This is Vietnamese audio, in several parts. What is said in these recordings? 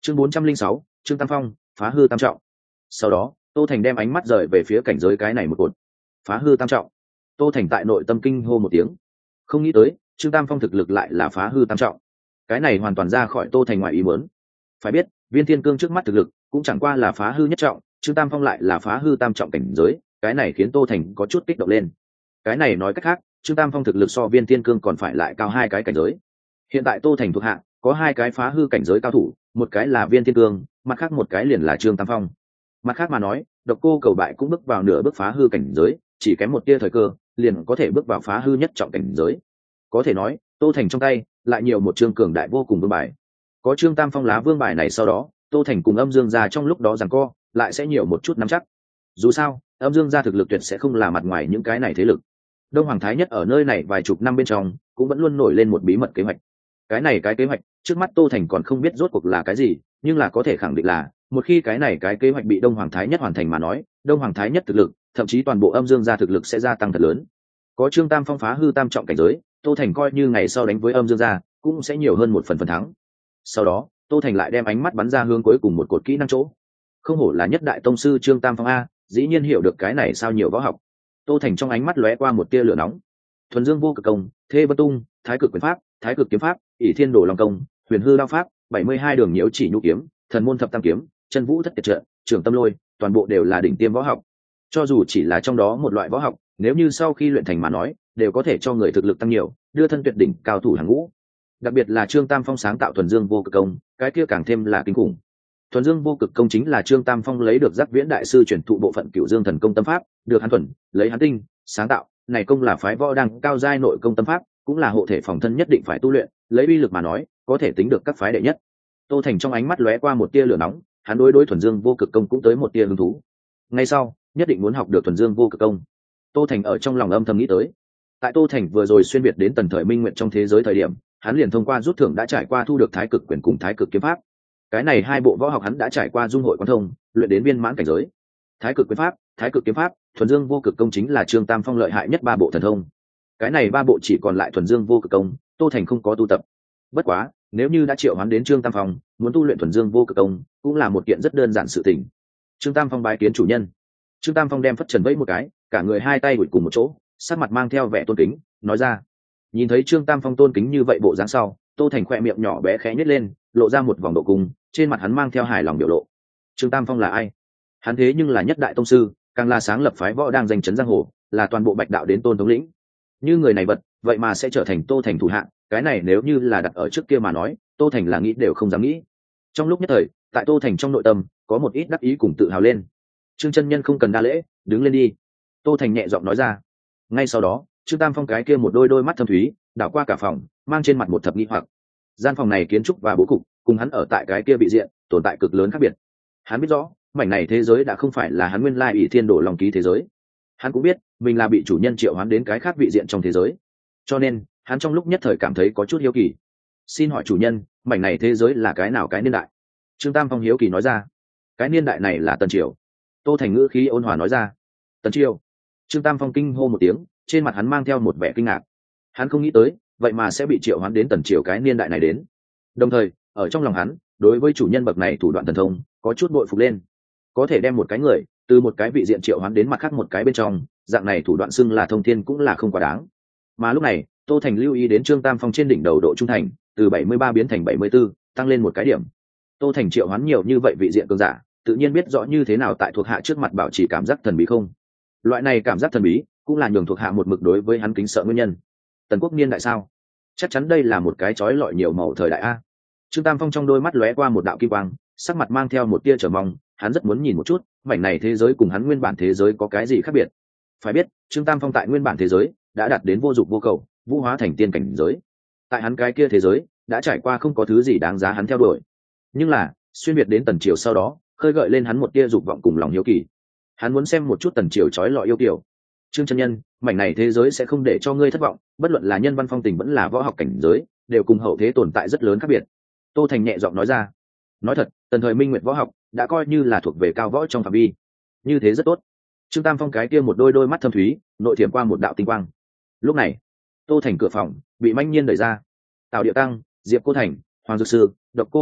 Chương 406, Trương Tam Phong phá hư tam trọng. Sau đó Tô Thành đem ánh mắt rời về phía cảnh giới cái này một cột. Phá hư tam trọng. Tô Thành tại nội tâm kinh hô một tiếng, không nghĩ tới Trương Tam Phong thực lực lại là phá hư tam trọng. Cái này hoàn toàn ra khỏi Tô Thành ngoài ý muốn. Phải biết Viên Thiên Cương trước mắt thực lực cũng chẳng qua là phá hư nhất trọng, Trương Tam Phong lại là phá hư tam trọng cảnh giới, cái này khiến Tô Thành có chút kích động lên. Cái này nói cách khác, Trương Tam Phong thực lực so Viên Thiên Cương còn phải lại cao hai cái cảnh giới. Hiện tại Tô Thành thuộc hạ có hai cái phá hư cảnh giới cao thủ, một cái là Viên Thiên Cương, mặt khác một cái liền là Trương Tam Phong. Mặt khác mà nói, Độc Cô Cầu Bại cũng bước vào nửa bước phá hư cảnh giới, chỉ kém một tia thời cơ liền có thể bước vào phá hư nhất trọng cảnh giới. Có thể nói Tô Thành trong tay lại nhiều một trương cường đại vô cùng vương bài. Có Trương Tam Phong lá vương bài này, sau đó Tô Thành cùng Âm Dương gia trong lúc đó giằng co lại sẽ nhiều một chút nắm chắc. Dù sao Âm Dương gia thực lực tuyệt sẽ không là mặt ngoài những cái này thế lực. Đông Hoàng Thái Nhất ở nơi này vài chục năm bên trong cũng vẫn luôn nổi lên một bí mật kế hoạch. Cái kế hoạch trước mắt Tô Thành còn không biết rốt cuộc là cái gì, nhưng là có thể khẳng định là một khi cái kế hoạch bị Đông Hoàng Thái Nhất hoàn thành mà nói, Đông Hoàng Thái Nhất thực lực, thậm chí toàn bộ Âm Dương gia thực lực sẽ gia tăng thật lớn. Có Trương Tam Phong phá hư tam trọng cảnh giới, Tô Thành coi như ngày sau đánh với Âm Dương gia cũng sẽ nhiều hơn một phần thắng. Sau đó Tô Thành lại đem ánh mắt bắn ra hướng cuối cùng một cột kỹ năng chỗ. Không hổ là nhất đại tông sư Trương Tam Phong a, dĩ nhiên hiểu được cái này sao nhiều võ học. Tô Thành trong ánh mắt lóe qua một tia lửa nóng. Thuần Dương vô cực công, Thê Vân Tung, Thái Cực quyền pháp, Thái Cực kiếm pháp, ỷ Thiên Đồ Long công, Huyền Hư đao pháp, 72 đường nhiễu chỉ nhu kiếm, Thần môn thập tam kiếm, Chân vũ thất tuyệt trận, Trường tâm lôi, toàn bộ đều là đỉnh tiêm võ học. Cho dù chỉ là trong đó một loại võ học, nếu như sau khi luyện thành mà nói, đều có thể cho người thực lực tăng nhiều, đưa thân tuyệt đỉnh cao thủ hàng ngũ. Đặc biệt là Trương Tam Phong sáng tạo Thuần Dương vô cực công, cái kia càng thêm là kinh khủng. Thuần Dương vô cực công chính là Trương Tam Phong lấy được Giác Viễn đại sư truyền thụ bộ phận Cửu Dương thần công tâm pháp, được hắn thuần, lấy hắn tinh sáng tạo, này công là phái võ đăng cao giai nội công tâm pháp, cũng là hộ thể phòng thân nhất định phải tu luyện, lấy uy lực mà nói, có thể tính được các phái đệ nhất. Tô Thành trong ánh mắt lóe qua một tia lửa nóng, hắn đối Thuần Dương vô cực công cũng tới một tia hứng thú. Ngay sau, nhất định muốn học được Thuần Dương vô cực công. Tô Thành ở trong lòng âm thầm nghĩ tới. Tại Tô Thành vừa rồi xuyên việt đến tần thời minh nguyện trong thế giới thời điểm, hắn liền thông qua rút thưởng đã trải qua thu được Thái Cực quyền cùng Thái Cực kiếm pháp. Cái này hai bộ võ học hắn đã trải qua dung hội quan thông, luyện đến viên mãn cảnh giới. Thái Cực quyền pháp, Thái Cực kiếm pháp, Thuần Dương vô cực công chính là Trương Tam Phong lợi hại nhất ba bộ thần thông. Cái này ba bộ chỉ còn lại Thuần Dương vô cực công, Tô Thành không có tu tập. Bất quá, nếu như đã triệu hắn đến Trương Tam Phong, muốn tu luyện Thuần Dương vô cực công, cũng là một kiện rất đơn giản sự tình. Trương Tam Phong bái kiến chủ nhân. Trương Tam Phong đem phất trần vẫy một cái, cả người hai tay đuổi cùng một chỗ, sắc mặt mang theo vẻ tôn kính, nói ra. Nhìn thấy Trương Tam Phong tôn kính như vậy bộ dáng sau, Tô Thành khoe miệng nhỏ bé khẽ nhếch lên, lộ ra một vòng độ cung, trên mặt hắn mang theo hài lòng biểu lộ. Trương Tam Phong là ai? Hắn thế nhưng là nhất đại tông sư, càng là sáng lập phái võ đang danh chấn giang hồ, là toàn bộ Bạch đạo đến tôn thống lĩnh. Như người này vật, vậy mà sẽ trở thành Tô Thành thủ hạ, cái này nếu như là đặt ở trước kia mà nói, Tô Thành là nghĩ đều không dám nghĩ. Trong lúc nhất thời, tại Tô Thành trong nội tâm có một ít đắc ý cùng tự hào lên. Trương chân nhân không cần đa lễ, đứng lên đi. Tô Thành nhẹ giọng nói ra. Ngay sau đó, Trương Tam Phong cái kia một đôi mắt thâm thúy đảo qua cả phòng, mang trên mặt một thập nghi hoặc. Gian phòng này kiến trúc và bố cục cùng hắn ở tại cái kia vị diện tồn tại cực lớn khác biệt. Hắn biết rõ mảnh này thế giới đã không phải là hắn nguyên lai ỷ Thiên Đồ Long ký thế giới. Hắn cũng biết mình là bị chủ nhân triệu hoán đến cái khác vị diện trong thế giới, cho nên hắn trong lúc nhất thời cảm thấy có chút hiếu kỳ. Xin hỏi chủ nhân, mảnh này thế giới là cái nào cái niên đại? Trương Tam Phong hiếu kỳ nói ra. Cái niên đại này là Tần Triều. Tô Thành ngữ khí ôn hòa nói ra. Tần Triều. Trương Tam Phong kinh hô một tiếng, trên mặt hắn mang theo một vẻ kinh ngạc. Hắn không nghĩ tới vậy mà sẽ bị triệu hoán đến Tần Triều cái niên đại này đến. Đồng thời ở trong lòng hắn, đối với chủ nhân bậc này thủ đoạn thần thông có chút bội phục lên. Có thể đem một cái người từ một cái vị diện triệu hoán đến mặt khác một cái bên trong, dạng này thủ đoạn xưng là thông thiên cũng là không quá đáng. Mà lúc này Tô Thành lưu ý đến Trương Tam Phong trên đỉnh đầu độ trung thành từ 73 biến thành 74, tăng lên một cái điểm. Tô Thành triệu hoán nhiều như vậy vị diện cường giả, tự nhiên biết rõ như thế nào tại thuộc hạ trước mặt bảo trì cảm giác thần bí không. Loại này cảm giác thần bí cũng là nhường thuộc hạ một mực đối với hắn kính sợ nguyên nhân. Tần quốc niên đại sao? Chắc chắn đây là một cái chói lọi nhiều màu thời đại a. Trương Tam Phong trong đôi mắt lóe qua một đạo kim quang, sắc mặt mang theo một tia chờ mong, hắn rất muốn nhìn một chút mảnh này thế giới cùng hắn nguyên bản thế giới có cái gì khác biệt. Phải biết Trương Tam Phong tại nguyên bản thế giới đã đạt đến vô dục vô cầu, vũ hóa thành tiên cảnh giới. Tại hắn cái kia thế giới đã trải qua không có thứ gì đáng giá hắn theo đuổi, nhưng là xuyên việt đến Tần Triều sau đó khơi gợi lên hắn một tia dục vọng cùng lòng hiếu kỳ. Hắn muốn xem một chút Tần Triều chói lọi yêu kiều. Trương chân nhân, mảnh này thế giới sẽ không để cho ngươi thất vọng, bất luận là nhân văn phong tình vẫn là võ học cảnh giới, đều cùng hậu thế tồn tại rất lớn khác biệt. Tô Thành nhẹ giọng nói ra. Nói thật, tần thời minh nguyệt võ học đã coi như là thuộc về cao võ trong phạm vi, như thế rất tốt. Trương Tam Phong cái kia một đôi mắt thâm thúy nội thiểm qua một đạo tinh quang. Lúc này Tô Thành cửa phòng bị manh nhiên đẩy ra. Tào Điệu Tăng, Diệp Cô Thành, Hoàng Dược Sư, Độc Cô Cầu Bại,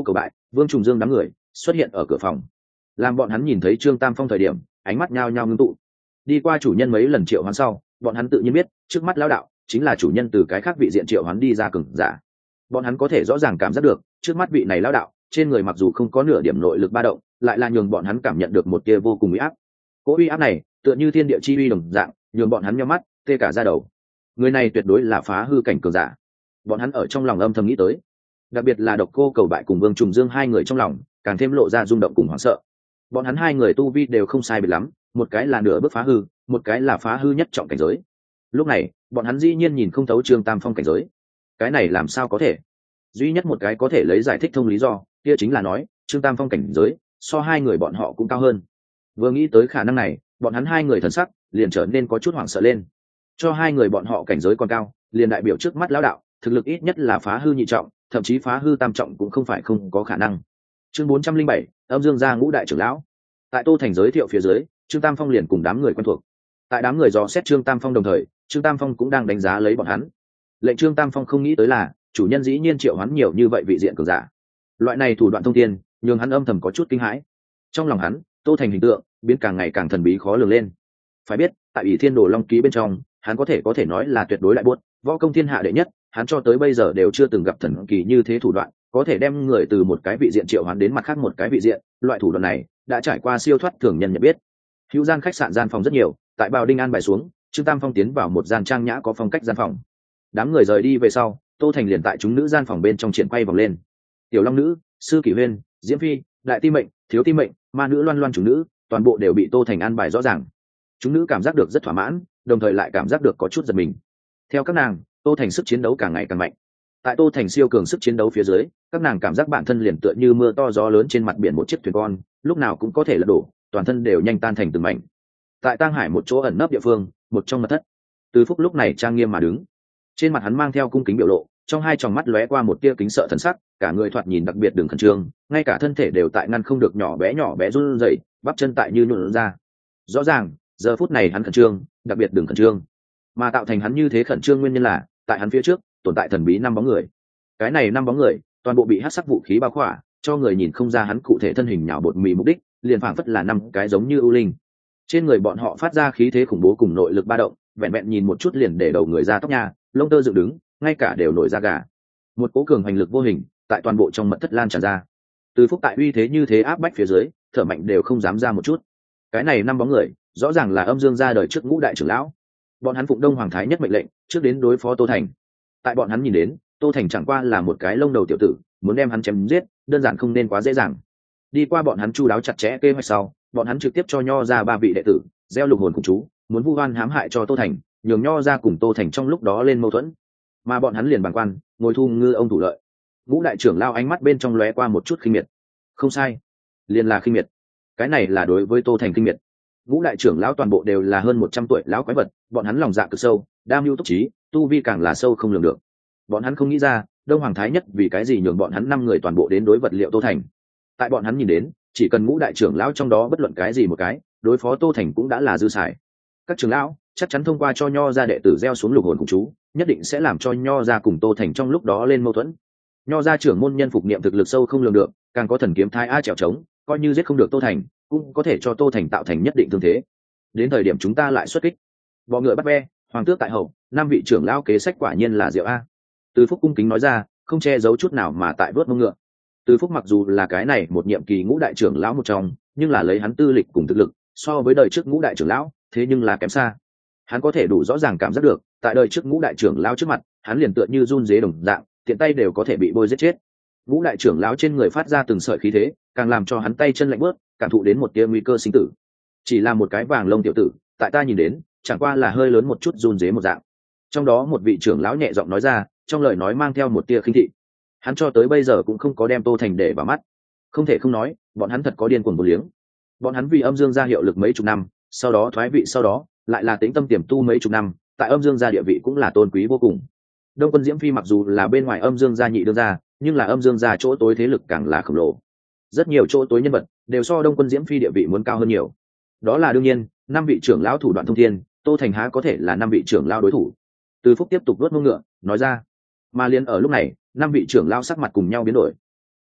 Vương Trùng Dương đám người xuất hiện ở cửa phòng, làm bọn hắn nhìn thấy Trương Tam Phong thời điểm ánh mắt nhao nhao ngưng tụ. Đi qua chủ nhân mấy lần triệu hoán sau, bọn hắn tự nhiên biết trước mắt lão đạo chính là chủ nhân từ cái khác vị diện triệu hoán đi ra cường giả. Bọn hắn có thể rõ ràng cảm giác được trước mắt vị này lão đạo trên người mặc dù không có nửa điểm nội lực ba động, lại là nhường bọn hắn cảm nhận được một tia vô cùng uy áp. Cỗ uy áp này tựa như thiên địa chi uy đồng dạng, nhường bọn hắn nhíu mắt tê cả da đầu. Người này tuyệt đối là phá hư cảnh cường giả. Bọn hắn ở trong lòng âm thầm nghĩ tới. Đặc biệt là Độc Cô Cầu Bại cùng Vương Trùng Dương hai người trong lòng càng thêm lộ ra rung động cùng hoảng sợ. Bọn hắn hai người tu vi đều không sai biệt lắm, một cái là nửa bước phá hư, một cái là phá hư nhất trọng cảnh giới. Lúc này bọn hắn dĩ nhiên nhìn không thấu Trương Tam Phong cảnh giới. Cái này làm sao có thể? Duy nhất một cái có thể lấy giải thích thông lý do kia chính là nói Trương Tam Phong cảnh giới so hai người bọn họ cũng cao hơn. Vừa nghĩ tới khả năng này, bọn hắn hai người thần sắc liền trở nên có chút hoảng sợ lên. Cho hai người bọn họ cảnh giới còn cao, liền đại biểu trước mắt lão đạo thực lực ít nhất là phá hư nhị trọng, thậm chí phá hư tam trọng cũng không phải không có khả năng. Chương 407, Âm Dương gia ngũ đại trưởng lão. Tại Tô Thành giới thiệu phía dưới, Trương Tam Phong liền cùng đám người quen thuộc. Tại đám người dò xét Trương Tam Phong đồng thời, Trương Tam Phong cũng đang đánh giá lấy bọn hắn. Lệnh Trương Tam Phong không nghĩ tới là chủ nhân dĩ nhiên triệu hắn nhiều như vậy vị diện cường giả. Loại này thủ đoạn thông thiên, nhường hắn âm thầm có chút kinh hãi. Trong lòng hắn, Tô Thành hình tượng biến càng ngày càng thần bí khó lường lên. Phải biết, tại Ỷ Thiên Đồ Long ký bên trong, hắn có thể nói là tuyệt đối đại buốt, võ công thiên hạ đệ nhất, hắn cho tới bây giờ đều chưa từng gặp thần kỳ như thế thủ đoạn, có thể đem người từ một cái vị diện triệu hoán đến mặt khác một cái vị diện, loại thủ đoạn này đã trải qua siêu thoát thường nhân nhận biết. Hữu gian khách sạn gian phòng rất nhiều, tại Bào Đinh an bài xuống, Trương Tam Phong tiến vào một gian trang nhã có phong cách gian phòng. Đám người rời đi về sau, Tô Thành liền tại chúng nữ gian phòng bên trong triển quay vòng lên. Tiểu Long nữ, Sư Kỷ Huyên, Diễm Phi, Đại Ti Mệnh, Thiếu Ti Mệnh, Ma nữ Loan Loan chủ nữ, toàn bộ đều bị Tô Thành an bài rõ ràng. Chúng nữ cảm giác được rất thỏa mãn, đồng thời lại cảm giác được có chút giật mình. Theo các nàng, Tô Thành sức chiến đấu càng ngày càng mạnh. Tại Tô Thành siêu cường sức chiến đấu phía dưới, các nàng cảm giác bản thân liền tựa như mưa to gió lớn trên mặt biển một chiếc thuyền con, lúc nào cũng có thể lật đổ, toàn thân đều nhanh tan thành từng mảnh. Tại Tang Hải một chỗ ẩn nấp địa phương, một trong mật thất, Từ Phúc lúc này trang nghiêm mà đứng, trên mặt hắn mang theo cung kính biểu lộ, trong hai tròng mắt lóe qua một tia kính sợ thần sắc, cả người thoạt nhìn đặc biệt đường khẩn trương, ngay cả thân thể đều tại ngăn không được nhỏ bé run rẩy, bắp chân tại như nhũn ra. Rõ ràng, giờ phút này hắn khẩn trương, đặc biệt đường khẩn trương. Mà tạo thành hắn như thế khẩn trương nguyên nhân là, tại hắn phía trước tồn tại thần bí năm bóng người. Cái này năm bóng người, toàn bộ bị hắc sắc vũ khí bao khỏa, cho người nhìn không ra hắn cụ thể thân hình nhào bột mì mục đích, liền phảng phất là năm cái giống như ưu linh. Trên người bọn họ phát ra khí thế khủng bố cùng nội lực ba động, vẹn vẹn nhìn một chút liền để đầu người ra tóc nha, lông tơ dựng đứng, ngay cả đều nổi da gà. Một cỗ cường hành lực vô hình tại toàn bộ trong mật thất lan tràn ra. Từ Phúc tại uy thế như thế áp bách phía dưới, thở mạnh đều không dám ra một chút. Cái này năm bóng người, rõ ràng là Âm Dương gia đời trước ngũ đại trưởng lão. Bọn hắn phụng Đông Hoàng Thái Nhất mệnh lệnh, trước đến đối phó Tô Thành. Tại bọn hắn nhìn đến, Tô Thành chẳng qua là một cái lông đầu tiểu tử, muốn đem hắn chém giết, đơn giản không nên quá dễ dàng. Đi qua bọn hắn chu đáo chặt chẽ kế hoạch sau, bọn hắn trực tiếp cho Nho ra 3 vị đệ tử, gieo lục hồn cùng chú, muốn vu oan hãm hại cho Tô Thành, nhường Nho ra cùng Tô Thành trong lúc đó lên mâu thuẫn. Mà bọn hắn liền bàng quan, ngồi thu ngư ông thủ lợi. Ngũ đại trưởng lao ánh mắt bên trong lóe qua một chút khinh miệt. Không sai, liền là khinh miệt. Cái này là đối với Tô Thành khinh miệt. Ngũ đại trưởng lão toàn bộ đều là hơn 100 tuổi lão quái vật, bọn hắn lòng dạ cực sâu, đam mưu túc trí, tu vi càng là sâu không lường được. Bọn hắn không nghĩ ra, Đông Hoàng Thái Nhất vì cái gì nhường bọn hắn 5 người toàn bộ đến đối vật liệu Tô Thành. Tại bọn hắn nhìn đến, chỉ cần ngũ đại trưởng lão trong đó bất luận cái gì một cái, đối phó Tô Thành cũng đã là dư xài. Các trưởng lão chắc chắn thông qua cho Nho ra đệ tử gieo xuống lục hồn cùng chú, nhất định sẽ làm cho Nho ra cùng Tô Thành trong lúc đó lên mâu thuẫn. Nho ra trưởng môn nhân phục niệm thực lực sâu không lường được, càng có thần kiếm thai a trèo trống, coi như giết không được Tô Thành, cũng có thể cho Tô Thành tạo thành nhất định thương thế. Đến thời điểm chúng ta lại xuất kích. Bọ ngựa bắt ve, hoàng tước tại hậu, 5 vị trưởng lão kế sách quả nhiên là diệu a. Từ Phúc cung kính nói ra, không che giấu chút nào mà tại vớt mông ngựa. Từ Phúc mặc dù là cái này một nhiệm kỳ ngũ đại trưởng lão một trong, nhưng là lấy hắn tư lịch cùng thực lực, so với đời trước ngũ đại trưởng lão, thế nhưng là kém xa. Hắn có thể đủ rõ ràng cảm giác được, tại đời trước ngũ đại trưởng lão trước mặt, hắn liền tựa như run dế đồng dạng, tiện tay đều có thể bị bôi giết chết. Ngũ đại trưởng lão trên người phát ra từng sợi khí thế, càng làm cho hắn tay chân lạnh bớt, cảm thụ đến một tia nguy cơ sinh tử. Chỉ là một cái vàng lông tiểu tử, tại ta nhìn đến, chẳng qua là hơi lớn một chút run dế một dạng. Trong đó một vị trưởng lão nhẹ giọng nói ra, trong lời nói mang theo một tia khinh thị. Hắn cho tới bây giờ cũng không có đem Tô Thành để vào mắt. Không thể không nói, bọn hắn thật có điên cuồng vô liếng. Bọn hắn vì Âm Dương gia hiệu lực mấy chục năm, sau đó thoái vị sau đó, lại là tĩnh tâm tiềm tu mấy chục năm, tại Âm Dương gia địa vị cũng là tôn quý vô cùng. Đông Quân Diễm Phi mặc dù là bên ngoài Âm Dương gia nhị đương gia, nhưng là Âm Dương gia chỗ tối thế lực càng là khổng lồ. Rất nhiều chỗ tối nhân vật đều so Đông Quân Diễm Phi địa vị muốn cao hơn nhiều. Đó là đương nhiên, 5 vị trưởng lão thủ đoạn thông thiên, Tô Thành há có thể là 5 vị trưởng lão đối thủ. Từ Phúc tiếp tục vuốt mông ngựa, nói ra. Mà liền ở lúc này, 5 vị trưởng lão sắc mặt cùng nhau biến đổi.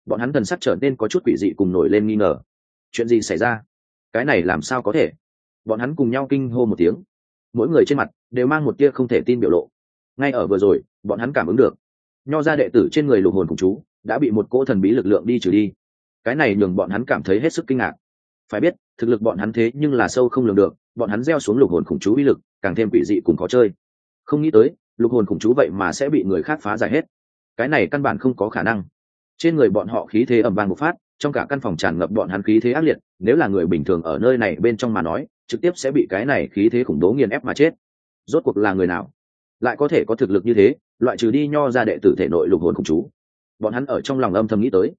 bọn hắn thần sắc trở nên có chút quỷ dị cùng nổi lên nghi ngờ. Chuyện gì xảy ra? Cái này làm sao có thể? Bọn hắn cùng nhau kinh hô một tiếng, mỗi người trên mặt đều mang một tia không thể tin biểu lộ. Ngay ở vừa rồi bọn hắn cảm ứng được nho ra đệ tử trên người lục hồn cùng chú đã bị một cỗ thần bí lực lượng đi trừ đi. Cái này nhường bọn hắn cảm thấy hết sức kinh ngạc. Phải biết thực lực bọn hắn thế nhưng là sâu không lường được, bọn hắn gieo xuống lục hồn khủng chú uy lực càng thêm quỷ dị cùng khó chơi. Không nghĩ tới lục hồn khủng chú vậy mà sẽ bị người khác phá giải hết. Cái này căn bản không có khả năng. Trên người bọn họ khí thế ầm vang bộc phát, trong cả căn phòng tràn ngập bọn hắn khí thế ác liệt, nếu là người bình thường ở nơi này bên trong mà nói trực tiếp sẽ bị cái này khí thế khủng bố nghiền ép mà chết. Rốt cuộc là người nào lại có thể có thực lực như thế loại trừ đi nho ra đệ tử thể nội lục hồn khủng chú? Bọn hắn ở trong lòng âm thầm nghĩ tới,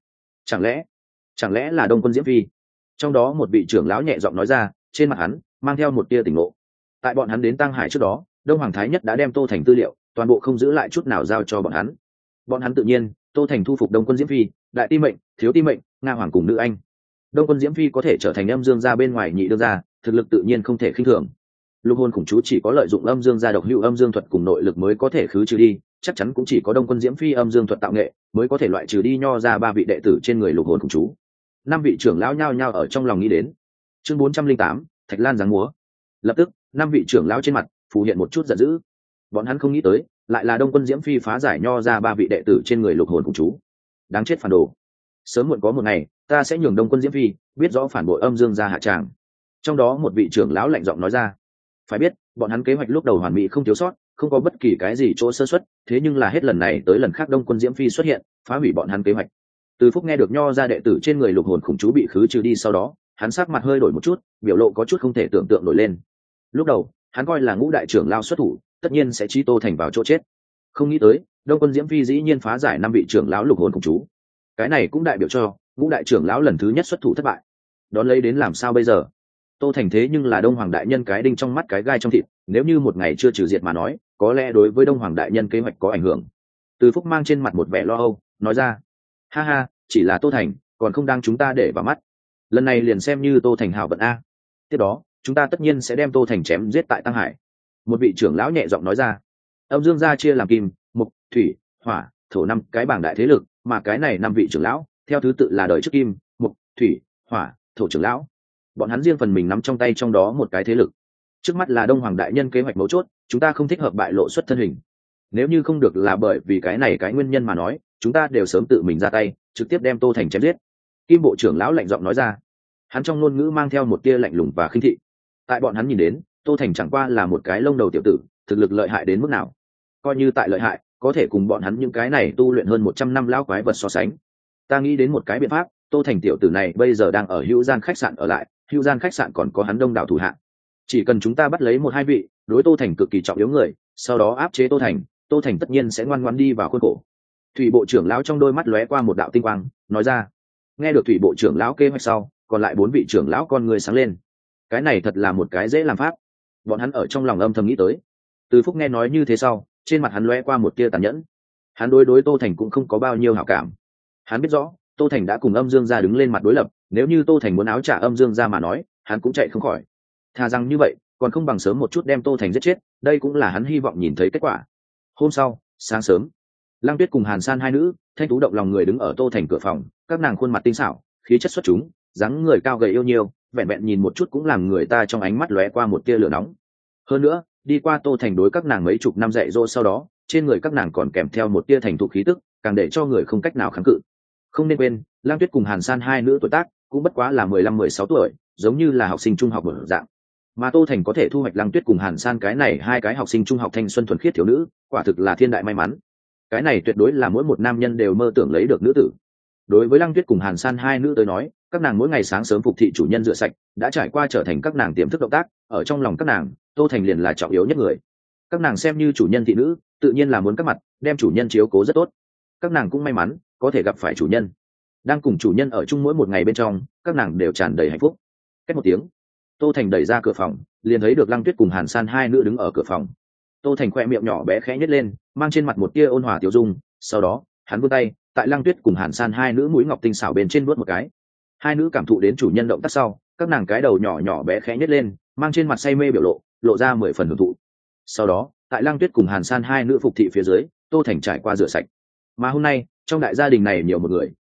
chẳng lẽ là Đông Quân Diễm Phi? Trong đó một vị trưởng lão nhẹ giọng nói ra, trên mặt hắn mang theo một tia tỉnh ngộ. Tại bọn hắn đến Tăng Hải trước đó, Đông Hoàng Thái Nhất đã đem Tô Thành tư liệu toàn bộ không giữ lại chút nào giao cho bọn hắn. Bọn hắn tự nhiên Tô Thành thu phục Đông Quân Diễm Phi, Đại Ti Mệnh, Thiếu Ti Mệnh, Nga Hoàng cùng Nữ Anh. Đông Quân Diễm Phi có thể trở thành âm dương gia bên ngoài nhị đương gia, thực lực tự nhiên không thể khinh thường. Lục hồn khủng chú chỉ có lợi dụng âm dương gia độc hữu âm dương thuật cùng nội lực mới có thể khứ trừ đi, chắc chắn cũng chỉ có Đông Quân Diễm Phi âm dương thuật tạo nghệ mới có thể loại trừ đi nho ra 3 vị đệ tử trên người lục hồn khủng chú. 5 vị trưởng lão nhao nhao ở trong lòng nghĩ đến. Chương 408, Thạch Lan giáng múa. Lập tức 5 vị trưởng lão trên mặt phù hiện một chút giận dữ. Bọn hắn không nghĩ tới lại là Đông Quân Diễm Phi phá giải nho ra 3 vị đệ tử trên người lục hồn khủng chú. Đáng chết phản đồ, sớm muộn có một ngày ta sẽ nhường Đông Quân Diễm Phi biết rõ phản bội âm dương gia hạ tràng. Trong đó một vị trưởng lão lạnh giọng nói ra. Phải biết bọn hắn kế hoạch lúc đầu hoàn mỹ không thiếu sót, không có bất kỳ cái gì chỗ sơ suất, thế nhưng là hết lần này tới lần khác Đông Quân Diễm Phi xuất hiện phá hủy bọn hắn kế hoạch. Từ Phúc nghe được nho ra đệ tử trên người lục hồn khủng chú bị khứ trừ đi sau đó, hắn sắc mặt hơi đổi một chút, biểu lộ có chút không thể tưởng tượng nổi lên. Lúc đầu hắn coi là Ngũ đại trưởng lao xuất thủ tất nhiên sẽ chi Tô Thành vào chỗ chết, không nghĩ tới Đông Quân Diễm Phi dĩ nhiên phá giải 5 vị trưởng lão lục hồn khủng chú. Cái này cũng đại biểu cho Ngũ đại trưởng lão lần thứ nhất xuất thủ thất bại. Đón lấy đến làm sao bây giờ? Tô Thành thế nhưng là Đông Hoàng đại nhân cái đinh trong mắt cái gai trong thịt, nếu như một ngày chưa trừ diệt mà nói, có lẽ đối với Đông Hoàng đại nhân kế hoạch có ảnh hưởng. Từ Phúc mang trên mặt một vẻ lo âu, nói ra: "Ha ha, chỉ là Tô Thành, còn không đang chúng ta để vào mắt. Lần này liền xem như Tô Thành hảo vận a. Tiếp đó, chúng ta tất nhiên sẽ đem Tô Thành chém giết tại Tăng Hải." Một vị trưởng lão nhẹ giọng nói ra. Âm Dương gia chia làm kim, mộc, thủy, hỏa, thổ 5 cái bảng đại thế lực, mà cái này 5 vị trưởng lão, theo thứ tự là đời trước kim, mộc, thủy, hỏa, thổ trưởng lão. Bọn hắn riêng phần mình nắm trong tay trong đó một cái thế lực. Trước mắt là Đông Hoàng đại nhân kế hoạch mấu chốt, chúng ta không thích hợp bại lộ xuất thân hình. Nếu như không được là bởi vì cái này cái nguyên nhân mà nói, chúng ta đều sớm tự mình ra tay, trực tiếp đem Tô Thành chém giết. Kim bộ trưởng lão lạnh giọng nói ra. Hắn trong ngôn ngữ mang theo một tia lạnh lùng và khinh thị. Tại bọn hắn nhìn đến, Tô Thành chẳng qua là một cái lông đầu tiểu tử, thực lực lợi hại đến mức nào? Coi như tại lợi hại, có thể cùng bọn hắn những cái này tu luyện hơn 100 năm lão quái vật so sánh. Ta nghĩ đến một cái biện pháp, Tô Thành tiểu tử này bây giờ đang ở Hữu Gian khách sạn ở lại, Hữu Gian khách sạn còn có hắn đông đảo thủ hạ. Chỉ cần chúng ta bắt lấy 1-2 vị đối Tô Thành cực kỳ trọng yếu người, sau đó áp chế Tô Thành, Tô Thành tất nhiên sẽ ngoan ngoãn đi vào khuôn khổ. Thủy bộ trưởng lão trong đôi mắt lóe qua một đạo tinh quang, nói ra. Nghe được Thủy bộ trưởng lão kế hoạch sau, còn lại 4 vị trưởng lão con người sáng lên. Cái này thật là một cái dễ làm pháp. Bọn hắn ở trong lòng âm thầm nghĩ tới. Từ Phúc nghe nói như thế sau, trên mặt hắn lóe qua một tia tàn nhẫn. Hắn đối Tô Thành cũng không có bao nhiêu hảo cảm. Hắn biết rõ Tô Thành đã cùng âm dương gia đứng lên mặt đối lập, nếu như Tô Thành muốn áo trả âm dương gia mà nói, hắn cũng chạy không khỏi. Thà rằng như vậy còn không bằng sớm một chút đem Tô Thành giết chết, đây cũng là hắn hy vọng nhìn thấy kết quả. Hôm sau sáng sớm, Lăng Tuyết cùng Hàn San hai nữ thanh tú động lòng người đứng ở Tô Thành cửa phòng, các nàng khuôn mặt tinh xảo, khí chất xuất chúng, dáng người cao gầy yêu nhiêu, vẹn vẹn nhìn một chút cũng làm người ta trong ánh mắt lóe qua một tia lửa nóng. Hơn nữa đi qua Tô Thành đối các nàng mấy chục năm dạy dỗ sau đó, trên người các nàng còn kèm theo một tia thành thục khí tức, càng để cho người không cách nào kháng cự. Không nên quên, Lăng Tuyết cùng Hàn San hai nữ tuổi tác cũng bất quá là 15-16 tuổi, giống như là học sinh trung học mở dạng. Mà Tô Thành có thể thu hoạch Lăng Tuyết cùng Hàn San cái này 2 cái học sinh trung học thanh xuân thuần khiết thiếu nữ, quả thực là thiên đại may mắn. Cái này tuyệt đối là mỗi một nam nhân đều mơ tưởng lấy được nữ tử. Đối với Lăng Tuyết cùng Hàn San hai nữ tới nói, các nàng mỗi ngày sáng sớm phục thị chủ nhân rửa sạch, đã trải qua trở thành các nàng tiềm thức động tác, ở trong lòng các nàng, Tô Thành liền là trọng yếu nhất người. Các nàng xem như chủ nhân thị nữ, tự nhiên là muốn các mặt đem chủ nhân chiếu cố rất tốt. Các nàng cũng may mắn có thể gặp phải chủ nhân. Đang cùng chủ nhân ở chung mỗi một ngày bên trong, các nàng đều tràn đầy hạnh phúc. Cách một tiếng, Tô Thành đẩy ra cửa phòng, liền thấy được Lăng Tuyết cùng Hàn San hai nữ đứng ở cửa phòng. Tô Thành khoe miệng nhỏ bé khẽ nhếch lên, mang trên mặt một tia ôn hòa tiêu dung, sau đó, hắn vươn tay, tại Lăng Tuyết cùng Hàn San hai nữ mũi ngọc tinh xảo bên trên vuốt một cái. Hai nữ cảm thụ đến chủ nhân động tác sau, các nàng cái đầu nhỏ nhỏ bé khẽ nhếch lên, mang trên mặt say mê biểu lộ, lộ ra 10 phần hưởng thụ. Sau đó, tại Lăng Tuyết cùng Hàn San hai nữ phục thị phía dưới, Tô Thành trải qua rửa sạch. Mà hôm nay, trong đại gia đình này nhiều một người,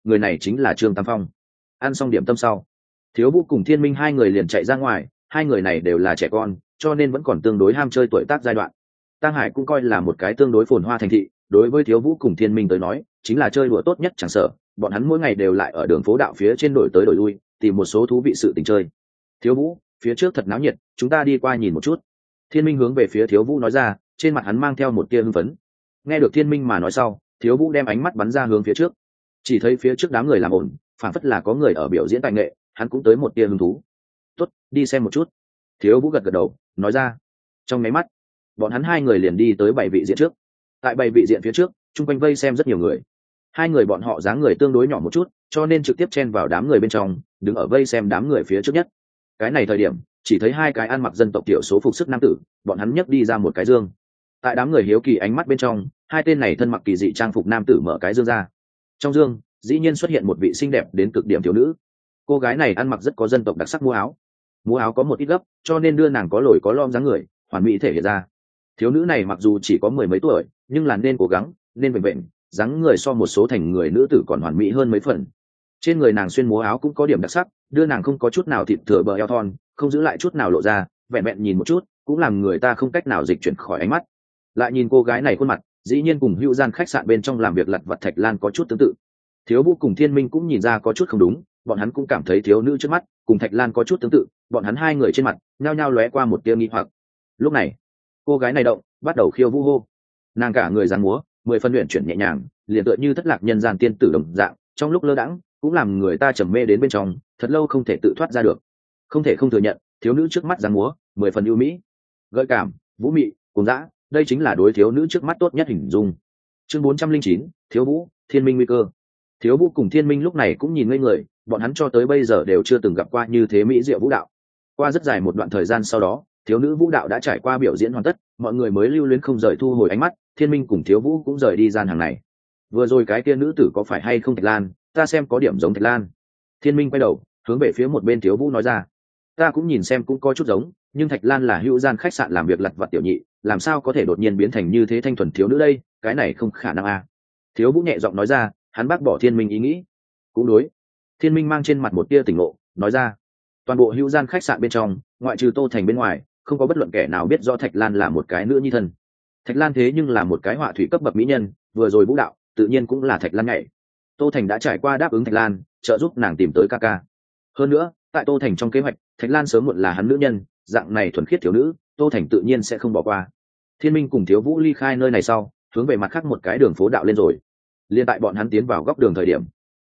người này chính là Trương Tam Phong. Ăn xong điểm tâm sau, Thiếu Vũ cùng Thiên Minh hai người liền chạy ra ngoài. Hai người này đều là trẻ con, cho nên vẫn còn tương đối ham chơi tuổi tác giai đoạn. Tang Hải cũng coi là một cái tương đối phồn hoa thành thị, đối với Thiếu Vũ cùng Thiên Minh tới nói chính là chơi đùa tốt nhất chẳng sợ. Bọn hắn mỗi ngày đều lại ở đường phố đạo phía trên đổi tới đổi lui, tìm một số thú vị sự tình chơi. Thiếu Vũ, phía trước thật náo nhiệt, chúng ta đi qua nhìn một chút. Thiên Minh hướng về phía Thiếu Vũ nói ra, trên mặt hắn mang theo một tia hưng phấn. Nghe được Thiên Minh mà nói sau, Thiếu Vũ đem ánh mắt bắn ra hướng phía trước. Chỉ thấy phía trước đám người làm ổn, phản phất là có người ở biểu diễn tài nghệ, hắn cũng tới một tia hứng thú. Tốt, đi xem một chút. Thiếu Vũ gật gật đầu, nói ra. Trong mấy mắt, bọn hắn hai người liền đi tới bảy vị diện trước. Tại bảy vị diện phía trước, chung quanh vây xem rất nhiều người. Hai người bọn họ dáng người tương đối nhỏ một chút, cho nên trực tiếp chen vào đám người bên trong, đứng ở vây xem đám người phía trước nhất. Cái này thời điểm, chỉ thấy hai cái ăn mặc dân tộc thiểu số phục sức nam tử, bọn hắn nhấc đi ra một cái dương. Tại đám người hiếu kỳ ánh mắt bên trong, hai tên này thân mặc kỳ dị trang phục nam tử mở cái dương ra. Trong dương, dĩ nhiên xuất hiện một vị xinh đẹp đến cực điểm thiếu nữ. Cô gái này ăn mặc rất có dân tộc đặc sắc múa áo có một ít gấp, cho nên đưa nàng có lồi có lõm dáng người hoàn mỹ thể hiện ra. Thiếu nữ này mặc dù chỉ có mười mấy tuổi, nhưng là nên cố gắng, nên vẹn vẹn dáng người so một số thành người nữ tử còn hoàn mỹ hơn mấy phần. Trên người nàng xuyên múa áo cũng có điểm đặc sắc, đưa nàng không có chút nào thịt thừa bờ eo thon, không giữ lại chút nào lộ ra, vẹn vẹn nhìn một chút cũng làm người ta không cách nào dịch chuyển khỏi ánh mắt. Lại nhìn cô gái này khuôn mặt, dĩ nhiên cùng Hữu Gian khách sạn bên trong làm việc lặt vặt Thạch Lan có chút tương tự. Thiếu Vũ cùng Thiên Minh cũng nhìn ra có chút không đúng, bọn hắn cũng cảm thấy thiếu nữ trước mắt cùng Thạch Lan có chút tương tự, bọn hắn hai người trên mặt nhao nhao lóe qua một tia nghi hoặc. Lúc này, cô gái này động, bắt đầu khiêu vũ hô. Nàng cả người dáng múa, mười phân luyện chuyển nhẹ nhàng, liền tựa như thất lạc nhân gian tiên tử đồng dạng, trong lúc lơ đãng cũng làm người ta trầm mê đến bên trong, thật lâu không thể tự thoát ra được. Không thể không thừa nhận, thiếu nữ trước mắt dáng múa mười phần ưu mỹ, gợi cảm, vũ mị, cuồng dã, đây chính là đối thiếu nữ trước mắt tốt nhất hình dung. Chương 409, Thiếu Vũ, Thiên Minh nguy cơ. Thiếu Vũ cùng Thiên Minh lúc này cũng nhìn ngây người, bọn hắn cho tới bây giờ đều chưa từng gặp qua như thế mỹ diệu vũ đạo. Qua rất dài một đoạn thời gian sau đó, thiếu nữ vũ đạo đã trải qua biểu diễn hoàn tất, mọi người mới lưu luyến không rời thu hồi ánh mắt. Thiên Minh cùng Thiếu Vũ cũng rời đi gian hàng này. Vừa rồi cái kia nữ tử có phải hay không Thạch Lan, ta xem có điểm giống Thạch Lan. Thiên Minh quay đầu hướng về phía một bên Thiếu Vũ nói ra, ta cũng nhìn xem cũng có chút giống, nhưng Thạch Lan là Hữu Gian khách sạn làm việc lặt vặt tiểu nhị, làm sao có thể đột nhiên biến thành như thế thanh thuần thiếu nữ đây, cái này không khả năng à. Thiếu Vũ nhẹ giọng nói ra, hắn bác bỏ Thiên Minh ý nghĩ. Cũng đối. Thiên Minh mang trên mặt một tia tỉnh ngộ, nói ra, toàn bộ Hữu Gian khách sạn bên trong, ngoại trừ Tô Thành bên ngoài, không có bất luận kẻ nào biết rõ Thạch Lan là một cái nữ nhi thân. Thạch Lan thế nhưng là một cái họa thủy cấp bậc mỹ nhân, vừa rồi vũ đạo tự nhiên cũng là Thạch Lan nhảy. Tô Thành đã trải qua đáp ứng Thạch Lan, trợ giúp nàng tìm tới ca ca. Hơn nữa, tại Tô Thành trong kế hoạch, Thạch Lan sớm muộn là hắn nữ nhân, dạng này thuần khiết thiếu nữ, Tô Thành tự nhiên sẽ không bỏ qua. Thiên Minh cùng Thiếu Vũ ly khai nơi này sau, hướng về mặt khác một cái đường phố đạo lên rồi. Liên tại bọn hắn tiến vào góc đường thời điểm,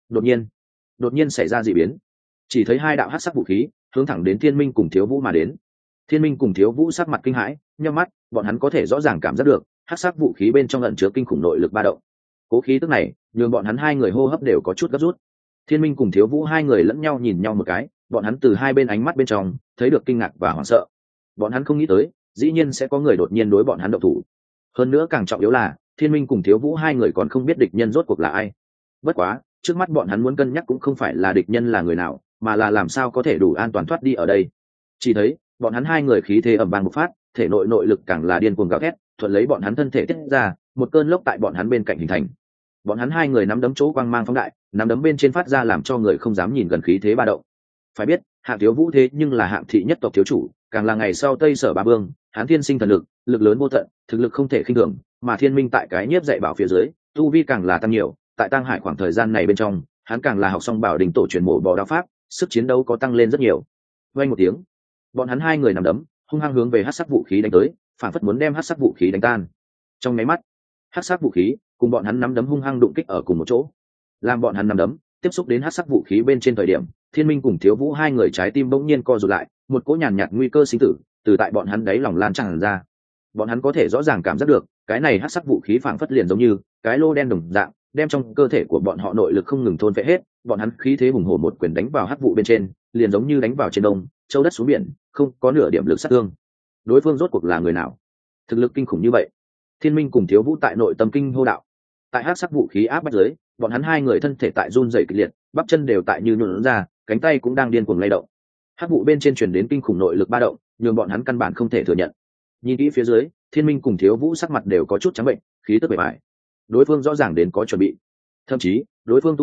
đột nhiên xảy ra dị biến. Chỉ thấy hai đạo hắc sắc vũ khí hướng thẳng đến Thiên Minh cùng Thiếu Vũ mà đến. Thiên Minh cùng Thiếu Vũ sắc mặt kinh hãi, nhắm mắt, bọn hắn có thể rõ ràng cảm giác được hắc sắc vũ khí bên trong ẩn chứa kinh khủng nội lực ba động. Cố khí tức này, nhường bọn hắn hai người hô hấp đều có chút gấp rút. Thiên Minh cùng Thiếu Vũ hai người lẫn nhau nhìn nhau một cái, bọn hắn từ hai bên ánh mắt bên trong thấy được kinh ngạc và hoảng sợ. Bọn hắn không nghĩ tới, dĩ nhiên sẽ có người đột nhiên đối bọn hắn động thủ. Hơn nữa càng trọng yếu là, Thiên Minh cùng Thiếu Vũ hai người còn không biết địch nhân rốt cuộc là ai. Bất quá, trước mắt bọn hắn muốn cân nhắc cũng không phải là địch nhân là người nào, mà là làm sao có thể đủ an toàn thoát đi ở đây. Chỉ thấy, bọn hắn hai người khí thế ầm vang một phát, thể nội nội lực càng là điên cuồng gào thét, thuận lấy bọn hắn thân thể tiết ra, một cơn lốc tại bọn hắn bên cạnh hình thành. Bọn hắn hai người nắm đấm chỗ quang mang phóng đại, nắm đấm bên trên phát ra làm cho người không dám nhìn gần khí thế ba động. Phải biết, Hạng Thiếu Vũ thế nhưng là Hạng thị nhất tộc thiếu chủ, càng là ngày sau Tây Sở Ba Vương, hắn thiên sinh thần lực, lực lớn vô tận, thực lực không thể khinh thường, mà Thiên Minh tại cái nhiếp dạy bảo phía dưới, tu vi càng là tăng nhiều, tại Tang Hải khoảng thời gian này bên trong, hắn càng là học xong Bảo Đình tổ truyền mổ bò đao pháp, sức chiến đấu có tăng lên rất nhiều. Vang một tiếng, bọn hắn hai người nắm đấm, hung hăng hướng về hắc sắc vũ khí đánh tới, phản phất muốn đem hắc sắc vũ khí đánh tan. Trong mấy mắt, hắc sắc vũ khí cùng bọn hắn nắm đấm hung hăng đụng kích ở cùng một chỗ, làm bọn hắn nắm đấm tiếp xúc đến hắc sắc vũ khí bên trên thời điểm, Thiên Minh cùng Thiếu Vũ hai người trái tim bỗng nhiên co rụt lại, một cỗ nhàn nhạt nguy cơ sinh tử từ tại bọn hắn đáy lòng lan tràn ra. Bọn hắn có thể rõ ràng cảm giác được, cái này hắc sắc vũ khí phảng phất liền giống như cái lô đen đồng dạng, đem trong cơ thể của bọn họ nội lực không ngừng thôn phệ hết. Bọn hắn khí thế hùng hổ một quyền đánh vào hắc vụ bên trên, liền giống như đánh vào trên đông châu đất xuống biển, không có nửa điểm lực sát thương. Đối phương rốt cuộc là người nào, thực lực kinh khủng như vậy? Thiên Minh cùng Thiếu Vũ tại nội tâm kinh hô đạo. Tại hắc sắc vũ khí áp bách dưới, bọn hắn hai người thân thể tại run rẩy kịch liệt, bắp chân đều tại như nhũn ra, cánh tay cũng đang điên cuồng lay động. Hắc vụ bên trên truyền đến kinh khủng nội lực ba động, nhưng bọn hắn căn bản không thể thừa nhận. Nhìn kỹ phía dưới, Thiên Minh cùng Thiếu Vũ sắc mặt đều có chút trắng bệnh, khí tức bề bại. Đối phương rõ ràng đến có chuẩn bị, thậm chí đối phương tu vi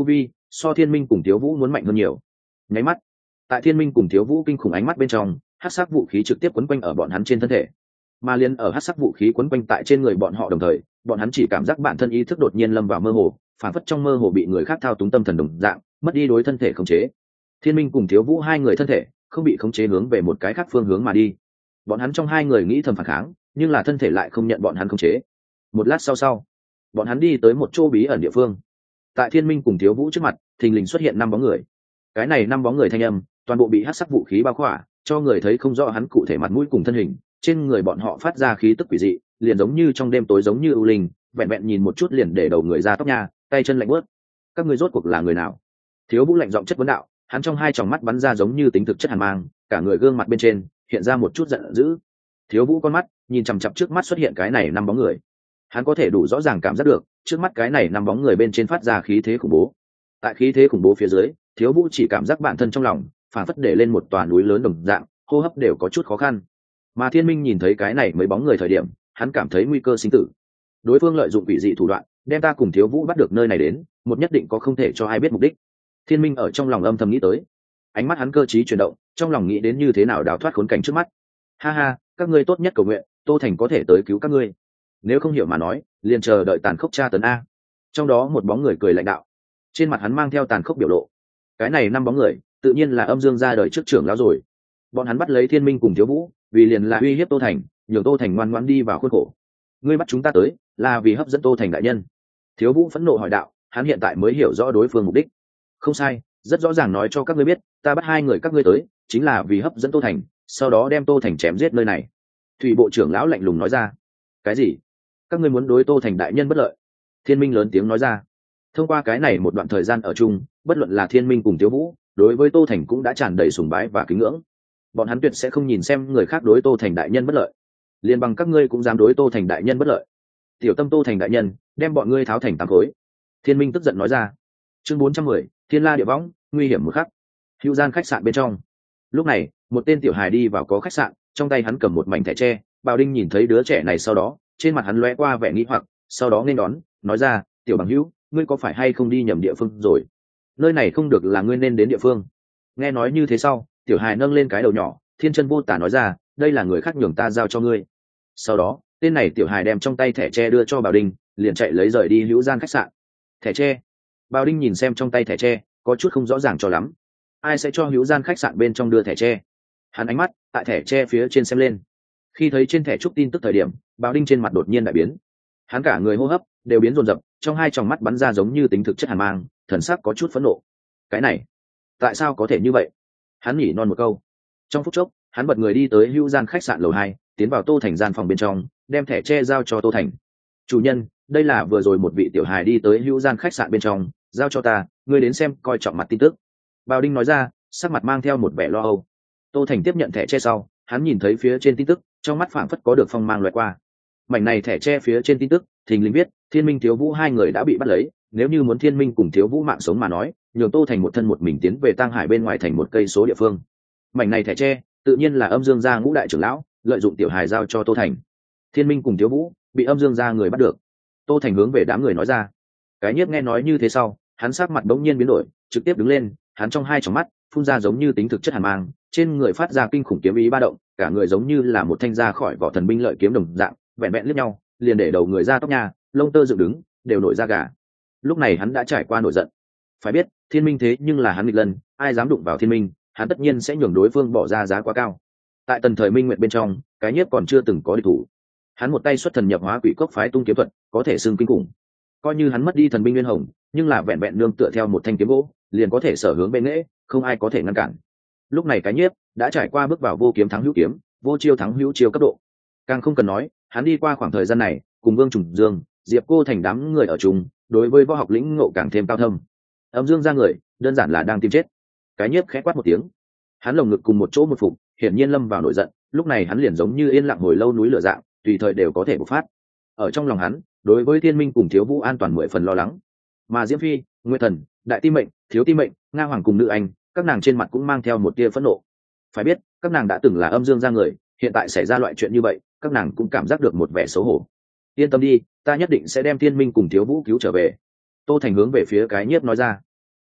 so thiên minh cùng thiếu vũ muốn mạnh hơn nhiều. Nháy mắt, tại thiên minh cùng thiếu vũ kinh khủng ánh mắt bên trong, hắc sắc vũ khí trực tiếp quấn quanh ở bọn hắn trên thân thể, mà liên ở hắc sắc vũ khí quấn quanh tại trên người bọn họ đồng thời, bọn hắn chỉ cảm giác bản thân ý thức đột nhiên lâm vào mơ hồ, phản phất trong mơ hồ bị người khác thao túng tâm thần đồng dạng, mất đi đối thân thể khống chế. Thiên minh cùng thiếu vũ hai người thân thể không bị khống chế hướng về một cái khác phương hướng mà đi. Bọn hắn trong hai người nghĩ thầm phản kháng, nhưng là thân thể lại không nhận bọn hắn khống chế. Một lát sau, bọn hắn đi tới một chỗ bí ẩn địa phương. Tại thiên minh cùng thiếu vũ trước mặt, thình lình xuất hiện 5 bóng người. Cái này 5 bóng người thanh âm, toàn bộ bị hắc sắc vũ khí bao khỏa, cho người thấy không rõ hắn cụ thể mặt mũi cùng thân hình. Trên người bọn họ phát ra khí tức quỷ dị, liền giống như trong đêm tối giống như ưu linh, vẹn vẹn nhìn một chút liền để đầu người ra tóc nha, tay chân lạnh buốt. Các ngươi rốt cuộc là người nào? Thiếu vũ lạnh giọng chất vấn đạo, hắn trong hai tròng mắt bắn ra giống như tính thực chất hàn mang, cả người gương mặt bên trên hiện ra một chút giận dữ. Thiếu vũ con mắt nhìn chằm chằm trước mắt xuất hiện cái này 5 bóng người, hắn có thể đủ rõ ràng cảm giác được trước mắt cái này 5 bóng người bên trên phát ra khí thế khủng bố. Tại khí thế khủng bố phía dưới, thiếu vũ chỉ cảm giác bản thân trong lòng phản phất để lên một tòa núi lớn đồng dạng, hô hấp đều có chút khó khăn. Mà thiên minh nhìn thấy cái này mấy bóng người thời điểm, hắn cảm thấy nguy cơ sinh tử. Đối phương lợi dụng quỷ dị thủ đoạn đem ta cùng thiếu vũ bắt được nơi này đến, một nhất định có không thể cho ai biết mục đích. Thiên minh ở trong lòng âm thầm nghĩ tới, ánh mắt hắn cơ trí chuyển động, trong lòng nghĩ đến như thế nào đào thoát khốn cảnh trước mắt. Ha ha, các ngươi tốt nhất cầu nguyện Tô Thành có thể tới cứu các ngươi, nếu không hiểu mà nói liền chờ đợi tàn khốc tra tấn a. Trong đó một bóng người cười lãnh đạo, trên mặt hắn mang theo tàn khốc biểu lộ. Cái này 5 bóng người tự nhiên là âm dương ra đời trước trưởng lão rồi. Bọn hắn bắt lấy thiên minh cùng thiếu vũ vì liền là uy hiếp Tô Thành, nhường Tô Thành ngoan ngoãn đi vào khuôn khổ. Ngươi bắt chúng ta tới là vì hấp dẫn Tô Thành đại nhân? Thiếu vũ phẫn nộ hỏi đạo, hắn hiện tại mới hiểu rõ đối phương mục đích. Không sai, rất rõ ràng nói cho các ngươi biết, ta bắt 2 người các ngươi tới chính là vì hấp dẫn Tô Thành, sau đó đem Tô Thành chém giết nơi này. Thủy bộ trưởng lão lạnh lùng nói ra. Cái gì? Các ngươi muốn đối Tô Thành đại nhân bất lợi? Thiên minh lớn tiếng nói ra. Thông qua cái này một đoạn thời gian ở chung, bất luận là thiên minh cùng thiếu vũ đối với Tô Thành cũng đã tràn đầy sùng bái và kính ngưỡng. Bọn hắn tuyệt sẽ không nhìn xem người khác đối Tô Thành đại nhân bất lợi, liền bằng các ngươi cũng dám đối Tô Thành đại nhân bất lợi. Tiểu tâm Tô Thành đại nhân đem bọn ngươi tháo thành 8 khối. Thiên minh tức giận nói ra. Chương 410, Thiên La Địa Võng, nguy hiểm một khắc. Hữu gian khách sạn bên trong, lúc này một tên tiểu hài đi vào có khách sạn, trong tay hắn cầm một mảnh thẻ tre. Bào Đinh nhìn thấy đứa trẻ này sau đó, trên mặt hắn lóe qua vẻ nghi hoặc, sau đó nên đón, nói ra, tiểu bằng hữu, ngươi có phải hay không đi nhầm địa phương rồi? Nơi này không được là ngươi nên đến địa phương. Nghe nói như thế sau, tiểu hài nâng lên cái đầu nhỏ, thiên chân vô tả nói ra, đây là người khác nhường ta giao cho ngươi. Sau đó tên này tiểu hài đem trong tay thẻ tre đưa cho Bào Đinh, liền chạy lấy rời đi Hữu gian khách sạn. Thẻ tre? Bào Đinh nhìn xem trong tay thẻ tre, có chút không rõ ràng cho lắm. Ai sẽ cho Hữu gian khách sạn bên trong đưa thẻ tre? Hắn ánh mắt tại thẻ tre phía trên xem lên, khi thấy trên thẻ chúc tin tức thời điểm, Bào Đinh trên mặt đột nhiên đại biến. Hắn cả người hô hấp đều biến rồn rập, trong hai tròng mắt bắn ra giống như tính thực chất hàn mang, thần sắc có chút phẫn nộ. Cái này, tại sao có thể như vậy? Hắn nhỉ non một câu. Trong phút chốc, hắn bật người đi tới Hữu gian khách sạn lầu 2, tiến vào Tô Thành gian phòng bên trong, đem thẻ tre giao cho Tô Thành. Chủ nhân, đây là vừa rồi một vị tiểu hài đi tới Hữu gian khách sạn bên trong, giao cho ta, ngươi đến xem coi trọng mặt tin tức. Bào Đinh nói ra, sắc mặt mang theo một vẻ lo âu. Tô Thành tiếp nhận thẻ tre sau, hắn nhìn thấy phía trên tin tức, trong mắt phảng phất có được phong mang loại qua. Mảnh này thẻ tre phía trên tin tức thình lình viết, thiên minh thiếu vũ 2 người đã bị bắt lấy, nếu như muốn thiên minh cùng thiếu vũ mạng sống mà nói, nhường Tô Thành một thân một mình tiến về Tang Hải bên ngoài thành một cây số địa phương. Mảnh này thẻ tre tự nhiên là âm dương gia ngũ đại trưởng lão lợi dụng tiểu hài giao cho Tô Thành. Thiên minh cùng thiếu vũ bị âm dương gia người bắt được. Tô Thành hướng về đám người nói ra. Cái nhiếp nghe nói như thế sau, hắn sắc mặt bỗng nhiên biến đổi, trực tiếp đứng lên, hắn trong hai tròng mắt phun ra giống như tính thực chất hàn mang, trên người phát ra kinh khủng kiếm ý ba động, cả người giống như là một thanh ra khỏi vỏ thần binh lợi kiếm đồng dạng, vẹn vẹn liếc nhau liền để đầu người ra tóc nha, lông tơ dựng đứng, đều nổi da gà. Lúc này hắn đã trải qua nổi giận. Phải biết thiên minh thế nhưng là hắn nghịch lần, ai dám đụng vào thiên minh, hắn tất nhiên sẽ nhường đối phương bỏ ra giá quá cao. Tại tần thời minh nguyện bên trong, cái nhiếp còn chưa từng có địch thủ. Hắn một tay xuất thần nhập hóa quỷ cốc phái tung kiếm thuật, có thể xưng kinh khủng. Coi như hắn mất đi thần binh nguyên hồng, nhưng là vẹn vẹn nương tựa theo một thanh kiếm gỗ, liền có thể sở hướng bên nghệ, không ai có thể ngăn cản. Lúc này cái nhiếp đã trải qua bước vào vô kiếm thắng hữu kiếm, vô chiêu thắng hữu chiêu cấp độ. Càng không cần nói, hắn đi qua khoảng thời gian này cùng Vương Trùng Dương, Diệp Cô Thành đám người ở chung, đối với võ học lĩnh ngộ càng thêm cao thâm. Âm dương ra người đơn giản là đang tìm chết. Cái nhiếp khẽ quát một tiếng, hắn lồng ngực cùng một chỗ một phục, hiển nhiên lâm vào nổi giận. Lúc này hắn liền giống như yên lặng hồi lâu núi lửa dạng, tùy thời đều có thể bộc phát. Ở trong lòng hắn, đối với thiên minh cùng thiếu vũ an toàn 10 phần lo lắng, mà Diễm Phi, Nguyệt Thần, Đại Ti Mệnh, Thiếu Ti Mệnh, Nga Hoàng cùng Nữ Anh, các nàng trên mặt cũng mang theo một tia phẫn nộ. Phải biết các nàng đã từng là âm dương ra người, hiện tại xảy ra loại chuyện như vậy, các nàng cũng cảm giác được một vẻ xấu hổ. Yên tâm đi, ta nhất định sẽ đem thiên minh cùng thiếu vũ cứu trở về. Tô Thành hướng về phía cái nhiếp nói ra.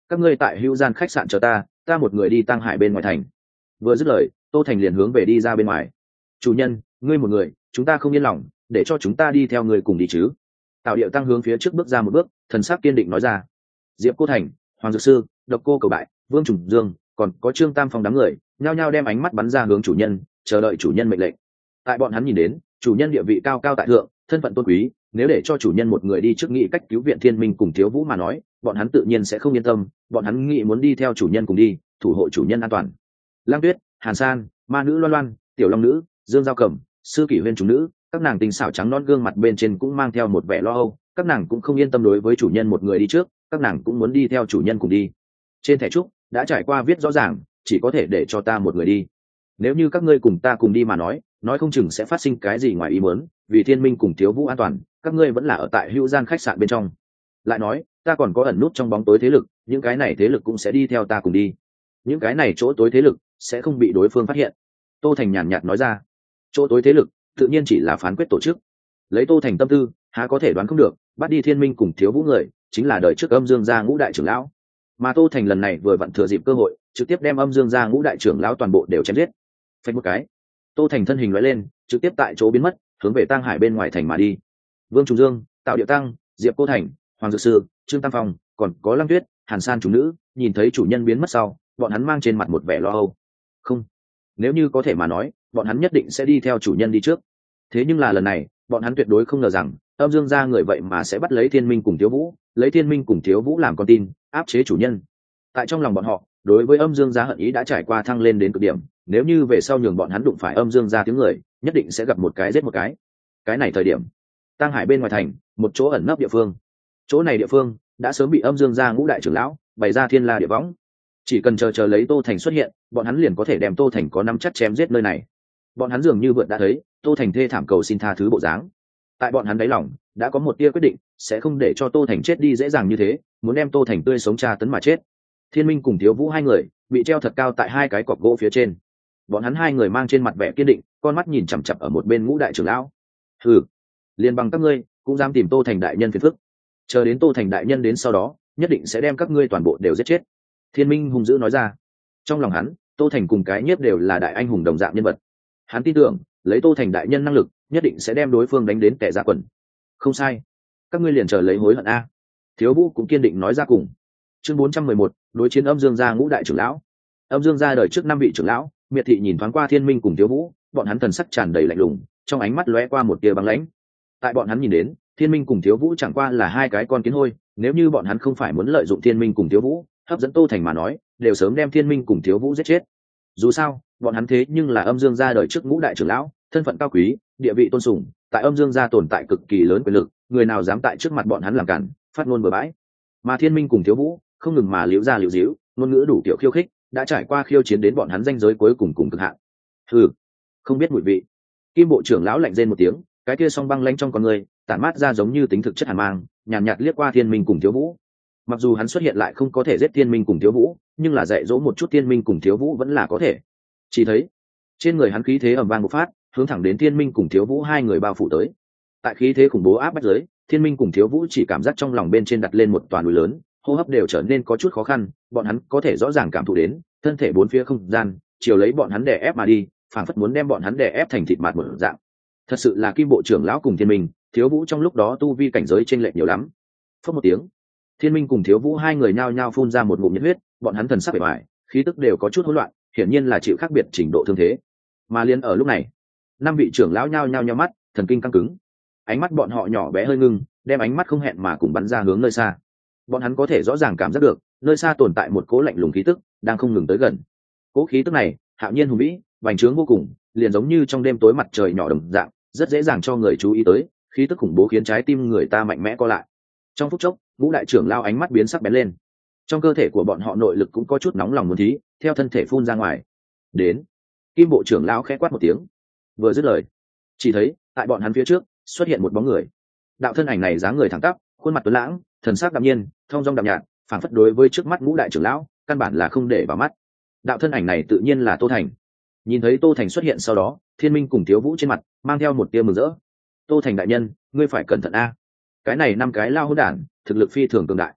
các ngươi tại hữu gian khách sạn chờ ta một người đi Tăng Hải bên ngoài thành. Vừa dứt lời, Tô Thành liền hướng về đi ra bên ngoài. Chủ nhân, ngươi một người, chúng ta không yên lòng, để cho chúng ta đi theo ngươi cùng đi chứ? Tào Điệu Tăng hướng phía trước bước ra một bước, thần sắc kiên định nói ra. Diệp Cô Thành, Hoàng Dược Sư, Độc Cô Cầu Bại, Vương Trùng Dương, còn có Trương Tam Phong đám người nhao nhao đem ánh mắt bắn ra hướng chủ nhân, chờ đợi chủ nhân mệnh lệnh. Tại bọn hắn nhìn đến, chủ nhân địa vị cao cao tại thượng, thân phận tôn quý, nếu để cho chủ nhân một người đi trước nghị cách cứu viện Thiên Minh cùng Thiếu Vũ mà nói, bọn hắn tự nhiên sẽ không yên tâm, bọn hắn nghĩ muốn đi theo chủ nhân cùng đi, thủ hộ chủ nhân an toàn. Lang Tuyết, Hàn San, Ma Nữ Loan Loan, Tiểu Long Nữ, Dương Giao Cẩm, Sư Kỷ Huyên chúng nữ, các nàng tinh xảo trắng non gương mặt bên trên cũng mang theo một vẻ lo âu, các nàng cũng không yên tâm đối với chủ nhân một người đi trước, các nàng cũng muốn đi theo chủ nhân cùng đi. Trên thẻ trúc đã trải qua viết rõ ràng, chỉ có thể để cho ta một người đi. Nếu như các ngươi cùng ta cùng đi mà nói không chừng sẽ phát sinh cái gì ngoài ý muốn, vì Thiên Minh cùng Thiếu Vũ an toàn, các ngươi vẫn là ở tại hữu gian khách sạn bên trong. Lại nói, ta còn có ẩn nút trong bóng tối thế lực, những cái này thế lực cũng sẽ đi theo ta cùng đi. Những cái này chỗ tối thế lực sẽ không bị đối phương phát hiện. Tô Thành nhàn nhạt nói ra. Chỗ tối thế lực tự nhiên chỉ là phán quyết tổ chức. Lấy Tô Thành tâm tư, há có thể đoán không được, bắt đi Thiên Minh cùng Thiếu Vũ người chính là đời trước Âm Dương gia ngũ đại trưởng lão. Mà Tô Thành lần này vừa vặn thừa dịp cơ hội, trực tiếp đem Âm Dương gia ngũ đại trưởng lão toàn bộ đều chém giết. Phách một cái, Tô Thành thân hình lóe lên, trực tiếp tại chỗ biến mất, hướng về Tăng Hải bên ngoài thành mà đi. Vương Trùng Dương, Tạo Điệu Tăng, Diệp Cô Thành, Hoàng Dược Sư, Trương Tam Phong, còn có Lăng Tuyết, Hàn San chúng nữ, nhìn thấy chủ nhân biến mất sau, bọn hắn mang trên mặt một vẻ lo âu. Không, nếu như có thể mà nói, bọn hắn nhất định sẽ đi theo chủ nhân đi trước. Thế nhưng là lần này, bọn hắn tuyệt đối không ngờ rằng, Âm Dương gia người vậy mà sẽ bắt lấy Thiên Minh cùng Thiếu Vũ, lấy Thiên Minh cùng Thiếu Vũ làm con tin, áp chế chủ nhân. Tại trong lòng bọn họ, đối với Âm Dương gia hận ý đã trải qua thăng lên đến cực điểm, nếu như về sau nhường bọn hắn đụng phải Âm Dương gia tiếng người, nhất định sẽ gặp một cái giết một cái. Cái này thời điểm, Tăng Hải bên ngoài thành, một chỗ ẩn nấp địa phương. Chỗ này địa phương đã sớm bị Âm Dương gia ngũ đại trưởng lão bày ra thiên la địa võng, chỉ cần chờ lấy Tô Thành xuất hiện, bọn hắn liền có thể đem Tô Thành có nắm chắc chém giết nơi này. Bọn hắn dường như vượt đã thấy Tô Thành thê thảm cầu xin tha thứ bộ dáng, tại bọn hắn đáy lòng đã có một tia quyết định, sẽ không để cho Tô Thành chết đi dễ dàng như thế, muốn đem Tô Thành tươi sống tra tấn mà chết. Thiên Minh cùng Thiếu Vũ hai người bị treo thật cao tại hai cái cọc gỗ phía trên, bọn hắn hai người mang trên mặt vẻ kiên định, con mắt nhìn chằm chằm ở một bên ngũ đại trưởng lão. Hừ, liền bằng các ngươi cũng dám tìm Tô Thành đại nhân phiền phức, chờ đến Tô Thành đại nhân đến sau đó, nhất định sẽ đem các ngươi toàn bộ đều giết chết. Thiên Minh hung dữ nói ra. Trong lòng hắn, Tô Thành cùng cái nhiếp đều là đại anh hùng đồng dạng nhân vật, hắn tin tưởng lấy Tô Thành đại nhân năng lực, nhất định sẽ đem đối phương đánh đến tẻ ra quần. Không sai, các ngươi liền chờ lấy hối hận a. Thiếu Vũ cũng kiên định nói ra cùng. Chương 411, đối chiến Âm Dương gia ngũ đại trưởng lão. Âm Dương gia đời trước 5 vị trưởng lão, Miệt Thị nhìn thoáng qua Thiên Minh cùng Thiếu Vũ, bọn hắn thần sắc tràn đầy lạnh lùng, trong ánh mắt lóe qua một tia băng lãnh. Tại bọn hắn nhìn đến, Thiên Minh cùng Thiếu Vũ chẳng qua là hai cái con kiến hôi, nếu như bọn hắn không phải muốn lợi dụng Thiên Minh cùng Thiếu Vũ hấp dẫn Tô Thành mà nói, đều sớm đem Thiên Minh cùng Thiếu Vũ giết chết. Dù sao, bọn hắn thế nhưng là Âm Dương gia đời trước ngũ đại trưởng lão, thân phận cao quý, địa vị tôn sùng, tại Âm Dương gia tồn tại cực kỳ lớn quyền lực, người nào dám tại trước mặt bọn hắn làm cản, phát ngôn bừa bãi. Mà Thiên Minh cùng Thiếu Vũ không ngừng mà liễu ra liễu díu, ngôn ngữ đủ kiểu khiêu khích, đã trải qua khiêu chiến đến bọn hắn ranh giới cuối cùng cùng cực hạn. Hừ, không biết mùi vị. Kim bộ trưởng lão lạnh rên một tiếng, cái kia song băng lãnh trong con người tản mát ra giống như tính thực chất hàn mang, nhàn nhạt liếc qua Thiên Minh cùng Thiếu Vũ. Mặc dù hắn xuất hiện lại không có thể giết Thiên Minh cùng Thiếu Vũ, nhưng là dạy dỗ một chút Thiên Minh cùng Thiếu Vũ vẫn là có thể. Chỉ thấy trên người hắn khí thế ầm vang bộc phát, hướng thẳng đến Thiên Minh cùng Thiếu Vũ hai người bao phủ tới. Tại khí thế khủng bố áp bách dưới, Thiên Minh cùng Thiếu Vũ chỉ cảm giác trong lòng bên trên đặt lên một toàn núi lớn, hô hấp đều trở nên có chút khó khăn, bọn hắn có thể rõ ràng cảm thụ đến thân thể bốn phía không gian chiều lấy bọn hắn đè ép mà đi, phảng phất muốn đem bọn hắn đè ép thành thịt mạt một dạng. Thật sự là Kim bộ trưởng lão cùng Thiên Minh, Thiếu Vũ trong lúc đó tu vi cảnh giới chênh lệch nhiều lắm. Phất một tiếng, Thiên Minh cùng Thiếu Vũ hai người nhao nhao phun ra một ngụm nhiệt huyết, bọn hắn thần sắc bề bại, khí tức đều có chút hỗn loạn, hiển nhiên là chịu khác biệt trình độ thương thế. Mà liên ở lúc này, 5 vị trưởng lão nhao nhao nhao mắt, thần kinh căng cứng, ánh mắt bọn họ nhỏ bé hơi ngưng, đem ánh mắt không hẹn mà cùng bắn ra hướng nơi xa. Bọn hắn có thể rõ ràng cảm giác được nơi xa tồn tại một cỗ lạnh lùng khí tức đang không ngừng tới gần. Cỗ khí tức này hạo nhiên hùng vĩ, bành trướng vô cùng, liền giống như trong đêm tối mặt trời nhỏ đồng dạng, rất dễ dàng cho người chú ý tới. Khí tức khủng bố khiến trái tim người ta mạnh mẽ co lại. Trong phút chốc, ngũ đại trưởng lao ánh mắt biến sắc bén lên, trong cơ thể của bọn họ nội lực cũng có chút nóng lòng muốn thí, theo thân thể phun ra ngoài. Đến, Kim bộ trưởng lão khẽ quát một tiếng, vừa dứt lời, chỉ thấy tại bọn hắn phía trước xuất hiện một bóng người. Đạo thân ảnh này dáng người thẳng tắp, khuôn mặt tuấn lãng, thần sắc đạm nhiên, thong dong đạm nhạt, phảng phất đối với trước mắt ngũ đại trưởng lão căn bản là không để vào mắt. Đạo thân ảnh này tự nhiên là Tô Thành. Nhìn thấy Tô Thành xuất hiện sau đó, Thiên Minh cùng Thiếu Vũ trên mặt mang theo một tia mừng rỡ. Tô Thành đại nhân, ngươi phải cẩn thận a, cái này 5 cái lao hỗn đản thực lực phi thường cường đại.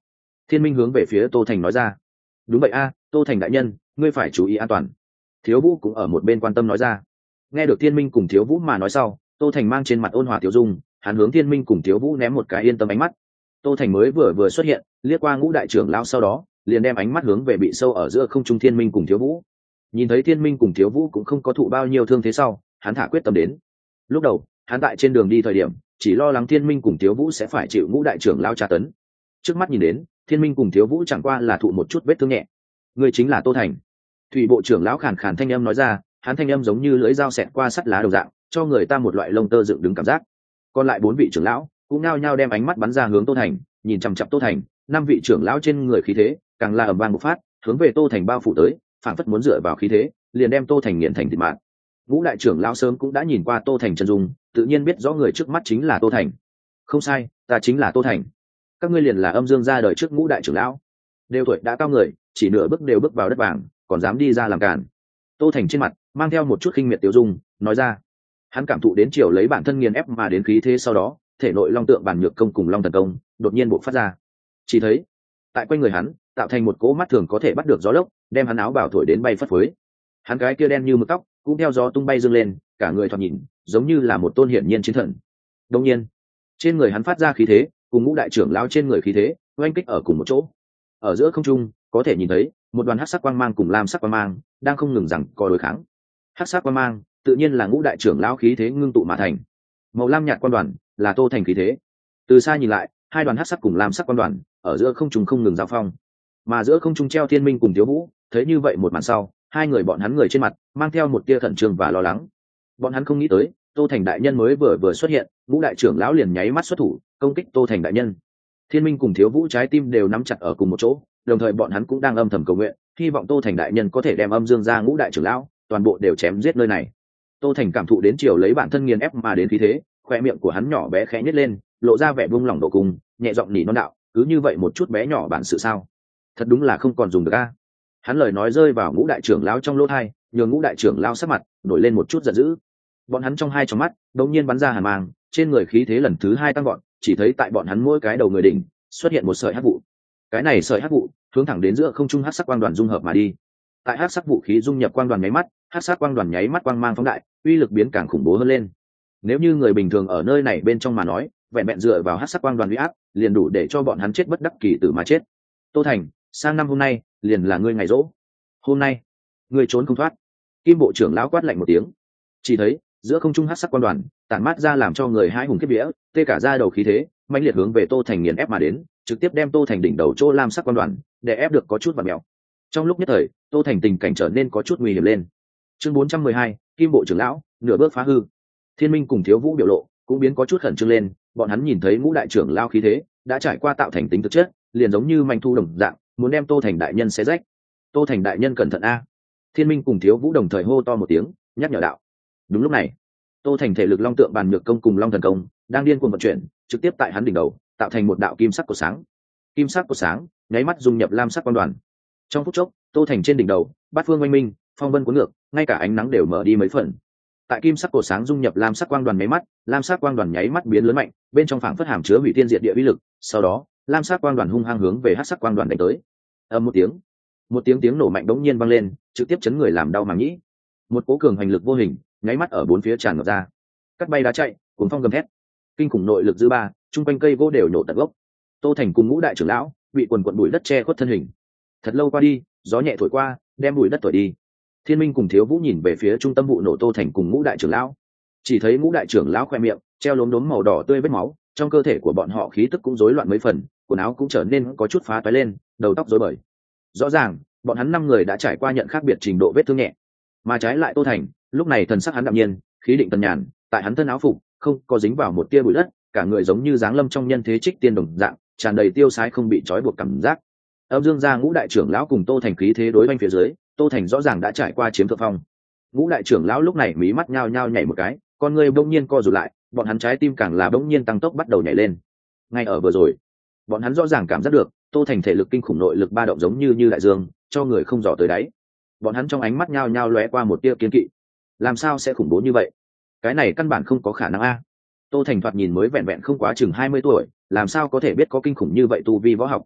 Thiên Minh hướng về phía Tô Thành nói ra. Đúng vậy a, Tô Thành đại nhân, ngươi phải chú ý an toàn. Thiếu Vũ cũng ở một bên quan tâm nói ra. Nghe được Thiên Minh cùng Thiếu Vũ mà nói sau, Tô Thành mang trên mặt ôn hòa tiểu dung, hắn hướng Thiên Minh cùng Thiếu Vũ ném một cái yên tâm ánh mắt. Tô Thành mới vừa xuất hiện, liếc qua Ngũ đại trưởng lão sau đó, liền đem ánh mắt hướng về bị sâu ở giữa không trung Thiên Minh cùng Thiếu Vũ. Nhìn thấy Thiên Minh cùng Thiếu Vũ cũng không có thụ bao nhiêu thương thế sau, hắn thả quyết tâm đến. Lúc đầu, hắn tại trên đường đi thời điểm, chỉ lo lắng Thiên Minh cùng Thiếu Vũ sẽ phải chịu Ngũ đại trưởng lão tra tấn. Trước mắt nhìn đến, Thiên Minh cùng Thiếu Vũ chẳng qua là thụ một chút vết thương nhẹ. Người chính là Tô Thành. Thủy bộ trưởng lão khàn khàn thanh âm nói ra, hắn thanh âm giống như lưỡi dao xẹt qua sắt lá đầu dạng, cho người ta một loại lông tơ dựng đứng cảm giác. Còn lại 4 vị trưởng lão cũng nao nhao đem ánh mắt bắn ra hướng Tô Thành, nhìn chằm chằm Tô Thành. 5 vị trưởng lão trên người khí thế càng là ầm vang một phát, hướng về Tô Thành bao phủ tới, phảng phất muốn dựa vào khí thế, liền đem Tô Thành nghiền thành thịt mạt. Ngũ đại trưởng lão sớm cũng đã nhìn qua Tô Thành chân dung, tự nhiên biết rõ người trước mắt chính là Tô Thành. Không sai, ta chính là Tô Thành. Các ngươi liền là âm dương ra đời trước Ngũ đại trưởng lão, đều tuổi đã cao người, chỉ nửa bước đều bước vào đất vàng, còn dám đi ra làm càn. Tô Thành trên mặt mang theo một chút khinh miệt tiêu dung, nói ra. Hắn cảm thụ đến chiều lấy bản thân nghiền ép mà đến khí thế, sau đó thể nội long tượng bản nhược công cùng long thần công đột nhiên bộc phát ra. Chỉ thấy tại quanh người hắn tạo thành một cỗ mắt thường có thể bắt được gió lốc, đem hắn áo bảo thổi đến bay phất phới. Hắn cái kia đen như mực tóc cũng theo gió tung bay dương lên, cả người thoạt nhìn giống như là một tôn hiển nhiên chiến thần. Đương nhiên, trên người hắn phát ra khí thế cùng Ngũ đại trưởng lão trên người khí thế oanh kích ở cùng một chỗ. Ở giữa không trung có thể nhìn thấy một đoàn hắc sắc quang mang cùng lam sắc quang mang đang không ngừng rằng co đối kháng. Hắc sắc quang mang tự nhiên là Ngũ đại trưởng lão khí thế ngưng tụ mà thành, màu lam nhạt quan đoàn là Tô Thành khí thế. Từ xa nhìn lại, hai đoàn hắc sắc cùng lam sắc quan đoàn ở giữa không trung không ngừng giao phong, mà giữa không trung treo Thiên Minh cùng Thiếu Vũ. Thấy như vậy một màn sau, hai người bọn hắn người trên mặt mang theo một tia khẩn trương và lo lắng. Bọn hắn không nghĩ tới Tô Thành đại nhân mới vừa xuất hiện, Ngũ đại trưởng lão liền nháy mắt xuất thủ công kích Tô Thành đại nhân. Thiên Minh cùng Thiếu Vũ trái tim đều nắm chặt ở cùng một chỗ, đồng thời bọn hắn cũng đang âm thầm cầu nguyện, hy vọng Tô Thành đại nhân có thể đem âm dương ra Ngũ đại trưởng lão toàn bộ đều chém giết nơi này. Tô Thành cảm thụ đến chiều lấy bản thân nghiền ép mà đến khí thế, khoe miệng của hắn nhỏ bé khẽ nhếch lên, lộ ra vẻ buông lỏng độ cùng, nhẹ giọng nỉ non đạo, cứ như vậy một chút bé nhỏ bản sự sao? Thật đúng là không còn dùng được a. Hắn lời nói rơi vào Ngũ đại trưởng lão trong lỗ tai, nhường Ngũ đại trưởng lão sắc mặt nổi lên một chút giận dữ. Bọn hắn trong hai tròng mắt đột nhiên bắn ra hàn mang, trên người khí thế lần thứ 2 tăng vọt, chỉ thấy tại bọn hắn mỗi cái đầu người đỉnh xuất hiện một sợi hắc vụ. Cái này sợi hắc vụ hướng thẳng đến giữa không trung hắc sắc quang đoàn dung hợp mà đi. Tại hắc sắc vũ khí dung nhập quang đoàn nháy mắt, hắc sắc quang đoàn nháy mắt quang mang phóng đại, uy lực biến càng khủng bố hơn lên. Nếu như người bình thường ở nơi này bên trong mà nói, vẹn vẹn dựa vào hắc sắc quang đoàn uy áp, liền đủ để cho bọn hắn chết bất đắc kỳ tử mà chết. Tô Thành, sang năm hôm nay liền là ngươi ngày rỗ. Hôm nay, ngươi trốn không thoát. Kim bộ trưởng lão quát lạnh một tiếng. Chỉ thấy giữa không trung hắc sắc quang đoàn tản mát ra làm cho người hãi hùng kiếp vía, tê cả da đầu khí thế, mãnh liệt hướng về Tô Thành nghiền ép mà đến, trực tiếp đem Tô Thành đỉnh đầu chỗ lam sắc quang đoàn để ép được có chút vặn mèo. Trong lúc nhất thời, Tô Thành tình cảnh trở nên có chút nguy hiểm lên. Chương 412, Kim bộ trưởng lão nửa bước phá hư. Thiên Minh cùng Thiếu Vũ biểu lộ cũng biến có chút khẩn trương lên, bọn hắn nhìn thấy Ngũ đại trưởng lão khí thế đã trải qua tạo thành tính thực chất, liền giống như manh thu đồng dạng, muốn đem Tô Thành đại nhân xé rách. Tô Thành đại nhân cẩn thận a. Thiên Minh cùng Thiếu Vũ đồng thời hô to một tiếng, nhắc nhở đạo. Đúng lúc này, Tô Thành thể lực long tượng bàn nhược công cùng long thần công đang điên cuồng vận chuyển, trực tiếp tại hắn đỉnh đầu tạo thành một đạo kim sắc của sáng. Kim sắc của sáng nháy mắt dung nhập lam sắc quang đoàn. Trong phút chốc, Tô Thành trên đỉnh đầu bát phương oanh minh, phong vân cuốn ngược, ngay cả ánh nắng đều mở đi mấy phần. Tại kim sắc cổ sáng dung nhập lam sắc quang đoàn nháy mắt, lam sắc quang đoàn nháy mắt biến lớn mạnh, bên trong phảng phất hàm chứa hủy thiên diệt địa uy lực. Sau đó, lam sắc quang đoàn hung hăng hướng về hắc sắc quang đoàn đánh tới. Ầm một tiếng nổ mạnh đống nhiên vang lên, trực tiếp chấn người làm đau màng nhĩ. Một cỗ cường hành lực vô hình nháy mắt ở bốn phía tràn ngập ra, cắt bay đá chạy, cuốn phong gầm thét, kinh khủng nội lực dư ba, trung quanh cây gỗ đều nổ tận gốc. Tô Thành cùng Ngũ đại trưởng lão bị quần quần bụi đất che khuất thân hình. Thật lâu qua đi, gió nhẹ thổi qua, đem bụi đất thổi đi. Thiên Minh cùng Thiếu Vũ nhìn về phía trung tâm vụ nổ Tô Thành cùng Ngũ đại trưởng lão, chỉ thấy Ngũ đại trưởng lão khoe miệng treo lốm đốm màu đỏ tươi vết máu, trong cơ thể của bọn họ khí tức cũng rối loạn mấy phần, quần áo cũng trở nên có chút phá toái lên, đầu tóc rối bời. Rõ ràng, bọn hắn 5 người đã trải qua nhận khác biệt trình độ vết thương nhẹ, mà trái lại Tô Thành, lúc này thần sắc hắn đạm nhiên, khí định tần nhàn, tại hắn thân áo phục không có dính vào một tia bụi đất, cả người giống như dáng lâm trong nhân thế trích tiên đồng dạng, tràn đầy tiêu sái không bị trói buộc cảm giác. Âm dương gia Ngũ đại trưởng lão cùng Tô Thành khí thế đối oanh phía dưới, Tô Thành rõ ràng đã trải qua chiếm thượng phong. Ngũ đại trưởng lão lúc này mí mắt nhao nhao nhảy một cái, con người bỗng nhiên co rụt lại, bọn hắn trái tim càng là bỗng nhiên tăng tốc bắt đầu nhảy lên. Ngay ở vừa rồi, bọn hắn rõ ràng cảm giác được Tô Thành thể lực kinh khủng, nội lực ba động giống như đại dương, cho người không dò tới đáy. Bọn hắn trong ánh mắt nhao nhao lóe qua một tia kiên kỵ. Làm sao sẽ khủng bố như vậy? Cái này căn bản không có khả năng a. Tô Thành thoạt nhìn mới vẹn vẹn không quá chừng 20 tuổi, làm sao có thể biết có kinh khủng như vậy tu vi võ học?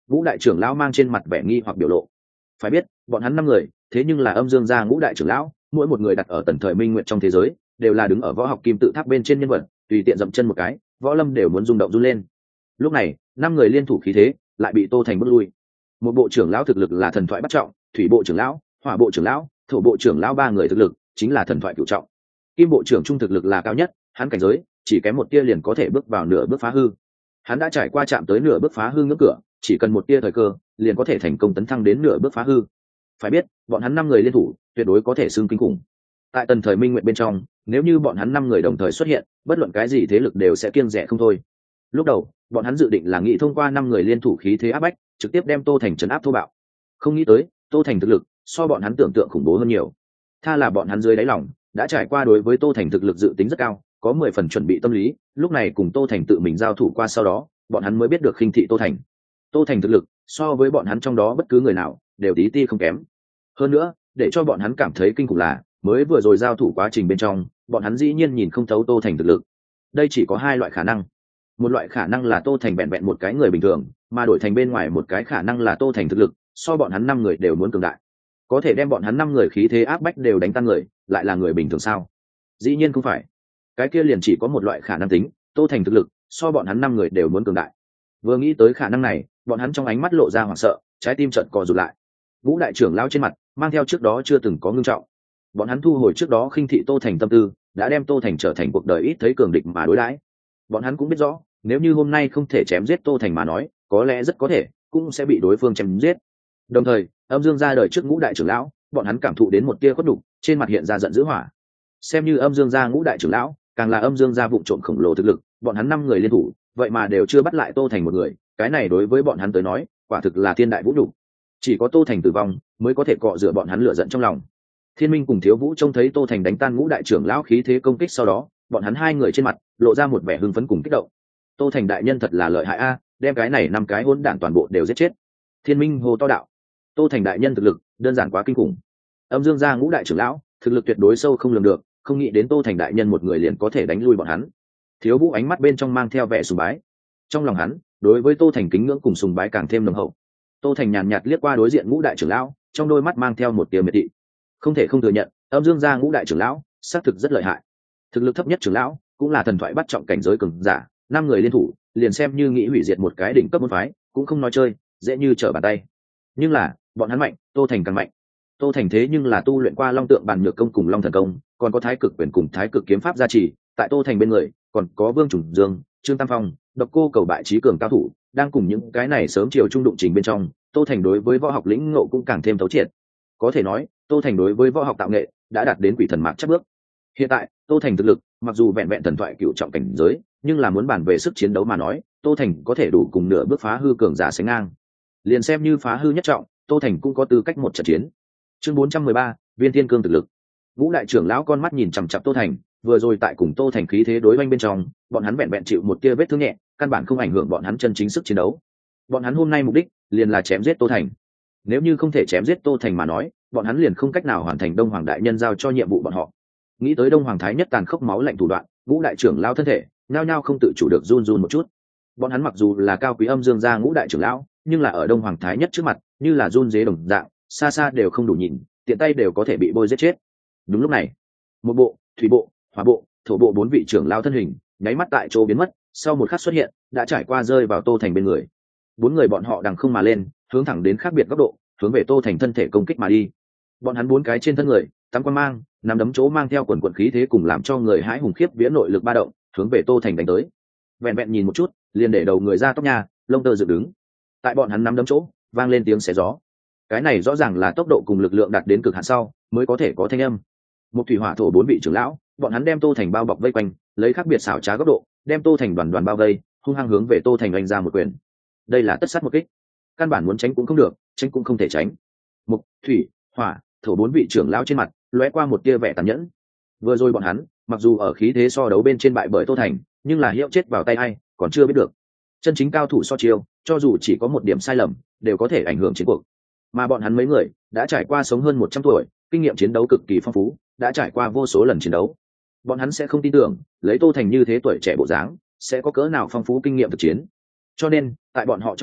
Ngũ đại trưởng lão mang trên mặt vẻ nghi hoặc biểu lộ. Phải biết bọn hắn 5 người thế nhưng là âm dương gia ngũ đại trưởng lão, mỗi một người đặt ở tần thời minh nguyện trong thế giới đều là đứng ở võ học kim tự tháp bên trên nhân vật, tùy tiện dậm chân một cái võ lâm đều muốn rung động run lên. Lúc này 5 người liên thủ khí thế lại bị Tô Thành bước lui. Một bộ trưởng lão thực lực là thần thoại bắt trọng, thủy bộ trưởng lão, hỏa bộ trưởng lão, thổ bộ trưởng lão 3 người thực lực chính là thần thoại cửu trọng, kim bộ trưởng trung thực lực là cao nhất, hắn cảnh giới chỉ kém một tia liền có thể bước vào nửa bước phá hư. Hắn đã trải qua chạm tới nửa bước phá hư ngưỡng cửa, chỉ cần một tia thời cơ liền có thể thành công tấn thăng đến nửa bước phá hư. Phải biết bọn hắn 5 người liên thủ tuyệt đối có thể xưng kinh khủng. Tại tần thời minh nguyện bên trong, nếu như bọn hắn 5 người đồng thời xuất hiện, bất luận cái gì thế lực đều sẽ kiêng rẻ không thôi. Lúc đầu bọn hắn dự định là nghĩ thông qua 5 người liên thủ khí thế áp bách, trực tiếp đem Tô Thành trấn áp thô bạo. Không nghĩ tới Tô Thành thực lực so bọn hắn tưởng tượng khủng bố hơn nhiều. Tha là bọn hắn dưới đáy lòng đã trải qua đối với Tô Thành thực lực dự tính rất cao, có 10 phần chuẩn bị tâm lý, lúc này cùng Tô Thành tự mình giao thủ qua sau đó, bọn hắn mới biết được khinh thị Tô Thành. Tô Thành thực lực so với bọn hắn trong đó bất cứ người nào đều tí ti không kém. Hơn nữa, để cho bọn hắn cảm thấy kinh khủng là, mới vừa rồi giao thủ quá trình bên trong, bọn hắn dĩ nhiên nhìn không thấu Tô Thành thực lực. Đây chỉ có 2 loại khả năng. Một loại khả năng là Tô Thành vẹn vẹn một cái người bình thường, mà đổi thành bên ngoài một cái khả năng là Tô Thành thực lực so bọn hắn 5 người đều muốn cường đại. Có thể đem bọn hắn 5 người khí thế áp bách đều đánh tan người, lại là người bình thường sao? Dĩ nhiên không phải. Cái kia liền chỉ có một loại khả năng tính, Tô Thành thực lực so bọn hắn 5 người đều muốn cường đại. Vừa nghĩ tới khả năng này, bọn hắn trong ánh mắt lộ ra hoảng sợ, trái tim chợt co rụt lại. Ngũ đại trưởng lão trên mặt mang theo trước đó chưa từng có ngưng trọng. Bọn hắn thu hồi trước đó khinh thị Tô Thành tâm tư, đã đem Tô Thành trở thành cuộc đời ít thấy cường địch mà đối đãi. Bọn hắn cũng biết rõ, nếu như hôm nay không thể chém giết Tô Thành mà nói, có lẽ rất có thể cũng sẽ bị đối phương chém giết. Đồng thời, âm dương gia đời trước ngũ đại trưởng lão, bọn hắn cảm thụ đến một tia khuất đục, trên mặt hiện ra giận dữ hỏa. Xem như âm dương gia ngũ đại trưởng lão, càng là âm dương gia vụ trộm khổng lồ thực lực, bọn hắn 5 người liên thủ, vậy mà đều chưa bắt lại Tô Thành một người, cái này đối với bọn hắn tới nói, quả thực là thiên đại vũ nhục. Chỉ có Tô Thành tử vong mới có thể cọ rửa bọn hắn lửa giận trong lòng. Thiên Minh cùng Thiếu Vũ trông thấy Tô Thành đánh tan ngũ đại trưởng lão khí thế công kích sau đó, bọn hắn 2 người trên mặt lộ ra một vẻ hưng phấn cùng kích động. Tô Thành đại nhân thật là lợi hại a, đem cái này 5 cái hỗn đản toàn bộ đều giết chết. Thiên Minh hô to đạo. Tô Thành đại nhân thực lực đơn giản quá kinh khủng. Âm Dương gia ngũ đại trưởng lão thực lực tuyệt đối sâu không lường được, không nghĩ đến Tô Thành đại nhân một người liền có thể đánh lui bọn hắn. Thiếu Vũ ánh mắt bên trong mang theo vẻ sùng bái. Trong lòng hắn, đối với Tô Thành kính ngưỡng cùng sùng bái càng thêm nồng hậu. Tô Thành nhàn nhạt liếc qua đối diện ngũ đại trưởng lão, trong đôi mắt mang theo một tia miệt thị. Không thể không thừa nhận, Âm Dương gia ngũ đại trưởng lão xác thực rất lợi hại. Thực lực thấp nhất trưởng lão cũng là thần thoại bắt trọng cảnh giới cường giả, 5 người liên thủ, liền xem như nghĩ hủy diệt một cái đỉnh cấp môn phái, cũng không nói chơi, dễ như trở bàn tay. Nhưng là, bọn hắn mạnh, Tô Thành càng mạnh. Tô Thành thế nhưng là tu luyện qua Long Tượng Bàn Nhược Công cùng Long Thần Công, còn có Thái Cực Quyền cùng Thái Cực Kiếm Pháp gia trì, tại Tô Thành bên người, còn có Vương Trùng Dương, Trương Tam Phong, Độc Cô Cầu bại trí cường cao thủ, đang cùng những cái này sớm chiều trung đụng trình bên trong, Tô Thành đối với võ học lĩnh ngộ cũng càng thêm thấu triệt. Có thể nói, Tô Thành đối với võ học tạo nghệ đã đạt đến quỷ thần mạc chắc bước. Hiện tại, Tô Thành thực lực, mặc dù vẹn vẹn thần thoại cựu trọng cảnh giới, nhưng là muốn bàn về sức chiến đấu mà nói, Tô Thành có thể đủ cùng nửa bước phá hư cường giả sánh ngang. Liền xem như phá hư nhất trọng, Tô Thành cũng có tư cách một trận chiến. Chương 413, Viên Thiên Cương thực lực. Ngũ đại trưởng lão con mắt nhìn chằm chằm Tô Thành, vừa rồi tại cùng Tô Thành khí thế đối oanh bên trong, bọn hắn vẹn vẹn chịu một tia vết thương nhẹ, căn bản không ảnh hưởng bọn hắn chân chính sức chiến đấu. Bọn hắn hôm nay mục đích liền là chém giết Tô Thành. Nếu như không thể chém giết Tô Thành mà nói, bọn hắn liền không cách nào hoàn thành Đông Hoàng đại nhân giao cho nhiệm vụ bọn họ. Nghĩ tới Đông Hoàng thái nhất tàn khốc máu lạnh thủ đoạn, ngũ đại trưởng lão thân thể nhao nhao không tự chủ được run run một chút. Bọn hắn mặc dù là cao quý âm dương gia ngũ đại trưởng lão, nhưng là ở Đông Hoàng thái nhất trước mặt, như là run dế đồng dạng, xa xa đều không đủ nhìn, tiện tay đều có thể bị bôi giết chết. Đúng lúc này, một bộ, thủy bộ, hỏa bộ, thổ bộ 4 vị trưởng lão thân hình nháy mắt tại chỗ biến mất, sau một khắc xuất hiện, đã trải qua rơi vào Tô Thành bên người. 4 người bọn họ đằng không mà lên, hướng thẳng đến khác biệt góc độ, hướng về Tô Thành thân thể công kích mà đi. Bọn hắn 4 cái trên thân người, tắm quan mang, nắm đấm chỗ mang theo quần quần khí thế cùng làm cho người hãi hùng khiếp vía nội lực ba động, hướng về Tô Thành đánh tới. Vẹn vẹn nhìn một chút, liền để đầu người ra tóc nha, lông tơ dựng đứng. Tại bọn hắn nắm đấm chỗ, vang lên tiếng xé gió. Cái này rõ ràng là tốc độ cùng lực lượng đạt đến cực hạn sau, mới có thể có thanh âm. Một thủy hỏa thổ 4 vị trưởng lão, bọn hắn đem Tô Thành bao bọc vây quanh, lấy khác biệt xảo trá góc độ, đem Tô Thành đoàn đoàn bao vây, hung hăng hướng về Tô Thành oanh ra một quyền. Đây là tất sát một kích, căn bản muốn tránh cũng không được, tránh cũng không thể tránh. Một thủy hỏa thổ 4 vị trưởng lão trên mặt lóe qua một tia vẻ tàn nhẫn. Vừa rồi bọn hắn mặc dù ở khí thế so đấu bên trên bại bởi Tô Thành, nhưng là hiệu chết vào tay ai còn chưa biết được. Chân chính cao thủ so chiêu, cho dù chỉ có một điểm sai lầm đều có thể ảnh hưởng chiến cuộc. Mà bọn hắn mấy người đã trải qua sống hơn 100 tuổi, kinh nghiệm chiến đấu cực kỳ phong phú, đã trải qua vô số lần chiến đấu. Bọn hắn sẽ không tin tưởng lấy Tô Thành như thế tuổi trẻ bộ dáng sẽ có cỡ nào phong phú kinh nghiệm thực chiến. Cho nên tại bọn họ trong mắt,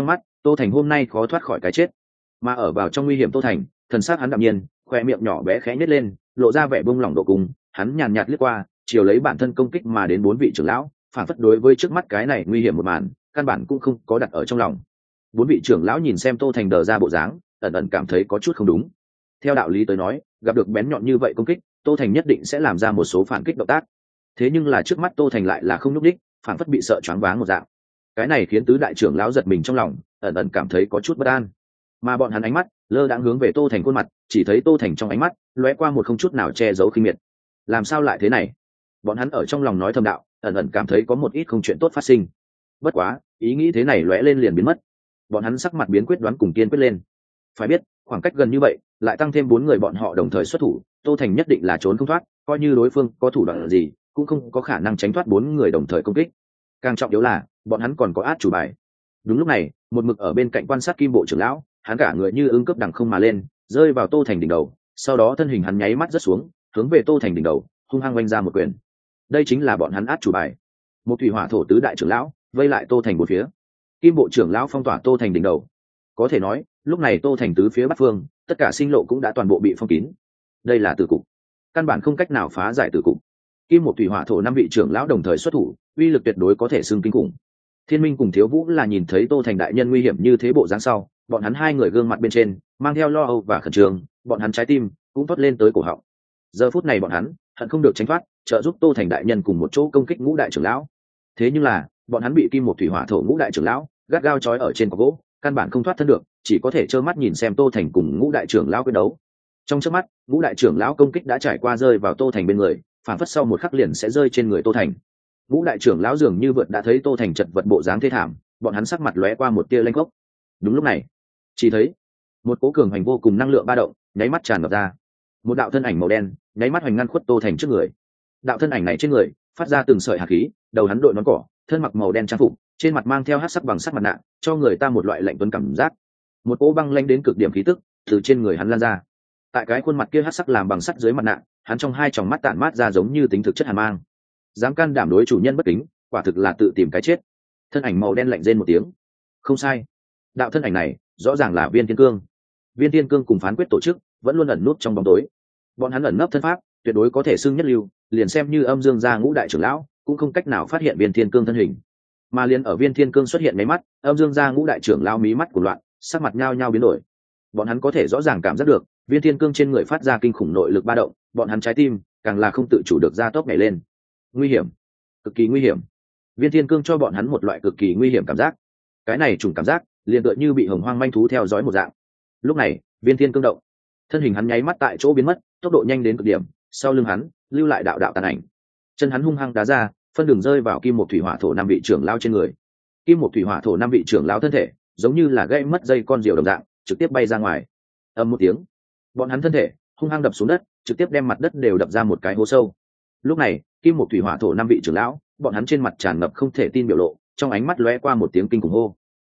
Tô Thành hôm nay khó thoát khỏi cái chết. Mà ở vào trong nguy hiểm Tô Thành, thần sắc hắn đạm nhiên, khoe miệng nhỏ bé khẽ nhếch lên, lộ ra vẻ buông lỏng độ cùng, hắn nhàn nhạt liếc qua, chiều lấy bản thân công kích mà đến 4 vị trưởng lão, phản phất đối với trước mắt cái này nguy hiểm một màn, căn bản cũng không có đặt ở trong lòng. 4 vị trưởng lão nhìn xem Tô Thành đờ ra bộ dáng, ẩn ẩn cảm thấy có chút không đúng. Theo đạo lý tới nói, gặp được bén nhọn như vậy công kích, Tô Thành nhất định sẽ làm ra một số phản kích động tác. Thế nhưng là trước mắt Tô Thành lại là không nhúc nhích, phản phất bị sợ choáng váng một dạng. Cái này khiến tứ đại trưởng lão giật mình trong lòng, ẩn ẩn cảm thấy có chút bất an. Mà bọn hắn ánh mắt lơ đãng hướng về Tô Thành khuôn mặt, chỉ thấy Tô Thành trong ánh mắt lóe qua một không chút nào che giấu khinh miệt. Làm sao lại thế này? Bọn hắn ở trong lòng nói thầm đạo, ẩn ẩn cảm thấy có một ít không chuyện tốt phát sinh. Bất quá, ý nghĩ thế này lóe lên liền biến mất. Bọn hắn sắc mặt biến quyết đoán cùng kiên quyết lên. Phải biết, khoảng cách gần như vậy, lại tăng thêm 4 người bọn họ đồng thời xuất thủ, Tô Thành nhất định là trốn không thoát, coi như đối phương có thủ đoạn gì, cũng không có khả năng tránh thoát 4 người đồng thời công kích. Càng trọng yếu là, bọn hắn còn có át chủ bài. Đúng lúc này, một mực ở bên cạnh quan sát Kim Bộ trưởng lão, hắn cả người như ứng cấp đằng không mà lên, rơi vào Tô Thành đỉnh đầu, sau đó thân hình hắn nháy mắt rớt xuống, hướng về Tô Thành đỉnh đầu, hung hăng vung ra một quyền. Đây chính là bọn hắn át chủ bài. Một thủy hỏa thổ tứ đại trưởng lão, vây lại Tô Thành bốn phía. Kim Bộ trưởng lão phong tỏa Tô Thành đỉnh đầu. Có thể nói, lúc này Tô Thành tứ phía bắc phương, tất cả sinh lộ cũng đã toàn bộ bị phong kín. Đây là tử cục, căn bản không cách nào phá giải tử cục. Kim Một thủy hỏa thổ 5 vị trưởng lão đồng thời xuất thủ, uy lực tuyệt đối có thể xưng kinh khủng. Thiên Minh cùng Thiếu Vũ là nhìn thấy Tô Thành đại nhân nguy hiểm như thế bộ dáng sau, bọn hắn hai người gương mặt bên trên mang theo lo âu và khẩn trương, bọn hắn trái tim cũng thoát lên tới cổ họng. Giờ phút này bọn hắn hận không được tránh thoát, trợ giúp Tô Thành đại nhân cùng một chỗ công kích ngũ đại trưởng lão. Thế nhưng là, bọn hắn bị Kim Một thủy hỏa thổ ngũ đại trưởng lão gắt gao trói ở trên cọc gỗ, căn bản không thoát thân được, chỉ có thể trơ mắt nhìn xem Tô Thành cùng ngũ đại trưởng lão quyết đấu. Trong chớp mắt, ngũ đại trưởng lão công kích đã trải qua rơi vào Tô Thành bên người, phản phất sau một khắc liền sẽ rơi trên người Tô Thành. Ngũ đại trưởng lão dường như vượt đã thấy Tô Thành chật vật bộ dáng thê thảm, bọn hắn sắc mặt lóe qua một tia lanh khốc. Đúng lúc này, chỉ thấy một cố cường hành vô cùng năng lượng ba động nháy mắt tràn ngập ra, một đạo thân ảnh màu đen nháy mắt hoành ngăn khuất Tô Thành trước người. Đạo thân ảnh này trên người phát ra từng sợi hạt khí, đầu hắn đội nón cỏ, thân mặc màu đen trang phục, trên mặt mang theo hắc sắc bằng sắt mặt nạ, cho người ta một loại lạnh tuấn cảm giác. Một cỗ băng lãnh đến cực điểm khí tức từ trên người hắn lan ra. Tại cái khuôn mặt kia hắc sắc làm bằng sắt dưới mặt nạ, hắn trong hai tròng mắt tản mát ra giống như tính thực chất hàn mang. Dám can đảm đối chủ nhân bất kính, quả thực là tự tìm cái chết. Thân ảnh màu đen lạnh rên một tiếng. Không sai, đạo thân ảnh này rõ ràng là Viên Thiên Cương. Viên Thiên Cương cùng phán quyết tổ chức vẫn luôn ẩn nút trong bóng tối. Bọn hắn ẩn nấp thân pháp tuyệt đối có thể xưng nhất lưu, liền xem như Âm Dương gia ngũ đại trưởng lão cũng không cách nào phát hiện Viên Thiên Cương thân hình. Mà liền ở Viên Thiên Cương xuất hiện mấy mắt, Âm Dương gia ngũ đại trưởng lão mí mắt của loạn, sắc mặt nhao nhao biến đổi. Bọn hắn có thể rõ ràng cảm giác được Viên Thiên Cương trên người phát ra kinh khủng nội lực ba động, bọn hắn trái tim càng là không tự chủ được ra tốc nhảy lên. Nguy hiểm, cực kỳ nguy hiểm. Viên Thiên Cương cho bọn hắn một loại cực kỳ nguy hiểm cảm giác. Cái này trùng cảm giác liền tựa như bị hồng hoang manh thú theo dõi một dạng. Lúc này, Viên Thiên Cương động, thân hình hắn nháy mắt tại chỗ biến mất, tốc độ nhanh đến cực điểm, sau lưng hắn lưu lại đạo đạo tàn ảnh. Chân hắn hung hăng đá ra, phân đường rơi vào Kim Một thủy hỏa thổ 5 vị trưởng lão trên người. Kim Một thủy hỏa thổ 5 vị trưởng lão thân thể giống như là gãy mất dây con diều đồng dạng, trực tiếp bay ra ngoài. Ầm một tiếng, bọn hắn thân thể hung hăng đập xuống đất, trực tiếp đem mặt đất đều đập ra một cái hố sâu. Lúc này, Kim Một thủy hỏa thổ 5 vị trưởng lão, bọn hắn trên mặt tràn ngập không thể tin biểu lộ, trong ánh mắt lóe qua một tiếng kinh khủng hô.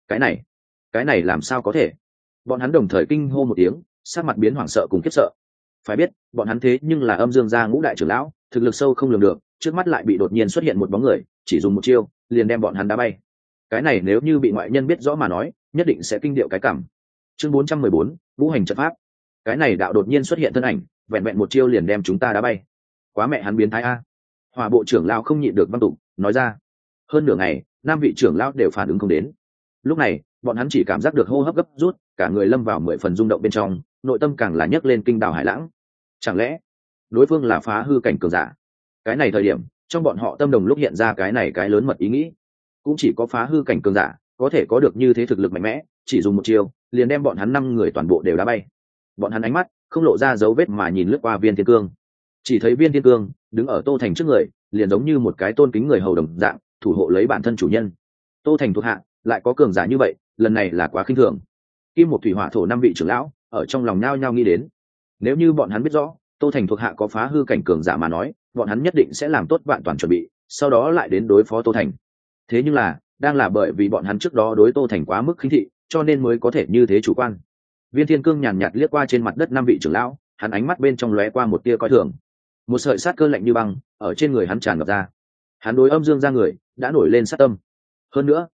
Cái này làm sao có thể? Bọn hắn đồng thời kinh hô một tiếng, sắc mặt biến hoảng sợ cùng khiếp sợ. Phải biết, bọn hắn thế nhưng là Âm Dương gia ngũ đại trưởng lão, thực lực sâu không lường được, trước mắt lại bị đột nhiên xuất hiện một bóng người, chỉ dùng một chiêu, liền đem bọn hắn đá bay. Cái này nếu như bị ngoại nhân biết rõ mà nói, nhất định sẽ kinh điệu cái cảm. Chương 414, Ngũ hành trận pháp. Cái này đạo đột nhiên xuất hiện thân ảnh, vẹn vẹn một chiêu liền đem chúng ta đá bay. Quá mẹ hắn biến thái a. Hỏa bộ trưởng lão không nhịn được văn tục nói ra. Hơn nửa ngày, 5 vị trưởng lão đều phản ứng không đến. Lúc này, bọn hắn chỉ cảm giác được hô hấp gấp rút, cả người lâm vào 10 phần rung động bên trong, nội tâm càng là nhấc lên kinh đảo hải lãng. Chẳng lẽ đối phương là phá hư cảnh cường giả? Cái này thời điểm, trong bọn họ tâm đồng lúc hiện ra cái này cái lớn mật ý nghĩ. Cũng chỉ có phá hư cảnh cường giả có thể có được như thế thực lực mạnh mẽ, chỉ dùng một chiêu liền đem bọn hắn 5 người toàn bộ đều đá bay. Bọn hắn ánh mắt không lộ ra dấu vết mà nhìn lướt qua Viên Thiên Cương. Chỉ thấy Viên Thiên Cương đứng ở Tô Thành trước người, liền giống như một cái tôn kính người hầu đồng dạng, thủ hộ lấy bản thân chủ nhân. Tô Thành thuộc hạ lại có cường giả như vậy, lần này là quá khinh thường. Kim Một thủy hỏa thổ 5 vị trưởng lão ở trong lòng nhao nhao nghĩ đến, nếu như bọn hắn biết rõ Tô Thành thuộc hạ có phá hư cảnh cường giả mà nói, bọn hắn nhất định sẽ làm tốt vạn toàn chuẩn bị, sau đó lại đến đối phó Tô Thành. Thế nhưng là, đang là bởi vì bọn hắn trước đó đối Tô Thành quá mức khinh thị, cho nên mới có thể như thế chủ quan. Viên Thiên Cương nhàn nhạt liếc qua trên mặt đất 5 vị trưởng lão, hắn ánh mắt bên trong lóe qua một tia coi thường. Một sợi sát cơ lạnh như băng ở trên người hắn tràn ngập ra. Hắn đối Âm Dương gia người đã nổi lên sát tâm. Hơn nữa,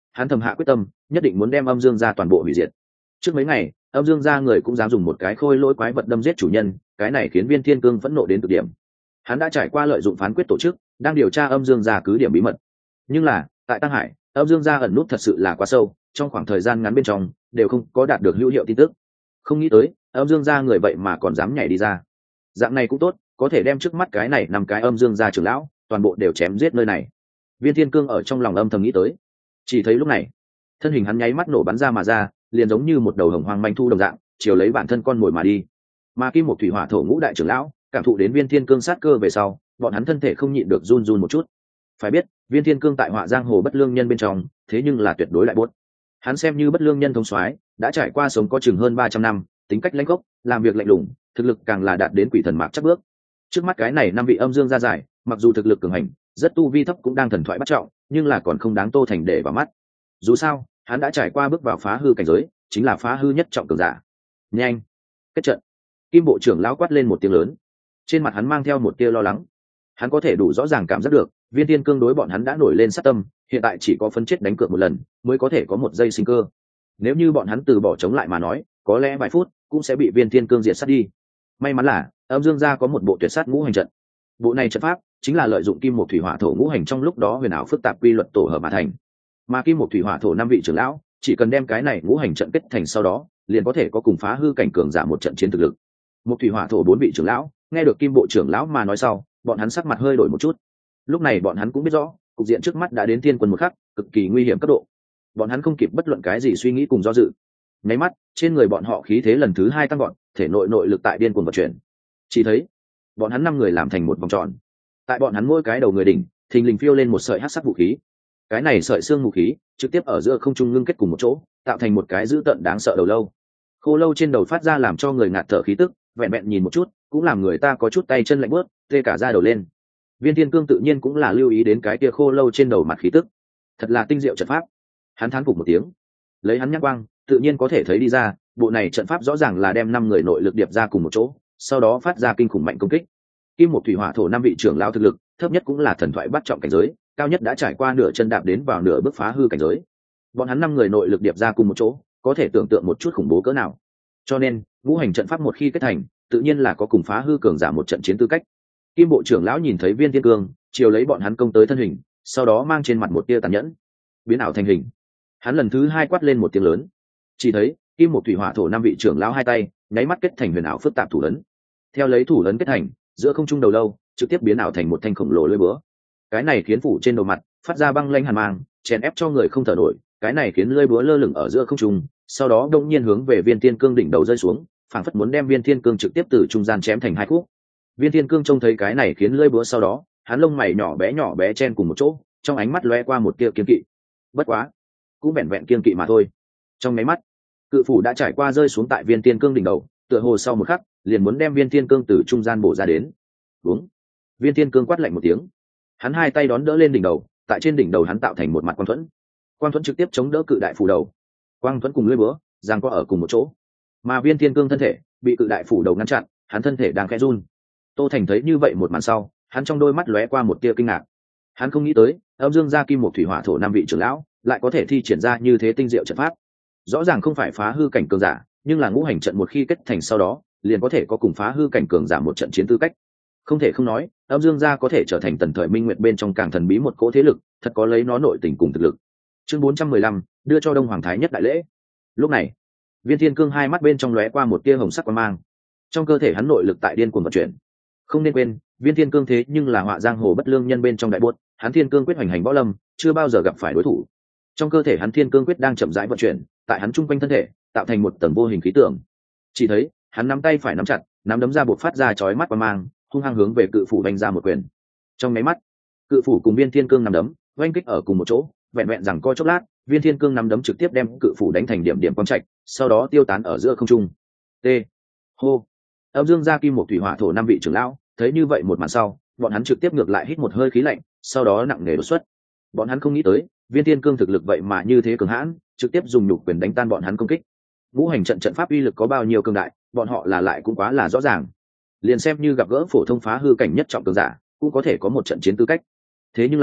hắn thầm hạ quyết tâm nhất định muốn đem âm dương gia toàn bộ hủy diệt. Trước mấy ngày âm dương gia người cũng dám dùng một cái khôi lỗi quái vật đâm giết chủ nhân, cái này khiến Viên Thiên Cương phẫn nộ đến cực điểm. Hắn đã trải qua lợi dụng phán quyết tổ chức đang điều tra âm dương gia cứ điểm bí mật, nhưng là tại Tăng Hải âm dương gia ẩn nút thật sự là quá sâu, trong khoảng thời gian ngắn bên trong đều không có đạt được hữu hiệu tin tức. Không nghĩ tới âm dương gia người vậy mà còn dám nhảy đi ra, dạng này cũng tốt, có thể đem trước mắt cái này 5 cái âm dương gia trưởng lão toàn bộ đều chém giết nơi này. Viên Thiên Cương ở trong lòng âm thầm nghĩ tới. Chỉ thấy lúc này thân hình hắn nháy mắt nổ bắn ra mà ra, liền giống như một đầu hồng hoang manh thu đồng dạng chiều lấy bản thân con mồi mà đi. Mà Kim Một Thủy Hỏa Thổ ngũ đại trưởng lão cảm thụ đến Viên Thiên Cương sát cơ về sau, bọn hắn thân thể không nhịn được run run một chút. Phải biết Viên Thiên Cương tại Họa Giang Hồ bất lương nhân bên trong thế nhưng là tuyệt đối lại bốt. Hắn xem như bất lương nhân thống soái, đã trải qua sống có chừng hơn 300 năm, tính cách lãnh gốc, làm việc lạnh lùng, thực lực càng là đạt đến quỷ thần mạc chắc bước. Trước mắt cái này 5 vị âm dương gia giải, mặc dù thực lực cường hành, rất tu vi thấp cũng đang thần thoại bắt trọng, nhưng là còn không đáng Tô Thành để vào mắt. Dù sao hắn đã trải qua bước vào phá hư cảnh giới, chính là phá hư nhất trọng cường giả. Nhanh kết trận! Kim bộ trưởng lão quát lên một tiếng lớn, trên mặt hắn mang theo một tia lo lắng. Hắn có thể đủ rõ ràng cảm giác được Viên Thiên Cương đối bọn hắn đã nổi lên sát tâm, hiện tại chỉ có phân chết đánh cược một lần mới có thể có một giây sinh cơ. Nếu như bọn hắn từ bỏ chống lại mà nói, có lẽ vài phút cũng sẽ bị Viên Thiên Cương diệt sát đi. May mắn là âm dương gia có một bộ tuyệt sát ngũ hành trận. Bộ này trận pháp chính là lợi dụng Kim Một Thủy Hỏa Thổ ngũ hành trong lúc đó huyền ảo phức tạp quy luật tổ hợp mà thành. Mà Kim Một Thủy Hỏa Thổ 5 vị trưởng lão chỉ cần đem cái này ngũ hành trận kết thành, sau đó liền có thể có cùng phá hư cảnh cường giả một trận chiến thực lực. Một Thủy Hỏa Thổ 4 vị trưởng lão nghe được Kim bộ trưởng lão mà nói sau, bọn hắn sắc mặt hơi đổi một chút. Lúc này bọn hắn cũng biết rõ cục diện trước mắt đã đến thiên quân một khắc, cực kỳ nguy hiểm cấp độ. Bọn hắn không kịp bất luận cái gì suy nghĩ cùng do dự, nháy mắt trên người bọn họ khí thế lần thứ 2 tăng gọn, thể nội lực tại điên cuồng vận chuyển. Chỉ thấy bọn hắn 5 người làm thành một vòng tròn, tại bọn hắn mỗi cái đầu người đỉnh thình lình phiêu lên một sợi hắc sắc vũ khí. Cái này sợi xương vũ khí trực tiếp ở giữa không trung ngưng kết cùng một chỗ, tạo thành một cái dữ tợn đáng sợ đầu lâu. Khô lâu trên đầu phát ra làm cho người ngạt thở khí tức, vẹn vẹn nhìn một chút cũng làm người ta có chút tay chân lạnh bớt, tê cả da đầu lên. Viên Thiên Cương tự nhiên cũng là lưu ý đến cái kia khô lâu trên đầu mặt khí tức, thật là tinh diệu trận pháp. Hắn thán phục một tiếng, lấy hắn nhắc quang tự nhiên có thể thấy đi ra, bộ này trận pháp rõ ràng là đem 5 người nội lực điệp ra cùng một chỗ, sau đó phát ra kinh khủng mạnh công kích. Kim Một Thủy Hỏa Thổ 5 vị trưởng lão thực lực thấp nhất cũng là thần thoại bắt trọng cảnh giới, cao nhất đã trải qua nửa chân đạp đến vào nửa bước phá hư cảnh giới. Bọn hắn 5 người nội lực điệp ra cùng một chỗ, có thể tưởng tượng một chút khủng bố cỡ nào. Cho nên ngũ hành trận pháp một khi kết thành, tự nhiên là có cùng phá hư cường giả một trận chiến tư cách. Kim bộ trưởng lão nhìn thấy Viên Thiên Cương chiều lấy bọn hắn công tới thân hình, sau đó mang trên mặt một tia tàn nhẫn, biến ảo thành hình. Hắn lần thứ 2 quát lên một tiếng lớn, chỉ thấy Kim Một Thủy Hỏa Thổ 5 vị trưởng lão hai tay nháy mắt kết thành huyền ảo phức tạp thủ ấn. Theo lấy thủ ấn kết thành, giữa không trung đầu lâu trực tiếp biến ảo thành một thanh khổng lồ lưỡi búa. Cái này khiến phủ trên đầu mặt phát ra băng lanh hàn mang, chèn ép cho người không thở nổi. Cái này khiến lưỡi búa lơ lửng ở giữa không trung, sau đó đột nhiên hướng về Viên Thiên Cương đỉnh đầu rơi xuống, phảng phất muốn đem Viên Thiên Cương trực tiếp từ trung gian chém thành 2 khúc. Viên Thiên Cương trông thấy cái này khiến lưỡi búa, sau đó hắn lông mày nhỏ bé chen cùng một chỗ, trong ánh mắt lóe qua một tia kiên kỵ. Bất quá cũng vẹn vẹn kiên kỵ mà thôi. Trong mấy mắt cự phủ đã trải qua rơi xuống tại Viên Thiên Cương đỉnh đầu, tựa hồ sau một khắc liền muốn đem Viên Thiên Cương từ trung gian bổ ra đến. Đúng. Viên Thiên Cương quát lạnh một tiếng, hắn hai tay đón đỡ lên đỉnh đầu, tại trên đỉnh đầu hắn tạo thành một mặt quang thuẫn trực tiếp chống đỡ cự đại phủ đầu. Quang thuẫn cùng lưỡi búa giằng co ở cùng một chỗ, mà Viên Thiên Cương thân thể bị cự đại phủ đầu ngăn chặn, hắn thân thể đang khẽ run. Tô Thành thấy như vậy một màn sau, hắn trong đôi mắt lóe qua một tia kinh ngạc. Hắn không nghĩ tới âm dương gia Kim Một Thủy Hỏa Thổ 5 vị trưởng lão lại có thể thi triển ra như thế tinh diệu trận pháp. Rõ ràng không phải phá hư cảnh cường giả, nhưng là ngũ hành trận một khi kết thành, sau đó liền có thể có cùng phá hư cảnh cường giả một trận chiến tư cách. Không thể không nói, âm dương gia có thể trở thành tần thời minh nguyệt bên trong càng thần bí một cỗ thế lực, thật có lấy nó nội tình cùng thực lực. Chương 415, đưa cho Đông Hoàng Thái Nhất đại lễ. Lúc này Viên Thiên Cương hai mắt bên trong lóe qua một tia hồng sắc quang mang, trong cơ thể hắn nội lực tại điên cuồng vận chuyển. Không nên quên, Viên Thiên Cương thế nhưng là Họa Giang Hồ bất lương nhân bên trong đại buốt, hắn Thiên Cương quyết hoành hành võ lâm, chưa bao giờ gặp phải đối thủ. Trong cơ thể hắn Thiên Cương quyết đang chậm rãi vận chuyển, tại hắn trung quanh thân thể tạo thành một tầng vô hình khí tượng. Chỉ thấy hắn nắm tay phải nắm chặt, nắm đấm ra buộc phát ra chói mắt quang mang, hung hăng hướng về cự phủ đánh ra một quyền. Trong mấy mắt, cự phủ cùng Viên Thiên Cương nắm đấm oanh kích ở cùng một chỗ, vẹn vẹn rằng co chốc lát, Viên Thiên Cương nắm đấm trực tiếp đem cự phủ đánh thành điểm quang trạch, sau đó tiêu tán ở giữa không trung. T. Hô. Âm dương gia Kim Một Thủy Hỏa Thổ 5 vị trưởng lão thấy như vậy một màn sau, bọn hắn trực tiếp ngược lại hít một hơi khí lạnh, sau đó nặng nề đột xuất. Bọn hắn không nghĩ tới Viên Thiên Cương thực lực vậy mà như thế cường hãn, trực tiếp dùng nhục quyền đánh tan bọn hắn công kích. Ngũ hành trận pháp uy lực có bao nhiêu cường đại, bọn họ là lại cũng quá là rõ ràng. Liền xem như gặp gỡ phổ thông phá hư cảnh nhất trọng cường giả, cũng có thể có một trận chiến tư cách. Thế nhưng là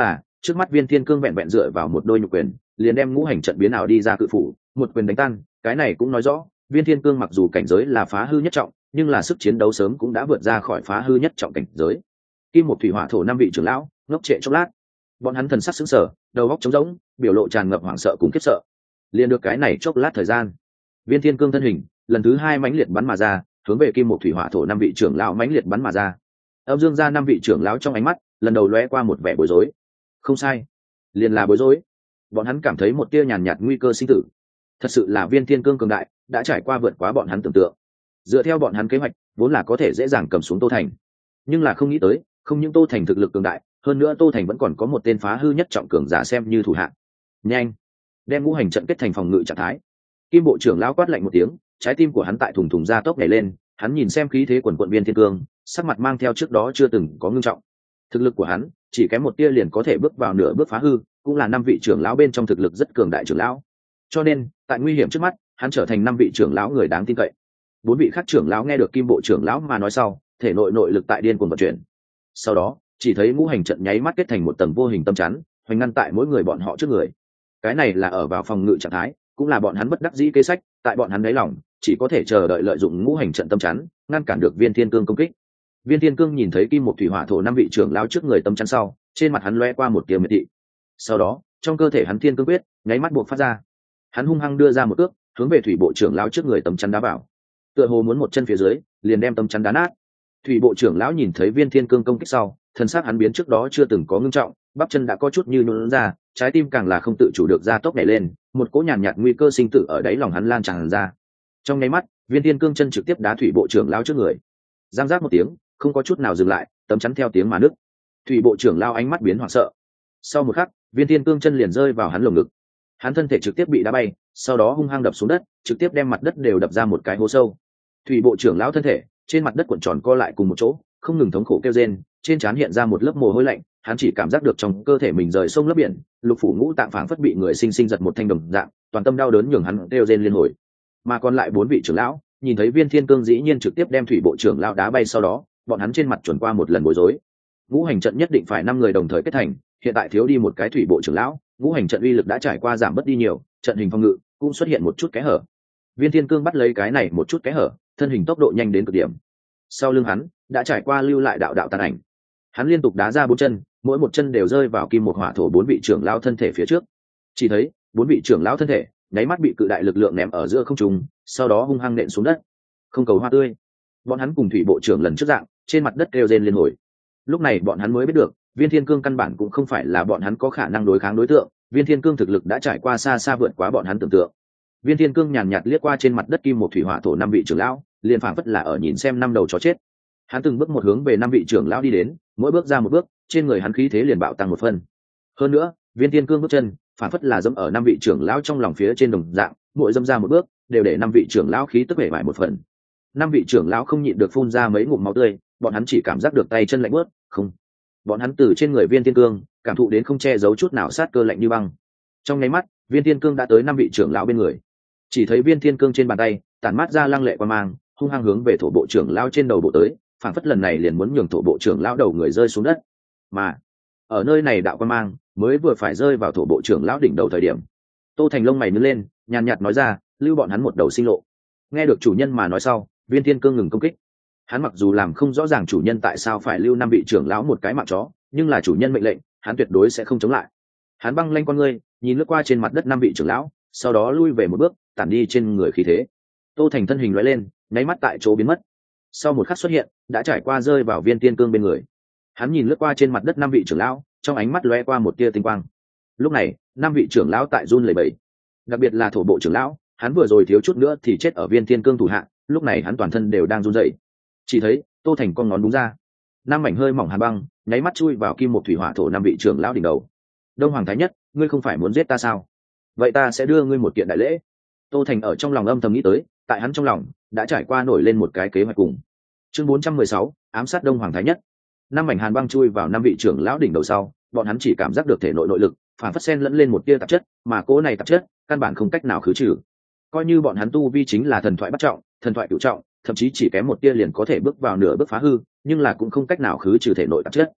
trước mắt Viên Thiên Cương vẹn vẹn dựa vào một đôi nhục quyền liền đem ngũ hành trận biến ảo đi ra cự phủ một quyền đánh tan. Cái này cũng nói rõ Viên Thiên Cương mặc dù cảnh giới là phá hư nhất trọng, nhưng là sức chiến đấu sớm cũng đã vượt ra khỏi phá hư nhất trọng cảnh giới. Kim một thủy hỏa thổ năm vị trưởng lão ngốc trệ chốc lát, bọn hắn thần sắc sững sờ, đầu óc trống rỗng, biểu lộ tràn ngập hoảng sợ cùng khiếp sợ. Liền được cái này chốc lát thời gian, Viên Thiên Cương thân hình lần thứ hai mãnh liệt bắn mà ra, hướng về Kim một thủy hỏa thổ năm vị trưởng lão mãnh liệt bắn mà ra. Âm Dương gia năm vị trưởng lão trong ánh mắt lần đầu lóe qua một vẻ bối rối. Không sai, liền là bối rối. Bọn hắn cảm thấy một tia nhàn nhạt nguy cơ sinh tử. Thật sự là Viên Thiên Cương cường đại, đã trải qua vượt quá bọn hắn tưởng tượng. Dựa theo bọn hắn kế hoạch, vốn là có thể dễ dàng cầm xuống Tô Thành, nhưng là không nghĩ tới, không những Tô Thành thực lực cường đại, hơn nữa Tô Thành vẫn còn có một tên phá hư nhất trọng cường giả xem như thủ hạng. Nhanh, đem ngũ hành trận kết thành phòng ngự trạng thái. Kim bộ trưởng lão quát lạnh một tiếng, trái tim của hắn tại thùng thùng ra tốc nhảy lên, hắn nhìn xem khí thế quần quận Viên Thiên Cương, sắc mặt mang theo trước đó chưa từng có ngưng trọng. Thực lực của hắn chỉ kém một tia liền có thể bước vào nửa bước phá hư, cũng là năm vị trưởng lão bên trong thực lực rất cường đại trưởng lão. Cho nên, tại nguy hiểm trước mắt, hắn trở thành năm vị trưởng lão người đáng tin cậy. Bốn vị khác trưởng lão nghe được Kim bộ trưởng lão mà nói sau, thể nội nội lực tại điên cuồng vận chuyển. Sau đó, chỉ thấy ngũ hành trận nháy mắt kết thành một tầng vô hình tâm chắn, hoành ngăn tại mỗi người bọn họ trước người. Cái này là ở vào phòng ngự trạng thái, cũng là bọn hắn bất đắc dĩ kế sách, tại bọn hắn đáy lòng, chỉ có thể chờ đợi lợi dụng ngũ hành trận tâm chắn, ngăn cản được Viên Thiên Cương công kích. Viên Thiên Cương nhìn thấy Kim một thủy hỏa thổ năm vị trưởng lão trước người tâm chắn sau, trên mặt hắn lóe qua một tia miệt thị. Sau đó, trong cơ thể hắn Thiên Cương quyết nháy mắt buộc phát ra. Hắn hung hăng đưa ra một cước, hướng về thủy bộ trưởng lão trước người tâm chắn đá vào. Tựa hồ muốn một chân phía dưới, liền đem tâm chắn đá nát. Thủy bộ trưởng lão nhìn thấy Viên Thiên Cương công kích sau, thân xác hắn biến trước đó chưa từng có ngưng trọng, bắp chân đã có chút như nhũn ra, trái tim càng là không tự chủ được ra tốc nhảy lên, một cỗ nhàn nhạt nguy cơ sinh tử ở đáy lòng hắn lan tràn ra. Trong nháy mắt, Viên Thiên Cương chân trực tiếp đá thủy bộ trưởng lão trước người. Giang giác một tiếng, không có chút nào dừng lại, tấm chắn theo tiếng mà nứt. Thủy bộ trưởng lão ánh mắt biến hoảng sợ. Sau một khắc, Viên Thiên Cương chân liền rơi vào hắn lồng ngực. Hắn thân thể trực tiếp bị đá bay, sau đó hung hăng đập xuống đất, trực tiếp đem mặt đất đều đập ra một cái hố sâu. Thủy bộ trưởng lão thân thể trên mặt đất cuộn tròn co lại cùng một chỗ, không ngừng thống khổ kêu rên, trên trán hiện ra một lớp mồ hôi lạnh, hắn chỉ cảm giác được trong cơ thể mình rời sông lấp biển, lục phủ ngũ tạng phảng phất bị người sinh sinh giật một thanh đồng dạng, toàn tâm đau đớn nhường hắn kêu rên liên hồi. Mà còn lại bốn vị trưởng lão, nhìn thấy Viên Thiên Cương dĩ nhiên trực tiếp đem thủy bộ trưởng lão đá bay, sau đó, bọn hắn trên mặt chuẩn qua một lần bối rối. Ngũ hành trận nhất định phải 5 người đồng thời kết thành, hiện tại thiếu đi một cái thủy bộ trưởng lão, ngũ hành trận uy lực đã trải qua giảm bớt đi nhiều, trận hình phòng ngự cũng xuất hiện một chút kẽ hở. Viên Thiên Cương bắt lấy cái này một chút kẽ hở, thân hình tốc độ nhanh đến cực điểm. Sau lưng hắn đã trải qua lưu lại đạo đạo tàn ảnh. Hắn liên tục đá ra 4 chân, mỗi một chân đều rơi vào kim một hỏa thổ 4 vị trưởng lão thân thể phía trước. Chỉ thấy 4 vị trưởng lão thân thể nháy mắt bị cự đại lực lượng ném ở giữa không trung, sau đó hung hăng nện xuống đất. Không cầu hoa tươi. Bọn hắn cùng thủy bộ trưởng lần trước dạng, trên mặt đất kêu rên liên hồi. Lúc này bọn hắn mới biết được, Viên Thiên Cương căn bản cũng không phải là bọn hắn có khả năng đối kháng đối tượng, Viên Thiên Cương thực lực đã trải qua xa xa vượt quá bọn hắn tưởng tượng. Viên Thiên Cương nhàn nhạt liếc qua trên mặt đất kim một thủy hỏa thổ 5 vị trưởng lão, liền phảng phất là ở nhìn xem 5 đầu chó chết. Hắn từng bước một hướng về 5 vị trưởng lão đi đến, mỗi bước ra một bước, trên người hắn khí thế liền bạo tăng một phân. Hơn nữa, Viên Thiên Cương bước chân, phảng phất là dẫm ở 5 vị trưởng lão trong lòng phía trên đồng dạng, mỗi dẫm ra một bước, đều để 5 vị trưởng lão khí tức bể bại một phần. 5 vị trưởng lão không nhịn được phun ra mấy ngụm máu tươi, bọn hắn chỉ cảm giác được tay chân lạnh buốt, không. Bọn hắn từ trên người Viên Thiên Cương, cảm thụ đến không che giấu chút nào sát cơ lạnh như băng. Trong nháy mắt, Viên Thiên Cương đã tới 5 vị trưởng lão bên người. Chỉ thấy Viên Thiên Cương trên bàn tay tản mát ra lăng lệ quang mang, hung hăng hướng về thổ bộ trưởng lão trên đầu bộ tới, phảng phất lần này liền muốn nhường thổ bộ trưởng lão đầu người rơi xuống đất. Mà ở nơi này đạo quang mang mới vừa phải rơi vào thổ bộ trưởng lão đỉnh đầu thời điểm, Tô Thành lông mày nhướng lên, nhàn nhạt nói ra, lưu bọn hắn một đầu sinh lộ. Nghe được chủ nhân mà nói sau, Viên Thiên Cương ngừng công kích. Hắn mặc dù làm không rõ ràng chủ nhân tại sao phải lưu 5 vị trưởng lão một cái mạng chó, nhưng là chủ nhân mệnh lệnh, hắn tuyệt đối sẽ không chống lại. Hắn băng lanh con ngươi, nhìn lướt qua trên mặt đất 5 vị trưởng lão, sau đó lui về một bước, tản đi trên người khí thế. Tô Thành thân hình lóe lên, nháy mắt tại chỗ biến mất. Sau một khắc xuất hiện, đã trải qua rơi vào Viên Thiên Cương bên người. Hắn nhìn lướt qua trên mặt đất 5 vị trưởng lão, trong ánh mắt lóe qua một tia tinh quang. Lúc này, 5 vị trưởng lão tại run lẩy bẩy. Đặc biệt là thổ bộ trưởng lão, hắn vừa rồi thiếu chút nữa thì chết ở Viên Thiên Cương thủ hạ, lúc này hắn toàn thân đều đang run rẩy. Chỉ thấy, Tô Thành con ngón đúng ra, 5 mảnh hơi mỏng hàn băng, nháy mắt chui vào kim một thủy hỏa thổ 5 vị trưởng lão đỉnh đầu. Đông Hoàng Thái Nhất, ngươi không phải muốn giết ta sao? Vậy ta sẽ đưa ngươi một kiện đại lễ. Tô Thành ở trong lòng âm thầm nghĩ tới, tại hắn trong lòng đã trải qua nổi lên một cái kế hoạch cùng. Chương 416, ám sát Đông Hoàng Thái Nhất. 5 mảnh hàn băng chui vào 5 vị trưởng lão đỉnh đầu sau, bọn hắn chỉ cảm giác được thể nội nội lực phản phất xen lẫn lên một tia tạp chất, mà cỗ này tạp chất căn bản không cách nào khứ trừ. Coi như bọn hắn tu vi chính là thần thoại bắt trọng, thần thoại cửu trọng, thậm chí chỉ kém một tia liền có thể bước vào nửa bước phá hư, nhưng là cũng không cách nào khứ trừ thể nội tạp chất.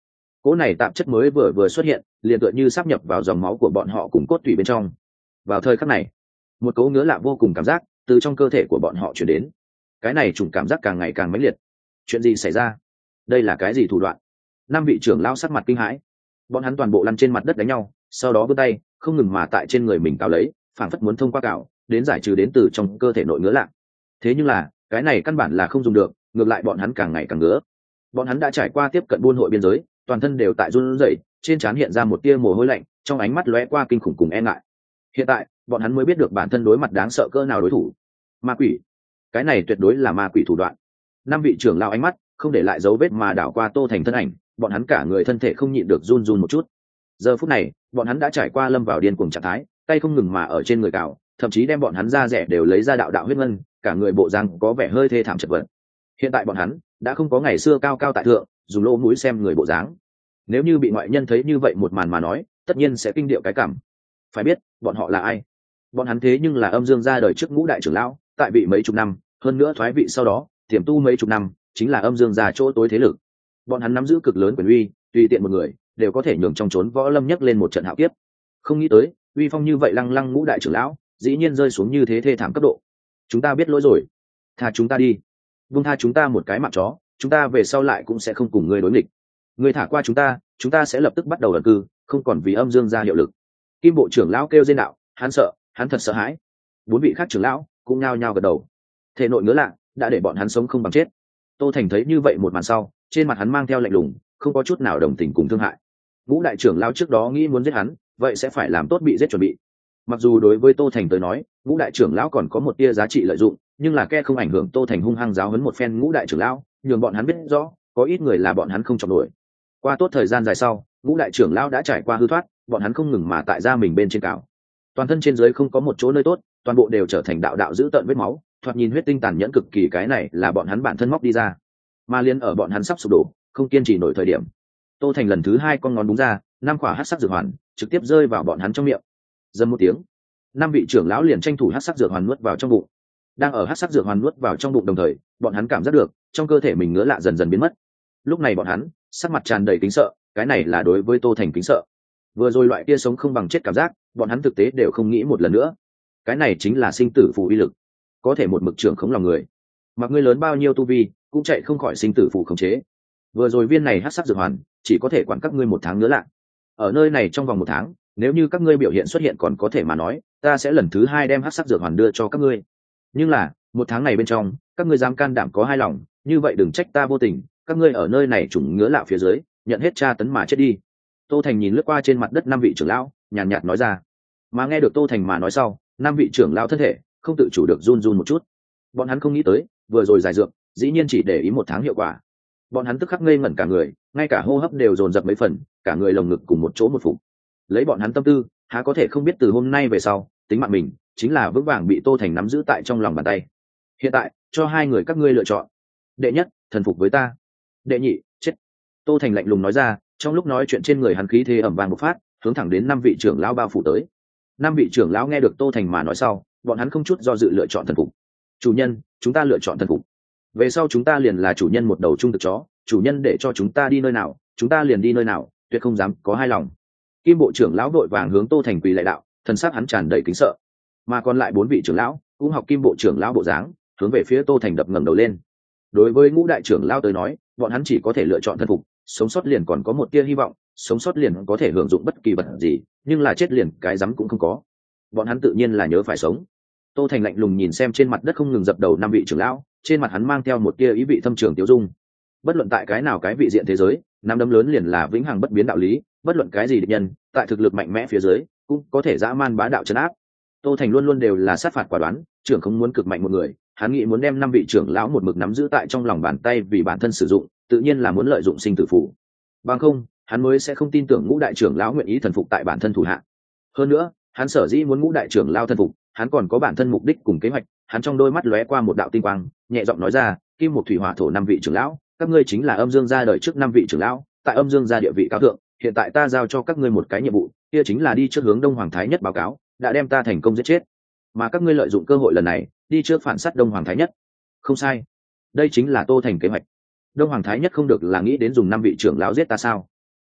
cỗ này tạp chất mới vừa vừa xuất hiện liền tựa như sáp nhập vào dòng máu của bọn họ cùng cốt tủy bên trong. Vào thời khắc này, một cỗ ngứa lạ vô cùng cảm giác từ trong cơ thể của bọn họ chuyển đến. Cái này trùng cảm giác càng ngày càng mãnh liệt. Chuyện gì xảy ra? Đây là cái gì thủ đoạn? Năm vị trưởng lão sắc mặt kinh hãi, bọn hắn toàn bộ lăn trên mặt đất đánh nhau, sau đó vươn tay không ngừng mà tại trên người mình cào lấy, phảng phất muốn thông qua cào đến giải trừ đến từ trong cơ thể nội ngứa lạ. Thế nhưng là cái này căn bản là không dùng được, ngược lại bọn hắn càng ngày càng ngứa. Bọn hắn đã trải qua tiếp cận buôn hội biên giới, toàn thân đều tại run rẩy, trên trán hiện ra một tia mồ hôi lạnh, trong ánh mắt lóe qua kinh khủng cùng e ngại. Hiện tại bọn hắn mới biết được bản thân đối mặt đáng sợ cỡ nào đối thủ. Ma quỷ, cái này tuyệt đối là ma quỷ thủ đoạn. Năm vị trưởng lão ánh mắt không để lại dấu vết mà đảo qua Tô Thành thân ảnh, bọn hắn cả người thân thể không nhịn được run run một chút. Giờ phút này bọn hắn đã trải qua lâm vào điên cuồng trạng thái, tay không ngừng mà ở trên người cào, thậm chí đem bọn hắn da rẻ đều lấy ra đạo đạo huyết ngân, cả người bộ răng có vẻ hơi thê thảm chật vật. Hiện tại bọn hắn đã không có ngày xưa cao cao tại thượng dùng lỗ mũi xem người bộ dáng. Nếu như bị ngoại nhân thấy như vậy một màn mà nói, tất nhiên sẽ kinh điệu cái cảm. Phải biết bọn họ là ai? Bọn hắn thế nhưng là Âm Dương gia đời trước ngũ đại trưởng lão, tại vị mấy chục năm, hơn nữa thoái vị sau đó tiềm tu mấy chục năm, chính là Âm Dương gia chỗ tối thế lực. Bọn hắn nắm giữ cực lớn quyền uy, tùy tiện một người đều có thể nhường trong chốn võ lâm nhấc lên một trận hạo kiếp. Không nghĩ tới uy phong như vậy lăng lăng ngũ đại trưởng lão dĩ nhiên rơi xuống như thế thê thảm cấp độ. Chúng ta biết lỗi rồi, tha chúng ta đi, buông tha chúng ta một cái mạng chó, chúng ta về sau lại cũng sẽ không cùng ngươi đối nghịch. Ngươi thả qua chúng ta sẽ lập tức bắt đầu ẩn cư, không còn vì Âm Dương gia hiệu lực. Kim bộ trưởng lão kêu rên đạo, hắn sợ, hắn thật sợ hãi. Bốn vị khác trưởng lão cũng nhao nhao gật đầu. Thể nội ngứa lạ đã để bọn hắn sống không bằng chết. Tô Thành thấy như vậy một màn sau, trên mặt hắn mang theo lạnh lùng, không có chút nào đồng tình cùng thương hại. Ngũ đại trưởng lão trước đó nghĩ muốn giết hắn, vậy sẽ phải làm tốt bị giết chuẩn bị. Mặc dù đối với Tô Thành tới nói, ngũ đại trưởng lão còn có một tia giá trị lợi dụng, nhưng là ke không ảnh hưởng Tô Thành hung hăng giáo huấn một phen ngũ đại trưởng lão, nhường bọn hắn biết rõ, có ít người là bọn hắn không chọc nổi. Qua tốt thời gian dài sau, ngũ đại trưởng lão đã trải qua hư thoát, bọn hắn không ngừng mà tại ra mình bên trên cào. Toàn thân trên dưới không có một chỗ nơi tốt, toàn bộ đều trở thành đạo đạo dữ tợn vết máu, thoạt nhìn huyết tinh tàn nhẫn cực kỳ, cái này là bọn hắn bản thân móc đi ra. Mà liên ở bọn hắn sắp sụp đổ, không kiên trì nổi thời điểm, Tô Thành lần thứ hai con ngón búng ra, năm quả hắc sắc dược hoàn trực tiếp rơi vào bọn hắn trong miệng. Dầm một tiếng, năm vị trưởng lão liền tranh thủ hắc sắc dược hoàn nuốt vào trong bụng. Đang ở hắc sắc dược hoàn nuốt vào trong bụng đồng thời, bọn hắn cảm giác được trong cơ thể mình ngứa lạ dần dần biến mất. Lúc này bọn hắn sắc mặt tràn đầy kính sợ, cái này là đối với Tô Thành kính sợ. Vừa rồi loại kia sống không bằng chết cảm giác, bọn hắn thực tế đều không nghĩ một lần nữa. Cái này chính là sinh tử phù uy lực, có thể một mực trưởng khống lòng người. Mặc ngươi lớn bao nhiêu tu vi, cũng chạy không khỏi sinh tử phù khống chế. Vừa rồi viên này hắc sắc dược hoàn chỉ có thể quản các ngươi một tháng nữa lạ. Ở nơi này trong vòng một tháng, nếu như các ngươi biểu hiện xuất hiện còn có thể mà nói, ta sẽ lần thứ hai đem hắc sắc dược hoàn đưa cho các ngươi. Nhưng là một tháng này bên trong, các ngươi dám can đảm có hai lòng, như vậy đừng trách ta vô tình, các ngươi ở nơi này trùng ngứa lạ phía dưới, nhận hết tra tấn mà chết đi. Tô Thành nhìn lướt qua trên mặt đất năm vị trưởng lão, nhàn nhạt nói ra. Mà nghe được Tô Thành mà nói sau, năm vị trưởng lão thân thể không tự chủ được run run một chút. Bọn hắn không nghĩ tới, vừa rồi giải dược, dĩ nhiên chỉ để ý một tháng hiệu quả. Bọn hắn tức khắc ngây ngẩn cả người, ngay cả hô hấp đều dồn dập mấy phần, cả người lồng ngực cùng một chỗ một phục. Lấy bọn hắn tâm tư, há có thể không biết từ hôm nay về sau, tính mạng mình chính là vững vàng bị Tô Thành nắm giữ tại trong lòng bàn tay. Hiện tại, cho hai người các ngươi lựa chọn. Đệ nhất, thần phục với ta. Đệ nhị, chết. Tô Thành lạnh lùng nói ra, trong lúc nói chuyện trên người hắn khí thế ẩm vang một phát, hướng thẳng đến năm vị trưởng lão bao phủ tới. Năm vị trưởng lão nghe được Tô Thành mà nói sau, bọn hắn không chút do dự lựa chọn thần phục. Chủ nhân, chúng ta lựa chọn thần phục. Về sau chúng ta liền là chủ nhân một đầu trung thực chó, chủ nhân để cho chúng ta đi nơi nào, chúng ta liền đi nơi nào, tuyệt không dám có hai lòng. Kim bộ trưởng lão vội vàng hướng Tô Thành quỳ lạy đạo, thần sắc hắn tràn đầy kính sợ. Mà còn lại bốn vị trưởng lão cũng học Kim bộ trưởng lão bộ dáng, hướng về phía Tô Thành đập ngẩng đầu lên. Đối với ngũ đại trưởng lão tới nói, bọn hắn chỉ có thể lựa chọn thần phục, sống sót liền còn có một tia hy vọng, sống sót liền có thể hưởng dụng bất kỳ vật gì, nhưng là chết liền cái rắm cũng không có. Bọn hắn tự nhiên là nhớ phải sống. Tô Thành lạnh lùng nhìn xem trên mặt đất không ngừng dập đầu năm vị trưởng lão, trên mặt hắn mang theo một tia ý vị thâm trường tiêu dung. Bất luận tại cái nào cái vị diện thế giới, năm đấm lớn liền là vĩnh hằng bất biến đạo lý, bất luận cái gì địch nhân, tại thực lực mạnh mẽ phía dưới, cũng có thể dã man bá đạo trấn áp. Tô Thành luôn luôn đều là sát phạt quả đoán, trưởng không muốn cực mạnh một người, hắn nghĩ muốn đem năm vị trưởng lão một mực nắm giữ tại trong lòng bàn tay vì bản thân sử dụng, tự nhiên là muốn lợi dụng sinh tử phù. Bằng không, hắn mới sẽ không tin tưởng ngũ đại trưởng lão nguyện ý thần phục tại bản thân thủ hạ. Hơn nữa, hắn sở dĩ muốn ngũ đại trưởng lão thần phục, hắn còn có bản thân mục đích cùng kế hoạch. Hắn trong đôi mắt lóe qua một đạo tinh quang, nhẹ giọng nói ra, Kim một thủy hỏa thổ năm vị trưởng lão, các ngươi chính là Âm Dương gia đời trước năm vị trưởng lão, tại Âm Dương gia địa vị cao thượng, hiện tại ta giao cho các ngươi một cái nhiệm vụ, kia chính là đi trước hướng Đông Hoàng Thái Nhất báo cáo, đã đem ta thành công giết chết. Mà các ngươi lợi dụng cơ hội lần này, đi trước phản sát Đông Hoàng Thái Nhất. Không sai, đây chính là Tô Thành kế hoạch. Đông Hoàng Thái Nhất không được là nghĩ đến dùng năm vị trưởng lão giết ta sao?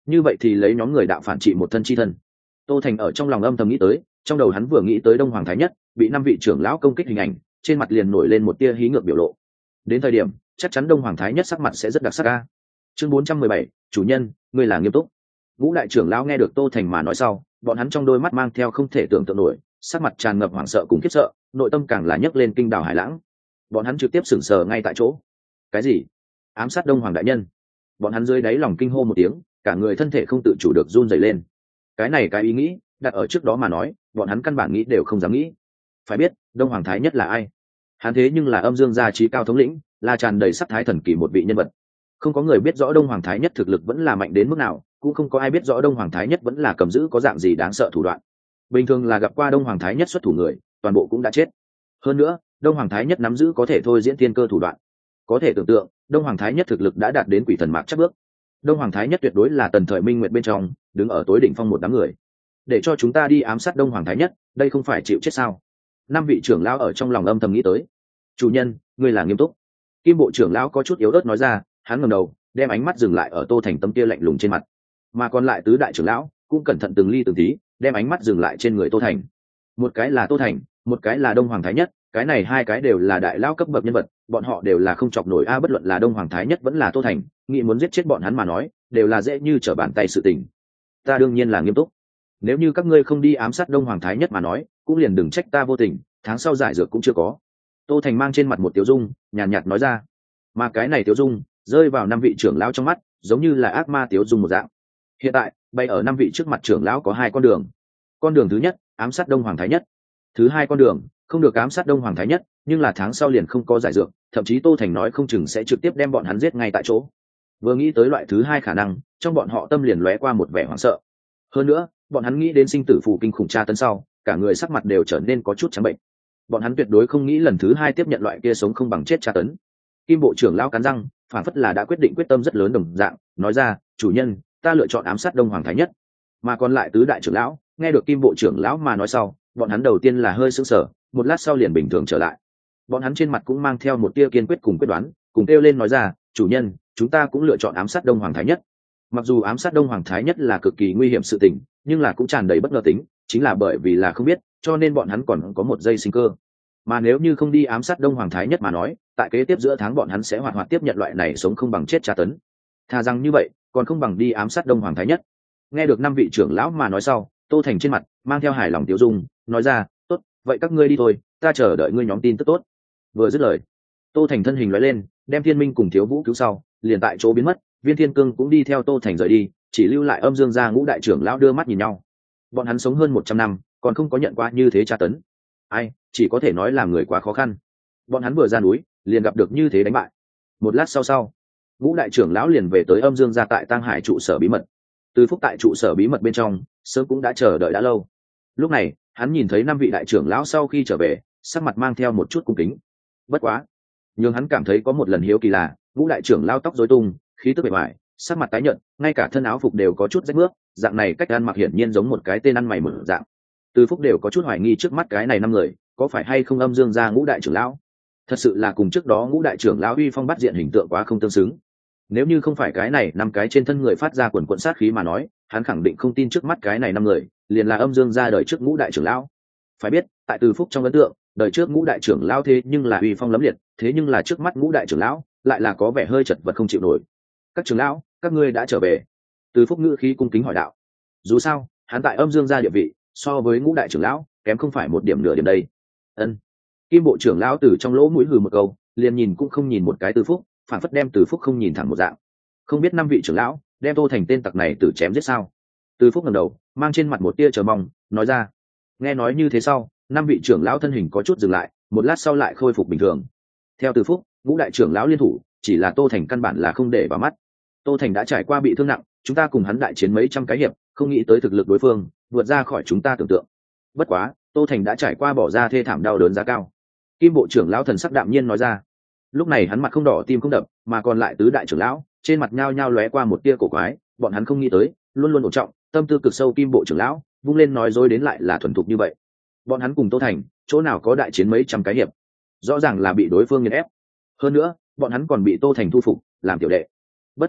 như vậy thì lấy nhóm người đạo phản trị một thân chi thân. Tô Thành ở trong lòng âm thầm nghĩ tới, trong đầu hắn vừa nghĩ tới Đông Hoàng Thái Nhất bị 5 vị trưởng lão công kích hình ảnh, trên mặt liền nổi lên một tia hí ngược biểu lộ. Đến thời điểm chắc chắn Đông Hoàng Thái Nhất sắc mặt sẽ rất đặc sắc a. Chương 417, chủ nhân, ngươi là nghiêm túc. Ngũ đại trưởng lão nghe được Tô Thành mà nói sau, bọn hắn trong đôi mắt mang theo không thể tưởng tượng nổi, sắc mặt tràn ngập hoảng sợ cùng khiếp sợ, nội tâm càng là nhấc lên kinh đảo hải lãng. Bọn hắn trực tiếp sửng sờ ngay tại chỗ. Cái gì? Ám sát Đông Hoàng đại nhân? Bọn hắn dưới đáy lòng kinh hô một tiếng, cả người thân thể không tự chủ được run rẩy lên. Cái ý nghĩ đặt ở trước đó mà nói, bọn hắn căn bản nghĩ đều không dám nghĩ. Phải biết Đông Hoàng Thái Nhất là ai? Hắn thế nhưng là âm dương gia trí cao thống lĩnh, là tràn đầy sắc thái thần kỳ một vị nhân vật. Không có người biết rõ Đông Hoàng Thái Nhất thực lực vẫn là mạnh đến mức nào, cũng không có ai biết rõ Đông Hoàng Thái Nhất vẫn là cầm giữ có dạng gì đáng sợ thủ đoạn. Bình thường là gặp qua Đông Hoàng Thái Nhất xuất thủ người, toàn bộ cũng đã chết. Hơn nữa, Đông Hoàng Thái Nhất nắm giữ có thể thôi diễn thiên cơ thủ đoạn. Có thể tưởng tượng, Đông Hoàng Thái Nhất thực lực đã đạt đến quỷ thần mạc chắc bước. Đông Hoàng Thái Nhất tuyệt đối là tần thời minh nguyệt bên trong, đứng ở tối đỉnh phong một đám người. Để cho chúng ta đi ám sát Đông Hoàng Thái Nhất, đây không phải chịu chết sao? 5 vị trưởng lão ở trong lòng âm thầm nghĩ tới. Chủ nhân, ngươi là nghiêm túc. Kim bộ trưởng lão có chút yếu ớt nói ra, hắn ngẩng đầu, đem ánh mắt dừng lại ở Tô Thành tấm kia lạnh lùng trên mặt. Mà còn lại tứ đại trưởng lão cũng cẩn thận từng ly từng tí, đem ánh mắt dừng lại trên người Tô Thành. Một cái là Tô Thành, một cái là Đông Hoàng Thái Nhất, cái này hai cái đều là đại lão cấp bậc nhân vật, bọn họ đều là không chọc nổi a, bất luận là Đông Hoàng Thái Nhất vẫn là Tô Thành, nghĩ muốn giết chết bọn hắn mà nói, đều là dễ như trở bàn tay sự tình. Ta đương nhiên là nghiêm túc. Nếu như các ngươi không đi ám sát Đông Hoàng Thái Nhất mà nói, cũng liền đừng trách ta vô tình, tháng sau giải dược cũng chưa có. Tô Thành mang trên mặt một tiêu dung, nhàn nhạt nói ra. Mà cái này tiêu dung rơi vào 5 vị trưởng lão trong mắt, giống như là ác ma tiêu dung một dạng. Hiện tại, bay ở 5 vị trước mặt trưởng lão có 2 con đường. Con đường thứ nhất, ám sát Đông Hoàng Thái Nhất. Thứ 2 con đường, không được ám sát Đông Hoàng Thái Nhất, nhưng là tháng sau liền không có giải dược, thậm chí Tô Thành nói không chừng sẽ trực tiếp đem bọn hắn giết ngay tại chỗ. Vừa nghĩ tới loại thứ 2 khả năng, trong bọn họ tâm liền lóe qua một vẻ hoảng sợ. Hơn nữa, bọn hắn nghĩ đến sinh tử phù kinh khủng tra tấn sau, cả người sắc mặt đều trở nên có chút trắng bệnh. Bọn hắn tuyệt đối không nghĩ lần thứ 2 tiếp nhận loại kia sống không bằng chết tra tấn. Kim bộ trưởng lão cắn răng, phản phất là đã quyết định quyết tâm rất lớn đồng dạng, nói ra, chủ nhân, ta lựa chọn ám sát Đông Hoàng Thái Nhất. Mà còn lại tứ đại trưởng lão nghe được Kim bộ trưởng lão mà nói sau, bọn hắn đầu tiên là hơi sững sờ, một lát sau liền bình thường trở lại. Bọn hắn trên mặt cũng mang theo một tia kiên quyết cùng quyết đoán, cùng kêu lên nói ra, chủ nhân, chúng ta cũng lựa chọn ám sát Đông Hoàng Thái Nhất. Mặc dù ám sát Đông Hoàng Thái Nhất là cực kỳ nguy hiểm sự tình, nhưng là cũng tràn đầy bất ngờ tính, chính là bởi vì là không biết, cho nên bọn hắn còn có một giây sinh cơ. Mà nếu như không đi ám sát Đông Hoàng Thái Nhất mà nói, tại kế tiếp giữa tháng bọn hắn sẽ hoạt hoạt tiếp nhận loại này sống không bằng chết tra tấn. Thà rằng như vậy, còn không bằng đi ám sát Đông Hoàng Thái Nhất. Nghe được 5 vị trưởng lão mà nói sau, Tô Thành trên mặt mang theo hài lòng tiêu dung, nói ra, tốt, vậy các ngươi đi thôi, ta chờ đợi ngươi nhóm tin tức tốt. Vừa dứt lời, Tô Thành thân hình lóe lên, đem Thiên Minh cùng Thiếu Vũ cứu sau, liền tại chỗ biến mất. Viên Thiên Cương cũng đi theo Tô Thành rời đi, chỉ lưu lại âm dương gia ngũ đại trưởng lão đưa mắt nhìn nhau. Bọn hắn sống hơn 100 năm, còn không có nhận qua như thế tra tấn. Ai, chỉ có thể nói làm người quá khó khăn. Bọn hắn vừa ra núi, liền gặp được như thế đánh bại. Một lát sau, ngũ đại trưởng lão liền về tới âm dương gia tại Tang Hải trụ sở bí mật. Từ Phúc tại trụ sở bí mật bên trong, sớm cũng đã chờ đợi đã lâu. Lúc này, hắn nhìn thấy 5 vị đại trưởng lão sau khi trở về, sắc mặt mang theo một chút cung kính. Bất quá, nhưng hắn cảm thấy có một lần hiếu kỳ là, ngũ đại trưởng lão tóc rối tung, khí tức bề ngoài, sắc mặt tái nhợt, ngay cả thân áo phục đều có chút rách rưới, dạng này cách ăn mặc hiển nhiên giống một cái tên ăn mày mở dạng. Từ Phúc đều có chút hoài nghi trước mắt cái này 5 người, có phải hay không âm dương gia ngũ đại trưởng lão? Thật sự là cùng trước đó ngũ đại trưởng lão uy phong bắt diện hình tượng quá không tương xứng. Nếu như không phải cái này 5 cái trên thân người phát ra quần quần sát khí mà nói, hắn khẳng định không tin trước mắt cái này 5 người liền là âm dương gia đời trước ngũ đại trưởng lão. Phải biết, tại Từ Phúc trong ấn tượng, đời trước ngũ đại trưởng lão thế nhưng là uy phong lẫm liệt, thế nhưng là trước mắt ngũ đại trưởng lão lại là có vẻ hơi chật vật không chịu nổi. Các trưởng lão, các ngươi đã trở về. Từ Phúc ngữ khí cung kính hỏi đạo. Dù sao, hắn tại âm dương gia địa vị so với ngũ đại trưởng lão kém không phải một điểm nửa điểm đây. Ân. Kim bộ trưởng lão từ trong lỗ mũi hừ một câu, liền nhìn cũng không nhìn một cái Từ Phúc, phản phất đem Từ Phúc không nhìn thẳng một dạng. Không biết 5 vị trưởng lão đem Tô Thành tên tặc này tử chém giết sao? Từ Phúc ngẩng đầu, mang trên mặt một tia chờ mong, nói ra. Nghe nói như thế sau, 5 vị trưởng lão thân hình có chút dừng lại, một lát sau lại khôi phục bình thường. Theo Từ Phúc, ngũ đại trưởng lão liên thủ, chỉ là Tô Thành căn bản là không để vào mắt. Tô Thành đã trải qua bị thương nặng, chúng ta cùng hắn đại chiến mấy trăm cái hiệp, không nghĩ tới thực lực đối phương vượt ra khỏi chúng ta tưởng tượng. Bất quá, Tô Thành đã trải qua bỏ ra thê thảm đau đớn giá cao. Kim bộ trưởng lão thần sắc đạm nhiên nói ra. Lúc này hắn mặt không đỏ tim không đập, mà còn lại tứ đại trưởng lão trên mặt nhao nhao lóe qua một tia cổ quái, bọn hắn không nghĩ tới, luôn luôn ổn trọng, tâm tư cực sâu Kim bộ trưởng lão vung lên nói dối đến lại là thuần thục như vậy. Bọn hắn cùng Tô Thành chỗ nào có đại chiến mấy trăm cái hiệp, rõ ràng là bị đối phương nghiền ép. Hơn nữa, bọn hắn còn bị Tô Thành thu phục làm tiểu đệ. Bất quá,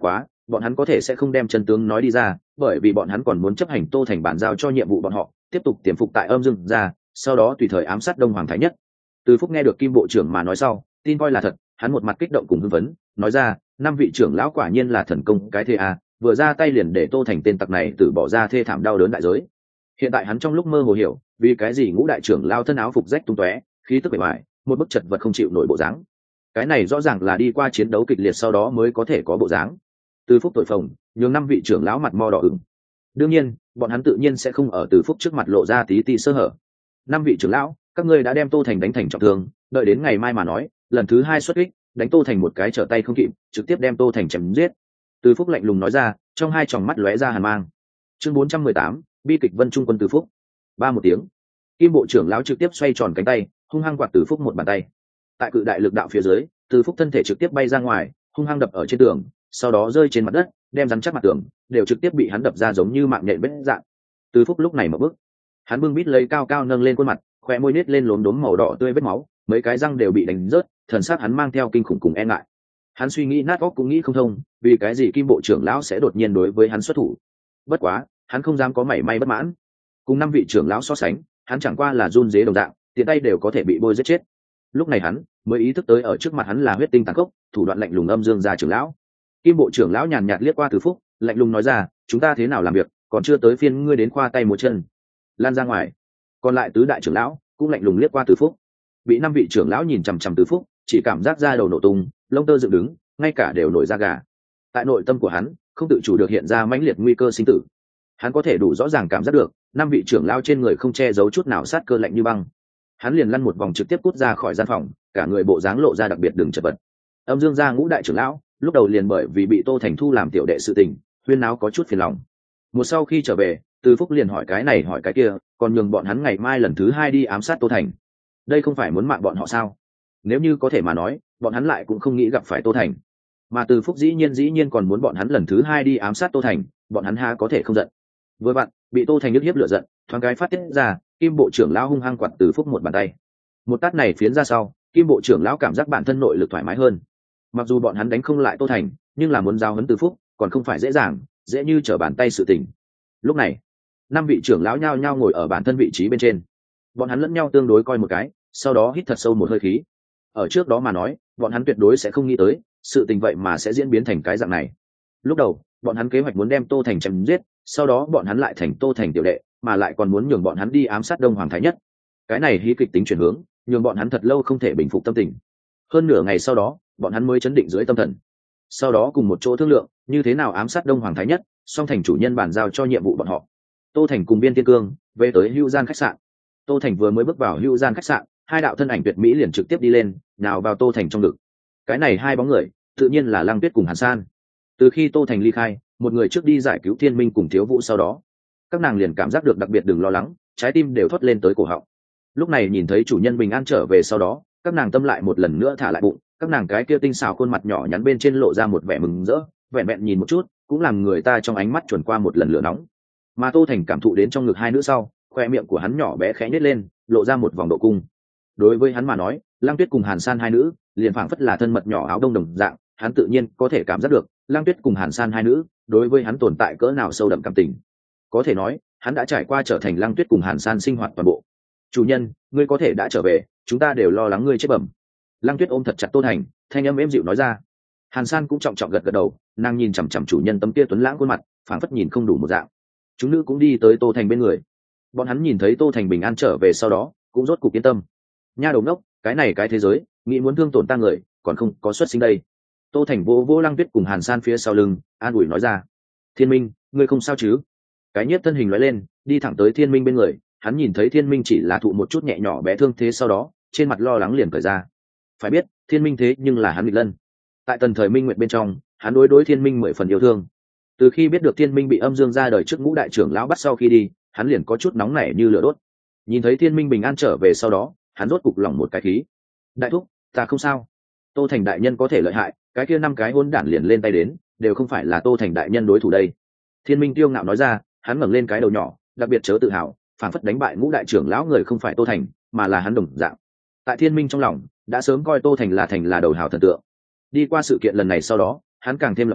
bọn hắn có thể sẽ không đem chân tướng nói đi ra, bởi vì bọn hắn còn muốn chấp hành Tô Thành bàn giao cho nhiệm vụ bọn họ, tiếp tục tiềm phục tại Âm Dương gia, sau đó tùy thời ám sát Đông Hoàng Thái Nhất. Từ Phúc nghe được Kim bộ trưởng mà nói sau, tin coi là thật, hắn một mặt kích động cùng hưng phấn, nói ra, năm vị trưởng lão quả nhiên là thần công cái thế à, vừa ra tay liền để Tô Thành tên tặc này từ bỏ ra thê thảm đau đớn đại giới. Hiện tại hắn trong lúc mơ hồ hiểu, vì cái gì Ngũ đại trưởng lao thân áo phục rách tung tóe, khí tức bề ngoài, một bức chật vật không chịu nổi bộ dáng. Cái này rõ ràng là đi qua chiến đấu kịch liệt sau đó mới có thể có bộ dáng. Từ Phúc tội phồng, nhường năm vị trưởng lão mặt mo đỏ ửng. Đương nhiên, bọn hắn tự nhiên sẽ không ở Từ Phúc trước mặt lộ ra tí sơ hở. Năm vị trưởng lão, các ngươi đã đem Tô Thành đánh thành trọng thương, đợi đến ngày mai mà nói, lần thứ hai xuất kích, đánh Tô Thành một cái trở tay không kịp, trực tiếp đem Tô Thành chém giết. Từ Phúc lạnh lùng nói ra, trong hai tròng mắt lóe ra hàn mang. Chương 418, bi kịch Vân Trung quân Từ Phúc. Ba một tiếng, Kim bộ trưởng lão trực tiếp xoay tròn cánh tay, hung hăng quạt Từ Phúc một bàn tay. Tại cự đại lực đạo phía dưới, Từ Phúc thân thể trực tiếp bay ra ngoài, hung hăng đập ở trên tường, sau đó rơi trên mặt đất, đem rắn chắc mặt tường đều trực tiếp bị hắn đập ra giống như mạng nhện vết dạng. Từ Phúc lúc này mở bước, hắn bưng bít lấy cao cao nâng lên khuôn mặt, khóe môi nít lên lốm đốm màu đỏ tươi vết máu, mấy cái răng đều bị đánh rớt, thần sắc hắn mang theo kinh khủng cùng e ngại. Hắn suy nghĩ nát óc cũng nghĩ không thông, vì cái gì Kim bộ trưởng lão sẽ đột nhiên đối với hắn xuất thủ. Bất quá, hắn không dám có mảy may bất mãn. Cùng năm vị trưởng lão so sánh, hắn chẳng qua là run rế đồng dạng, tiện tay đều có thể bị bôi giết chết. Lúc này hắn mới ý thức tới ở trước mặt hắn là huyết tinh tàn khốc, thủ đoạn lạnh lùng Âm Dương gia trưởng lão. Kim bộ trưởng lão nhàn nhạt liếc qua Từ Phúc, lạnh lùng nói ra, chúng ta thế nào làm việc, còn chưa tới phiên ngươi đến khoa tay múa chân. Lan ra ngoài. Còn lại tứ đại trưởng lão cũng lạnh lùng liếc qua Từ Phúc. Bị năm vị trưởng lão nhìn chằm chằm Từ Phúc, chỉ cảm giác da đầu nổ tung, lông tơ dựng đứng, ngay cả đều nổi da gà. Tại nội tâm của hắn không tự chủ được hiện ra mãnh liệt nguy cơ sinh tử. Hắn có thể đủ rõ ràng cảm giác được năm vị trưởng lão trên người không che giấu chút nào sát cơ lạnh như băng. Hắn liền lăn một vòng trực tiếp cút ra khỏi gian phòng, cả người bộ dáng lộ ra đặc biệt đường chật vật. Âm Dương gia Ngũ đại trưởng lão lúc đầu liền bởi vì bị Tô Thành thu làm tiểu đệ sự tình, huyên náo có chút phiền lòng. Một sau khi trở về, Từ Phúc liền hỏi cái này hỏi cái kia, còn nhường bọn hắn ngày mai lần thứ hai đi ám sát Tô Thành. Đây không phải muốn mạng bọn họ sao? Nếu như có thể mà nói, bọn hắn lại cũng không nghĩ gặp phải Tô Thành. Mà Từ Phúc dĩ nhiên còn muốn bọn hắn lần thứ hai đi ám sát Tô Thành, bọn hắn ha có thể không giận. Vừa vặn, bị Tô Thành nhức hiếp lửa giận, thoáng cái phát tiết ra, Kim bộ trưởng lão hung hăng quạt Từ Phúc một bàn tay. Một tát này phiến ra sau, Kim bộ trưởng lão cảm giác bản thân nội lực thoải mái hơn. Mặc dù bọn hắn đánh không lại Tô Thành, nhưng là muốn giao huấn Từ Phúc, còn không phải dễ dàng, dễ như trở bàn tay sự tình. Lúc này, năm vị trưởng lão nhao nhao ngồi ở bản thân vị trí bên trên. Bọn hắn lẫn nhau tương đối coi một cái, sau đó hít thật sâu một hơi khí. Ở trước đó mà nói, bọn hắn tuyệt đối sẽ không nghĩ tới, sự tình vậy mà sẽ diễn biến thành cái dạng này. Lúc đầu, bọn hắn kế hoạch muốn đem Tô Thành chém giết, sau đó bọn hắn lại thành Tô Thành tiểu đệ, mà lại còn muốn nhường bọn hắn đi ám sát Đông Hoàng Thái Nhất. Cái này hí kịch tính chuyển hướng, nhường bọn hắn thật lâu không thể bình phục tâm tình. Hơn nửa ngày sau đó, bọn hắn mới chấn định dưới tâm thần. Sau đó cùng một chỗ thương lượng, như thế nào ám sát Đông Hoàng Thái Nhất, song thành chủ nhân bàn giao cho nhiệm vụ bọn họ. Tô Thành cùng Biên Thiên Cương về tới Hưu Gian khách sạn. Tô Thành vừa mới bước vào Hưu Gian khách sạn, hai đạo thân ảnh tuyệt mỹ liền trực tiếp đi lên, nào vào Tô Thành trong ngực. Cái này hai bóng người, tự nhiên là Lăng Tuyết cùng Hàn San. Từ khi Tô Thành ly khai, một người trước đi giải cứu Thiên Minh cùng Thiếu Vũ, sau đó các nàng liền cảm giác được đặc biệt đừng lo lắng, trái tim đều thoát lên tới cổ họng. Lúc này nhìn thấy chủ nhân bình an trở về sau đó, các nàng tâm lại một lần nữa thả lại bụng, các nàng cái kia tinh xảo khuôn mặt nhỏ nhắn bên trên lộ ra một vẻ mừng rỡ, vẹn vẹn nhìn một chút cũng làm người ta trong ánh mắt chuẩn qua một lần lửa nóng. Mà Tô Thành cảm thụ đến trong ngực hai nữ sau, khoe miệng của hắn nhỏ bé khẽ nhếch lên, lộ ra một vòng độ cung. Đối với hắn mà nói, Lăng Tuyết cùng Hàn San hai nữ liền phảng phất là thân mật nhỏ áo đông đồng dạng, hắn tự nhiên có thể cảm giác được Lăng Tuyết cùng Hàn San hai nữ đối với hắn tồn tại cỡ nào sâu đậm cảm tình. Có thể nói, hắn đã trải qua trở thành Lăng Tuyết cùng Hàn San sinh hoạt toàn bộ. Chủ nhân, ngươi có thể đã trở về, chúng ta đều lo lắng ngươi chết bẩm. Lăng Tuyết ôm thật chặt Tô Thành, thanh âm êm dịu nói ra. Hàn San cũng trọng trọng gật gật đầu, nàng nhìn chằm chằm chủ nhân tấm kia tuấn lãng khuôn mặt, phảng phất nhìn không đủ một dạng. Chúng nữ cũng đi tới Tô Thành bên người. Bọn hắn nhìn thấy Tô Thành bình an trở về sau đó, cũng rốt cục yên tâm. Nha đầu ngốc, cái này cái thế giới, nghĩ muốn thương tổn ta người, còn không có xuất sinh đây. Tô Thành vô Lăng Tuyết cùng Hàn San phía sau lưng, an ủi nói ra. Thiên Minh, ngươi không sao chứ? Cái Nhiếp thân hình lóe lên, đi thẳng tới Thiên Minh bên người. Hắn nhìn thấy Thiên Minh chỉ là thụ một chút nhẹ nhỏ bé thương thế, sau đó trên mặt lo lắng liền cởi ra. Phải biết, Thiên Minh thế nhưng là hắn nghịch lân. Tại tần thời Minh Nguyệt bên trong, hắn đối Thiên Minh 10 phần yêu thương. Từ khi biết được Thiên Minh bị Âm Dương ra đời trước Ngũ đại trưởng lão bắt sau khi đi, hắn liền có chút nóng nảy như lửa đốt. Nhìn thấy Thiên Minh bình an trở về sau đó, hắn rốt cục lòng một cái khí. Đại thúc, ta không sao. Tô Thành đại nhân có thể lợi hại, cái kia 5 cái hỗn đản liền lên tay đến, đều không phải là Tô Thành đại nhân đối thủ đây. Thiên Minh tiêu ngạo nói ra, hắn ngẩng lên cái đầu nhỏ, đặc biệt chớ tự hào, phản phất đánh bại Ngũ đại trưởng lão người không phải Tô Thành, mà là hắn đồng dạng. Tại Thiên Minh trong lòng, đã sớm coi Tô Thành là đầu hào thần tượng. Đi qua sự kiện lần này sau đó, hắn càng thêm lập chí,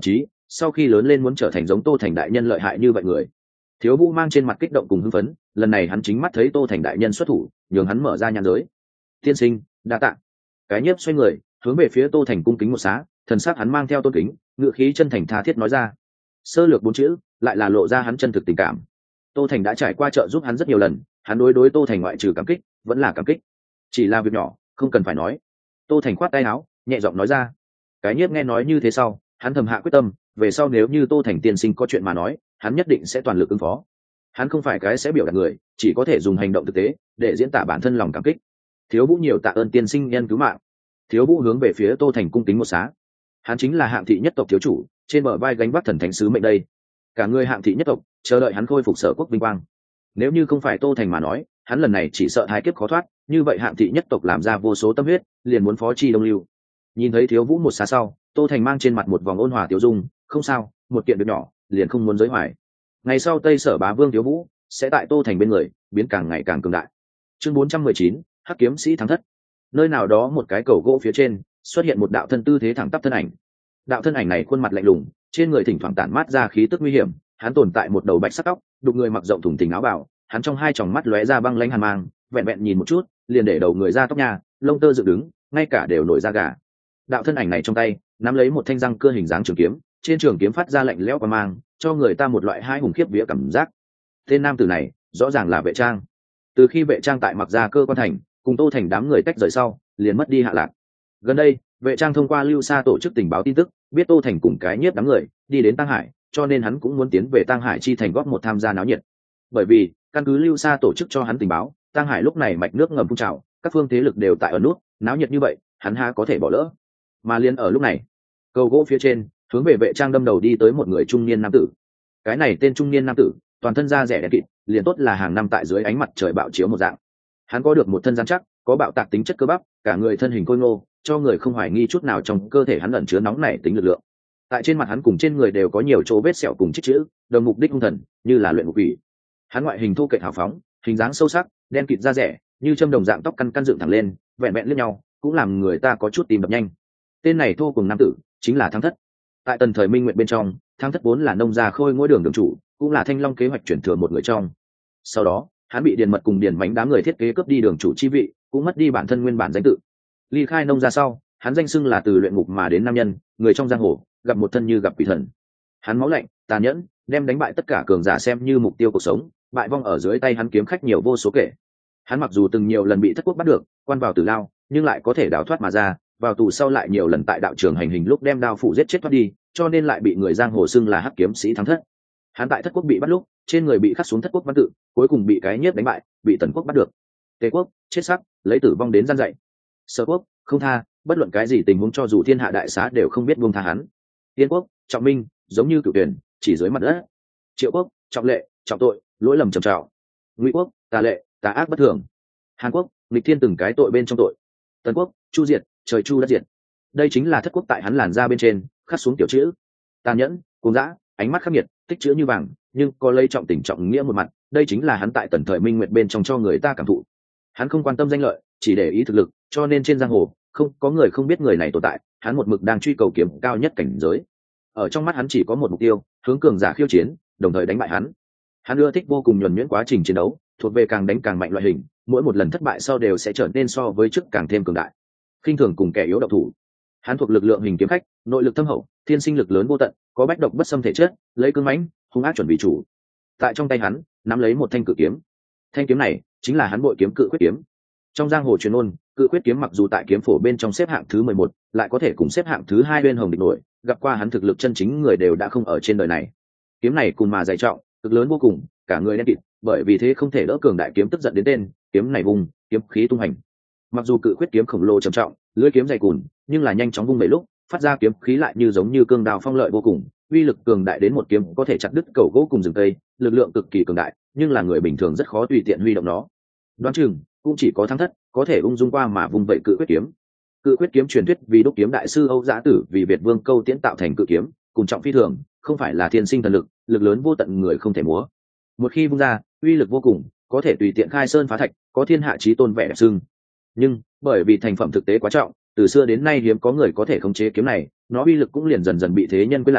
sau khi lớn lên muốn trở thành giống Tô Thành đại nhân lợi hại như vậy người. Thiếu Vũ mang trên mặt kích động cùng hưng phấn, lần này hắn chính mắt thấy Tô Thành đại nhân xuất thủ, nhường hắn mở ra nhãn giới. Tiên sinh, đa tạ. Cái nhiếp xoay người, hướng về phía Tô Thành cung kính một xá, thần sắc hắn mang theo tôn kính, ngựa khí chân thành tha thiết nói ra. Sơ lược 4 chữ, lại là lộ ra hắn chân thực tình cảm. Tô Thành đã trải qua trợ giúp hắn rất nhiều lần, hắn đối Tô Thành ngoại trừ cảm kích, vẫn là cảm kích. Chỉ là việc nhỏ, không cần phải nói. Tô Thành khoát tay áo, nhẹ giọng nói ra. Cái nhiếp nghe nói như thế sau, hắn thầm hạ quyết tâm, về sau nếu như Tô Thành tiên sinh có chuyện mà nói, hắn nhất định sẽ toàn lực ứng phó. Hắn không phải cái sẽ biểu đạt người, chỉ có thể dùng hành động thực tế để diễn tả bản thân lòng cảm kích. Thiếu Vũ nhiều tạ ơn tiên sinh nhân cứu mạng. Thiếu Vũ hướng về phía Tô Thành cung kính một xá. Hắn chính là Hạng thị nhất tộc thiếu chủ, trên bờ vai gánh vác thần thánh sứ mệnh đây. Cả người Hạng thị nhất tộc chờ đợi hắn khôi phục Sở quốc vinh quang. Nếu như không phải Tô Thành mà nói, hắn lần này chỉ sợ hai kiếp khó thoát, như vậy Hạng thị nhất tộc làm ra vô số tâm huyết, liền muốn phó chi đông lưu. Nhìn thấy Thiếu Vũ một xá sau, Tô Thành mang trên mặt một vòng ôn hòa tiêu dung, không sao, một kiện việc nhỏ, liền không muốn giới hoài. Ngày sau Tây Sở bá vương Thiếu Vũ sẽ tại Tô Thành bên người, biến càng ngày càng cường đại. Chương 419, Hắc kiếm sĩ thắng thất. Nơi nào đó một cái cầu gỗ phía trên, xuất hiện một đạo thân tư thế thẳng tắp thân ảnh. Đạo thân ảnh này khuôn mặt lạnh lùng, trên người thỉnh thoảng tản mát ra khí tức nguy hiểm, hắn tồn tại một đầu bạch sắc tóc, đục người mặc rộng thùng thình áo bào, hắn trong hai tròng mắt lóe ra băng lãnh hàn mang, vẹn vẹn nhìn một chút, liền để đầu người ra tóc nha, lông tơ dựng đứng, ngay cả đều nổi da gà. Đạo thân ảnh này trong tay nắm lấy một thanh răng cưa hình dáng trường kiếm, trên trường kiếm phát ra lạnh lẽo qua mang, cho người ta một loại hai hùng khiếp vía cảm giác. Tên nam tử này rõ ràng là Vệ Trang. Từ khi Vệ Trang tại Mặc Gia Cơ quan thành cùng Tô Thành đám người tách rời sau, liền mất đi hạ lạc. Gần đây Vệ Trang thông qua Lưu Sa tổ chức tình báo tin tức, biết Tô Thành cùng cái nhiếp đám người đi đến Tăng Hải, cho nên hắn cũng muốn tiến về Tăng Hải chi thành góp một tham gia náo nhiệt. Bởi vì căn cứ Lưu Sa tổ chức cho hắn tình báo, Tăng Hải lúc này mạch nước ngầm phun trào, các phương thế lực đều tại ở nút, náo nhiệt như vậy, hắn há có thể bỏ lỡ. Mà liền ở lúc này, cầu gỗ phía trên, hướng về Vệ Trang đâm đầu đi tới một người trung niên nam tử. Cái này tên trung niên nam tử, toàn thân da rẻ đen kịt, liền tốt là hàng năm tại dưới ánh mặt trời bạo chiếu một dạng. Hắn có được một thân rắn chắc, có bạo tạc tính chất cơ bắp, cả người thân hình khôi ngô, cho người không hoài nghi chút nào trong cơ thể hắn ẩn chứa nóng nảy tính lực lượng. Tại trên mặt hắn cùng trên người đều có nhiều chỗ vết sẹo cùng chích chữ, đồng mục đích hung thần, như là luyện ngục quỷ. Hắn ngoại hình thô kệch hào phóng, hình dáng sâu sắc, đen kịt da rẻ, như châm đồng dạng tóc căn căn dựng thẳng lên, vẹn vẹn liếc nhau, cũng làm người ta có chút tim đập nhanh. Tên này thô cùng nam tử, chính là Thắng Thất. Tại tần thời Minh Nguyệt bên trong, Thắng Thất vốn là nông gia khôi ngôi đường chủ, cũng là Thanh Long kế hoạch chuyển thừa một người trong. Sau đó, hắn bị Điền Mật cùng Điền Mánh đám người thiết kế cướp đi đường chủ chi vị, cũng mất đi bản thân nguyên bản danh tự. Ly khai nông gia sau, hắn danh xưng là từ luyện ngục mà đến nam nhân, người trong giang hồ, gặp một thân như gặp quỷ thần. Hắn máu lạnh, tàn nhẫn, đem đánh bại tất cả cường giả xem như mục tiêu cuộc sống, bại vong ở dưới tay hắn kiếm khách nhiều vô số kể. Hắn mặc dù từng nhiều lần bị thất quốc bắt được, quan vào tử lao, nhưng lại có thể đào thoát mà ra, vào tù sau lại nhiều lần tại đạo trường hành hình lúc đem đao phủ giết chết thoát đi, cho nên lại bị người giang hồ xưng là Hắc kiếm sĩ Thắng Thất. Hắn tại thất quốc bị bắt lúc, trên người bị khắc xuống thất quốc văn tự, cuối cùng bị cái nhiếp đánh bại, bị tần quốc bắt được. Tề quốc chết sắc, lấy tử vong đến gian dạy. Sở quốc không tha, bất luận cái gì tình huống cho dù thiên hạ đại xá đều không biết buông tha hắn. Tiên quốc trọng minh, giống như cửu tuyển, chỉ dưới mặt đất. Triệu quốc trọng lệ, trọng tội, lỗi lầm trầm trọng. Ngụy quốc tà lệ, tà ác bất thường. Hàn quốc nghịch thiên từng cái tội bên trong tội. Tần quốc chu diệt, trời chu đất diệt. Đây chính là thất quốc tại hắn làn da bên trên khắc xuống tiểu chữ. Tàn nhẫn, cuồng dã, ánh mắt khắc nghiệt, tích chữ như vàng, nhưng có lấy trọng tình trọng nghĩa một mặt. Đây chính là hắn tại tần thời Minh Nguyệt bên trong cho người ta cảm thụ. Hắn không quan tâm danh lợi, chỉ để ý thực lực, cho nên trên giang hồ không có người không biết người này tồn tại. Hắn một mực đang truy cầu kiếm cao nhất cảnh giới. Ở trong mắt hắn chỉ có một mục tiêu, hướng cường giả khiêu chiến, đồng thời đánh bại hắn. Hắn ưa thích vô cùng nhuần nhuyễn quá trình chiến đấu, thuộc về càng đánh càng mạnh loại hình, mỗi một lần thất bại sau đều sẽ trở nên so với trước càng thêm cường đại. Khinh thường cùng kẻ yếu động thủ. Hắn thuộc lực lượng hình kiếm khách, nội lực thâm hậu, thiên sinh lực lớn vô tận, có bách độc bất xâm thể chất, lấy cương mãnh, hung ác chuẩn bị chủ. Tại trong tay hắn nắm lấy một thanh cự kiếm. Thanh kiếm này chính là hắn bội kiếm Cự Quyết kiếm. Trong giang hồ truyền ôn, Cự Quyết kiếm mặc dù tại kiếm phổ bên trong xếp hạng thứ 11, lại có thể cùng xếp hạng thứ 2 bên hồng địch nổi, gặp qua hắn thực lực chân chính người đều đã không ở trên đời này. Kiếm này cùng mà dày trọng, cực lớn vô cùng, cả người đen kịt, bởi vì thế không thể đỡ cường đại kiếm tức giận đến tên, kiếm này vùng, kiếm khí tung hành. Mặc dù Cự Quyết kiếm khổng lồ trầm trọng, lưỡi kiếm dày cùn, nhưng là nhanh chóng vung về lúc, phát ra kiếm khí lại như giống như cương đao phong lợi vô cùng, uy lực cường đại đến một kiếm có thể chặt đứt cầu gỗ cùng rừng cây, lực lượng cực kỳ cường đại, nhưng là người bình thường rất khó tùy tiện huy động nó. Đoán chừng cũng chỉ có Thắng Thất có thể ung dung qua mà vung vậy Cự Quyết kiếm. Cự Quyết kiếm truyền thuyết vì đúc kiếm đại sư Âu Giã Tử vì Việt Vương Câu Tiễn tạo thành cự kiếm, cùng trọng phi thường, không phải là thiên sinh thần lực, lực lớn vô tận người không thể múa. Một khi vung ra, uy lực vô cùng, có thể tùy tiện khai sơn phá thạch, có thiên hạ chí tôn vẻ đẹp xưng. Nhưng bởi vì thành phẩm thực tế quá trọng, từ xưa đến nay hiếm có người có thể khống chế kiếm này, nó uy lực cũng liền dần dần bị thế nhân quên lãng,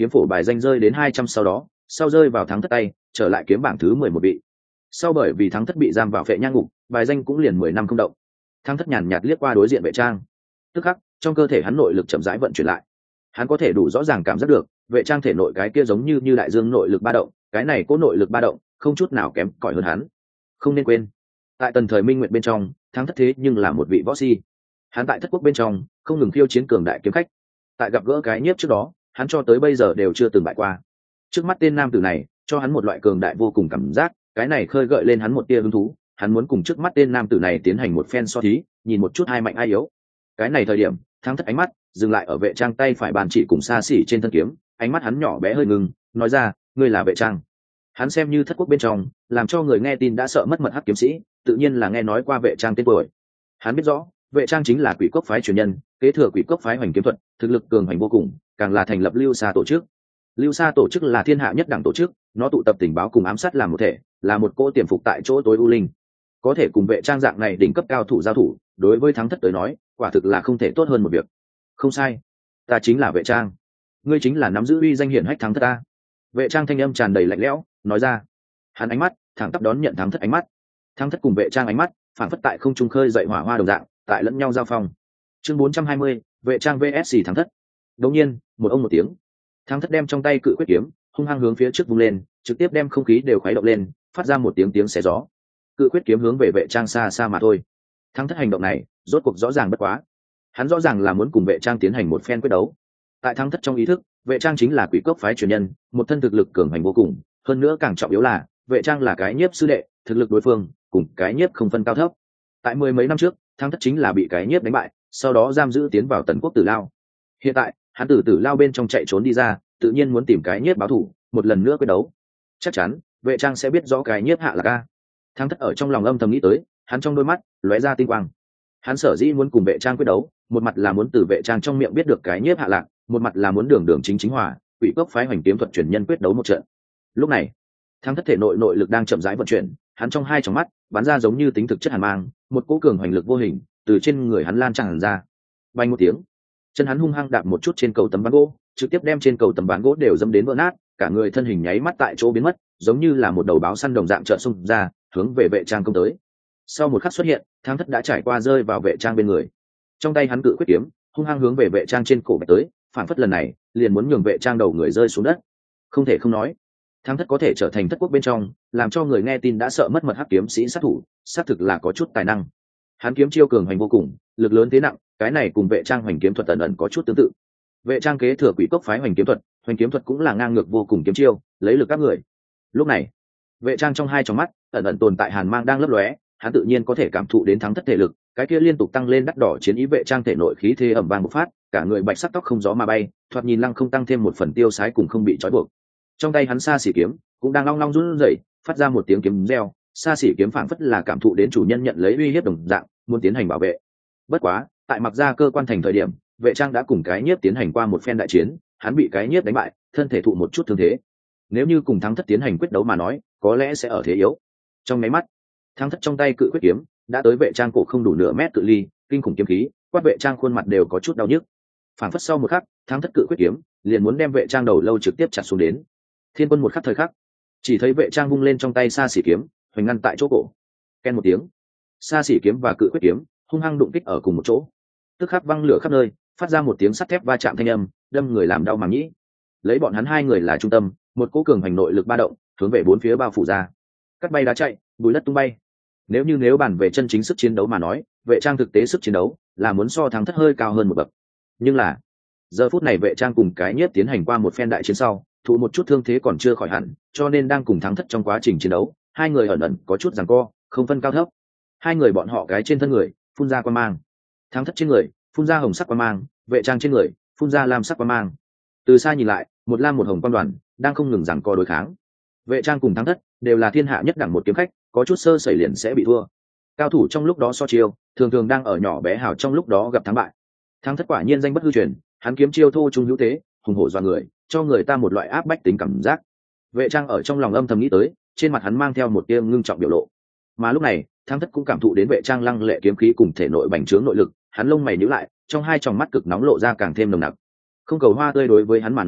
kiếm phổ bài danh rơi đến 200 sau đó, sau rơi vào thắng thất tay, trở lại kiếm bảng thứ 11 vị. Sau bởi vì thắng thất bị giam vào phệ nhang ngục, bài danh cũng liền 10 năm không động. Thắng thất nhàn nhạt liếc qua đối diện Vệ Trang, tức khắc trong cơ thể hắn nội lực chậm rãi vận chuyển lại. Hắn có thể đủ rõ ràng cảm giác được Vệ Trang thể nội cái kia giống như đại dương nội lực ba động, cái này có nội lực ba động không chút nào kém cỏi hơn hắn. Không nên quên, tại tần thời Minh Nguyệt bên trong, thắng thất thế nhưng là một vị võ si. Hắn tại thất quốc bên trong không ngừng khiêu chiến cường đại kiếm khách, tại gặp gỡ cái nhiếp trước đó, hắn cho tới bây giờ đều chưa từng bại qua. Trước mắt tên nam tử này cho hắn một loại cường đại vô cùng cảm giác, cái này khơi gợi lên hắn một tia hứng thú. Hắn muốn cùng trước mắt tên nam tử này tiến hành một phen so thí, nhìn một chút ai mạnh ai yếu. Cái này thời điểm, thắng thất ánh mắt dừng lại ở Vệ Trang tay phải bàn chỉ cùng xa xỉ trên thân kiếm, ánh mắt hắn nhỏ bé hơi ngừng, nói ra, ngươi là Vệ Trang. Hắn xem như thất quốc bên trong làm cho người nghe tin đã sợ mất mật hắc kiếm sĩ, tự nhiên là nghe nói qua Vệ Trang tên tuổi. Hắn biết rõ Vệ Trang chính là Quỷ Cốc phái truyền nhân, kế thừa Quỷ Cốc phái hoành kiếm thuật, thực lực cường hoành vô cùng, càng là thành lập Lưu Sa tổ chức. Lưu Sa tổ chức là thiên hạ nhất đẳng tổ chức, nó tụ tập tình báo cùng ám sát làm một thể, là một cỗ tiềm phục tại chỗ tối u linh. Có thể cùng Vệ Trang dạng này đỉnh cấp cao thủ giao thủ, đối với thắng thất tới nói, quả thực là không thể tốt hơn một việc. Không sai, ta chính là Vệ Trang, ngươi chính là nắm giữ uy danh hiển hách thắng thất ta. Vệ Trang thanh âm tràn đầy lạnh lẽo, nói ra. Hắn ánh mắt thẳng tắp đón nhận thắng thất ánh mắt. Thắng thất cùng Vệ Trang ánh mắt phản phất tại không trung khơi dậy hỏa hoa đồng dạng, tại lẫn nhau giao phong. Chương 420, Vệ Trang vs thắng thất. Đột nhiên, một ông một tiếng, thắng thất đem trong tay cự quyết kiếm hung hăng hướng phía trước vung lên, trực tiếp đem không khí đều khuấy động lên, phát ra một tiếng xé gió. Cự quyết kiếm hướng về Vệ Trang xa xa mà thôi. Thắng thất hành động này rốt cuộc rõ ràng bất quá, hắn rõ ràng là muốn cùng Vệ Trang tiến hành một phen quyết đấu. Tại thắng thất trong ý thức, Vệ Trang chính là Quỷ Cốc phái truyền nhân, một thân thực lực cường hành vô cùng, hơn nữa càng trọng yếu là Vệ Trang là cái nhiếp sư đệ, thực lực đối phương cùng cái nhiếp không phân cao thấp. Tại mười mấy năm trước, thắng thất chính là bị cái nhiếp đánh bại, sau đó giam giữ tiến vào Tần Quốc Tử Lao. Hiện tại hắn từ Tử Lao bên trong chạy trốn đi ra, tự nhiên muốn tìm cái nhiếp báo thù, một lần nữa quyết đấu. Chắc chắn Vệ Trang sẽ biết rõ cái nhiếp hạ là ca. Thắng thất ở trong lòng âm thầm nghĩ tới, hắn trong đôi mắt lóe ra tinh quang. Hắn sở dĩ muốn cùng Vệ Trang quyết đấu, một mặt là muốn từ Vệ Trang trong miệng biết được cái nhiếp hạ lạc, một mặt là muốn đường đường chính hòa, Quỷ Cốc phái hoành kiếm thuật truyền nhân quyết đấu một trận. Lúc này, thắng thất thể nội lực đang chậm rãi vận chuyển, hắn trong hai tròng mắt bắn ra giống như tính thực chất hàn mang, một cỗ cường hoành lực vô hình từ trên người hắn lan tràn ra. Bay một tiếng, chân hắn hung hăng đạp một chút trên cầu tấm ván gỗ, trực tiếp đem trên cầu tấm ván gỗ đều dẫm đến vỡ nát, cả người thân hình nháy mắt tại chỗ biến mất, giống như là một đầu báo săn đồng dạng trợn xung ra, hướng về Vệ Trang công tới. Sau một khắc xuất hiện, thắng thất đã trải qua rơi vào Vệ Trang bên người, trong tay hắn cự quyết kiếm hung hăng hướng về Vệ Trang trên cổ bạch tới, phản phất lần này liền muốn nhường Vệ Trang đầu người rơi xuống đất. Không thể không nói, thắng thất có thể trở thành thất quốc bên trong làm cho người nghe tin đã sợ mất mật hắc kiếm sĩ sát thủ, xác thực là có chút tài năng. Hắn kiếm chiêu cường hành vô cùng, lực lớn thế nặng, cái này cùng Vệ Trang hoành kiếm thuật ẩn ẩn có chút tương tự. Vệ Trang kế thừa Quỷ Cốc phái hoành kiếm thuật cũng là ngang ngược vô cùng kiếm chiêu, lấy lực các người. Lúc này, Vệ Trang trong hai tròng mắt ẩn ẩn tồn tại hàn mang đang lấp lóe, hắn tự nhiên có thể cảm thụ đến thắng thất thể lực, cái kia liên tục tăng lên đắt đỏ chiến ý. Vệ Trang thể nội khí thế ầm vang bộc phát, cả người bạch sắc tóc không gió mà bay, thoạt nhìn lăng không tăng thêm một phần tiêu sái cùng không bị trói buộc. Trong tay hắn xa xỉ kiếm cũng đang long long run rẩy, phát ra một tiếng kiếm reo, xa xỉ kiếm phảng phất là cảm thụ đến chủ nhân nhận lấy uy hiếp đồng dạng, muốn tiến hành bảo vệ. Bất quá, tại mặc ra cơ quan thành thời điểm, Vệ Trang đã cùng cái nhiếp tiến hành qua một phen đại chiến, hắn bị cái nhiếp đánh bại, thân thể thụ một chút thương thế. Nếu như cùng thắng thất tiến hành quyết đấu mà nói, có lẽ sẽ ở thế yếu. Trong mấy mắt, thắng thất trong tay cự quyết kiếm đã tới Vệ Trang cổ không đủ nửa mét cự ly, kinh khủng kiếm khí quát Vệ Trang khuôn mặt đều có chút đau nhức. Phảng phất sau một khắc, thắng thất cự quyết kiếm liền muốn đem Vệ Trang đầu lâu trực tiếp chặt xuống đến. Thiên quân một khắc thời khắc, chỉ thấy Vệ Trang vung lên trong tay xa xỉ kiếm hoành ngăn tại chỗ cổ. Ken một tiếng, xa xỉ kiếm và cự quyết kiếm hung hăng đụng kích ở cùng một chỗ, tức khắc văng lửa khắp nơi, phát ra một tiếng sắt thép va chạm thanh âm, đâm người làm đau màng nhĩ. Lấy bọn hắn hai người là trung tâm, một cỗ cường hành nội lực ba động hướng về bốn phía bao phủ ra, cắt bay đá chạy, bùi đất tung bay. Nếu bàn về chân chính sức chiến đấu mà nói, Vệ Trang thực tế sức chiến đấu là muốn so thắng thất hơi cao hơn một bậc. Nhưng là giờ phút này Vệ Trang cùng cái nhiếp tiến hành qua một phen đại chiến sau, thụ một chút thương thế còn chưa khỏi hẳn, cho nên đang cùng thắng thất trong quá trình chiến đấu, hai người ẩn ẩn có chút giằng co, không phân cao thấp. Hai người bọn họ cái trên thân người phun ra quang mang, thắng thất trên người phun ra hồng sắc quang mang, Vệ Trang trên người phun ra lam sắc quang mang. Từ xa nhìn lại, một lam một hồng quang đoàn đang không ngừng giằng co đối kháng. Vệ Trang cùng thắng thất đều là thiên hạ nhất đẳng một kiếm khách, có chút sơ sẩy liền sẽ bị thua. Cao thủ trong lúc đó so chiêu, thường thường đang ở nhỏ bé hào trong lúc đó gặp thắng bại. Thắng thất quả nhiên danh bất hư truyền, hắn kiếm chiêu thô trung hữu thế, hùng hổ doa người, cho người ta một loại áp bách tính cảm giác. Vệ Trang ở trong lòng âm thầm nghĩ tới, trên mặt hắn mang theo một tia ngưng trọng biểu lộ. Mà lúc này, thắng thất cũng cảm thụ đến Vệ Trang lăng lệ kiếm khí cùng thể nội bành trướng nội lực, hắn lông mày nhíu lại, trong hai tròng mắt cực nóng lộ ra càng thêm nồng nặc. Không cầu hoa tươi đối với hắn mà nói,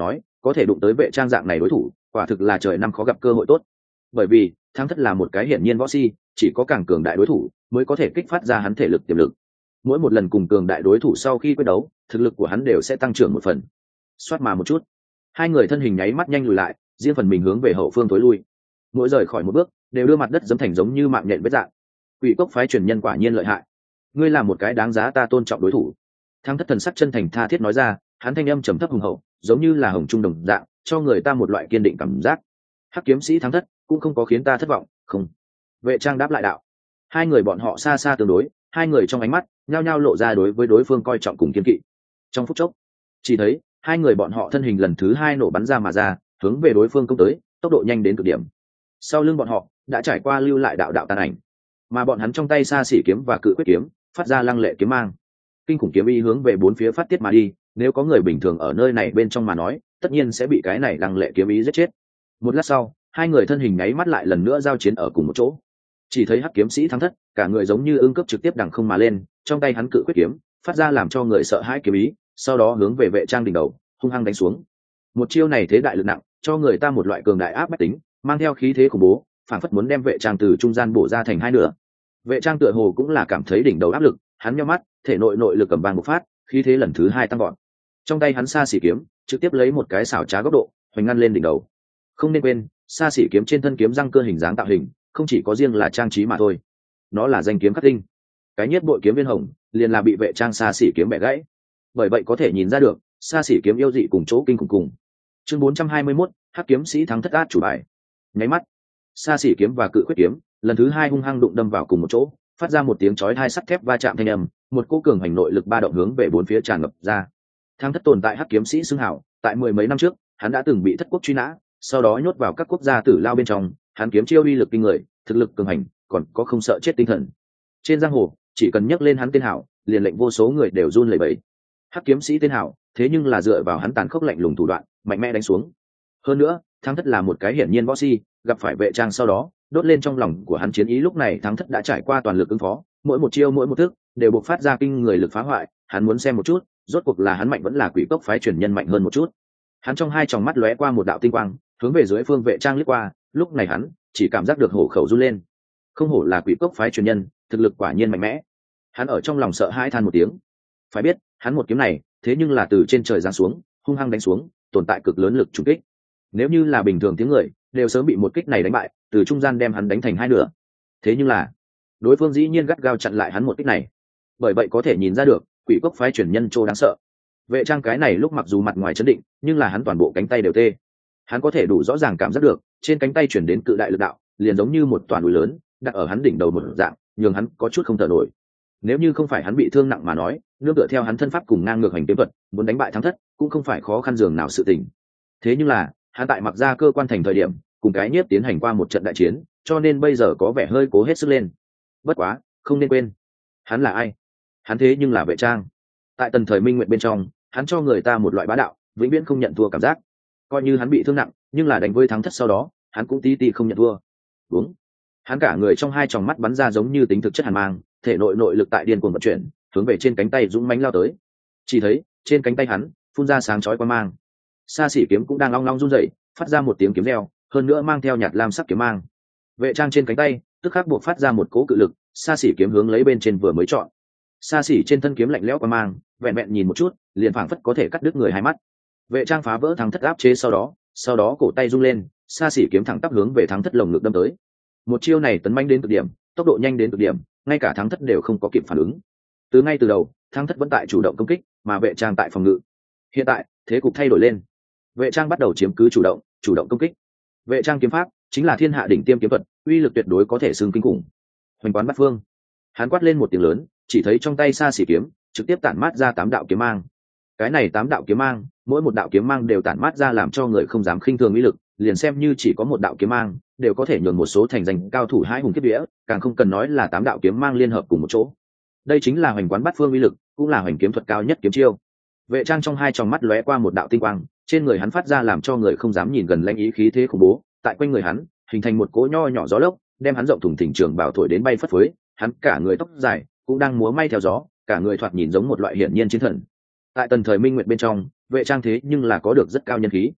có thể đụng tới vệ trang dạng này đối thủ quả thực là trời năm khó gặp cơ hội tốt, bởi vì thắng thất là một cái hiển nhiên võ si, chỉ có càng cường đại đối thủ mới có thể kích phát ra hắn thể lực tiềm lực. Mỗi một lần cùng cường đại đối thủ sau khi quyết đấu, thực lực của hắn đều sẽ tăng trưởng một phần. Xoát mà một chút, hai người thân hình nháy mắt nhanh lùi lại, riêng phần mình hướng về hậu phương tối lui. Mỗi rời khỏi một bước đều đưa mặt đất dẫm thành giống như mạng nhện vết dạng. Quỷ cốc phái truyền nhân quả nhiên lợi hại, ngươi là một cái đáng giá ta tôn trọng đối thủ. Thắng thất thần sắc chân thành tha thiết nói ra, hắn thanh âm trầm thấp hùng hậu, giống như là hồng trung đồng dạng, cho người ta một loại kiên định cảm giác. Hắc kiếm sĩ thắng thất cũng không có khiến ta thất vọng, không. Vệ trang đáp lại đạo. Hai người bọn họ xa xa tương đối, hai người trong ánh mắt nhao nhao lộ ra đối với đối phương coi trọng cùng kiên kỵ. Trong phút chốc, chỉ thấy hai người bọn họ thân hình lần thứ hai nổ bắn ra mà ra, hướng về đối phương công tới, tốc độ nhanh đến cực điểm. Sau lưng bọn họ đã trải qua lưu lại đạo đạo tàn ảnh, mà bọn hắn trong tay xa xỉ kiếm và cự quyết kiếm phát ra lăng lệ kiếm mang, kinh khủng kiếm ý hướng về bốn phía phát tiết mà đi. Nếu có người bình thường ở nơi này bên trong mà nói, tất nhiên sẽ bị cái này lăng lệ kiếm ý giết chết. Một lát sau, hai người thân hình nháy mắt lại lần nữa giao chiến ở cùng một chỗ. Chỉ thấy hắc kiếm sĩ thắng thất cả người giống như ưng cướp trực tiếp đằng không mà lên, trong tay hắn cự quyết kiếm phát ra làm cho người sợ hãi kiếm ý, sau đó hướng về vệ trang đỉnh đầu hung hăng đánh xuống. Một chiêu này thế đại lực nặng, cho người ta một loại cường đại áp bách tính, mang theo khí thế khủng bố, phản phất muốn đem vệ trang từ trung gian bổ ra thành hai nửa. Vệ trang tựa hồ cũng là cảm thấy đỉnh đầu áp lực, hắn nhíu mắt, thể nội nội lực cầm vang một phát, khí thế lần thứ hai tăng vọt. Trong tay hắn xa xỉ kiếm trực tiếp lấy một cái xảo trá góc độ hoành ngăn lên đỉnh đầu. Không nên quên, xa xỉ kiếm trên thân kiếm răng cơ hình dáng tạo hình không chỉ có riêng là trang trí mà thôi, nó là danh kiếm khắc tinh. Cái nhất bội kiếm viên hồng liền là bị vệ trang xa xỉ kiếm bẻ gãy, bởi vậy có thể nhìn ra được xa xỉ kiếm yêu dị cùng chỗ kinh khủng cùng. Chương 421, hắc kiếm sĩ thắng thất át chủ bài. Nháy mắt, xa xỉ kiếm và cự quyết kiếm lần thứ hai hung hăng đụng đâm vào cùng một chỗ, phát ra một tiếng chói tai sắt thép va chạm thanh âm, một cỗ cường hành nội lực ba động hướng về bốn phía tràn ngập ra. Thắng thất tồn tại hắc kiếm sĩ xưng hảo, tại mười mấy năm trước hắn đã từng bị thất quốc truy nã, sau đó nhốt vào các quốc gia tử lao bên trong. Hắn kiếm chiêu uy lực kinh người, thực lực cường hành, còn có không sợ chết tinh thần. Trên giang hồ chỉ cần nhắc lên hắn tên hảo, liền lệnh vô số người đều run lẩy bẩy. Hắc kiếm sĩ tên hảo, thế nhưng là dựa vào hắn tàn khốc lạnh lùng thủ đoạn mạnh mẽ đánh xuống. Hơn nữa thắng thất là một cái hiển nhiên võ si, gặp phải vệ trang sau đó đốt lên trong lòng của hắn chiến ý. Lúc này thắng thất đã trải qua toàn lực ứng phó, mỗi một chiêu mỗi một thức đều bộc phát ra kinh người lực phá hoại. Hắn muốn xem một chút rốt cuộc là hắn mạnh vẫn là quỷ cốc phái truyền nhân mạnh hơn một chút. Hắn trong hai tròng mắt lóe qua một đạo tinh quang, hướng về dưới phương vệ trang liếc qua. Lúc này hắn chỉ cảm giác được hổ khẩu run lên, không hổ là quỷ cốc phái truyền nhân, thực lực quả nhiên mạnh mẽ. Hắn ở trong lòng sợ hãi than một tiếng. Phải biết hắn một kiếm này thế nhưng là từ trên trời giáng xuống, hung hăng đánh xuống, tồn tại cực lớn lực trùng kích. Nếu như là bình thường tiếng người đều sớm bị một kích này đánh bại, từ trung gian đem hắn đánh thành hai nửa. Thế nhưng là đối phương dĩ nhiên gắt gao chặn lại hắn một kích này, bởi vậy có thể nhìn ra được quỷ cốc phái truyền nhân trô đáng sợ. Vệ trang cái này lúc mặc dù mặt ngoài chấn định, nhưng là hắn toàn bộ cánh tay đều tê. Hắn có thể đủ rõ ràng cảm giác được trên cánh tay chuyển đến cự đại lực đạo, liền giống như một toàn núi lớn đặt ở hắn đỉnh đầu một dạng, nhường hắn có chút không thở nổi. Nếu như không phải hắn bị thương nặng mà nói, nương tựa theo hắn thân pháp cùng ngang ngược hành kiếm thuật, muốn đánh bại thắng thất cũng không phải khó khăn dường nào sự tình. Thế nhưng là hắn tại mặc ra cơ quan thành thời điểm cùng cái nhiếp tiến hành qua một trận đại chiến, cho nên bây giờ có vẻ hơi cố hết sức lên. Bất quá không nên quên hắn là ai. Hắn thế nhưng là vệ trang. Tại tần thời minh nguyện bên trong, hắn cho người ta một loại bá đạo vĩnh viễn không nhận thua cảm giác. Coi như hắn bị thương nặng, nhưng là đánh với thắng thất sau đó hắn cũng tí tí không nhận thua. Đúng, hắn cả người trong hai tròng mắt bắn ra giống như tính thực chất hàn mang, thể nội nội lực tại điên cuồng vận chuyển, hướng về trên cánh tay dũng mãnh lao tới. Chỉ thấy trên cánh tay hắn phun ra sáng chói quang mang, xa xỉ kiếm cũng đang long long run rẩy, phát ra một tiếng kiếm reo, hơn nữa mang theo nhạt lam sắc kiếm mang. Vệ trang trên cánh tay tức khắc buộc phát ra một cỗ cự lực, xa xỉ kiếm hướng lấy bên trên vừa mới chọn. Xa xỉ trên thân kiếm lạnh lẽo quang mang, vẹn vẹn nhìn một chút liền phảng phất có thể cắt đứt người hai mắt. Vệ trang phá vỡ thắng thất áp chế sau đó cổ tay rung lên, xa xỉ kiếm thẳng tắp hướng về thắng thất lồng ngực đâm tới. Một chiêu này tấn mãnh đến cực điểm, tốc độ nhanh đến cực điểm, ngay cả thắng thất đều không có kịp phản ứng. Ngay từ đầu thắng thất vẫn tại chủ động công kích, mà vệ trang tại phòng ngự. Hiện tại thế cục thay đổi lên, vệ trang bắt đầu chiếm cứ chủ động công kích. Vệ trang kiếm pháp chính là thiên hạ đỉnh tiêm kiếm thuật, uy lực tuyệt đối có thể xưng kinh khủng. Hoành quán bát phương, hắn quát lên một tiếng lớn, chỉ thấy trong tay xa xỉ kiếm trực tiếp tản mát ra 8 đạo kiếm mang. Cái này 8 đạo kiếm mang, mỗi một đạo kiếm mang đều tản mát ra làm cho người không dám khinh thường uy lực, liền xem như chỉ có một đạo kiếm mang đều có thể nhường một số thành danh cao thủ hai hùng kiếp vía, càng không cần nói là 8 đạo kiếm mang liên hợp cùng một chỗ. Đây chính là hoành quán bát phương uy lực, cũng là hoành kiếm thuật cao nhất kiếm chiêu. Vệ trang trong hai tròng mắt lóe qua một đạo tinh quang, trên người hắn phát ra làm cho người không dám nhìn gần lãnh ý khí thế khủng bố, tại quanh người hắn hình thành một cỗ nho nhỏ gió lốc, đem hắn rộng thùng thình trường bảo thổi đến bay phất phới. Hắn cả người tóc dài cũng đang múa may theo gió, cả người thoạt nhìn giống một loại hiển nhiên chiến thần. Tại tần thời minh nguyệt bên trong, vệ trang thế nhưng là có được rất cao nhân khí.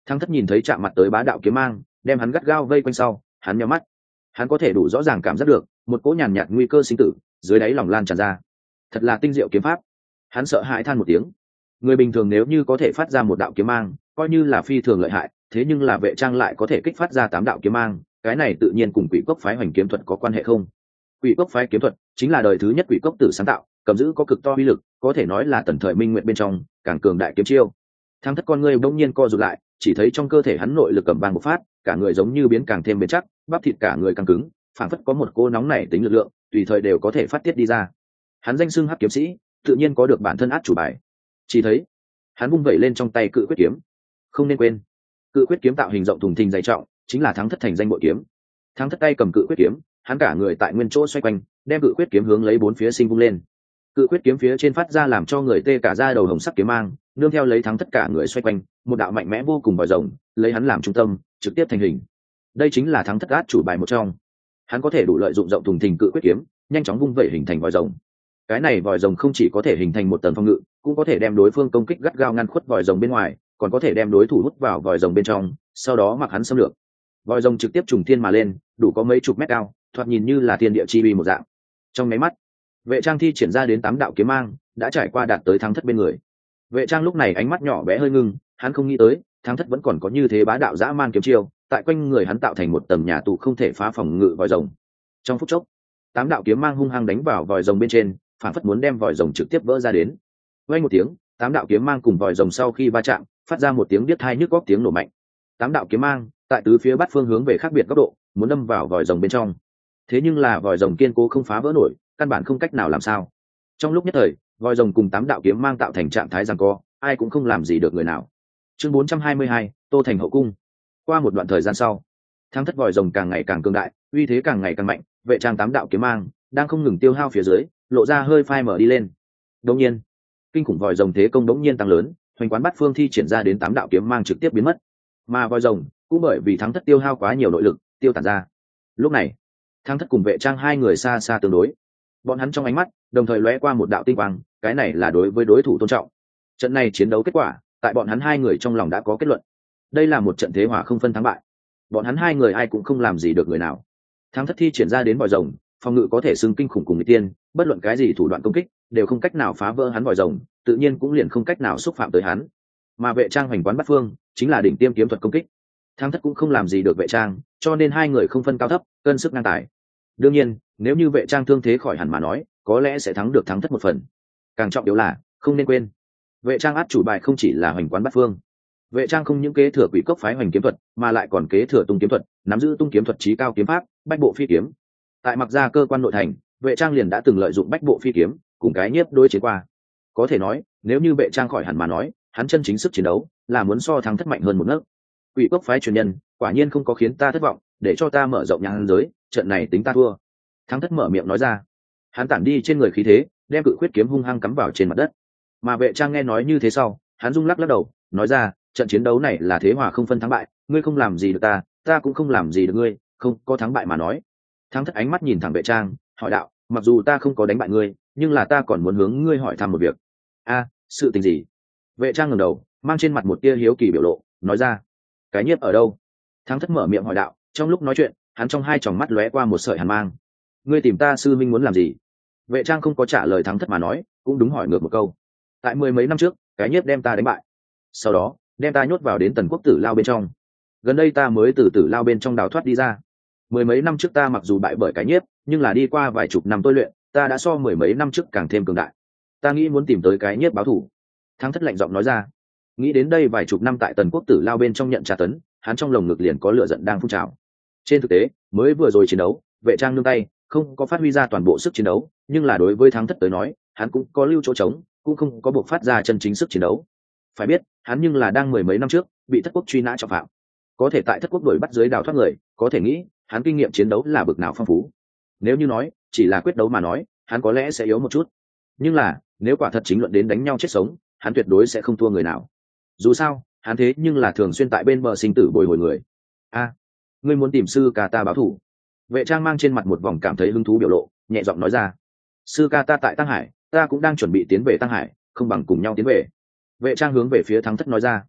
Thắng Thất nhìn thấy chạm mặt tới bá đạo kiếm mang, đem hắn gắt gao vây quanh sau, hắn nhắm mắt. Hắn có thể đủ rõ ràng cảm giác được một cỗ nhàn nhạt nguy cơ sinh tử dưới đáy lòng lan tràn ra. Thật là tinh diệu kiếm pháp. Hắn sợ hãi than một tiếng. Người bình thường nếu như có thể phát ra một đạo kiếm mang, coi như là phi thường lợi hại, thế nhưng là Vệ Trang lại có thể kích phát ra 8 đạo kiếm mang, cái này tự nhiên cùng Quỷ Cốc phái Hoành kiếm thuật có quan hệ không? Quỷ Cốc phái kiếm thuật chính là đời thứ nhất Quỷ Cốc tử sáng tạo, cầm giữ có cực to uy lực, có thể nói là tần thời minh nguyện bên trong càng cường đại kiếm chiêu. Thắng Thất con ngươi bỗng nhiên co rụt lại, chỉ thấy trong cơ thể hắn nội lực cầm vang bộc phát, cả người giống như biến càng thêm bền chắc, bắp thịt cả người căng cứng, phảng phất có một cô nóng nảy tính lực lượng, tùy thời đều có thể phát tiết đi ra. Hắn danh xưng Hắc kiếm sĩ, tự nhiên có được bản thân át chủ bài. Chỉ thấy hắn vung vẩy lên trong tay cự quyết kiếm. Không nên quên, cự quyết kiếm tạo hình rộng thùng thình dày trọng, chính là Thắng Thất thành danh bội kiếm. Thắng Thất tay cầm cự quyết kiếm, hắn cả người tại nguyên chỗ xoay quanh, đem cự quyết kiếm hướng lấy bốn phía sinh vung lên. Cự quyết kiếm phía trên phát ra làm cho người tê cả da đầu hồng sắc kiếm mang, nương theo lấy Thắng Thất cả người xoay quanh, một đạo mạnh mẽ vô cùng vòi rồng, lấy hắn làm trung tâm, trực tiếp thành hình. Đây chính là Thắng Thất át chủ bài một trong. Hắn có thể đủ lợi dụng rộng thùng thình cự quyết kiếm, nhanh chóng vung vẩy hình thành vòi rồng. Cái này vòi rồng không chỉ có thể hình thành một tầng phòng ngự, cũng có thể đem đối phương công kích gắt gao ngăn khuất vòi rồng bên ngoài, còn có thể đem đối thủ hút vào vòi rồng bên trong, sau đó mặc hắn xâm lược. Vòi rồng trực tiếp trùng thiên mà lên, đủ có mấy chục mét cao, thoạt nhìn như là thiên địa chi uy một dạng. Trong mấy mắt, Vệ Trang thi triển ra đến 8 đạo kiếm mang, đã trải qua đạt tới Thắng Thất bên người. Vệ Trang lúc này ánh mắt nhỏ bé hơi ngưng, hắn không nghĩ tới, Thắng Thất vẫn còn có như thế bá đạo dã man kiếm chiêu, tại quanh người hắn tạo thành một tầng nhà tù không thể phá phòng ngự vòi rồng. Trong phút chốc, 8 đạo kiếm mang hung hăng đánh vào vòi rồng bên trên, phản phất muốn đem vòi rồng trực tiếp vỡ ra đến. Vang một tiếng, 8 đạo kiếm mang cùng vòi rồng sau khi va chạm, phát ra một tiếng điếc tai nhức óc tiếng nổ mạnh. 8 đạo kiếm mang tại tứ phía bát phương hướng về khác biệt góc độ, muốn đâm vào vòi rồng bên trong. Thế nhưng là vòi rồng kiên cố không phá vỡ nổi, căn bản không cách nào làm sao. Trong lúc nhất thời, vòi rồng cùng 8 đạo kiếm mang tạo thành trạng thái giằng co, ai cũng không làm gì được người nào. Chương 422, Tô Thành hậu cung. Qua một đoạn thời gian sau, Thắng Thất vòi rồng càng ngày càng cường đại, uy thế càng ngày càng mạnh, Vệ Trang 8 đạo kiếm mang đang không ngừng tiêu hao phía dưới, lộ ra hơi phai mở đi lên. Đột nhiên, kinh khủng vòi rồng thế công đống nhiên tăng lớn, Hoành Quán Bát Phương thi triển ra đến 8 đạo kiếm mang trực tiếp biến mất. Mà vòi rồng cũng bởi vì Thắng Thất tiêu hao quá nhiều nội lực, tiêu tản ra. Lúc này, Thắng Thất cùng Vệ Trang hai người xa xa tương đối. Bọn hắn trong ánh mắt đồng thời lóe qua một đạo tinh quang, cái này là đối với đối thủ tôn trọng. Trận này chiến đấu kết quả, tại bọn hắn hai người trong lòng đã có kết luận. Đây là một trận thế hòa không phân thắng bại. Bọn hắn hai người ai cũng không làm gì được người nào. Thắng Thất thi triển ra đến vòi rồng, phòng ngự có thể xưng kinh khủng cùng người tiên, bất luận cái gì thủ đoạn công kích đều không cách nào phá vỡ hắn vòi rồng, tự nhiên cũng liền không cách nào xúc phạm tới hắn. Mà Vệ Trang Hoành Quán Bát Phương chính là đỉnh tiêm kiếm thuật công kích. Thắng Thất cũng không làm gì được Vệ Trang, cho nên hai người không phân cao thấp, cân sức ngang tài. Đương nhiên, nếu như Vệ Trang thương thế khỏi hẳn mà nói, có lẽ sẽ thắng được Thắng Thất một phần. Càng trọng yếu là, không nên quên, Vệ Trang át chủ bài không chỉ là Hoành Quán Bát Phương. Vệ Trang không những kế thừa Quỷ Cốc phái Hoành kiếm thuật, mà lại còn kế thừa Tung kiếm thuật, nắm giữ Tung kiếm thuật chí cao kiếm pháp, Bách bộ phi kiếm. Tại Mặc Gia cơ quan nội thành, Vệ Trang liền đã từng lợi dụng Bách bộ phi kiếm, cùng cái nhiếp đối chiến qua. Có thể nói, nếu như Vệ Trang khỏi hẳn mà nói, hắn chân chính sức chiến đấu là muốn so Thắng Thất mạnh hơn một nấc. Quỷ Cốc phái truyền nhân, quả nhiên không có khiến ta thất vọng, để cho ta mở rộng nhãn giới, trận này tính ta thua. Thắng Thất mở miệng nói ra. Hắn tản đi trên người khí thế, đem cự khuyết kiếm hung hăng cắm vào trên mặt đất. Mà Vệ Trang nghe nói như thế sau, hắn rung lắc đầu, nói ra, trận chiến đấu này là thế hòa không phân thắng bại, ngươi không làm gì được ta, ta cũng không làm gì được ngươi, không có thắng bại mà nói. Thắng Thất ánh mắt nhìn thẳng Vệ Trang, hỏi đạo, mặc dù ta không có đánh bại ngươi, nhưng là ta còn muốn hướng ngươi hỏi thăm một việc. A, sự tình gì? Vệ Trang ngẩng đầu, mang trên mặt một tia hiếu kỳ biểu lộ, nói ra. Cái nhiếp ở đâu? Thắng Thất mở miệng hỏi đạo, trong lúc nói chuyện, hắn trong hai tròng mắt lóe qua một sợi hàn mang. Ngươi tìm ta sư minh muốn làm gì? Vệ Trang không có trả lời Thắng Thất mà nói, cũng đúng hỏi ngược một câu. Tại 10 mấy năm trước, cái nhiếp đem ta đánh bại, sau đó đem ta nhốt vào đến Tần Quốc Tử Lao bên trong. Gần đây ta mới từ Tử Lao bên trong đào thoát đi ra. 10 mấy năm trước ta mặc dù bại bởi cái nhiếp, nhưng là đi qua vài chục năm tôi luyện, ta đã so 10 mấy năm trước càng thêm cường đại. Ta nghĩ muốn tìm tới cái nhiếp báo thù. Thắng Thất lạnh giọng nói ra. Nghĩ đến đây vài chục năm tại Tần Quốc Tử Lao bên trong nhận tra tấn, hắn trong lồng ngực liền có lửa giận đang phun trào. Trên thực tế, mới vừa rồi chiến đấu, Vệ Trang nương tay, không có phát huy ra toàn bộ sức chiến đấu, nhưng là đối với Thắng Thất tới nói, hắn cũng có lưu chỗ trống, cũng không có buộc phát ra chân chính sức chiến đấu. Phải biết, hắn nhưng là đang 10 mấy năm trước bị Thất Quốc truy nã trọng phạm, có thể tại Thất Quốc đuổi bắt dưới đào thoát người, có thể nghĩ hắn kinh nghiệm chiến đấu là bực nào phong phú. Nếu như nói chỉ là quyết đấu mà nói, hắn có lẽ sẽ yếu một chút, nhưng là nếu quả thật chính luận đến đánh nhau chết sống, hắn tuyệt đối sẽ không thua người nào. Dù sao, hắn thế nhưng là thường xuyên tại bên bờ sinh tử bồi hồi người. A, ngươi muốn tìm sư ca ta báo thù? Vệ Trang mang trên mặt một vòng cảm thấy hứng thú biểu lộ, nhẹ giọng nói ra. Sư ca ta tại Tăng Hải, ta cũng đang chuẩn bị tiến về Tăng Hải, không bằng cùng nhau tiến về. Vệ Trang hướng về phía Thắng Thất nói ra.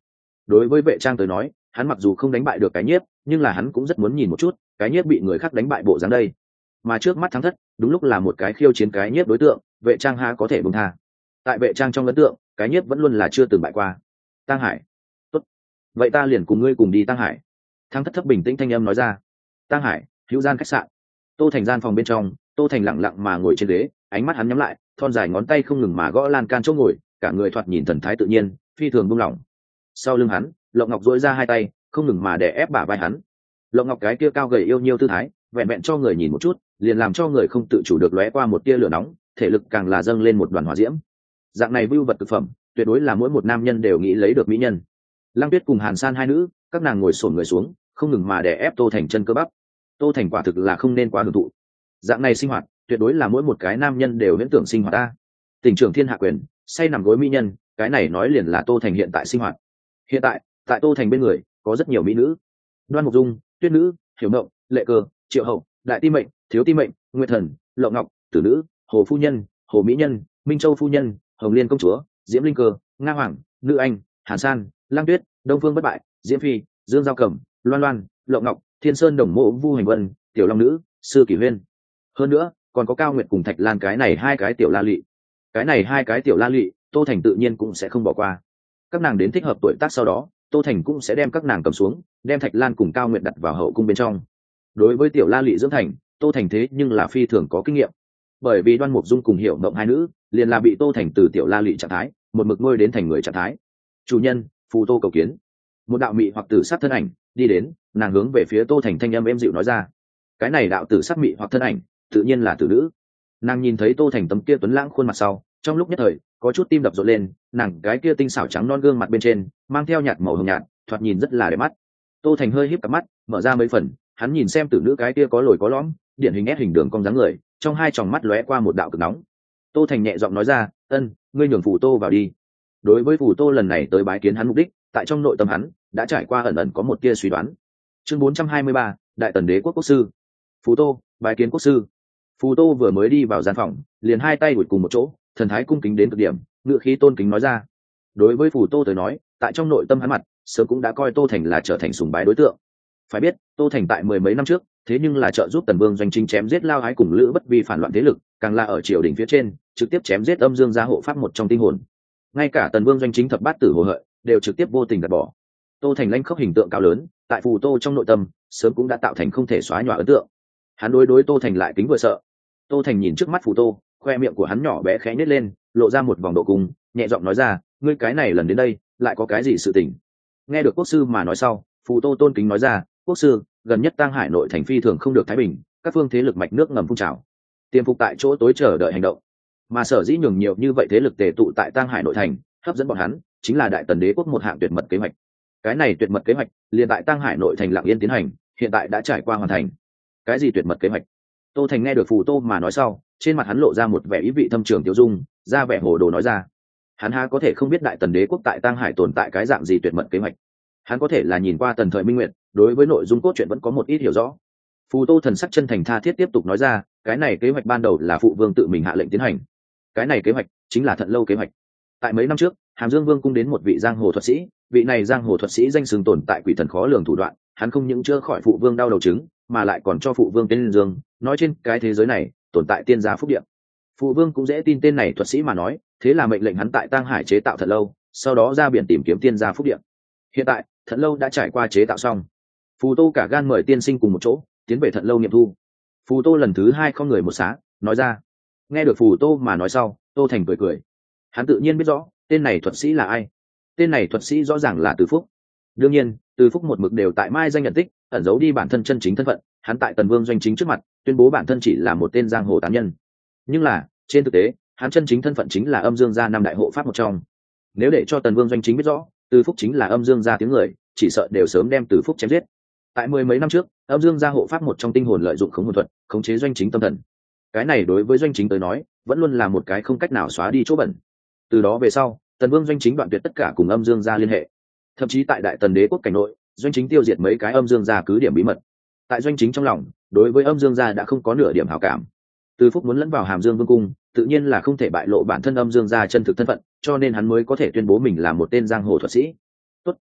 Đối với Vệ Trang tới nói, hắn mặc dù không đánh bại được cái nhiếp, nhưng là hắn cũng rất muốn nhìn một chút cái nhiếp bị người khác đánh bại bộ dáng đây. Mà trước mắt thắng thất đúng lúc là một cái khiêu chiến cái nhiếp đối tượng, Vệ Trang ha có thể buông tha. Tại Vệ Trang trong ấn tượng, cái nhiếp vẫn luôn là chưa từng bại qua. Tăng Hải, tốt, vậy ta liền cùng ngươi cùng đi Tăng Hải. Thắng thất thấp bình tĩnh thanh âm nói ra. Tăng Hải, hữu gian khách sạn. Tô Thành gian phòng bên trong, Tô Thành lặng lặng mà ngồi trên ghế, ánh mắt hắn nhắm lại, thon dài ngón tay không ngừng mà gõ lan can chỗ ngồi, cả người thoạt nhìn thần thái tự nhiên, phi thường buông lỏng. Sau lưng hắn, Lộng Ngọc duỗi ra hai tay, không ngừng mà đè ép bả vai hắn. Lộng Ngọc cái kia cao gầy yêu nhiêu tư thái, vẹn vẹn cho người nhìn một chút, liền làm cho người không tự chủ được lóe qua một tia lửa nóng, thể lực càng là dâng lên một đoàn hỏa diễm. Dạng này vưu vật thực phẩm, tuyệt đối là mỗi một nam nhân đều nghĩ lấy được mỹ nhân. Lăng Tuyết cùng Hàn San hai nữ, các nàng ngồi xổm người xuống, không ngừng mà đè ép Tô Thành chân cơ bắp. Tô Thành quả thực là không nên quá hưởng thụ. Dạng này sinh hoạt, tuyệt đối là mỗi một cái nam nhân đều viễn tưởng sinh hoạt ta. Tỉnh trưởng thiên hạ quyền, say nằm gối mỹ nhân, cái này nói liền là Tô Thành hiện tại sinh hoạt. Hiện tại Tô Thành bên người có rất nhiều mỹ nữ. Đoan Mục Dung, Tuyết Nữ, Hiểu Mộng, Lệ Cơ, Triệu Hậu, Đại Ti Mệnh, Thiếu Ti Mệnh, Nguyệt Thần, Lộng Ngọc, Tử Nữ, Hồ Phu Nhân, Hồ Mỹ Nhân, Minh Châu Phu Nhân, Hồng Liên Công Chúa, Diễm Linh Cơ, Nga Hoàng, Nữ Anh, Hàn San, Lang Tuyết, Đông Phương Bất Bại, Diễm Phi, Dương Giao Cẩm, Loan Loan, Lộng Ngọc, Thiên Sơn Đồng Mộ, Vu Hành Vân, Tiểu Long Nữ, Sư Kỷ Huyên. Hơn nữa còn có Cao Nguyệt cùng Thạch Lan cái này hai cái tiểu la lị. Cái này hai cái tiểu la lị, Tô Thành tự nhiên cũng sẽ không bỏ qua. Các nàng đến thích hợp tuổi tác sau đó, Tô Thành cũng sẽ đem các nàng cầm xuống, đem Thạch Lan cùng Cao Nguyệt đặt vào hậu cung bên trong. Đối với tiểu la lị dưỡng thành, Tô Thành thế nhưng là phi thường có kinh nghiệm. Bởi vì Đoan Mục Dung cùng Hiểu Mộng hai nữ, liền là bị Tô Thành từ tiểu la lị trạng thái, một mực nuôi đến thành người trạng thái. Chủ nhân, phù Tô cầu kiến. Một đạo mị hoặc tử sắc thân ảnh đi đến, nàng hướng về phía Tô Thành thanh âm êm dịu nói ra. Cái này đạo tử sắc mị hoặc thân ảnh, tự nhiên là tử nữ. Nàng nhìn thấy Tô Thành tấm kia tuấn lãng khuôn mặt sau, trong lúc nhất thời có chút tim đập rộn lên, nàng cái kia tinh xảo trắng non gương mặt bên trên mang theo nhạt màu hồng nhạt, thoạt nhìn rất là đẹp mắt. Tô Thành hơi híp cặp mắt, mở ra mấy phần, hắn nhìn xem tử nữ cái kia có lồi có lõm, điển hình ép hình đường cong dáng người, trong hai tròng mắt lóe qua một đạo cực nóng. Tô Thành nhẹ giọng nói ra, ân, ngươi nhường phù Tô vào đi. Đối với phù Tô lần này tới bái kiến hắn mục đích, tại trong nội tâm hắn đã trải qua ẩn ẩn có một tia suy đoán. Chương 423, Đại Tần Đế quốc quốc sư. Phù Tô bái kiến quốc sư. Phù Tô vừa mới đi vào gian phòng, liền hai tay đuổi cùng một chỗ, thần thái cung kính đến cực điểm, ngự khí tôn kính nói ra. Đối với Phù Tô tới nói, tại trong nội tâm hắn mặt, sớm cũng đã coi Tô Thành là trở thành sùng bái đối tượng. Phải biết, Tô Thành tại mười mấy năm trước, thế nhưng là trợ giúp Tần Vương doanh chính chém giết Lao Ái cùng Lữ Bất Vi phản loạn thế lực, càng là ở triều đình phía trên, trực tiếp chém giết Âm Dương gia hộ pháp một trong tinh hồn. Ngay cả Tần Vương doanh chính thập bát tử hồ hợi, đều trực tiếp vô tình gạt bỏ. Tô Thành lãnh khốc hình tượng cao lớn, tại Phù Tô trong nội tâm, sớm cũng đã tạo thành không thể xóa nhòa ấn tượng. Hắn đối Tô Thành lại kính vừa sợ. Tô Thành nhìn trước mắt Phù Tô, khoe miệng của hắn nhỏ bé khẽ nhếch lên, lộ ra một vòng độ cung, nhẹ giọng nói ra, ngươi cái này lần đến đây, lại có cái gì sự tình? Nghe được quốc sư mà nói sau, Phù Tô tôn kính nói ra, quốc sư, gần nhất Tang Hải nội thành phi thường không được thái bình, các phương thế lực mạch nước ngầm phun trào, tiềm phục tại chỗ tối chờ đợi hành động. Mà sở dĩ nhường nhiều như vậy thế lực tề tụ tại Tang Hải nội thành, hấp dẫn bọn hắn, chính là Đại Tần Đế quốc một hạng tuyệt mật kế hoạch. Cái này tuyệt mật kế hoạch, liền tại Tang Hải nội thành lặng yên tiến hành, hiện tại đã trải qua hoàn thành. Cái gì tuyệt mật kế hoạch? Tô Thành nghe được Phù Tô mà nói sau, trên mặt hắn lộ ra một vẻ ý vị thâm trường tiêu dung, ra vẻ hồ đồ nói ra. Hắn há có thể không biết Đại Tần Đế quốc tại Tang Hải tồn tại cái dạng gì tuyệt mật kế hoạch? Hắn có thể là nhìn qua Tần thời Minh Nguyệt, đối với nội dung cốt truyện vẫn có một ít hiểu rõ. Phù Tô thần sắc chân thành tha thiết tiếp tục nói ra, cái này kế hoạch ban đầu là phụ vương tự mình hạ lệnh tiến hành. Cái này kế hoạch chính là Thận Lâu kế hoạch. Tại mấy năm trước, Hàm Dương Vương cung đến một vị giang hồ thuật sĩ, vị này giang hồ thuật sĩ danh xưng tồn tại quỷ thần khó lường thủ đoạn, hắn không những chữa khỏi phụ vương đau đầu chứng, mà lại còn cho phụ vương tên Dương, nói trên cái thế giới này tồn tại tiên gia phúc địa. Phụ vương cũng dễ tin tên này thuật sĩ mà nói, thế là mệnh lệnh hắn tại Tang Hải chế tạo Thận Lâu, sau đó ra biển tìm kiếm tiên gia phúc địa. Hiện tại, Thận Lâu đã trải qua chế tạo xong. Phù Tô cả gan mời tiên sinh cùng một chỗ tiến về Thận Lâu nghiệm thu. Phù Tô lần thứ hai không người một xá nói ra. Nghe được Phù Tô mà nói sau, Tô Thành cười cười. Hắn tự nhiên biết rõ tên này thuật sĩ là ai. Tên này thuật sĩ rõ ràng là Từ Phúc. Đương nhiên, Từ Phúc một mực đều tại mai danh nhận tích, ẩn giấu đi bản thân chân chính thân phận. Hắn tại Tần Vương doanh chính trước mặt tuyên bố bản thân chỉ là một tên giang hồ tán nhân. Nhưng là trên thực tế, hắn chân chính thân phận chính là Âm Dương gia năm đại hộ pháp một trong. Nếu để cho Tần Vương doanh chính biết rõ Từ Phúc chính là Âm Dương gia tiếng người, chỉ sợ đều sớm đem Từ Phúc chém giết. Tại mười mấy năm trước, Âm Dương gia hộ pháp một trong tinh hồn lợi dụng khống hồn thuật, khống chế doanh chính tâm thần. Cái này đối với doanh chính tới nói, vẫn luôn là một cái không cách nào xóa đi chỗ bẩn. Từ đó về sau, Tần Vương doanh chính đoạn tuyệt tất cả cùng Âm Dương gia liên hệ. Thậm chí tại Đại Tần Đế quốc cảnh nội, doanh chính tiêu diệt mấy cái Âm Dương gia cứ điểm bí mật. Tại doanh chính trong lòng, đối với Âm Dương gia đã không có nửa điểm hảo cảm. Từ Phúc muốn lẫn vào Hàm Dương Vương cung, tự nhiên là không thể bại lộ bản thân Âm Dương gia chân thực thân phận, cho nên hắn mới có thể tuyên bố mình là một tên giang hồ thuật sĩ. Tốt,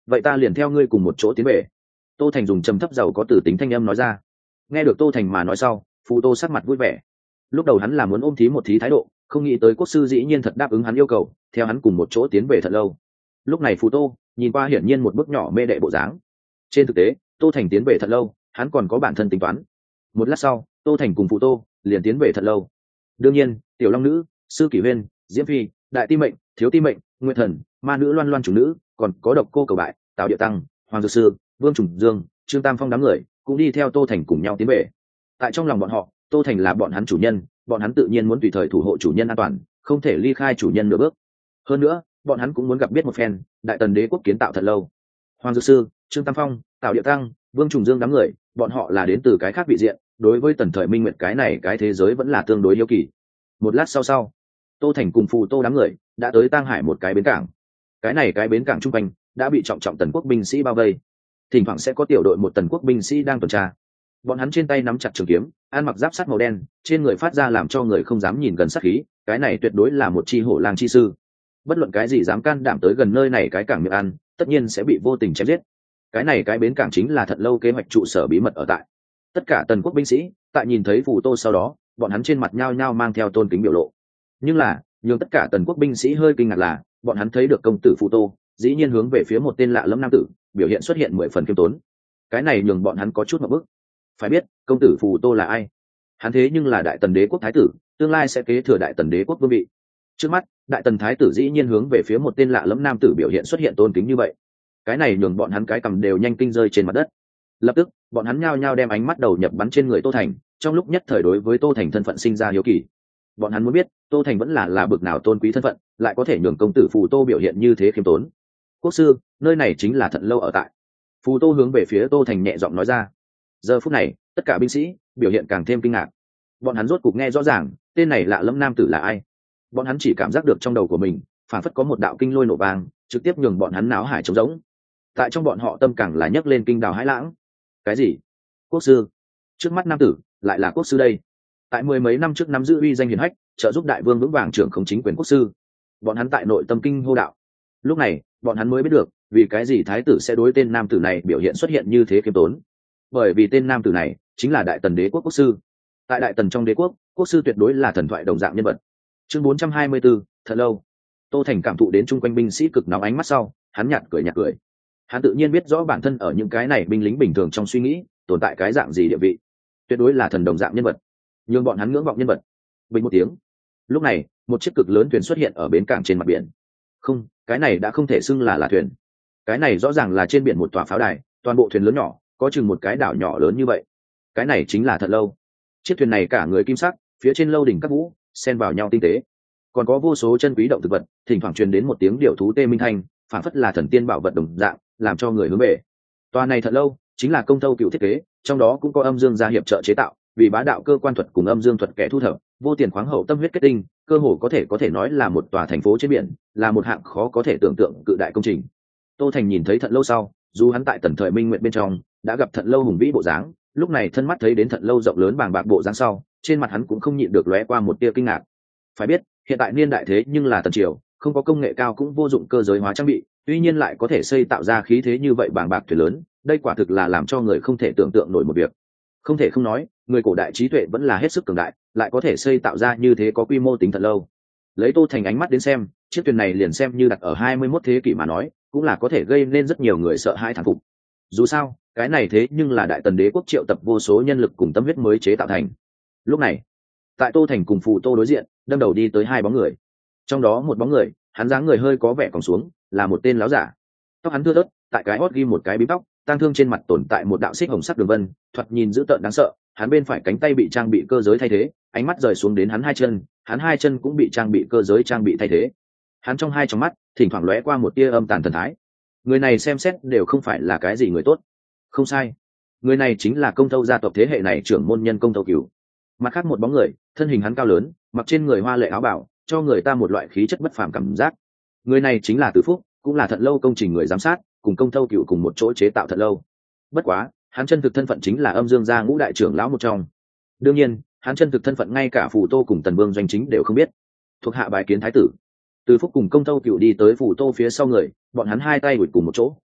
vậy ta liền theo ngươi cùng một chỗ tiến về. Tô Thành dùng trầm thấp giàu có từ tính thanh âm nói ra. Nghe được Tô Thành mà nói sau, Phù Tô sắc mặt vui vẻ. Lúc đầu hắn là muốn ôm thí một thí thái độ, không nghĩ tới quốc sư dĩ nhiên thật đáp ứng hắn yêu cầu, theo hắn cùng một chỗ tiến về Thật Lâu. Lúc này Phù Tô nhìn qua hiển nhiên một bước nhỏ mê đệ bộ dáng. Trên thực tế, Tô Thành tiến về Thật Lâu, hắn còn có bản thân tính toán. Một lát sau, Tô Thành cùng Phù Tô liền tiến về Thật Lâu. Đương nhiên, Tiểu Long Nữ, Sư Kỷ Huyên, Diễm Phi, Đại Ti Mệnh, Thiếu Ti Mệnh, Nguyệt Thần, Ma Nữ Loan Loan chủ nữ, còn có Độc Cô Cầu Bại, Tào Địa Tăng, Hoàng Dược Sư, Vương Trùng Dương, Trương Tam Phong đám người cũng đi theo Tô Thành cùng nhau tiến về. Tại trong lòng bọn họ, Tô Thành là bọn hắn chủ nhân, bọn hắn tự nhiên muốn tùy thời thủ hộ chủ nhân an toàn, không thể ly khai chủ nhân nửa bước. Hơn nữa, bọn hắn cũng muốn gặp biết một phen Đại Tần Đế quốc kiến tạo Thật Lâu. Hoàng Dược Sư, Trương Tam Phong, Tào Địa Tăng, Vương Trùng Dương đám người, bọn họ là đến từ cái khác vị diện, đối với Tần Thời Minh Nguyệt cái này cái thế giới vẫn là tương đối hiếu kỳ. Một lát sau, Tô Thành cùng Phù Tô đám người đã tới Tang Hải một cái bến cảng. Cái này cái bến cảng trung quanh đã bị trọng trọng tần quốc binh sĩ bao vây, thỉnh thoảng sẽ có tiểu đội một tần quốc binh sĩ đang tuần tra. Bọn hắn trên tay nắm chặt trường kiếm, ăn mặc giáp sắt màu đen, trên người phát ra làm cho người không dám nhìn gần sát khí, cái này tuyệt đối là một chi hổ lang chi sư. Bất luận cái gì dám can đảm tới gần nơi này cái cảng miệng ăn, tất nhiên sẽ bị vô tình chém giết. Cái này cái bến cảng chính là Thật Lâu kế hoạch trụ sở bí mật ở tại. Tất cả tần quốc binh sĩ tại nhìn thấy Phù Tô sau đó, bọn hắn trên mặt nhao nhao mang theo tôn kính biểu lộ. Nhưng là, nhường tất cả tần quốc binh sĩ hơi kinh ngạc là, bọn hắn thấy được công tử Phù Tô dĩ nhiên hướng về phía một tên lạ lẫm nam tử, biểu hiện xuất hiện 10 phần khiêm tốn. Cái này nhường bọn hắn có chút ngượng bức. Phải biết, công tử Phù Tô là ai? Hắn thế nhưng là Đại Tần Đế quốc thái tử, tương lai sẽ kế thừa Đại Tần Đế quốc vương vị. Trước mắt, Đại Tần thái tử dĩ nhiên hướng về phía một tên lạ lẫm nam tử biểu hiện xuất hiện tôn kính như vậy. Cái này nhường bọn hắn cái cầm đều nhanh kinh rơi trên mặt đất. Lập tức, bọn hắn nhao nhao đem ánh mắt đầu nhập bắn trên người Tô Thành, trong lúc nhất thời đối với Tô Thành thân phận sinh ra hiếu kỳ. Bọn hắn muốn biết, Tô Thành vẫn là bực nào tôn quý thân phận, lại có thể nhường công tử Phù Tô biểu hiện như thế khiêm tốn. Quốc sư, nơi này chính là Thật Lâu ở tại. Phù Tô hướng về phía Tô Thành nhẹ giọng nói ra. Giờ phút này, tất cả binh sĩ biểu hiện càng thêm kinh ngạc. Bọn hắn rốt cục nghe rõ ràng, tên này lạ lẫm nam tử là ai. Bọn hắn chỉ cảm giác được trong đầu của mình phản phất có một đạo kinh lôi nổ vang, trực tiếp nhường bọn hắn náo hải trống rỗng. Tại trong bọn họ tâm càng là nhấc lên kinh đào hãi lãng. Cái gì? Quốc sư? Trước mắt nam tử lại là quốc sư đây? Tại 10 mấy năm trước nắm giữ uy danh hiển hách, trợ giúp đại vương vững vàng trưởng không chính quyền quốc sư. Bọn hắn tại nội tâm kinh hô đạo. Lúc này, bọn hắn mới biết được, vì cái gì thái tử sẽ đối tên nam tử này biểu hiện xuất hiện như thế khiêm tốn. Bởi vì tên nam tử này chính là Đại Tần Đế quốc quốc sư. Tại Đại Tần trong đế quốc, quốc sư tuyệt đối là thần thoại đồng dạng nhân vật. Chương 424, Thật Lâu. Tô Thành cảm thụ đến chung quanh binh sĩ cực nóng ánh mắt sau, hắn nhạt cười. Hắn tự nhiên biết rõ bản thân ở những cái này binh lính bình thường trong suy nghĩ tồn tại cái dạng gì địa vị, tuyệt đối là thần đồng dạng nhân vật, nhưng bọn hắn ngưỡng vọng nhân vật. Bình một tiếng, lúc này một chiếc cực lớn thuyền xuất hiện ở bến cảng trên mặt biển. Không, cái này đã không thể xưng là thuyền, cái này rõ ràng là trên biển một tòa pháo đài, toàn bộ thuyền lớn nhỏ có chừng một cái đảo nhỏ lớn như vậy. Cái này chính là Thật Lâu. Chiếc thuyền này cả người kim sắc, phía trên lâu đỉnh các vũ xen vào nhau tinh tế, còn có vô số chân quý động thực vật, thỉnh thoảng truyền đến một tiếng điệu thú tê minh thanh, phản phất là thần tiên bảo vật đồng dạng, làm cho người hướng về. Tòa này Thật Lâu chính là Công Thâu Cựu thiết kế, trong đó cũng có Âm Dương gia hiệp trợ chế tạo, vì bá đạo cơ quan thuật cùng âm dương thuật kẻ thu thập, vô tiền khoáng hậu tâm huyết kết tinh, cơ hồ có thể nói là một tòa thành phố trên biển, là một hạng khó có thể tưởng tượng cự đại công trình. Tô Thành nhìn thấy Thật Lâu sau, dù hắn tại Tần Thời Minh Nguyệt bên trong đã gặp Thật Lâu hùng vĩ bộ dáng, lúc này thân mắt thấy đến Thật Lâu rộng lớn bàng bạc bộ dáng sau, trên mặt hắn cũng không nhịn được lóe qua một tia kinh ngạc. Phải biết, hiện tại niên đại thế nhưng là Tần triều, không có công nghệ cao cũng vô dụng cơ giới hóa trang bị, tuy nhiên lại có thể xây tạo ra khí thế như vậy bàng bạc thuyền lớn, đây quả thực là làm cho người không thể tưởng tượng nổi một việc. Không thể không nói, người cổ đại trí tuệ vẫn là hết sức cường đại, lại có thể xây tạo ra như thế có quy mô tính Thật Lâu. Lấy Tô Thành ánh mắt đến xem, chiếc thuyền này liền xem như đặt ở 21 thế kỷ mà nói, cũng là có thể gây nên rất nhiều người sợ hãi thán phục. Dù sao, cái này thế nhưng là Đại Tần Đế quốc triệu tập vô số nhân lực cùng tâm huyết mới chế tạo thành. Lúc này, tại Tô Thành cùng Phù Tô đối diện, đâm đầu đi tới hai bóng người. Trong đó một bóng người, hắn dáng người hơi có vẻ còng xuống, là một tên láo giả. Tóc hắn thưa thớt, tại cái hót ghi một cái bím tóc, tang thương trên mặt tồn tại một đạo xích hồng sắc đường vân, thoạt nhìn dữ tợn đáng sợ. Hắn bên phải cánh tay bị trang bị cơ giới thay thế, ánh mắt rời xuống đến hắn hai chân cũng bị trang bị cơ giới trang bị thay thế. Hắn trong hai tròng mắt thỉnh thoảng lóe qua một tia âm tàn thần thái. Người này xem xét đều không phải là cái gì người tốt. Không sai, người này chính là Công Thâu gia tộc thế hệ này trưởng môn nhân Công Thâu Cửu. Mặt khác một bóng người, thân hình hắn cao lớn, mặc trên người hoa lệ áo bảo, cho người ta một loại khí chất bất phàm cảm giác. Người này chính là Từ Phúc, cũng là Thật Lâu công trình người giám sát, cùng Công Thâu Cửu cùng một chỗ chế tạo Thật Lâu. Bất quá, hắn chân thực thân phận chính là Âm Dương gia ngũ đại trưởng lão một trong. Đương nhiên, hắn chân thực thân phận ngay cả Phù Tô cùng Tần Vương doanh chính đều không biết. Thuộc hạ bài kiến thái tử. Từ Phúc cùng Công Thâu Cửu đi tới Phù Tô phía sau người, bọn hắn hai tay đuổi cùng một chỗ,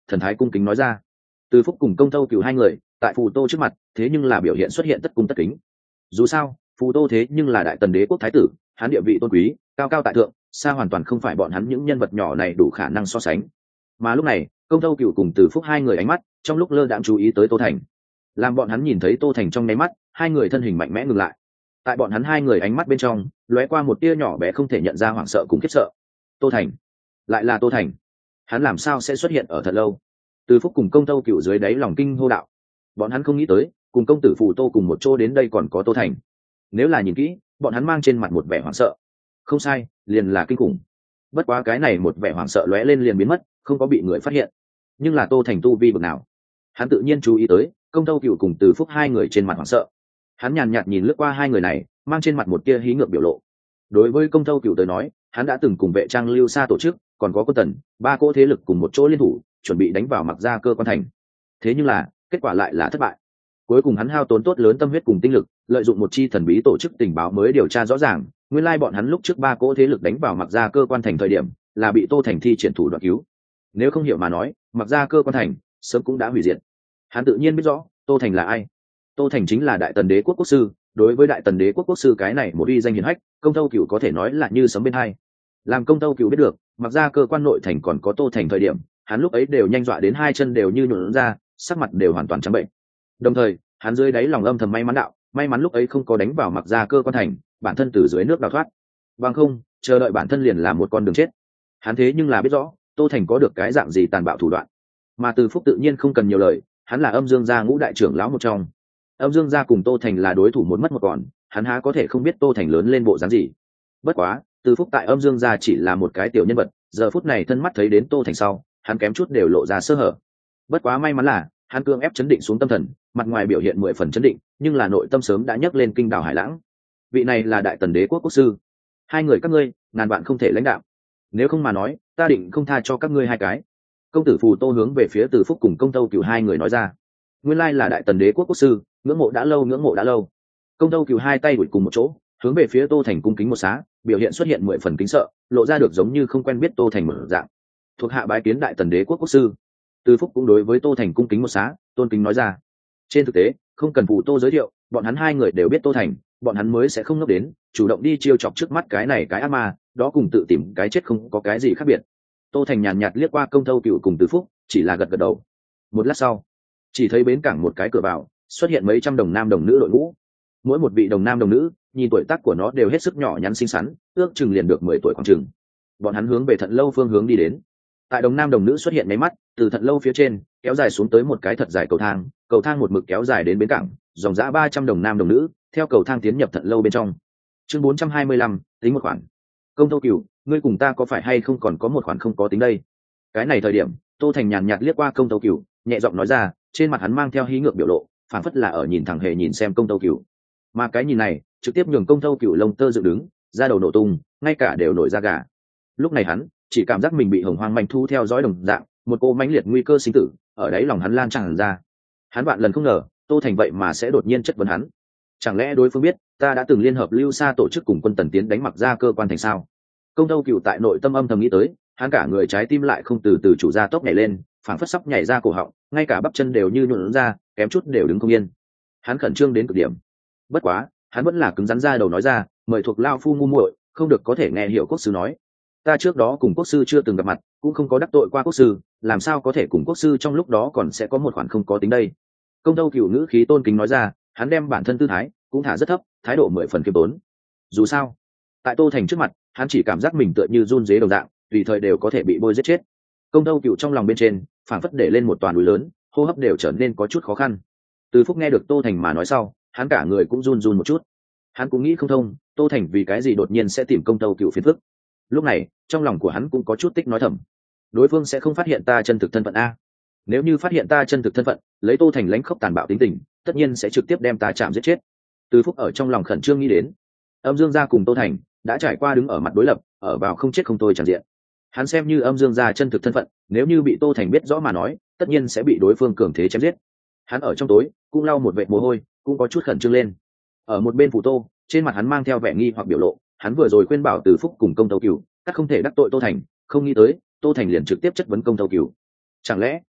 thần thái cung kính nói ra. Từ Phúc cùng Công Thâu Cửu hai người tại phù tô trước mặt thế nhưng là biểu hiện xuất hiện tất cung tất kính. Dù sao phù tô thế nhưng là đại tần đế quốc thái tử, hắn địa vị tôn quý cao cao tại thượng, xa hoàn toàn không phải bọn hắn những nhân vật nhỏ này đủ khả năng so sánh. Mà lúc này Công Thâu Cửu cùng Từ Phúc hai người ánh mắt trong lúc lơ đãng chú ý tới Tô Thành, làm bọn hắn nhìn thấy Tô Thành trong nháy mắt, hai người thân hình mạnh mẽ ngừng lại. Tại bọn hắn hai người ánh mắt bên trong lóe qua một tia nhỏ bé không thể nhận ra hoảng sợ cùng khiếp sợ. Tô Thành, lại là Tô Thành, hắn làm sao sẽ xuất hiện ở Thật Lâu? Từ Phúc cùng Công Thâu Cửu dưới đáy lòng kinh hô đạo. Bọn hắn không nghĩ tới cùng công tử phù tô cùng một chỗ đến đây còn có Tô Thành. Nếu là nhìn kỹ, bọn hắn mang trên mặt một vẻ hoảng sợ. Không sai, liền là kinh khủng. Bất quá cái này một vẻ hoảng sợ lóe lên liền biến mất, không có bị người phát hiện. Nhưng là Tô Thành tu vi bậc nào? Hắn tự nhiên chú ý tới Công Thâu Cửu cùng Từ Phúc hai người trên mặt hoảng sợ. Hắn nhàn nhạt nhìn lướt qua hai người này, mang trên mặt một tia hí ngược biểu lộ. Đối với Công Thâu Cửu tới nói, hắn đã từng cùng vệ trang Lưu Sa tổ chức, còn có Quân Tần, ba cỗ thế lực cùng một chỗ liên thủ, chuẩn bị đánh vào Mặc Gia Cơ quan thành. Thế nhưng là kết quả lại là thất bại. Cuối cùng hắn hao tốn tốt lớn tâm huyết cùng tinh lực, lợi dụng một chi thần bí tổ chức tình báo mới điều tra rõ ràng, nguyên lai bọn hắn lúc trước ba cỗ thế lực đánh vào Mặc Gia Cơ quan thành thời điểm, là bị Tô Thành thi triển thủ đoạn cứu. Nếu không hiểu mà nói, Mặc Gia Cơ quan thành sớm cũng đã hủy diệt. Hắn tự nhiên biết rõ Tô Thành là ai. Tô Thành chính là đại tần đế quốc quốc sư, đối với đại tần đế quốc quốc sư cái này một uy danh hiển hách, Công Thâu Cửu có thể nói là như sấm bên hai. Làm Công Thâu Cửu biết được Mặc Gia Cơ quan nội thành còn có Tô Thành thời điểm, hắn lúc ấy đều nhanh dọa đến hai chân đều như nhũn ra, sắc mặt đều hoàn toàn trắng bệnh. Đồng thời hắn dưới đáy lòng âm thầm may mắn đạo, may mắn lúc ấy không có đánh vào Mặc Gia Cơ quan thành, bản thân từ dưới nước đào thoát. Bằng không chờ đợi bản thân liền là một con đường chết. Hắn thế nhưng là biết rõ Tô Thành có được cái dạng gì tàn bạo thủ đoạn. Mà Từ Phúc tự nhiên không cần nhiều lời, hắn là Âm Dương gia ngũ đại trưởng lão một trong. Âm Dương gia cùng Tô Thành là đối thủ một mất một còn, hắn há có thể không biết Tô Thành lớn lên bộ dáng gì. Bất quá Từ Phúc tại Âm Dương gia chỉ là một cái tiểu nhân vật, giờ phút này thân mắt thấy đến Tô Thành sau, hắn kém chút đều lộ ra sơ hở. Bất quá may mắn là hắn cương ép chấn định xuống tâm thần, mặt ngoài biểu hiện 10 phần chấn định, nhưng là nội tâm sớm đã nhấc lên kinh đảo hải lãng. Vị này là đại tần đế quốc quốc sư, hai người các ngươi ngàn vạn không thể lãnh đạo, nếu không mà nói ta định không tha cho các ngươi hai cái. Công tử phù tô hướng về phía Từ Phúc cùng Công Thâu Cửu hai người nói ra. Nguyên lai là đại tần đế quốc quốc sư, ngưỡng mộ đã lâu, ngưỡng mộ đã lâu. Công Thâu Cửu hai tay đuổi cùng một chỗ hướng về phía Tô Thành cung kính một xá, biểu hiện xuất hiện 10 phần kính sợ, lộ ra được giống như không quen biết Tô Thành một dạng. Thuộc hạ bái kiến đại tần đế quốc quốc sư. Từ Phúc cũng đối với Tô Thành cung kính một xá, tôn kính nói ra. Trên thực tế không cần phù tô giới thiệu, bọn hắn hai người đều biết Tô Thành, bọn hắn mới sẽ không ngốc đến chủ động đi chiêu chọc trước mắt cái này cái ác ma, đó cùng tự tìm cái chết không có cái gì khác biệt. Tô Thành nhàn nhạt liếc qua Công Thâu Cửu cùng Từ Phúc, chỉ là gật gật đầu. Một lát sau chỉ thấy bến cảng một cái cửa vào xuất hiện mấy trăm đồng nam đồng nữ đội ngũ. Mỗi một vị đồng nam đồng nữ nhìn tuổi tác của nó đều hết sức nhỏ nhắn xinh xắn, ước chừng liền được 10 tuổi khoảng chừng. Bọn hắn hướng về Thận Lâu phương hướng đi đến. Tại đồng nam đồng nữ xuất hiện mấy mắt, từ Thận Lâu phía trên kéo dài xuống tới một cái thật dài cầu thang một mực kéo dài đến bến cảng, dòng dã 300 đồng nam đồng nữ theo cầu thang tiến nhập Thận Lâu bên trong. Chương 425, tính một khoản. Công Thâu Cửu, ngươi cùng ta có phải hay không còn có một khoản không có tính đây? Cái này thời điểm Tô Thành nhàn nhạt liếc qua Công Thâu Cửu, nhẹ giọng nói ra, trên mặt hắn mang theo hí ngược biểu lộ, phảng phất là ở nhìn thẳng hề nhìn xem Công Thâu Cửu. Mà cái nhìn này trực tiếp nhường Công Thâu Cửu lông tơ dựng đứng, da đầu nổ tung, ngay cả đều nổi da gà. Lúc này hắn chỉ cảm giác mình bị hồng hoang manh thu theo dõi đồng dạng, một cô mãnh liệt nguy cơ sinh tử ở đáy lòng hắn lan tràn ra. Hắn vạn lần không ngờ Tô Thành vậy mà sẽ đột nhiên chất vấn hắn. Chẳng lẽ đối phương biết ta đã từng liên hợp Lưu Sa tổ chức cùng Quân Tần tiến đánh Mặc Gia Cơ quan thành sao? Công Thâu Cửu tại nội tâm âm thầm nghĩ tới, hắn cả người trái tim lại không từ từ chủ ra tốc nhảy lên, phảng phất sắp nhảy ra cổ họng, ngay cả bắp chân đều như nhũn ra, kém chút đều đứng không yên. Hắn khẩn trương đến cực điểm. Bất quá hắn vẫn là cứng rắn ra đầu nói ra, mời thuộc lao phu ngu muội, không được có thể nghe hiểu quốc sư nói. Ta trước đó cùng quốc sư chưa từng gặp mặt, cũng không có đắc tội qua quốc sư, làm sao có thể cùng quốc sư trong lúc đó còn sẽ có một khoản không có tính đây? Công Thâu Cửu ngữ khí tôn kính nói ra, hắn đem bản thân tư thái cũng thả rất thấp, thái độ 10 phần khiêm tốn. Dù sao tại Tô Thành trước mặt, hắn chỉ cảm giác mình tựa như run rế đồng dạng, tùy thời đều có thể bị bôi giết chết. Công Thâu Cửu trong lòng bên trên phảng phất để lên một toàn núi lớn, hô hấp đều trở nên có chút khó khăn. Từ Phúc nghe được Tô Thành mà nói sau, hắn cả người cũng run run một chút. Hắn cũng nghĩ không thông, Tô Thành vì cái gì đột nhiên sẽ tìm Công Thâu Cửu phiền phức. Lúc này trong lòng của hắn cũng có chút tích nói thầm, đối phương sẽ không phát hiện ta chân thực thân phận a? Nếu như phát hiện ta chân thực thân phận, lấy Tô Thành lãnh khốc tàn bạo tính tình, tất nhiên sẽ trực tiếp đem ta chạm giết chết. Từ Phúc ở trong lòng khẩn trương nghĩ đến, Âm Dương gia cùng Tô Thành đã trải qua đứng ở mặt đối lập, ở vào không chết không thôi chẳng diện. Hắn xem như Âm Dương gia chân thực thân phận, nếu như bị Tô Thành biết rõ mà nói, tất nhiên sẽ bị đối phương cường thế chém giết. Hắn ở trong tối cũng lau một vệt mồ hôi, cũng có chút khẩn trương lên. Ở một bên Phù Tô, trên mặt hắn mang theo vẻ nghi hoặc biểu lộ, hắn vừa rồi khuyên bảo Từ Phúc cùng Công Thâu Cửu, các không thể đắc tội Tô Thành, không nghĩ tới Tô Thành liền trực tiếp chất vấn Công Thâu Cửu. Chẳng lẽ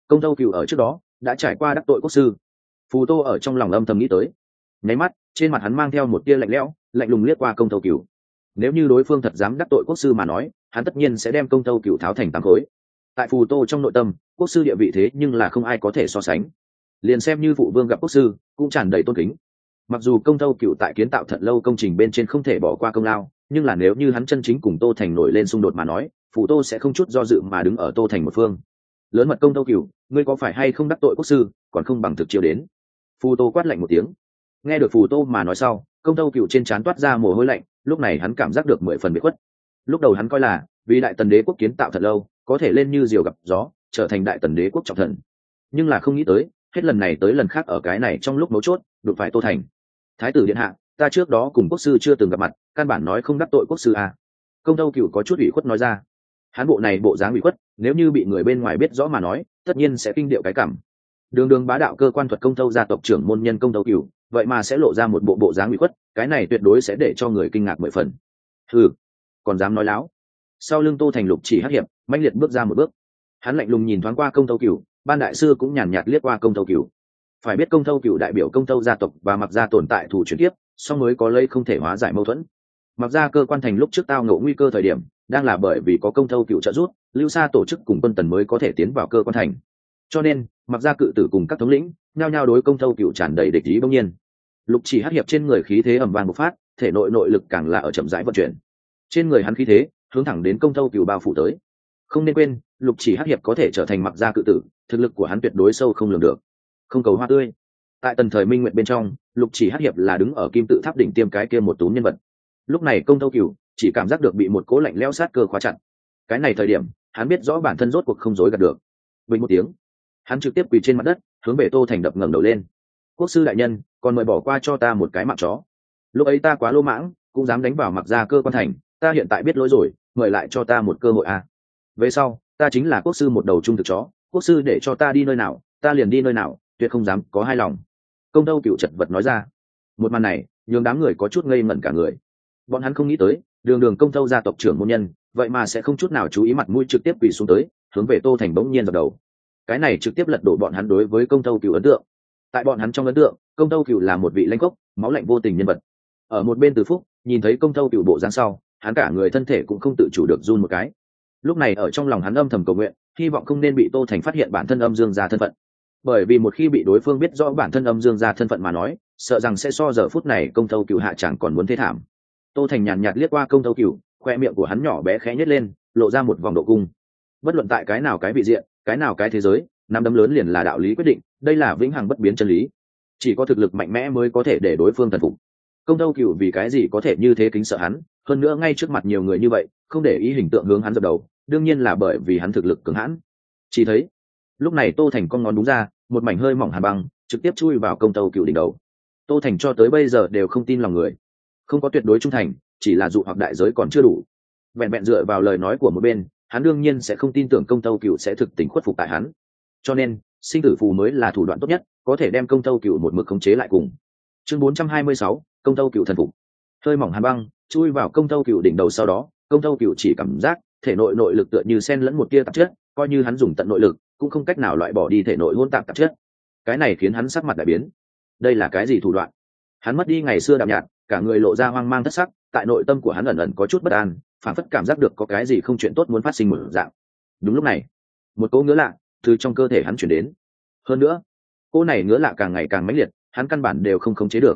công tâu cựu ở trước đó đã trải qua đắc tội quốc sư. Phù Tô ở trong lòng âm thầm nghĩ tới, nháy mắt trên mặt hắn mang theo một tia lạnh lẽo, lạnh lùng liếc qua công tâu cựu. Nếu như đối phương thật dám đắc tội quốc sư mà nói, hắn tất nhiên sẽ đem công tâu cựu tháo thành tám khối. Tại Phù Tô trong nội tâm, quốc sư địa vị thế nhưng là không ai có thể so sánh. Liền xem như phụ vương gặp quốc sư cũng tràn đầy tôn kính. Mặc dù công tâu cựu tại kiến tạo Thận Lâu công trình bên trên không thể bỏ qua công lao, nhưng là nếu như hắn chân chính cùng Tô Thành nổi lên xung đột mà nói, Phù Tô sẽ không chút do dự mà đứng ở Tô Thành một phương. Lớn mật công tâu cựu, ngươi có phải hay không đắc tội quốc sư, còn không bằng thực chiêu đến. Phù Tô quát lạnh một tiếng. Nghe được Phù Tô mà nói sau, công tâu cựu trên trán toát ra mồ hôi lạnh, lúc này hắn cảm giác được 10 phần bị khuất. Lúc đầu hắn coi là vì Đại Tần đế quốc kiến tạo Thận Lâu có thể lên như diều gặp gió, trở thành Đại Tần đế quốc trọng thần, nhưng là không nghĩ tới hết lần này tới lần khác ở cái này trong lúc mấu chốt đụng phải Tô Thành. Thái tử điện hạ, ta trước đó cùng quốc sư chưa từng gặp mặt, căn bản nói không đắc tội quốc sư à. Công tâu cựu có chút ủy khuất nói ra. Hắn bộ này bộ dáng ủy khuất, nếu như bị người bên ngoài biết rõ mà nói, tất nhiên sẽ kinh điệu cái cảm. Đường đường bá đạo cơ quan thuật công tâu gia tộc trưởng môn nhân công tâu cựu, vậy mà sẽ lộ ra một bộ dáng ủy khuất, cái này tuyệt đối sẽ để cho người kinh ngạc 10 phần. Hừ, còn dám nói láo. Sau lưng Tô Thành Lục Chỉ Hắc Hiệp mãnh liệt bước ra một bước. Hắn lạnh lùng nhìn thoáng qua công tâu cựu, ban đại sư cũng nhàn nhạt liếc qua công tâu cựu. Phải biết công tâu cựu đại biểu công tâu gia tộc và mặc gia tồn tại thủ chuyển tiếp, song mới có lấy không thể hóa giải mâu thuẫn. Mặc gia cơ quan thành lúc trước tao ngộ nguy cơ thời điểm, đang là bởi vì có công tâu cựu trợ giúp, lưu xa tổ chức cùng quân tần mới có thể tiến vào cơ quan thành. Cho nên mặc gia cự tử cùng các thống lĩnh nhao nhao đối công tâu cựu tràn đầy địch ý bỗng nhiên. Lục Chỉ Hắc Hiệp trên người khí thế ầm vang bộc phát, thể nội nội lực càng là ở chậm rãi vận chuyển. Trên người hắn khí thế hướng thẳng đến công tâu cựu bao phủ tới. Không nên quên, Lục Chỉ Hắc Hiệp có thể trở thành mặc gia cự tử, thực lực của hắn tuyệt đối sâu không lường được. Không cầu hoa tươi. Tại Tần thời Minh Nguyệt bên trong, Lục Chỉ Hắc Hiệp là đứng ở kim tự tháp đỉnh tiêm cái kia một túm nhân vật. Lúc này công tâu cựu chỉ cảm giác được bị một cỗ lạnh lẽo sát cơ khóa chặt. Cái này thời điểm, hắn biết rõ bản thân rốt cuộc không dối gạt được. Bình một tiếng, hắn trực tiếp quỳ trên mặt đất, hướng về Tô Thành đập ngẩng đầu lên. Quốc sư đại nhân, còn mời bỏ qua cho ta một cái mạng chó. Lúc ấy ta quá lô mãng, cũng dám đánh vào mặc gia cơ quan thành, ta hiện tại biết lỗi rồi, mời lại cho ta một cơ hội à. Về sau, ta chính là quốc sư một đầu trung thực chó, quốc sư để cho ta đi nơi nào, ta liền đi nơi nào, tuyệt không dám có hai lòng. Công tâu cựu chật vật nói ra. Một màn này nhường đám người có chút ngây ngẩn cả người. Bọn hắn không nghĩ tới đường đường công tâu gia tộc trưởng môn nhân vậy mà sẽ không chút nào chú ý mặt mũi trực tiếp quỳ xuống tới hướng về Tô Thành bỗng nhiên dập đầu. Cái này trực tiếp lật đổ bọn hắn đối với công tâu cựu ấn tượng. Tại bọn hắn trong ấn tượng, công tâu cựu là một vị lãnh cốc máu lạnh vô tình nhân vật. Ở một bên Từ Phúc nhìn thấy công tâu cựu bộ dáng sau, hắn cả người thân thể cũng không tự chủ được run một cái. Lúc này ở trong lòng hắn âm thầm cầu nguyện, hy vọng không nên bị Tô Thành phát hiện bản thân âm dương gia thân phận. Bởi vì một khi bị đối phương biết rõ bản thân âm dương gia thân phận mà nói, sợ rằng sẽ so giờ phút này công tâu cựu hạ chẳng còn muốn thế thảm. Tô Thành nhàn nhạt liếc qua công tâu cựu, khoe miệng của hắn nhỏ bé khẽ nhếch lên, lộ ra một vòng độ cung. Bất luận tại cái nào cái vị diện, cái nào cái thế giới, nắm đấm lớn liền là đạo lý quyết định, đây là vĩnh hằng bất biến chân lý. Chỉ có thực lực mạnh mẽ mới có thể để đối phương thần phục. Công tâu cựu vì cái gì có thể như thế kính sợ hắn, hơn nữa ngay trước mặt nhiều người như vậy, không để ý hình tượng hướng hắn dập đầu, đương nhiên là bởi vì hắn thực lực cường hãn. Chỉ thấy, lúc này Tô Thành con ngón đúng ra, một mảnh hơi mỏng hàn băng trực tiếp chui vào công tâu cựu đỉnh đầu. Tô Thành cho tới bây giờ đều không tin lòng người, không có tuyệt đối trung thành, chỉ là dụ hoặc đại giới còn chưa đủ. Vẹn vẹn dựa vào lời nói của một bên, hắn đương nhiên sẽ không tin tưởng công tâu cựu sẽ thực tình khuất phục tại hắn. Cho nên sinh tử phù mới là thủ đoạn tốt nhất, có thể đem công tâu cựu một mực khống chế lại cùng. Chương 426, công tâu cựu thần phục. Hơi mỏng hàn băng chui vào công tâu cựu đỉnh đầu, sau đó công tâu cựu chỉ cảm giác thể nội nội lực tựa như xen lẫn một tia tạp chất, coi như hắn dùng tận nội lực cũng không cách nào loại bỏ đi thể nội hỗn tạp tạp chất. Cái này khiến hắn sắc mặt đại biến. Đây là cái gì thủ đoạn? Hắn mất đi ngày xưa đạm nhạt, cả người lộ ra hoang mang thất sắc, tại nội tâm của hắn ẩn ẩn có chút bất an, phản phất cảm giác được có cái gì không chuyện tốt muốn phát sinh một dạng. Đúng lúc này, một cỗ ngứa lạ từ trong cơ thể hắn chuyển đến. Hơn nữa, cỗ này ngứa lạ càng ngày càng mãnh liệt, hắn căn bản đều không khống chế được.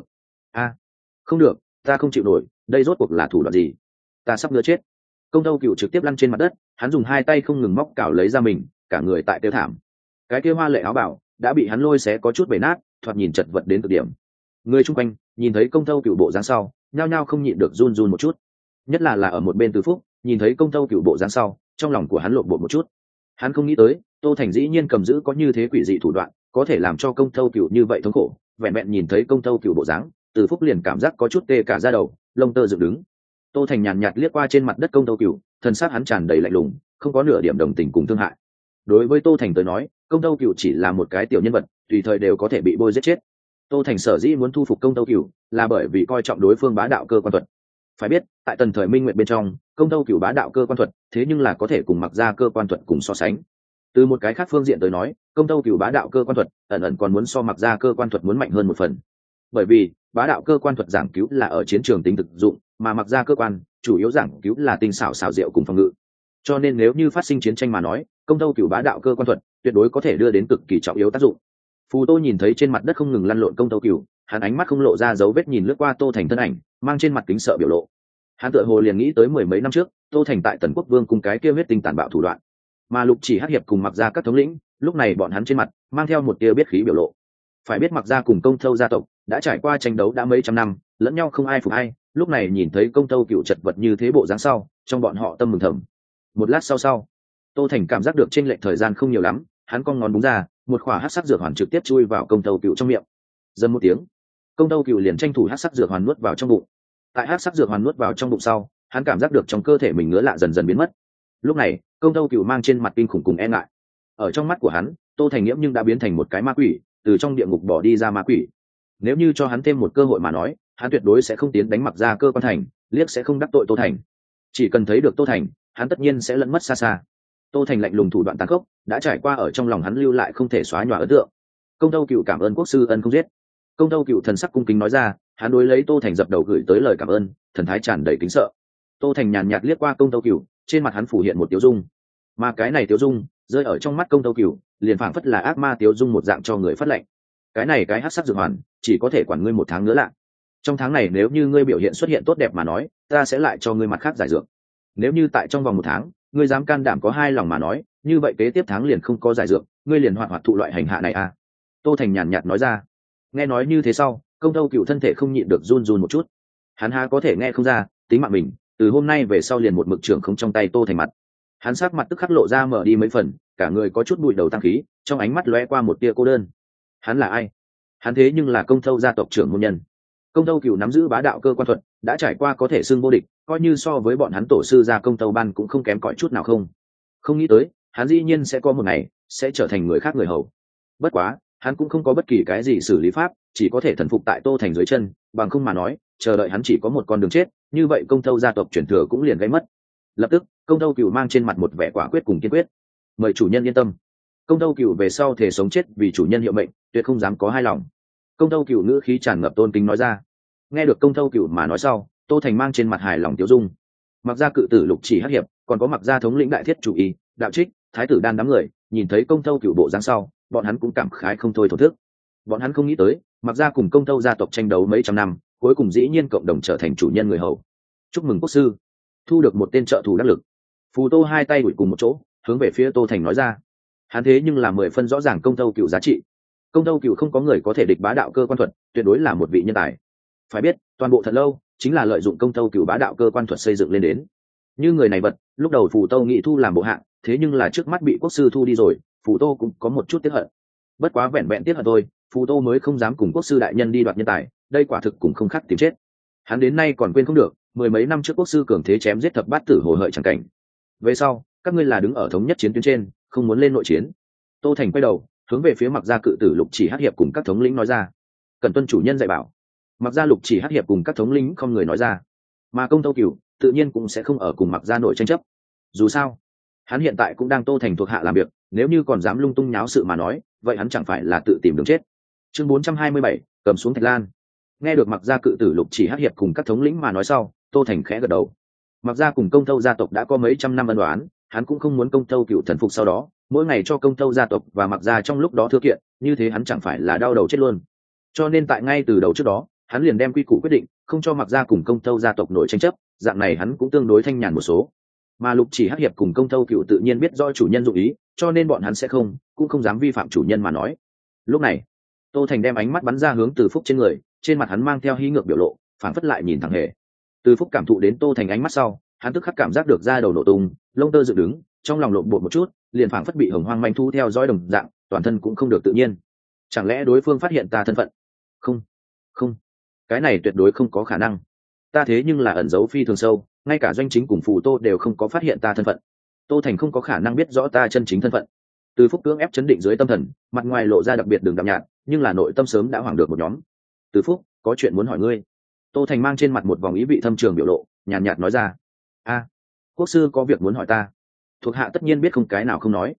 Không được, ta không chịu nổi, đây rốt cuộc là thủ đoạn gì? Ta sắp ngứa chết. Công tâu cựu trực tiếp lăn trên mặt đất, hắn dùng hai tay không ngừng móc cào lấy ra mình, cả người tại tiêu thảm. Cái kia hoa lệ áo bảo đã bị hắn lôi xé có chút bể nát, thoạt nhìn chật vật đến cực điểm. Người chung quanh nhìn thấy công tâu cựu bộ dáng sau, nhao nhao không nhịn được run run một chút. Nhất là ở một bên Từ Phúc, nhìn thấy công tâu cựu bộ dáng sau, trong lòng của hắn lộn bộ một chút. Hắn không nghĩ tới Tô Thành dĩ nhiên cầm giữ có như thế quỷ dị thủ đoạn, có thể làm cho công tâu cựu như vậy thống khổ. Vẹn vẹn nhìn thấy công tâu cựu bộ dáng, Từ Phúc liền cảm giác có chút tê cả da đầu, lông tơ dựng đứng. Tô Thành nhàn nhạt liếc qua trên mặt đất công tâu cựu, thân xác hắn tràn đầy lạnh lùng, không có nửa điểm đồng tình cùng thương hại. Đối với Tô Thành tới nói, công tâu cựu chỉ là một cái tiểu nhân vật, tùy thời đều có thể bị bôi giết chết. Tô Thành sở dĩ muốn thu phục công tâu cựu là bởi vì coi trọng đối phương bá đạo cơ quan thuật. Phải biết, tại Tần thời Minh Nguyệt bên trong, công tâu cựu bá đạo cơ quan thuật thế nhưng là có thể cùng mặc ra cơ quan thuật cùng so sánh. Từ một cái khác phương diện tới nói, công tâu cửu bá đạo cơ quan thuật ẩn ẩn còn muốn so mặc ra cơ quan thuật muốn mạnh hơn một phần, bởi vì bá đạo cơ quan thuật giảng cứu là ở chiến trường tính thực dụng, mà mặc ra cơ quan chủ yếu giảng cứu là tinh xảo xảo diệu cùng phòng ngự. Cho nên nếu như phát sinh chiến tranh mà nói, công tâu cửu bá đạo cơ quan thuật tuyệt đối có thể đưa đến cực kỳ trọng yếu tác dụng. Phù Tô nhìn thấy trên mặt đất không ngừng lăn lộn công tâu cửu, hắn ánh mắt không lộ ra dấu vết nhìn lướt qua Tô Thành thân ảnh, mang trên mặt kính sợ biểu lộ. Hắn tựa hồ liền nghĩ tới mười mấy năm trước, Tô Thành tại Tần Quốc Vương cùng cái kia huyết tinh tàn bạo thủ đoạn, mà Lục Chỉ Hắc Hiệp cùng mặc ra các thống lĩnh, lúc này bọn hắn trên mặt mang theo một tia biết khí biểu lộ. Phải biết mặc ra cùng công thâu gia tộc đã trải qua tranh đấu đã mấy trăm năm, lẫn nhau không ai phục ai, lúc này nhìn thấy công thâu cựu chật vật như thế bộ dáng sau, trong bọn họ tâm mừng thầm. Một lát sau, Tô Thành cảm giác được chênh lệch thời gian không nhiều lắm, hắn cong ngón búng ra, một khỏa hắc sắc dược hoàn trực tiếp chui vào công thâu cựu trong miệng. Dần một tiếng, công thâu cựu liền tranh thủ hắc sắc dược hoàn nuốt vào trong bụng. Tại hắc sắc dược hoàn nuốt vào trong bụng sau, hắn cảm giác được trong cơ thể mình ngứa lạ dần dần biến mất. Lúc này, công thâu cựu mang trên mặt kinh khủng cùng e ngại. Ở trong mắt của hắn, Tô Thành nghiễm nhưng đã biến thành một cái ma quỷ, từ trong địa ngục bỏ đi ra ma quỷ. Nếu như cho hắn thêm một cơ hội mà nói, hắn tuyệt đối sẽ không tiến đánh mặc ra cơ quan thành, liếc sẽ không đắc tội Tô Thành. Chỉ cần thấy được Tô Thành, hắn tất nhiên sẽ lẫn mất xa xa. Tô Thành lạnh lùng thủ đoạn tàn khốc, đã trải qua ở trong lòng hắn lưu lại không thể xóa nhòa ấn tượng. Công Tâu Cựu cảm ơn quốc sư ân không giết. Công Tâu Cựu thần sắc cung kính nói ra, hắn đối lấy Tô Thành dập đầu gửi tới lời cảm ơn, thần thái tràn đầy kính sợ. Tô Thành nhàn nhạt liếc qua Công Tâu Cựu, trên mặt hắn phủ hiện một tiêu dung, mà cái này tiêu dung rơi ở trong mắt Công Tâu Cựu, liền phảng phất là ác ma tiêu dung một dạng cho người phát lệnh. Cái hắc sắc dược hoàn chỉ có thể quản ngươi một tháng nữa lạ. Trong tháng này nếu như ngươi biểu hiện xuất hiện tốt đẹp mà nói, ta sẽ lại cho ngươi mặt khác giải dược. Nếu như tại trong vòng một tháng ngươi dám can đảm có hai lòng mà nói, như vậy kế tiếp tháng liền không có giải dược, ngươi liền hoạt thụ loại hành hạ này à. Tô Thành nhàn nhạt nói ra. Nghe nói như thế sau, Công Tâu Cựu thân thể không nhịn được run run một chút. Hắn há có thể nghe không ra, tính mạng mình từ hôm nay về sau liền một mực trưởng không trong tay Tô Thành mặt. Hắn sắc mặt tức khắc lộ ra mở đi mấy phần, cả người có chút bụi đầu tăng khí, trong ánh mắt lóe qua một tia cô đơn. Hắn là ai? Hắn thế nhưng là Công Tâu gia tộc trưởng môn nhân. Công Tâu Cựu nắm giữ bá đạo cơ quan thuật, đã trải qua có thể xưng vô địch, coi như so với bọn hắn tổ sư gia Công Tâu ban cũng không kém cỏi chút nào không. Không nghĩ tới, hắn dĩ nhiên sẽ có một ngày sẽ trở thành người khác người hầu. Bất quá, hắn cũng không có bất kỳ cái gì xử lý pháp, chỉ có thể thần phục tại Tô Thành dưới chân, bằng không mà nói, chờ đợi hắn chỉ có một con đường chết, như vậy Công Tâu gia tộc truyền thừa cũng liền gãy mất. Lập tức, Công Tâu Cựu mang trên mặt một vẻ quả quyết cùng kiên quyết. Mời chủ nhân yên tâm. Công Tâu Cựu về sau thể sống chết vì chủ nhân hiệu mệnh, tuyệt không dám có hai lòng. Công Tâu Cựu ngữ khí tràn ngập tôn kính nói ra. Nghe được Công Tâu Cựu mà nói sau, Tô Thành mang trên mặt hài lòng tiêu dung. Mặc ra cự tử Lục Chỉ Hắc Hiệp, còn có mặc ra thống lĩnh đại thiết chủ y, đạo trích, thái tử đan đám người, nhìn thấy Công Tâu Cựu bộ dáng sau, bọn hắn cũng cảm khái không thôi thổ thức. Bọn hắn không nghĩ tới, mặc ra cùng Công Tâu gia tộc tranh đấu mấy trăm năm, cuối cùng dĩ nhiên cộng đồng trở thành chủ nhân người hầu. Chúc mừng quốc sư, thu được một tên trợ thủ đắc lực. Phù Tô hai tay đuổi cùng một chỗ, hướng về phía Tô Thành nói ra. Hắn thế nhưng là 10 phân rõ ràng Công Tâu Cựu giá trị. Công Tâu Cựu không có người có thể địch bá đạo cơ quan thuật, tuyệt đối là một vị nhân tài. Phải biết, toàn bộ Thật Lâu chính là lợi dụng Công Tâu Cựu bá đạo cơ quan thuật xây dựng lên đến. Như người này vật, lúc đầu Phù Tô nghĩ thu làm bộ hạ, thế nhưng là trước mắt bị quốc sư thu đi rồi, Phù Tô cũng có một chút tiếc hận. Bất quá vẹn vẹn tiếc hận thôi, Phù Tô mới không dám cùng quốc sư đại nhân đi đoạt nhân tài, đây quả thực cũng không khác tìm chết. Hắn đến nay còn quên không được, mười mấy năm trước quốc sư cường thế chém giết thập bát tử hồ hợi chẳng cảnh. Về sau, các ngươi là đứng ở thống nhất chiến tuyến trên, không muốn lên nội chiến. Tô Thành quay đầu, hướng về phía mặc gia cự tử Lục Chỉ Hắc Hiệp cùng các thống lĩnh nói ra. Cần tuân chủ nhân dạy bảo. Mặc gia Lục Chỉ Hắc Hiệp cùng các thống lĩnh không người nói ra. Mà Công Tâu Cựu tự nhiên cũng sẽ không ở cùng mặc gia nội tranh chấp. Dù sao, hắn hiện tại cũng đang Tô Thành thuộc hạ làm việc, nếu như còn dám lung tung nháo sự mà nói, vậy hắn chẳng phải là tự tìm đường chết. Chương 427, cầm xuống Thạch Lan. Nghe được mặc gia cự tử Lục Chỉ Hắc Hiệp cùng các thống lĩnh mà nói sau, Tô Thành khẽ gật đầu. Mặc gia cùng Công Tâu gia tộc đã có mấy trăm năm ân oán, hắn cũng không muốn Công Tâu Cựu thần phục sau đó, mỗi ngày cho Công Tâu gia tộc và mặc gia trong lúc đó thưa kiện, như thế hắn chẳng phải là đau đầu chết luôn. Cho nên tại ngay từ đầu trước đó, hắn liền đem quy củ quyết định, không cho mặc gia cùng Công Tâu gia tộc nổi tranh chấp, dạng này hắn cũng tương đối thanh nhàn một số. Mà Lục Chỉ Hắc Hiệp cùng Công Tâu Cựu tự nhiên biết do chủ nhân dụng ý, cho nên bọn hắn sẽ cũng không dám vi phạm chủ nhân mà nói. Lúc này, Tô Thành đem ánh mắt bắn ra hướng Từ Phúc trên người, trên mặt hắn mang theo hí ngược biểu lộ, phảng phất lại nhìn thẳng hề. Từ Phúc cảm thụ đến Tô Thành ánh mắt sau, hắn tức khắc cảm giác được da đầu nổ tung, lông tơ dựng đứng, trong lòng lộn bột một chút, liền phảng phất bị hồng hoang manh thu theo dõi đồng dạng, toàn thân cũng không được tự nhiên. Chẳng lẽ đối phương phát hiện ta thân phận? Không, cái này tuyệt đối không có khả năng. Ta thế nhưng là ẩn giấu phi thường sâu, ngay cả doanh chính cùng Phù Tô đều không có phát hiện ta thân phận. Tô Thành không có khả năng biết rõ ta chân chính thân phận. Từ Phúc cưỡng ép chấn định dưới tâm thần, mặt ngoài lộ ra đặc biệt đường đạm nhạt, nhưng là nội tâm sớm đã hoảng được một nhóm. Từ Phúc, có chuyện muốn hỏi ngươi. Tô Thành mang trên mặt một vòng ý vị thâm trường biểu lộ, nhàn nhạt nói ra. A, quốc sư có việc muốn hỏi ta. Thuộc hạ tất nhiên biết không cái nào không nói.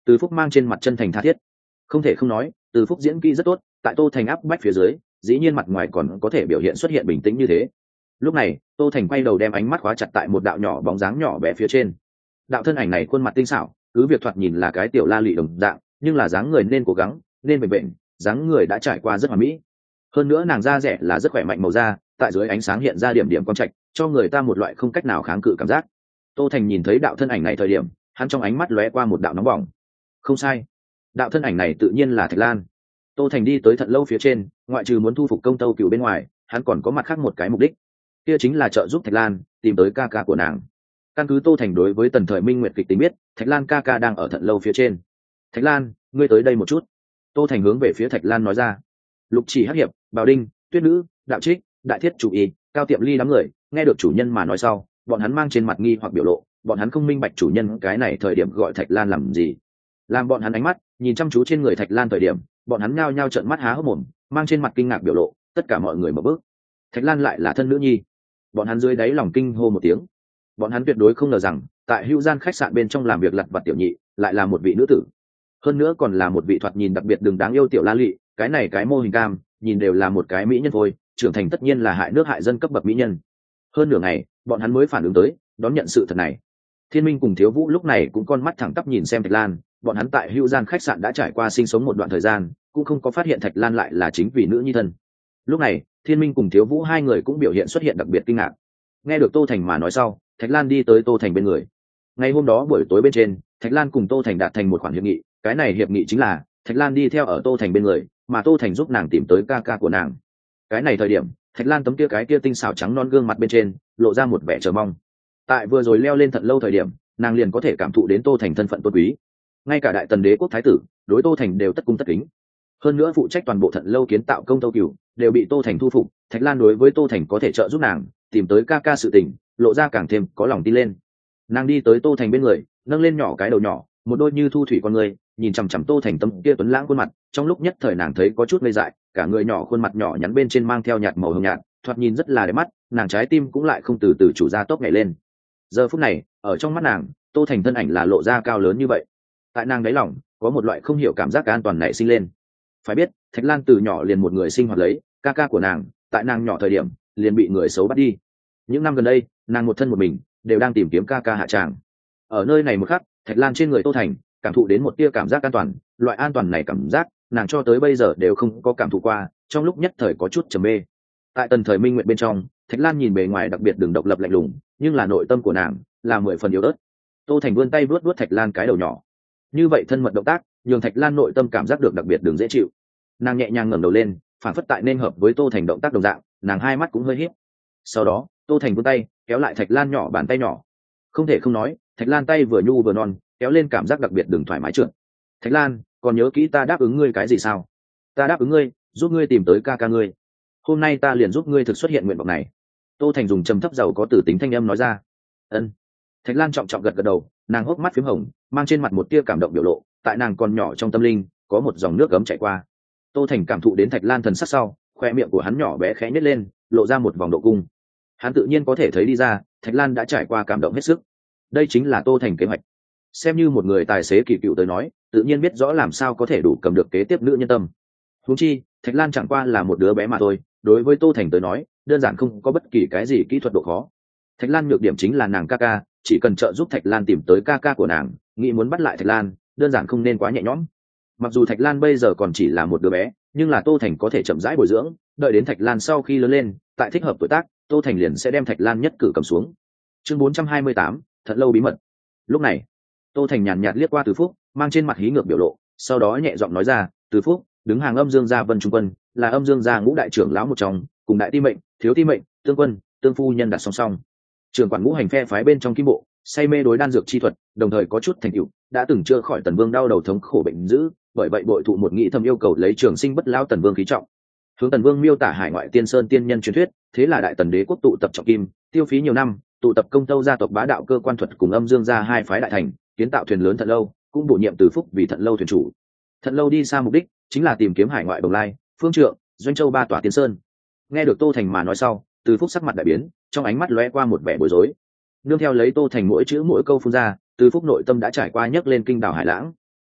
Từ Phúc mang trên mặt chân thành tha thiết. Không thể không nói, Từ Phúc diễn kỹ rất tốt, tại Tô Thành áp bách phía dưới, dĩ nhiên mặt ngoài còn có thể biểu hiện xuất hiện bình tĩnh như thế. Lúc này, Tô Thành quay đầu đem ánh mắt khóa chặt tại một đạo nhỏ bóng dáng nhỏ bé phía trên. Đạo thân ảnh này khuôn mặt tinh xảo, cứ việc thoạt nhìn là cái tiểu la lị đồng dạng, nhưng là dáng người nên cố gắng, nên bền bện, dáng người đã trải qua rất hoàn mỹ. Hơn nữa nàng da rẻ là rất khỏe mạnh màu da, tại dưới ánh sáng hiện ra điểm điểm quang trạch, cho người ta một loại không cách nào kháng cự cảm giác. Tô Thành nhìn thấy đạo thân ảnh này thời điểm, hắn trong ánh mắt lóe qua một đạo nóng bỏng. Không sai, đạo thân ảnh này tự nhiên là Thạch Lan. Tô Thành đi tới Thận lâu phía trên, ngoại trừ muốn thu phục Công Tâu Cửu bên ngoài, hắn còn có mặt khác một cái mục đích, kia chính là trợ giúp Thạch Lan tìm tới ca ca của nàng. Căn cứ Tô Thành đối với Tần Thời Minh Nguyệt kịch tính biết, Thạch Lan ca ca đang ở Thận lâu phía trên. Thạch Lan, ngươi tới đây một chút. Tô Thành hướng về phía Thạch Lan nói ra. Lục Chỉ Hắc Hiệp, Bảo Đinh, Tuyết Nữ, Đạo Trích, Đại Thiết chủ y, Cao Tiệm Ly đám người nghe được chủ nhân mà nói sau, bọn hắn mang trên mặt nghi hoặc biểu lộ, bọn hắn không minh bạch chủ nhân cái này thời điểm gọi Thạch Lan làm gì. Làm bọn hắn ánh mắt nhìn chăm chú trên người Thạch Lan thời điểm, bọn hắn nhao nhao trợn mắt há hốc mồm, mang trên mặt kinh ngạc biểu lộ, tất cả mọi người mở bước. Thạch Lan lại là thân nữ nhi. Bọn hắn dưới đáy lòng kinh hô một tiếng. Bọn hắn tuyệt đối không ngờ rằng, tại hữu gian khách sạn bên trong làm việc lặt vặt tiểu nhị, lại là một vị nữ tử. Hơn nữa còn là một vị thoạt nhìn đặc biệt đường đáng yêu tiểu la lị, cái này cái mô hình cam, nhìn đều là một cái mỹ nhân thôi, trưởng thành tất nhiên là hại nước hại dân cấp bậc mỹ nhân. Hơn nửa ngày, bọn hắn mới phản ứng tới, đón nhận sự thật này. Thiên Minh cùng Thiếu Vũ lúc này cũng con mắt thẳng tắp nhìn xem Thạch Lan, bọn hắn tại hữu gian khách sạn đã trải qua sinh sống một đoạn thời gian, cũng không có phát hiện Thạch Lan lại là chính vì nữ nhi thân. Lúc này, Thiên Minh cùng Thiếu Vũ hai người cũng biểu hiện xuất hiện đặc biệt kinh ngạc. Nghe được Tô Thành mà nói sau, Thạch Lan đi tới Tô Thành bên người. Ngày hôm đó buổi tối bên trên, Thạch Lan cùng Tô Thành đạt thành một khoản hiệp nghị, cái này hiệp nghị chính là Thạch Lan đi theo ở Tô Thành bên người, mà Tô Thành giúp nàng tìm tới ca ca của nàng. Cái này thời điểm, Thạch Lan tấm kia cái kia tinh xảo trắng non gương mặt bên trên lộ ra một vẻ chờ mong. Tại vừa rồi leo lên Thận lâu thời điểm, nàng liền có thể cảm thụ đến Tô Thành thân phận tôn quý. Ngay cả Đại Tần Đế quốc thái tử, đối Tô Thành đều tất cung tất kính. Hơn nữa phụ trách toàn bộ Thận lâu kiến tạo Công Tâu Cửu đều bị Tô Thành thu phục, Thạch Lan đối với Tô Thành có thể trợ giúp nàng tìm tới ca ca sự tình, lộ ra càng thêm có lòng tin lên. Nàng đi tới Tô Thành bên người, nâng lên nhỏ cái đầu nhỏ, một đôi như thu thủy con người, nhìn chằm chằm Tô Thành tấm kia tuấn lãng khuôn mặt, trong lúc nhất thời nàng thấy có chút ngây dại, cả người nhỏ khuôn mặt nhỏ nhắn bên trên mang theo nhạt màu hồng nhạt, thoạt nhìn rất là đẹp mắt, nàng trái tim cũng lại không từ từ chủ ra tốc nhảy lên. Giờ phút này, ở trong mắt nàng, Tô Thành thân ảnh là lộ ra cao lớn như vậy. Tại nàng đáy lòng, có một loại không hiểu cảm giác an toàn nảy sinh lên. Phải biết, Thạch Lan từ nhỏ liền một người sinh hoạt lấy, ca ca của nàng, tại nàng nhỏ thời điểm, liền bị người xấu bắt đi. Những năm gần đây, nàng một thân một mình, đều đang tìm kiếm ca ca hạ tràng. Ở nơi này một khắc, Thạch Lan trên người Tô Thành cảm thụ đến một tia cảm giác an toàn, loại an toàn này cảm giác, nàng cho tới bây giờ đều không có cảm thụ qua, trong lúc nhất thời có chút trầm mê. Tại Tần Thời Minh Nguyệt bên trong, Thạch Lan nhìn bề ngoài đặc biệt đường độc lập lạnh lùng, nhưng là nội tâm của nàng là 10 phần yếu ớt. Tô Thành vươn tay vuốt vuốt Thạch Lan cái đầu nhỏ. Như vậy thân mật động tác, nhường Thạch Lan nội tâm cảm giác được đặc biệt đường dễ chịu. Nàng nhẹ nhàng ngẩng đầu lên, phản phất tại nên hợp với Tô Thành động tác đồng dạng, nàng hai mắt cũng hơi híp. Sau đó, Tô Thành vươn tay, kéo lại Thạch Lan nhỏ bàn tay nhỏ. Không thể không nói, Thạch Lan tay vừa nhu vừa non, kéo lên cảm giác đặc biệt đường thoải mái trượt. Thạch Lan, còn nhớ kỹ ta đáp ứng ngươi cái gì sao? Ta đáp ứng ngươi, giúp ngươi tìm tới ca ca ngươi. Hôm nay ta liền giúp ngươi thực xuất hiện nguyện vọng này. Tô Thành dùng trầm thấp giàu có tử tính thanh âm nói ra. Ân. Thạch Lan trọng trọng gật gật đầu, nàng hốc mắt phím hồng, mang trên mặt một tia cảm động biểu lộ, tại nàng còn nhỏ trong tâm linh, có một dòng nước gấm chảy qua. Tô Thành cảm thụ đến Thạch Lan thần sắc sau, khoe miệng của hắn nhỏ bé khẽ nhếch lên, lộ ra một vòng độ cung. Hắn tự nhiên có thể thấy đi ra, Thạch Lan đã trải qua cảm động hết sức. Đây chính là Tô Thành kế hoạch. Xem như một người tài xế kỳ cựu tới nói, tự nhiên biết rõ làm sao có thể đủ cầm được kế tiếp nữ nhân tâm. Huống chi, Thạch Lan chẳng qua là một đứa bé mà thôi, đối với Tô Thành tới nói, đơn giản không có bất kỳ cái gì kỹ thuật độ khó. Thạch Lan nhược điểm chính là nàng ca ca, chỉ cần trợ giúp Thạch Lan tìm tới ca ca của nàng, nghĩ muốn bắt lại Thạch Lan, đơn giản không nên quá nhẹ nhõm. Mặc dù Thạch Lan bây giờ còn chỉ là một đứa bé, nhưng là Tô Thành có thể chậm rãi bồi dưỡng, đợi đến Thạch Lan sau khi lớn lên, tại thích hợp tuổi tác, Tô Thành liền sẽ đem Thạch Lan nhất cử cầm xuống. Chương 428, Thận lâu bí mật. Lúc này, Tô Thành nhàn nhạt liếc qua Từ Phúc, mang trên mặt hí ngược biểu lộ, sau đó nhẹ giọng nói ra, Từ Phúc, đứng hàng Âm Dương gia Vân Trung Quân, là Âm Dương gia ngũ đại trưởng lão một trong, cùng đại ti mệnh, thiếu ti mệnh, tương quân, tương phu nhân đặt song song. Trưởng quản ngũ hành phe phái bên trong Kim Bộ, say mê đối đan dược chi thuật, đồng thời có chút thành tựu, đã từng chữa khỏi Tần Vương đau đầu thống khổ bệnh dữ, bởi vậy bội thụ một nghị thầm yêu cầu lấy trường sinh bất lão Tần Vương khí trọng. Hướng Tần Vương miêu tả hải ngoại tiên sơn tiên nhân truyền thuyết, thế là đại tần đế quốc tụ tập trọng kim, tiêu phí nhiều năm, tụ tập Công Tâu gia tộc bá đạo cơ quan thuật cùng Âm Dương gia hai phái đại thành, kiến tạo thuyền lớn Thận lâu, cũng bổ nhiệm Từ Phúc vì Thận lâu thuyền chủ. Thận lâu đi xa mục đích chính là tìm kiếm hải ngoại Đồng Lai, Phương Trượng, Doanh Châu ba tòa tiên sơn. Nghe được Tô Thành mà nói sau, Từ Phúc sắc mặt đại biến, trong ánh mắt lóe qua một vẻ bối rối. Nương theo lấy Tô Thành mỗi chữ mỗi câu phun ra, Từ Phúc nội tâm đã trải qua nhấc lên kinh đảo hải lãng.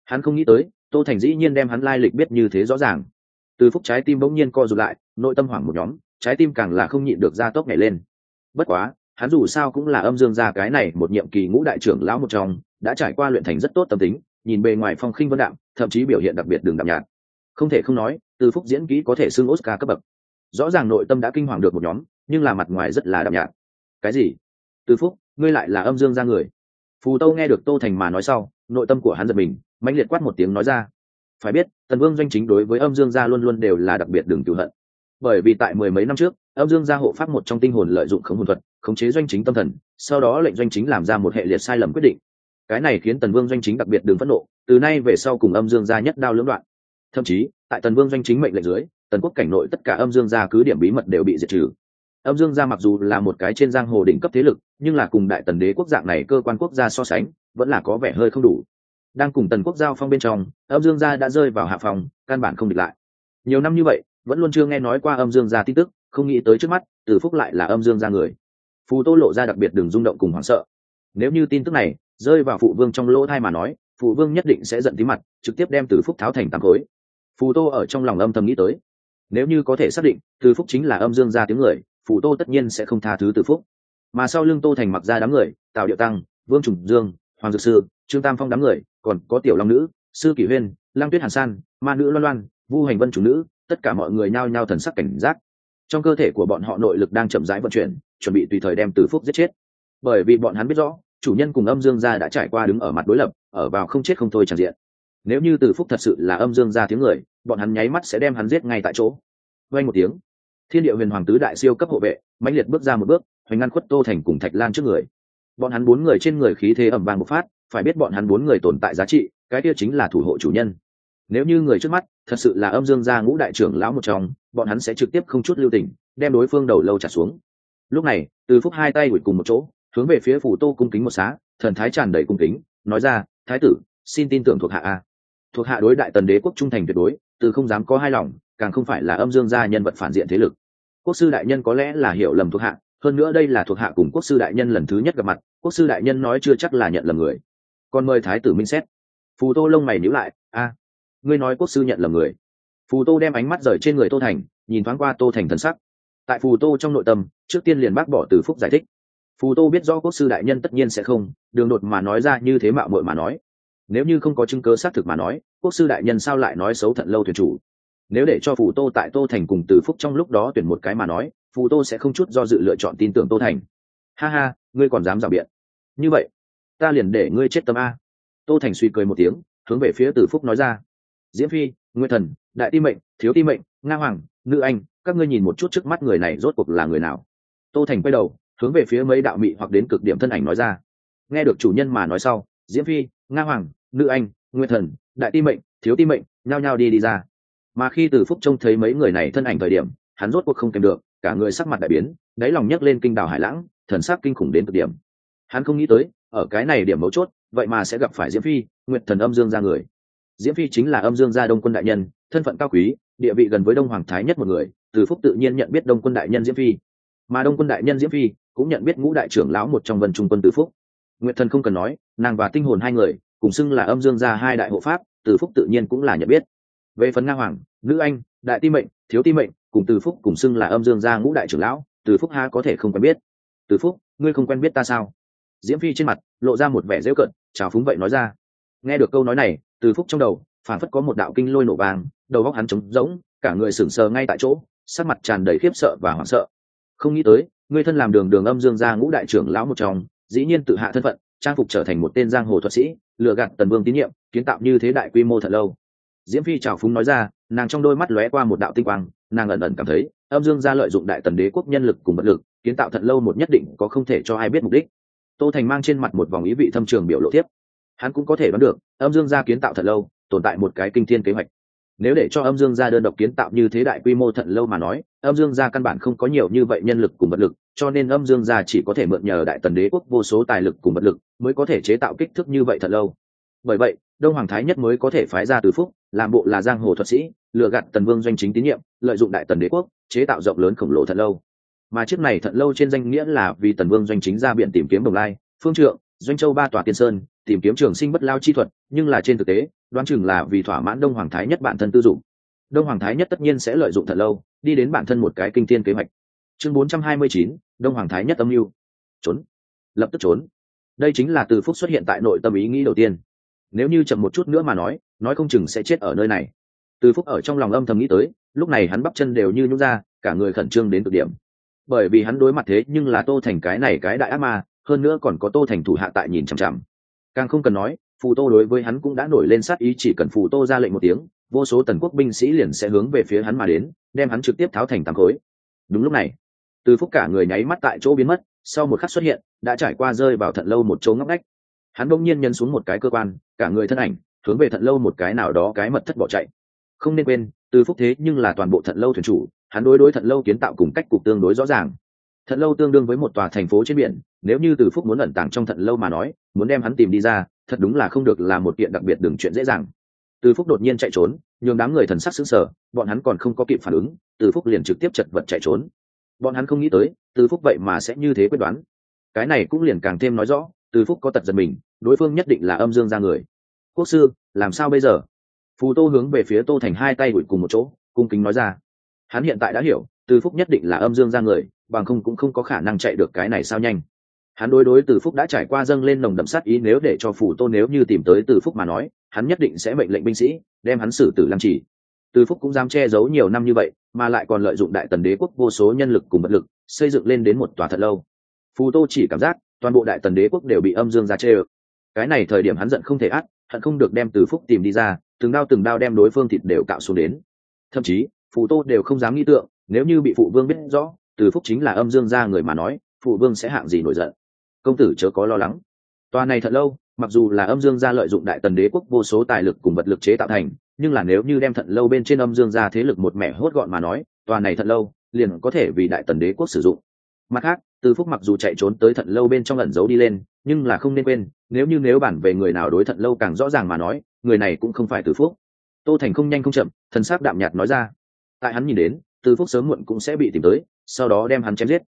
Hắn không nghĩ tới Tô Thành dĩ nhiên đem hắn lai lịch biết như thế rõ ràng. Từ Phúc trái tim bỗng nhiên co rụt lại, nội tâm hoảng một nhóm, trái tim càng là không nhịn được gia tốc nhảy lên. Bất quá hắn dù sao cũng là âm dương gia cái này một nhiệm kỳ ngũ đại trưởng lão một trong, đã trải qua luyện thành rất tốt tâm tính, nhìn bề ngoài phong khinh vân đạm, thậm chí biểu hiện đặc biệt đường đạm nhạt. Không thể không nói, Từ Phúc diễn kỹ có thể xưng Oscar cấp bậc. Rõ ràng nội tâm đã kinh hoàng được một nhóm, nhưng là mặt ngoài rất là đạm nhạt. Cái gì? Từ Phúc, ngươi lại là âm dương gia người? Phù Tâu nghe được Tô Thành mà nói sau, nội tâm của hắn giật mình, mãnh liệt quát một tiếng nói ra. Phải biết, Tần Vương Doanh Chính đối với âm dương gia luôn luôn đều là đặc biệt đường cửu hận. Bởi vì tại mười mấy năm trước, âm dương gia hộ pháp một trong tinh hồn lợi dụng khống hồn thuật, khống chế Doanh Chính tâm thần, sau đó lệnh Doanh Chính làm ra một hệ liệt sai lầm quyết định. Cái này khiến Tần Vương Doanh Chính đặc biệt đường phẫn nộ, từ nay về sau cùng âm dương gia nhất đao lưỡng đoạn. Thậm chí, tại Tần Vương Doanh Chính mệnh lệnh dưới, Tần quốc cảnh nội tất cả âm dương gia cứ điểm bí mật đều bị diệt trừ. Âm dương gia mặc dù là một cái trên giang hồ đỉnh cấp thế lực, nhưng là cùng đại tần đế quốc dạng này cơ quan quốc gia so sánh, vẫn là có vẻ hơi không đủ. Đang cùng tần quốc giao phong bên trong, âm dương gia đã rơi vào hạ phòng, căn bản không địch lại. Nhiều năm như vậy, vẫn luôn chưa nghe nói qua âm dương gia tin tức, không nghĩ tới trước mắt, Từ Phúc lại là âm dương gia người. Phù Tô lộ ra đặc biệt đường rung động cùng hoảng sợ. Nếu như tin tức này rơi vào phụ vương trong lỗ thai mà nói, phụ vương nhất định sẽ giận tí mặt, trực tiếp đem Từ Phúc tháo thành tám khối. Phù Tô ở trong lòng âm thầm nghĩ tới, nếu như có thể xác định Từ Phúc chính là âm dương gia tiếng người, Phù Tô tất nhiên sẽ không tha thứ Từ Phúc. Mà sau lưng Tô Thành mặc ra đám người, Tào Điệu Tăng, Vương Trùng Dương, Hoàng Dược Sư, Trương Tam Phong đám người, còn có Tiểu Long Nữ, Sư Kỷ Huyên, Lăng Tuyết Hàn San, Ma Nữ Loan Loan, Vu Hành Vân chủ nữ, tất cả mọi người nhao nhao thần sắc cảnh giác. Trong cơ thể của bọn họ nội lực đang chậm rãi vận chuyển, chuẩn bị tùy thời đem Từ Phúc giết chết. Bởi vì bọn hắn biết rõ, chủ nhân cùng âm dương gia đã trải qua đứng ở mặt đối lập, ở vào không chết không thôi tràn diện. Nếu như Từ Phúc thật sự là âm dương gia tiếng người, bọn hắn nháy mắt sẽ đem hắn giết ngay tại chỗ. Vang một tiếng, Thiên Địa Huyền Hoàng tứ đại siêu cấp hộ vệ mãnh liệt bước ra một bước, hoành ngăn khuất Tô Thành cùng Thạch Lan trước người. Bọn hắn bốn người trên người khí thế ầm vang bộc phát, phải biết bọn hắn bốn người tồn tại giá trị, cái kia chính là thủ hộ chủ nhân. Nếu như người trước mắt thật sự là âm dương gia ngũ đại trưởng lão một trong, bọn hắn sẽ trực tiếp không chút lưu tình đem đối phương đầu lâu trả xuống. Lúc này, Từ Phúc hai tay ủi cùng một chỗ, hướng về phía Phù Tô cung kính một xá, thần thái tràn đầy cung kính, nói ra: "Thái tử, xin tin tưởng thuộc hạ a." Thuộc hạ đối đại tần đế quốc trung thành tuyệt đối, từ không dám có hai lòng, càng không phải là âm dương gia nhân vật phản diện thế lực. Quốc sư đại nhân có lẽ là hiểu lầm thuộc hạ, hơn nữa đây là thuộc hạ cùng quốc sư đại nhân lần thứ nhất gặp mặt, quốc sư đại nhân nói chưa chắc là nhận lầm người. Còn mời thái tử minh xét. Phù Tô lông mày nhíu lại, ngươi nói quốc sư nhận lầm người? Phù Tô đem ánh mắt rời trên người Tô Thành, nhìn thoáng qua Tô Thành thần sắc. Tại Phù Tô trong nội tâm, trước tiên liền bác bỏ Từ Phúc giải thích. Phù Tô biết rõ quốc sư đại nhân tất nhiên sẽ không đường đột mà nói ra như thế mạo muội mà nói. Nếu như không có chứng cứ xác thực mà nói, quốc sư đại nhân sao lại nói xấu Thận Lâu thuyền chủ? Nếu để cho Phù Tô tại Tô Thành cùng Từ Phúc trong lúc đó tuyển một cái mà nói, Phù Tô sẽ không chút do dự lựa chọn tin tưởng Tô Thành. Ha ha, ngươi còn dám rào biện? Như vậy, ta liền để ngươi chết tâm a. Tô Thành suy cười một tiếng, hướng về phía Từ Phúc nói ra: Diễm Phi, Nguyên Thần, Đại Ti Mệnh, Thiếu Ti Mệnh, Nga Hoàng, Nữ Anh, các ngươi nhìn một chút trước mắt người này rốt cuộc là người nào? Tô Thành quay đầu, hướng về phía mấy đạo mị hoặc đến cực điểm thân ảnh nói ra. Nghe được chủ nhân mà nói sau, Diễm Phi, Nga Hoàng, Nữ Anh, Nguyên Thần, Đại Ti Mệnh, Thiếu Ti Mệnh nhao nhao đi ra. Mà khi Từ Phúc trông thấy mấy người này thân ảnh thời điểm, hắn rốt cuộc không kèm được, cả người sắc mặt đại biến, đáy lòng nhấc lên kinh đào hải lãng, thần sắc kinh khủng đến cực điểm. Hắn không nghĩ tới, ở cái này điểm mấu chốt, vậy mà sẽ gặp phải Diễm Phi, Nguyệt Thần âm dương gia người. Diễm Phi chính là âm dương gia Đông Quân đại nhân, thân phận cao quý, địa vị gần với Đông Hoàng thái nhất một người, Từ Phúc tự nhiên nhận biết Đông Quân đại nhân Diễm Phi, mà Đông Quân đại nhân Diễm Phi cũng nhận biết ngũ đại trưởng lão một trong Vân Trung quân Từ Phúc. Nguyệt Thần không cần nói, nàng và tinh hồn hai người cùng xưng là âm dương gia hai đại hộ pháp, Từ Phúc tự nhiên cũng là nhận biết. Về phần Nga Hoàng, Nữ Anh, Đại Ti Mệnh, Thiếu Ti Mệnh cùng Từ Phúc cùng xưng là âm dương gia ngũ đại trưởng lão, Từ Phúc ha có thể không quen biết? Từ Phúc, ngươi không quen biết ta sao? Diễm Phi trên mặt lộ ra một vẻ giễu cợt, chào phúng vậy nói ra. Nghe được câu nói này, Từ Phúc trong đầu phản phất có một đạo kinh lôi nổ vàng, đầu óc hắn trống rỗng, cả người sững sờ ngay tại chỗ, sắc mặt tràn đầy khiếp sợ và hoảng sợ. Không nghĩ tới, ngươi thân làm đường âm dương gia ngũ đại trưởng lão một trong, dĩ nhiên tự hạ thân phận, trang phục trở thành một tên giang hồ thuật sĩ, lừa gạt Tần Vương tín nhiệm, kiến tạo như thế đại quy mô thật lâu. Diễm Phi chào phúng nói ra, nàng trong đôi mắt lóe qua một đạo tinh quang, nàng ẩn ẩn cảm thấy, âm dương gia lợi dụng đại tần đế quốc nhân lực cùng vật lực, kiến tạo thật lâu một nhất định có không thể cho ai biết mục đích. Tô Thành mang trên mặt một vòng ý vị thâm trường biểu lộ tiếp, hắn cũng có thể đoán được, âm dương gia kiến tạo thật lâu, tồn tại một cái kinh thiên kế hoạch. Nếu để cho âm dương gia đơn độc kiến tạo như thế đại quy mô thận lâu mà nói, âm dương gia căn bản không có nhiều như vậy nhân lực cùng vật lực, cho nên âm dương gia chỉ có thể mượn nhờ đại tần đế quốc vô số tài lực cùng vật lực mới có thể chế tạo kích thước như vậy thận lâu. Bởi vậy, Đông Hoàng thái nhất mới có thể phái ra Từ Phúc làm bộ là giang hồ thuật sĩ, lừa gạt Tần Vương Doanh Chính tín nhiệm, lợi dụng đại tần đế quốc chế tạo rộng lớn khổng lồ thận lâu. Mà chiếc này thận lâu trên danh nghĩa là vì Tần Vương Doanh Chính ra biển tìm kiếm đồng lai, phương trượng, Doanh Châu ba tòa tiên sơn, tìm kiếm trường sinh bất lao chi thuật, nhưng là trên thực tế đoán chừng là vì thỏa mãn Đông Hoàng Thái Nhất bản thân tư dụng. Đông Hoàng Thái Nhất tất nhiên sẽ lợi dụng Thận Lâu đi đến bản thân một cái kinh thiên kế hoạch. Chương 429, Đông Hoàng Thái Nhất âm mưu. Trốn, lập tức trốn. Đây chính là Từ Phúc xuất hiện tại nội tâm ý nghĩ đầu tiên. Nếu như chậm một chút nữa mà nói không chừng sẽ chết ở nơi này. Từ Phúc ở trong lòng âm thầm nghĩ tới, lúc này hắn bắp chân đều như nhũn ra, cả người khẩn trương đến cực điểm. Bởi vì hắn đối mặt thế nhưng là Tô Thành cái này cái đại ác ma, hơn nữa còn có Tô Thành thủ hạ tại nhìn chằm chằm. Càng không cần nói, Phù Tô đối với hắn cũng đã nổi lên sát ý, chỉ cần Phù Tô ra lệnh một tiếng, vô số tần quốc binh sĩ liền sẽ hướng về phía hắn mà đến, đem hắn trực tiếp tháo thành tám khối. Đúng lúc này, Từ Phúc cả người nháy mắt tại chỗ biến mất, sau một khắc xuất hiện, đã trải qua rơi vào Thận Lâu một chỗ ngóc ngách. Hắn bỗng nhiên nhấn xuống một cái cơ quan, cả người thân ảnh hướng về Thận Lâu một cái nào đó cái mật thất bỏ chạy. Không nên quên, Từ Phúc thế nhưng là toàn bộ Thận Lâu thuyền chủ, hắn đối Thận Lâu kiến tạo cùng cách cục tương đối rõ ràng. Thận Lâu tương đương với một tòa thành phố trên biển, nếu như Từ Phúc muốn ẩn tàng trong Thận Lâu mà nói, muốn đem hắn tìm đi ra, thật đúng là không được là một kiện đặc biệt đừng chuyện dễ dàng. Từ Phúc đột nhiên chạy trốn, nhường đám người thần sắc sững sờ, bọn hắn còn không có kịp phản ứng, Từ Phúc liền trực tiếp chật vật chạy trốn. Bọn hắn không nghĩ tới, Từ Phúc vậy mà sẽ như thế quyết đoán. Cái này cũng liền càng thêm nói rõ, Từ Phúc có tật giật mình, đối phương nhất định là âm dương gia người. Quốc sư, làm sao bây giờ? Phù Tô hướng về phía Tô Thành hai tay đuổi cùng một chỗ, cung kính nói ra. Hắn hiện tại đã hiểu, Từ Phúc nhất định là âm dương gia người, bằng không cũng không có khả năng chạy được cái này sao nhanh. Hắn đối Từ Phúc đã trải qua dâng lên nồng đậm sát ý, nếu để cho Phù Tô nếu như tìm tới Từ Phúc mà nói, hắn nhất định sẽ mệnh lệnh binh sĩ đem hắn xử tử lăng trì. Từ Phúc cũng dám che giấu nhiều năm như vậy, mà lại còn lợi dụng Đại Tần Đế quốc vô số nhân lực cùng vật lực, xây dựng lên đến một tòa Thận Lâu. Phù Tô chỉ cảm giác toàn bộ Đại Tần Đế quốc đều bị âm dương gia chê ơ. Cái này thời điểm hắn giận không thể át, hận không được đem Từ Phúc tìm đi ra, từng đao đem đối phương thịt đều cạo xuống đến. Thậm chí Phù Tô đều không dám nghĩ tượng, nếu như bị phụ vương biết rõ Từ Phúc chính là âm dương gia người mà nói, phụ vương sẽ hạng gì nổi giận. Công tử chớ có lo lắng, tòa này Thận Lâu mặc dù là âm dương gia lợi dụng Đại Tần Đế quốc vô số tài lực cùng vật lực chế tạo thành, nhưng là nếu như đem Thận Lâu bên trên âm dương gia thế lực một mẻ hốt gọn mà nói, tòa này Thận Lâu liền có thể vì Đại Tần Đế quốc sử dụng. Mặt khác, Từ Phúc mặc dù chạy trốn tới Thận Lâu bên trong ẩn giấu đi lên, nhưng là không nên quên, nếu bản về người nào đối Thận Lâu càng rõ ràng mà nói, người này cũng không phải Từ Phúc. Tô Thành không nhanh không chậm, thần sắc đạm nhạt nói ra. Tại hắn nhìn đến, Từ Phúc sớm muộn cũng sẽ bị tìm tới, sau đó đem hắn chém giết.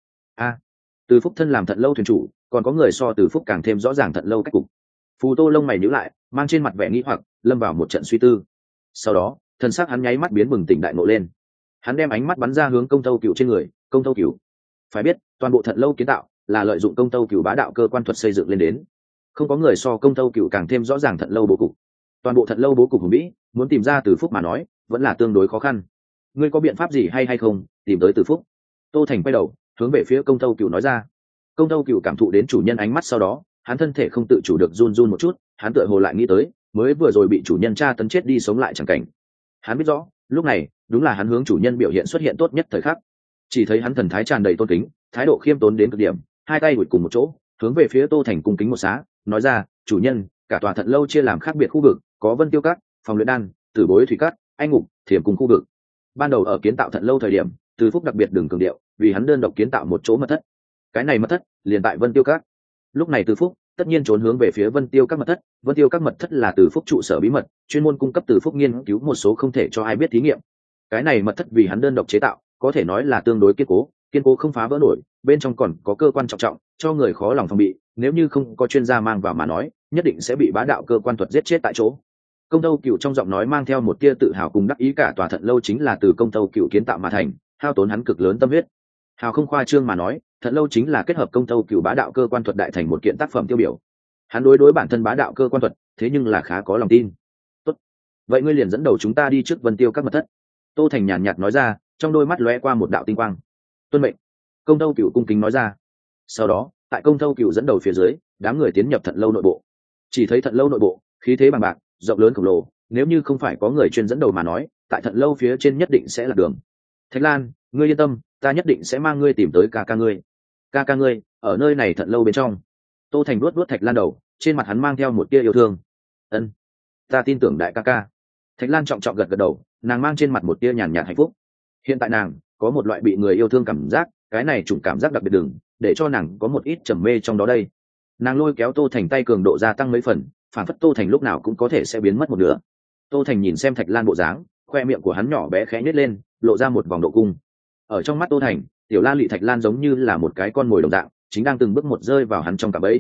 Từ Phúc thân làm Thận Lâu thuyền chủ, còn có người so Từ Phúc càng thêm rõ ràng Thận Lâu cách cục. Phù Tô lông mày nhíu lại, mang trên mặt vẻ nghĩ hoặc, lâm vào một trận suy tư. Sau đó, thần sắc hắn nháy mắt biến bừng tỉnh đại ngộ lên. Hắn đem ánh mắt bắn ra hướng Công Tâu Cửu trên người. Công Tâu Cửu, phải biết, toàn bộ Thận Lâu kiến tạo là lợi dụng Công Tâu Cửu bá đạo cơ quan thuật xây dựng lên đến. Không có người so Công Tâu Cửu càng thêm rõ ràng Thận Lâu bố cục. Toàn bộ Thận Lâu bố cục hùng vĩ, muốn tìm ra Từ Phúc mà nói, vẫn là tương đối khó khăn. Ngươi có biện pháp gì hay không, tìm tới Từ Phúc? Tô Thành quay đầu, hướng về phía Công Tâu Cửu nói ra. Công Tâu Cửu cảm thụ đến chủ nhân ánh mắt, sau đó hắn thân thể không tự chủ được run run một chút, hắn tựa hồ lại nghĩ tới mới vừa rồi bị chủ nhân tra tấn chết đi sống lại chẳng cảnh. Hắn biết rõ lúc này đúng là hắn hướng chủ nhân biểu hiện xuất hiện tốt nhất thời khắc. Chỉ thấy hắn thần thái tràn đầy tôn kính, thái độ khiêm tốn đến cực điểm, hai tay đuổi cùng một chỗ hướng về phía Tô Thành cung kính một xá, nói ra: chủ nhân, cả tòa Thận Lâu chia làm khác biệt khu vực, có Vân Tiêu Các, phòng luyện đan, Tử Bối Thủy Các, Anh Ngục, Thiểm cùng khu vực. Ban đầu ở kiến tạo Thận Lâu thời điểm, Từ Phúc đặc biệt đừng cường điệu, vì hắn đơn độc kiến tạo một chỗ mật thất. Cái này mật thất liền tại Vân Tiêu Các. Lúc này Từ Phúc tất nhiên trốn hướng về phía Vân Tiêu Các mật thất. Vân Tiêu Các mật thất là Từ Phúc trụ sở bí mật, chuyên môn cung cấp Từ Phúc nghiên cứu một số không thể cho ai biết thí nghiệm. Cái này mật thất vì hắn đơn độc chế tạo, có thể nói là tương đối kiên cố không phá vỡ nổi, bên trong còn có cơ quan trọng trọng, cho người khó lòng phòng bị, nếu như không có chuyên gia mang vào mà nói, nhất định sẽ bị bá đạo cơ quan thuật giết chết tại chỗ. Công Tâu Cửu trong giọng nói mang theo một tia tự hào cùng đắc ý, cả tòa Thận Lâu chính là từ Công Tâu Cửu kiến tạo mà thành, hao tốn hắn cực lớn tâm huyết. Hào không khoa trương mà nói, Thận Lâu chính là kết hợp Công Tâu Cửu bá đạo cơ quan thuật đại thành một kiện tác phẩm tiêu biểu. Hắn đối bản thân bá đạo cơ quan thuật, thế nhưng là khá có lòng tin. Tốt, vậy ngươi liền dẫn đầu chúng ta đi trước Vân Tiêu Các mật thất. Tô Thành nhàn nhạt nói ra, trong đôi mắt lóe qua một đạo tinh quang. Tuân mệnh. Công Tâu Cửu cung kính nói ra. Sau đó, tại Công Tâu Cửu dẫn đầu phía dưới, đám người tiến nhập Thận Lâu nội bộ. Chỉ thấy Thận Lâu nội bộ khí thế bằng bạc, rộng lớn khổng lồ, nếu như không phải có người chuyên dẫn đầu mà nói, tại Thận Lâu phía trên nhất định sẽ là đường. Thạch Lan, ngươi yên tâm, ta nhất định sẽ mang ngươi tìm tới ca ca ngươi. Ca ca ngươi ở nơi này Thận Lâu bên trong. Tô Thành vuốt Thạch Lan đầu, trên mặt hắn mang theo một tia yêu thương. Ân, ta tin tưởng đại ca ca. Thạch Lan trọng trọng gật gật đầu, nàng mang trên mặt một tia nhàn nhạt hạnh phúc. Hiện tại nàng có một loại bị người yêu thương cảm giác, cái này chủng cảm giác đặc biệt đừng để cho nàng có một ít trầm mê trong đó đây. Nàng lôi kéo Tô Thành tay cường độ gia tăng mấy phần, phản phất Tô Thành lúc nào cũng có thể sẽ biến mất một nửa. Tô Thành nhìn xem Thạch Lan bộ dáng, khoe miệng của hắn nhỏ bé khẽ nhếch lên, lộ ra một vòng độ cung. Ở trong mắt Tô Thành, tiểu La Lị Thạch Lan giống như là một cái con mồi đồng dạng, chính đang từng bước một rơi vào hắn trong cạm bẫy.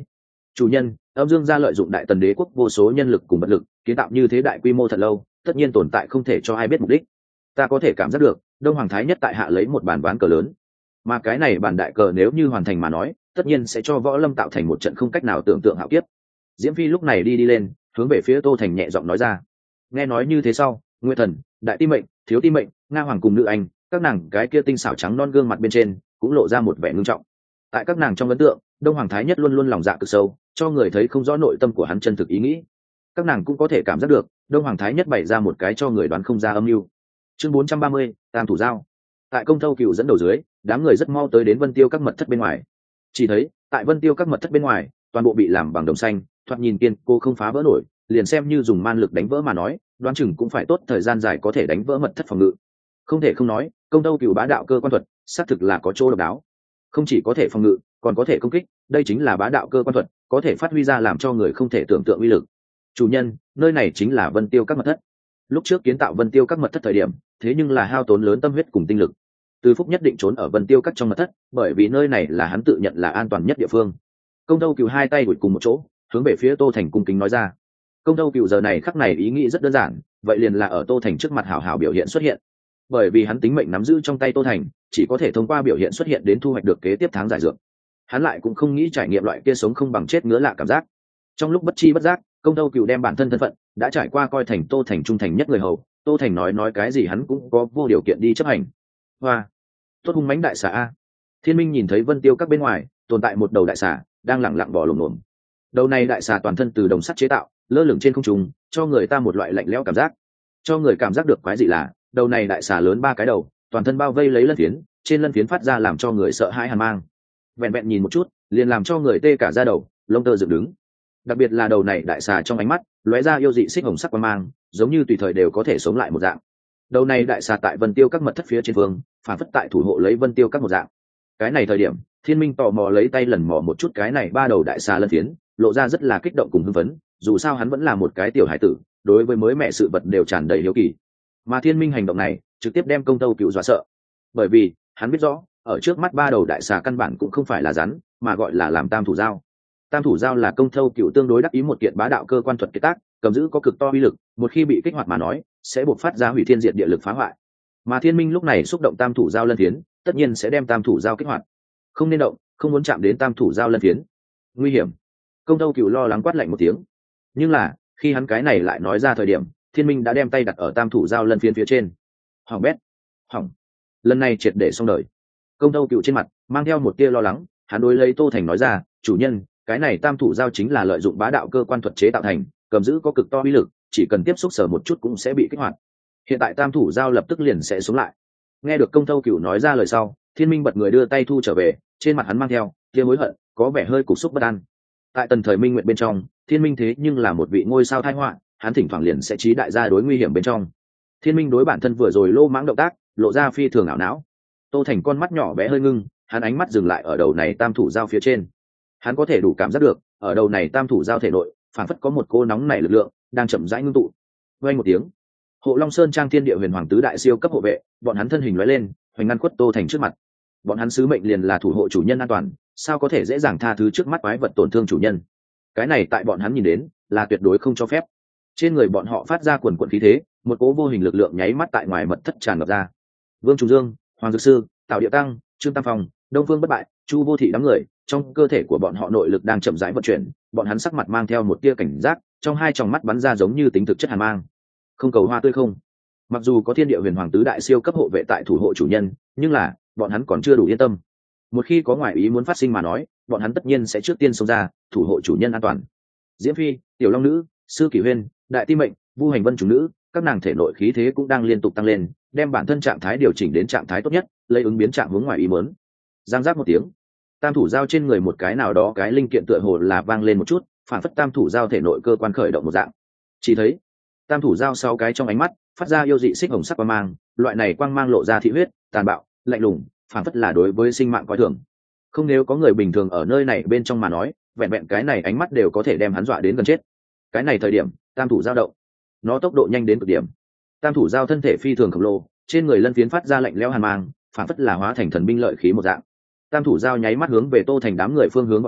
Chủ nhân, âm dương gia lợi dụng đại tần đế quốc vô số nhân lực cùng vật lực kiến tạo như thế đại quy mô thật lâu, tất nhiên tồn tại không thể cho ai biết mục đích. Ta có thể cảm giác được đông hoàng thái nhất tại hạ lấy một bàn ván cờ lớn, mà cái này bàn đại cờ nếu như hoàn thành mà nói, tất nhiên sẽ cho võ lâm tạo thành một trận không cách nào tưởng tượng hạo kiếp. Diễm Phi lúc này đi lên, hướng về phía Tô Thành nhẹ giọng nói ra. Nghe nói như thế sau, Nguyệt Thần, Đại Ti Mệnh, Thiếu Ti Mệnh, Nga Hoàng cùng Nữ Anh, các nàng cái kia tinh xảo trắng non gương mặt bên trên cũng lộ ra một vẻ ngưng trọng. Tại các nàng trong ấn tượng, đông hoàng thái nhất luôn luôn lòng dạ cực sâu, cho người thấy không rõ nội tâm của hắn chân thực ý nghĩ. Các nàng cũng có thể cảm giác được đông hoàng thái nhất bày ra một cái cho người đoán không ra âm mưu. Chương 430, Tam thủ giao. Tại Công Thâu Cựu dẫn đầu dưới, đám người rất mau tới đến Vân Tiêu các mật thất bên ngoài. Chỉ thấy tại Vân Tiêu các mật thất bên ngoài, toàn bộ bị làm bằng đồng xanh, thoạt nhìn kiên cô không phá vỡ nổi, liền xem như dùng man lực đánh vỡ mà nói, đoán chừng cũng phải tốt thời gian dài có thể đánh vỡ mật thất phòng ngự. Không thể không nói, Công Thâu Cựu bá đạo cơ quan thuật xác thực là có chỗ độc đáo, không chỉ có thể phòng ngự, còn có thể công kích. Đây chính là bá đạo cơ quan thuật, có thể phát huy ra làm cho người không thể tưởng tượng uy lực. Chủ nhân, nơi này chính là Vân Tiêu các mật thất. Lúc trước kiến tạo Vân Tiêu các mật thất thời điểm, thế nhưng là hao tốn lớn tâm huyết cùng tinh lực. Từ Phúc nhất định trốn ở Vân Tiêu các trong mật thất, bởi vì nơi này là hắn tự nhận là an toàn nhất địa phương. Công Thâu Cựu hai tay đuổi cùng một chỗ, hướng về phía Tô Thành cung kính nói ra. Công Thâu Cựu giờ này khắc này ý nghĩ rất đơn giản, vậy liền là ở Tô Thành trước mặt hảo hảo biểu hiện xuất hiện. Bởi vì hắn tính mệnh nắm giữ trong tay Tô Thành, chỉ có thể thông qua biểu hiện xuất hiện đến thu hoạch được kế tiếp tháng giải dược. Hắn lại cũng không nghĩ trải nghiệm loại kia sống không bằng chết ngứa lạ cảm giác. Trong lúc bất chi bất giác, Công Thâu Cựu đem bản thân thân phận đã trải qua coi thành Tô Thành trung thành nhất người hầu. Tô Thành nói cái gì hắn cũng có vô điều kiện đi chấp hành. Hoa, tốt hung mãnh đại xà a! Thiên Minh nhìn thấy Vân Tiêu các bên ngoài tồn tại một đầu đại xà đang lẳng lặng bò lồm lồm. Đầu này đại xà toàn thân từ đồng sắt chế tạo, lơ lửng trên không trung, cho người ta một loại lạnh lẽo cảm giác. Cho người cảm giác được quái dị là, đầu này đại xà lớn 3 cái đầu, toàn thân bao vây lấy lân phiến, trên lân phiến phát ra làm cho người sợ hãi hàn mang. Vẹn vẹn nhìn một chút, liền làm cho người tê cả da đầu, lông tơ dựng đứng. Đặc biệt là đầu này đại xà trong ánh mắt lóe ra yêu dị xích hồng sắc quang mang, giống như tùy thời đều có thể sống lại một dạng. Đầu này đại xà tại Vân Tiêu các mật thất phía trên phương, phản phất tại thủ hộ lấy Vân Tiêu các một dạng. Cái này thời điểm, Thiên Minh tò mò lấy tay lần mò một chút cái này 3 đầu đại xà lân phiến, lộ ra rất là kích động cùng hưng phấn. Dù sao hắn vẫn là một cái tiểu hải tử, đối với mới mẹ sự vật đều tràn đầy hiếu kỳ. Mà Thiên Minh hành động này trực tiếp đem Công Thâu Cựu dọa sợ, bởi vì hắn biết rõ ở trước mắt 3 đầu đại xà căn bản cũng không phải là rắn, mà gọi là làm tam thủ giao. Tam thủ giao là Công Thâu Cựu tương đối đắc ý một kiện bá đạo cơ quan thuật kết tác, cầm giữ có cực to uy lực, một khi bị kích hoạt mà nói sẽ buộc phát ra hủy thiên diệt địa lực phá hoại. Mà Thiên Minh lúc này xúc động tam thủ giao lân phiến, tất nhiên sẽ đem tam thủ giao kích hoạt. Không nên động, không muốn chạm đến tam thủ giao lân phiến, nguy hiểm. Công Thâu Cựu lo lắng quát lạnh một tiếng, nhưng là khi hắn cái này lại nói ra thời điểm, Thiên Minh đã đem tay đặt ở tam thủ giao lân phiến phía trên. Hỏng bét, hỏng, lần này triệt để xong đời. Công Thâu Cựu trên mặt mang theo một tia lo lắng, hắn đối lấy Tô Thành nói ra, chủ nhân, cái này tam thủ giao chính là lợi dụng bá đạo cơ quan thuật chế tạo thành, cầm giữ có cực to uy lực, chỉ cần tiếp xúc sở một chút cũng sẽ bị kích hoạt. Hiện tại tam thủ giao lập tức liền sẽ sống lại. Nghe được Công Thâu Cựu nói ra lời sau, Thiên Minh bật người đưa tay thu trở về, trên mặt hắn mang theo tia hối hận, có vẻ hơi cục xúc bất an. Tại Tần thời Minh Nguyệt bên trong, Thiên Minh thế nhưng là một vị ngôi sao tai họa, hắn thỉnh thoảng liền sẽ trí đại gia đối nguy hiểm bên trong. Thiên Minh đối bản thân vừa rồi lô mãng động tác lộ ra phi thường ảo não. Tô Thành con mắt nhỏ bé hơi ngưng, hắn ánh mắt dừng lại ở đầu này tam thủ giao phía trên. Hắn có thể đủ cảm giác được ở đầu này tam thủ giao thể nội phản phất có một cô nóng nảy lực lượng đang chậm rãi ngưng tụ. Vang một tiếng, Hộ Long Sơn Trang Thiên Địa Huyền Hoàng tứ đại siêu cấp hộ vệ, bọn hắn thân hình lóe lên, hoành ngăn quất Tô Thành trước mặt. Bọn hắn sứ mệnh liền là thủ hộ chủ nhân an toàn, sao có thể dễ dàng tha thứ trước mắt quái vật tổn thương chủ nhân. Cái này tại bọn hắn nhìn đến là tuyệt đối không cho phép. Trên người bọn họ phát ra quần quần khí thế, một cỗ vô hình lực lượng nháy mắt tại ngoài mật thất tràn ngập ra. Vương Trùng Dương, Hoàng Dược Sư, Tào Địa Tăng, Trương Tam Phong, Đông Phương Bất Bại, Chu Vô Thị đám người, trong cơ thể của bọn họ nội lực đang chậm rãi vận chuyển, bọn hắn sắc mặt mang theo một tia cảnh giác, trong hai tròng mắt bắn ra giống như tính thực chất hàn mang. Không cầu hoa tươi không. Mặc dù có Thiên Địa Huyền Hoàng tứ đại siêu cấp hộ vệ tại thủ hộ chủ nhân, nhưng là bọn hắn còn chưa đủ yên tâm. Một khi có ngoại ý muốn phát sinh mà nói, bọn hắn tất nhiên sẽ trước tiên xông ra thủ hộ chủ nhân an toàn. Diễm Phi, Tiểu Long Nữ, Sư Kỷ Huyên, Đại Ti Mệnh, Vu Hành Vân chủ nữ, các nàng thể nội khí thế cũng đang liên tục tăng lên, đem bản thân trạng thái điều chỉnh đến trạng thái tốt nhất, lấy ứng biến trạng hướng ngoài ý muốn. Giang giác một tiếng, tam thủ giao trên người một cái nào đó cái linh kiện tựa hồ là vang lên một chút, phản phất tam thủ giao thể nội cơ quan khởi động một dạng. Chỉ thấy tam thủ giao 6 cái trong ánh mắt phát ra yêu dị xích hồng sắc quang mang, loại này quang mang lộ ra thị huyết, tàn bạo, lạnh lùng, phản phất là đối với sinh mạng coi thường. Không, nếu có người bình thường ở nơi này bên trong mà nói, vẹn vẹn cái này ánh mắt đều có thể đem hắn dọa đến gần chết. Cái này thời điểm tam thủ giao động, nó tốc độ nhanh đến cực điểm. Tam thủ giao thân thể phi thường khổng lồ, trên người lân phiến phát ra lạnh lẽo hàn mang, phản phất là hóa thành thần binh lợi khí một dạng. Tam thủ giao nháy mắt hướng về Tô Thành đám người phương hướng vào tới,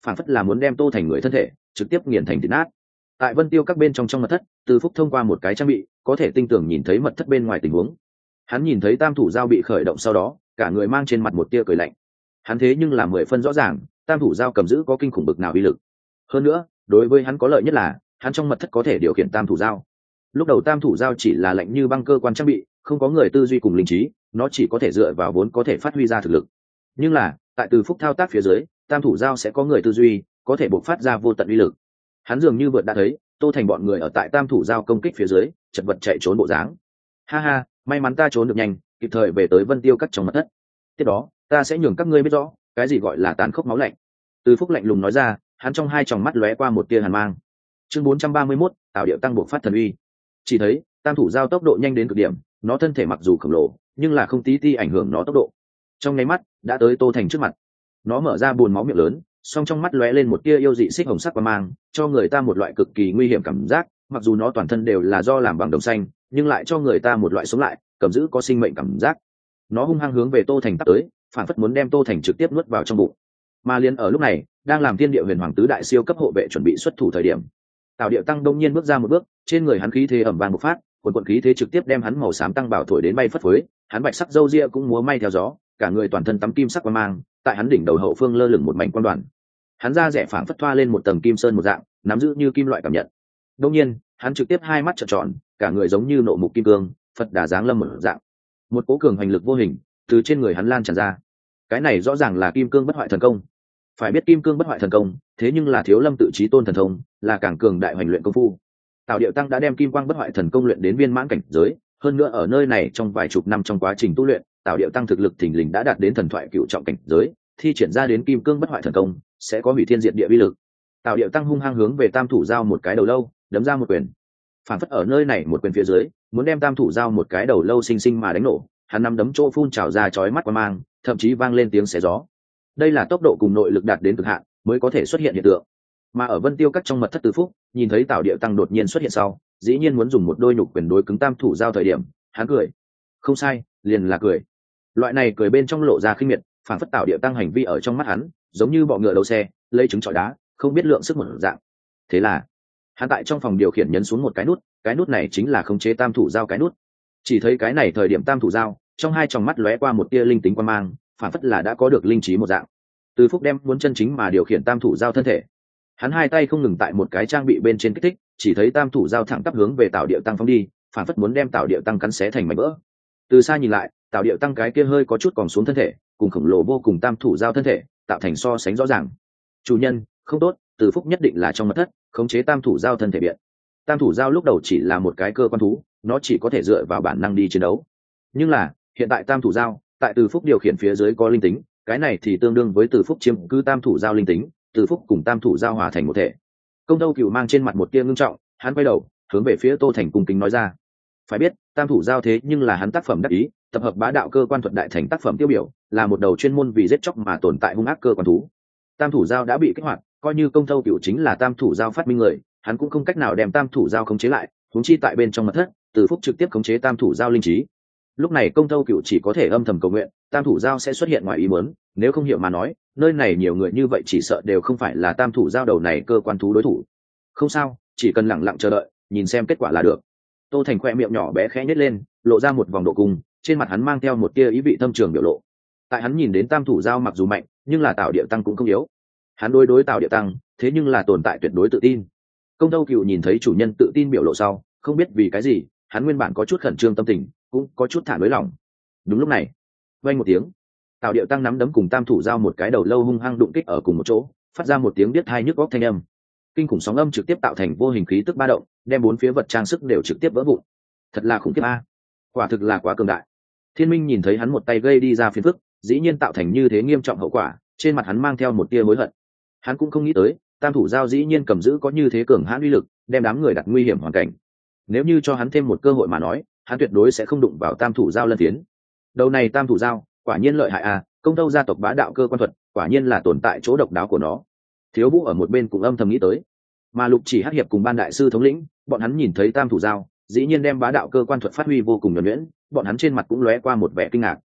phản phất là muốn đem Tô Thành người thân thể trực tiếp nghiền thành thịt nát. Tại Vân Tiêu các bên trong mật thất, Từ Phúc thông qua một cái trang bị có thể tinh tường nhìn thấy mật thất bên ngoài tình huống. Hắn nhìn thấy tam thủ giao bị khởi động sau đó, cả người mang trên mặt một tia cười lạnh. Hắn thế nhưng là 10 phân rõ ràng, tam thủ giao cầm giữ có kinh khủng bực nào uy lực. Hơn nữa, đối với hắn có lợi nhất là hắn trong mật thất có thể điều khiển tam thủ giao. Lúc đầu tam thủ giao chỉ là lạnh như băng cơ quan trang bị, không có người tư duy cùng linh trí, nó chỉ có thể dựa vào vốn có thể phát huy ra thực lực. Nhưng là tại Từ Phúc thao tác phía dưới, tam thủ giao sẽ có người tư duy, có thể bộc phát ra vô tận uy lực. Hắn dường như vượt đã thấy Tô Thành bọn người ở tại tam thủ giao công kích phía dưới chật vật chạy trốn bộ dáng. Ha ha, may mắn ta trốn được nhanh, kịp thời về tới Vân Tiêu các trong mật thất. Tiếp đó ta sẽ nhường các ngươi biết rõ cái gì gọi là tàn khốc máu lạnh. Từ Phúc lạnh lùng nói ra, hắn trong hai tròng mắt lóe qua một tia hàn mang. Chương 431, tạo điệu tăng bộc phát thần uy. Chỉ thấy tam thủ giao tốc độ nhanh đến cực điểm, nó thân thể mặc dù khổng lồ nhưng là không tí ti ảnh hưởng nó tốc độ. Trong nháy mắt đã tới Tô Thành trước mặt. Nó mở ra buồn máu miệng lớn, song trong mắt lóe lên một tia yêu dị xích hồng sắc quang mang, cho người ta một loại cực kỳ nguy hiểm cảm giác. Mặc dù nó toàn thân đều là do làm bằng đồng xanh, nhưng lại cho người ta một loại sống lại, cầm giữ có sinh mệnh cảm giác. Nó hung hăng hướng về Tô Thành tắt tới, phản phất muốn đem Tô Thành trực tiếp nuốt vào trong bụng. Mà liền ở lúc này, đang làm thiên địa huyền hoàng tứ đại siêu cấp hộ vệ chuẩn bị xuất thủ thời điểm, Tào Điệu Tăng đông nhiên bước ra một bước, trên người hắn khí thế ầm vang bộc phát, quần khí thế trực tiếp đem hắn màu xám tăng bảo thổi đến bay phất phới, hắn bạch sắc râu ria cũng múa may theo gió, cả người toàn thân tắm kim sắc quang mang, tại hắn đỉnh đầu hậu phương lơ lửng một mảnh quang đoàn. Hắn da rẻ phảng phất thoa lên một tầng kim sơn một dạng, nắm giữ như kim loại cảm nhận. Đông nhiên, hắn trực tiếp hai mắt trợn tròn, cả người giống như nộ mục kim cương, Phật Đà giáng lâm một dạng. Một cỗ cường hành lực vô hình từ trên người hắn lan tràn ra. Cái này rõ ràng là kim cương bất hoại thần công. Phải biết kim cương bất hoại thần công, thế nhưng là Thiếu Lâm tự chí tôn thần thông, là càng cường đại hoành luyện công phu. Tào Điệu Tăng đã đem kim quang bất hoại thần công luyện đến viên mãn cảnh giới, hơn nữa ở nơi này trong vài chục năm trong quá trình tu luyện, Tào Điệu Tăng thực lực thình lình đã đạt đến thần thoại cựu trọng cảnh giới, thi triển ra đến kim cương bất hoại thần công, sẽ có hủy thiên diệt địa uy lực. Tào Điệu Tăng hung hăng hướng về tam thủ giao một cái đầu lâu, đấm ra một quyền. Phản phất ở nơi này một quyền phía dưới, muốn đem tam thủ giao một cái đầu lâu sinh sinh mà đánh nổ, hắn nắm đấm chỗ phun trào ra chói mắt quang mang, thậm chí vang lên tiếng xé gió. Đây là tốc độ cùng nội lực đạt đến cực hạn mới có thể xuất hiện hiện tượng. Mà ở Vân Tiêu các trong mật thất Từ Phúc, nhìn thấy Tào Điệu Tăng đột nhiên xuất hiện sau, dĩ nhiên muốn dùng một đôi nhục quyền đối cứng tam thủ giao thời điểm, hắn cười. Không sai, liền là cười. Loại này cười bên trong lộ ra khinh miệt, phản phất Tào Điệu Tăng hành vi ở trong mắt hắn, giống như bọ ngựa đấu xe, lấy trứng trọi đá, không biết lượng sức một dạng. Thế là, hắn tại trong phòng điều khiển nhấn xuống một cái nút này chính là khống chế tam thủ giao cái nút. Chỉ thấy cái này thời điểm tam thủ giao, trong hai tròng mắt lóe qua một tia linh tính quan mang, phản phất là đã có được linh trí một dạng. Từ Phúc đem muốn chân chính mà điều khiển tam thủ giao thân thể. Hắn hai tay không ngừng tại một cái trang bị bên trên kích thích, chỉ thấy tam thủ giao thẳng tắp hướng về Tào Điệu Tăng phóng đi, phản phất muốn đem Tào Điệu Tăng cắn xé thành mảnh vỡ. Từ xa nhìn lại, Tào Điệu Tăng cái kia hơi có chút còn xuống thân thể, cùng khổng lồ vô cùng tam thủ giao thân thể, tạo thành so sánh rõ ràng. Chủ nhân, không tốt, Từ Phúc nhất định là trong mật thất, khống chế tam thủ giao thân thể biện. Tam thủ giao lúc đầu chỉ là một cái cơ quan thú, nó chỉ có thể dựa vào bản năng đi chiến đấu. Nhưng là, hiện tại tam thủ giao, tại Từ Phúc điều khiển phía dưới có linh tính, cái này thì tương đương với Từ Phúc chiếm cứ tam thủ giao linh tính, Từ Phúc cùng tam thủ giao hòa thành một thể. Công Tâu Cửu mang trên mặt một tia ngưng trọng, hắn quay đầu hướng về phía Tô Thành cung kính nói ra. Phải biết, tam thủ giao thế nhưng là hắn tác phẩm đắc ý, tập hợp bá đạo cơ quan thuật đại thành tác phẩm tiêu biểu, là một đầu chuyên môn vì giết chóc mà tồn tại hung ác cơ quan thú. Tam thủ giao đã bị kích hoạt, coi như Công Tâu Cửu chính là tam thủ giao phát minh người, hắn cũng không cách nào đem tam thủ giao khống chế lại, huống chi tại bên trong mật thất, Từ Phúc trực tiếp khống chế tam thủ giao linh trí. Lúc này Công Tâu Cửu chỉ có thể âm thầm cầu nguyện, tam thủ giao sẽ xuất hiện ngoài ý muốn, nếu không hiểu mà nói, nơi này nhiều người như vậy chỉ sợ đều không phải là tam thủ giao đầu này cơ quan thú đối thủ. Không sao, chỉ cần lặng lặng chờ đợi, nhìn xem kết quả là được. Tô Thành khoe miệng nhỏ bé khẽ nhếch lên, lộ ra một vòng độ cung, trên mặt hắn mang theo một tia ý vị thâm trường biểu lộ. Tại hắn nhìn đến tam thủ giao mặc dù mạnh, nhưng là Tào Điệu Tăng cũng không yếu. Hắn đối Tào Điệu Tăng, thế nhưng là tồn tại tuyệt đối tự tin. Công Tâu Cửu nhìn thấy chủ nhân tự tin biểu lộ sau, không biết vì cái gì, hắn nguyên bản có chút khẩn trương tâm tình, cũng có chút thả lưới lỏng. Đúng lúc này, vang một tiếng, Tào Điệu Tăng nắm đấm cùng tam thủ giao một cái đầu lâu hung hăng đụng kích ở cùng một chỗ, phát ra một tiếng biết tai nhức óc thanh âm. Kinh khủng sóng âm trực tiếp tạo thành vô hình khí tức ba động, đem bốn phía vật trang sức đều trực tiếp vỡ vụn. Thật là khủng khiếp a, quả thực là quá cường đại. Thiên Minh nhìn thấy hắn một tay gây đi ra phiền phức, dĩ nhiên tạo thành như thế nghiêm trọng hậu quả, trên mặt hắn mang theo một tia hối hận. Hắn cũng không nghĩ tới, tam thủ giao dĩ nhiên cầm giữ có như thế cường hãn uy lực, đem đám người đặt nguy hiểm hoàn cảnh. Nếu như cho hắn thêm một cơ hội mà nói, hắn tuyệt đối sẽ không đụng vào tam thủ giao lân tiến. Đầu này tam thủ giao, quả nhiên lợi hại a, Công Tâu gia tộc bá đạo cơ quan thuật, quả nhiên là tồn tại chỗ độc đáo của nó. Thiếu Vũ ở một bên cũng âm thầm nghĩ tới. Mà Lục Chỉ Hắc hiệp cùng ban đại sư thống lĩnh, bọn hắn nhìn thấy tam thủ giao, dĩ nhiên đem bá đạo cơ quan thuật phát huy vô cùng nhuần nhuyễn, bọn hắn trên mặt cũng lóe qua một vẻ kinh ngạc.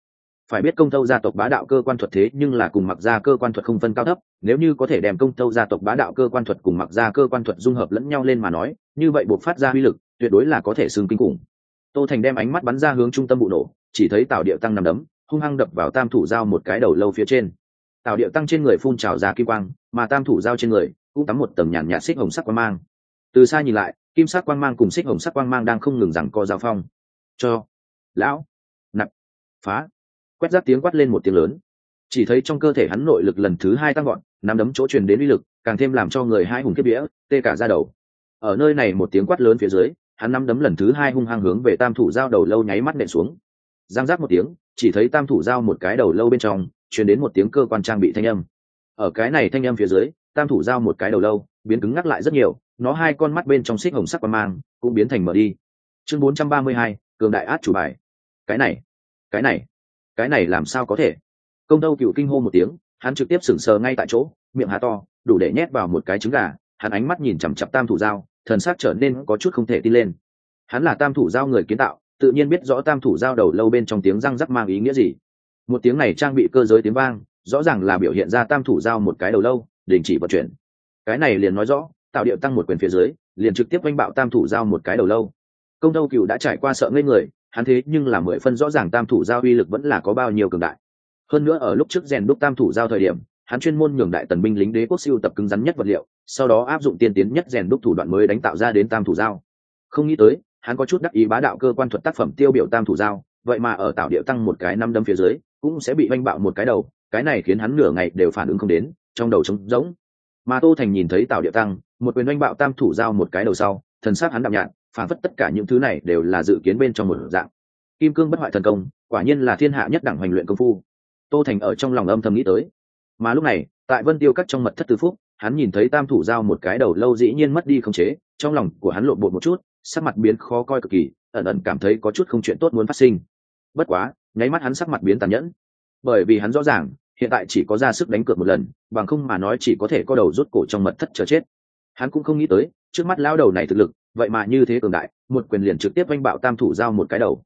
phải biết công tâu gia tộc bá đạo cơ quan thuật thế nhưng là cùng mặc gia cơ quan thuật không phân cao thấp, nếu như có thể đem công tâu gia tộc bá đạo cơ quan thuật cùng mặc gia cơ quan thuật dung hợp lẫn nhau lên mà nói, như vậy buộc phát ra uy lực tuyệt đối là có thể xưng kinh khủng. Tô Thành đem ánh mắt bắn ra hướng trung tâm vụ nổ, chỉ thấy Tào Điệu Tăng nằm đấm hung hăng đập vào tam thủ dao một cái đầu lâu phía trên. Tào Điệu Tăng trên người phun trào ra kim quang, mà tam thủ dao trên người cũng tắm một tầng nhàn nhạt xích hồng sắc quang mang. Từ xa nhìn lại, kim sắc quang mang cùng xích hồng sắc quang mang đang không ngừng giằng co giao phong. Cho lão nạp phá, quét rác tiếng quát lên một tiếng lớn. Chỉ thấy trong cơ thể hắn nội lực lần thứ hai tăng gọn, nắm đấm chỗ truyền đến uy lực càng thêm làm cho người hai hùng kiếp vía, tê cả da đầu. Ở nơi này một tiếng quát lớn phía dưới, hắn nắm đấm lần thứ hai hung hăng hướng về tam thủ dao đầu lâu nháy mắt nện xuống. Giang giác một tiếng, chỉ thấy tam thủ dao một cái đầu lâu bên trong truyền đến một tiếng cơ quan trang bị thanh âm. Ở cái này thanh âm phía dưới, tam thủ dao một cái đầu lâu biến cứng ngắc lại rất nhiều, nó hai con mắt bên trong xích hồng sắc quang mang cũng biến thành mở đi. Chương 432, cường đại át chủ bài. Cái này làm sao có thể? Công Tâu Cựu kinh hô một tiếng, hắn trực tiếp sững sờ ngay tại chỗ, miệng há to, đủ để nhét vào một cái trứng gà. Hắn ánh mắt nhìn chằm chằm tam thủ dao, thần sắc trở nên có chút không thể tin lên. Hắn là tam thủ dao người kiến tạo, tự nhiên biết rõ tam thủ dao đầu lâu bên trong tiếng răng rắc mang ý nghĩa gì. Một tiếng này trang bị cơ giới tiếng vang, rõ ràng là biểu hiện ra tam thủ dao một cái đầu lâu đình chỉ vận chuyển. Cái này liền nói rõ, Tạo Điệu Tăng một quyền phía dưới, liền trực tiếp oanh bạo tam thủ dao một cái đầu lâu. Công Tâu Cựu đã trải qua sợ ngây người, hắn thế nhưng là 10 phân rõ ràng tam thủ dao uy lực vẫn là có bao nhiêu cường đại. Hơn nữa ở lúc trước rèn đúc tam thủ dao thời điểm, hắn chuyên môn nhường đại tần binh lính đế quốc siêu tập cứng rắn nhất vật liệu, sau đó áp dụng tiên tiến nhất rèn đúc thủ đoạn mới đánh tạo ra đến tam thủ dao. Không nghĩ tới, hắn có chút đắc ý bá đạo cơ quan thuật tác phẩm tiêu biểu tam thủ dao, vậy mà ở Tạo Điệu Tăng một cái năm đấm phía dưới, cũng sẽ bị oanh bạo một cái đầu, cái này khiến hắn nửa ngày đều phản ứng không đến, trong đầu trống rỗng. Mà Tô Thành nhìn thấy Tạo Điệu Tăng một quyền oanh bạo tam thủ dao một cái đầu sau, thần sắc hắn đạm nhạt, phản phất tất cả những thứ này đều là dự kiến bên trong một dạng. Kim cương bất hoại thần công, quả nhiên là thiên hạ nhất đẳng hoành luyện công phu. Tô Thành ở trong lòng âm thầm nghĩ tới. Mà lúc này, tại Vân Tiêu Các trong mật thất Tư Phúc, hắn nhìn thấy tam thủ dao một cái đầu lâu dĩ nhiên mất đi khống chế, trong lòng của hắn lộn bột một chút, sắc mặt biến khó coi cực kỳ, ẩn ẩn cảm thấy có chút không chuyện tốt muốn phát sinh. Bất quá, nháy mắt hắn sắc mặt biến tàn nhẫn, bởi vì hắn rõ ràng, hiện tại chỉ có ra sức đánh cược một lần, bằng không mà nói chỉ có thể có đầu rút cổ trong mật thất chờ chết. Hắn cũng không nghĩ tới, trước mắt lão đầu này thực lực, vậy mà như thế cường đại, một quyền liền trực tiếp vênh bạo tam thủ dao một cái đầu.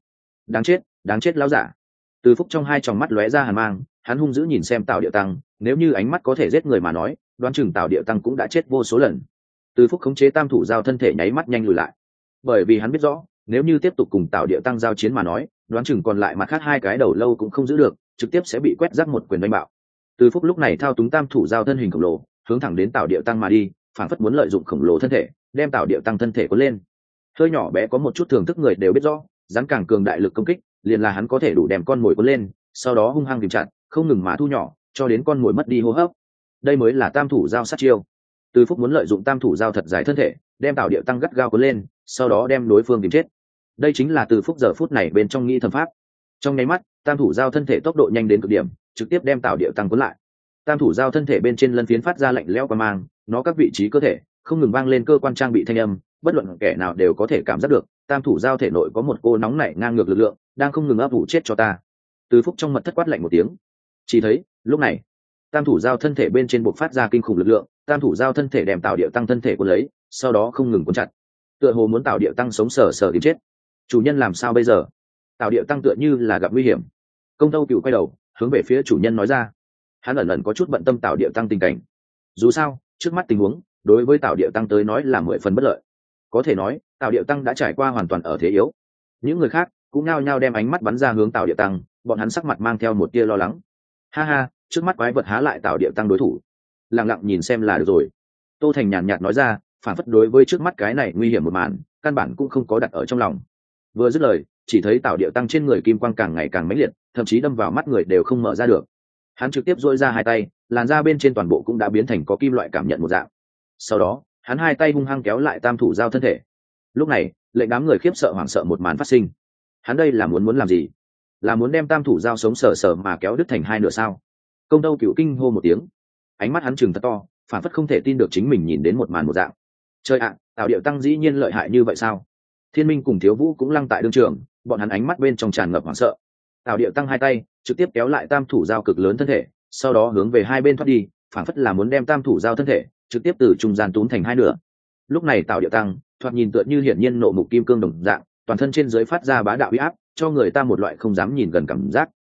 Đáng chết lão giả. Từ Phúc trong hai tròng mắt lóe ra hàn mang, hắn hung dữ nhìn xem Tào Điệu Tăng, nếu như ánh mắt có thể giết người mà nói, đoán chừng Tào Điệu Tăng cũng đã chết vô số lần. Từ Phúc khống chế tam thủ dao thân thể nháy mắt nhanh lùi lại, bởi vì hắn biết rõ, nếu như tiếp tục cùng Tào Điệu Tăng giao chiến mà nói, đoán chừng còn lại mặt khác hai cái đầu lâu cũng không giữ được, trực tiếp sẽ bị quét rác một quyền đánh bạo. Từ Phúc lúc này thao túng tam thủ dao thân hình khổng lồ, hướng thẳng đến Tào Điệu Tăng mà đi, phản phất muốn lợi dụng khổng lồ thân thể, đem Tào Điệu Tăng thân thể cuốn lên. Hơi nhỏ bé có một chút thưởng thức người đều biết rõ, rắn càng cường đại lực công kích, liền là hắn có thể đủ đem con mồi cuốn lên, sau đó hung hăng tìm chặt, không ngừng mà thu nhỏ, cho đến con mồi mất đi hô hấp. Đây mới là tam thủ dao sát chiêu. Từ Phúc muốn lợi dụng tam thủ dao thật dài thân thể, đem Tào Điệu Tăng gắt gao cuốn lên, sau đó đem đối phương tìm chết. Đây chính là Từ Phúc giờ phút này bên trong nghĩ thầm pháp. Trong nháy mắt, tam thủ dao thân thể tốc độ nhanh đến cực điểm, trực tiếp đem Tào Điệu Tăng cuốn lại. Tam thủ dao thân thể bên trên lân phiến phát ra lạnh lẽo qua mang, nó các vị trí cơ thể không ngừng vang lên cơ quan trang bị thanh âm, bất luận kẻ nào đều có thể cảm giác được, tam thủ dao thể nội có một cô nóng nảy ngang ngược lực lượng đang không ngừng ấp ủ chết cho ta. Từ Phúc trong mật thất quát lạnh một tiếng. Chỉ thấy, lúc này, tam thủ dao thân thể bên trên bộc phát ra kinh khủng lực lượng, tam thủ dao thân thể đem Tào Điệu Tăng thân thể cuốn lấy, sau đó không ngừng cuốn chặt. Tựa hồ muốn Tào Điệu Tăng sống sờ sờ đến chết. Chủ nhân làm sao bây giờ? Tào Điệu Tăng tựa như là gặp nguy hiểm. Công Tâu Cựu quay đầu, hướng về phía chủ nhân nói ra. Hắn ẩn ẩn có chút bận tâm Tào Điệu Tăng tình cảnh. Dù sao, trước mắt tình huống, đối với Tào Điệu Tăng tới nói là 10 phần bất lợi. Có thể nói, Tào Điệu Tăng đã trải qua hoàn toàn ở thế yếu. Những người khác cũng nhao nhao đem ánh mắt bắn ra hướng Tào Điệu Tăng, bọn hắn sắc mặt mang theo một tia lo lắng. Ha ha, trước mắt quái vật há lại Tào Điệu Tăng đối thủ. Lặng lặng nhìn xem là được rồi. Tô Thành nhàn nhạt nói ra, phản phất đối với trước mắt cái này nguy hiểm một màn, căn bản cũng không có đặt ở trong lòng. Vừa dứt lời, chỉ thấy Tào Điệu Tăng trên người kim quang càng ngày càng mãnh liệt, thậm chí đâm vào mắt người đều không mở ra được. Hắn trực tiếp duỗi ra hai tay, làn da bên trên toàn bộ cũng đã biến thành có kim loại cảm nhận một dạng. Sau đó, hắn hai tay hung hăng kéo lại tam thủ dao thân thể. Lúc này, lệnh đám người khiếp sợ hoảng sợ một màn phát sinh. Hắn đây là muốn làm gì? Là muốn đem tam thủ dao sống sờ sờ mà kéo đứt thành hai nửa sao? Công Tâu Cựu kinh hô một tiếng, ánh mắt hắn trừng thật to, phản phất không thể tin được chính mình nhìn đến một màn một dạng. Trời ạ, Tào Điệu Tăng dĩ nhiên lợi hại như vậy sao? Thiên Minh cùng Thiếu Vũ cũng lăng tại đương trường, bọn hắn ánh mắt bên trong tràn ngập hoảng sợ. Tào Điệu Tăng hai tay trực tiếp kéo lại tam thủ dao cực lớn thân thể, sau đó hướng về hai bên thoát đi, phản phất là muốn đem tam thủ dao thân thể trực tiếp từ trung gian túm thành hai nửa. Lúc này Tào Điệu Tăng thoạt nhìn tựa như hiển nhiên nộ mục kim cương đồng dạng, toàn thân trên dưới phát ra bá đạo uy áp, cho người ta một loại không dám nhìn gần cảm giác.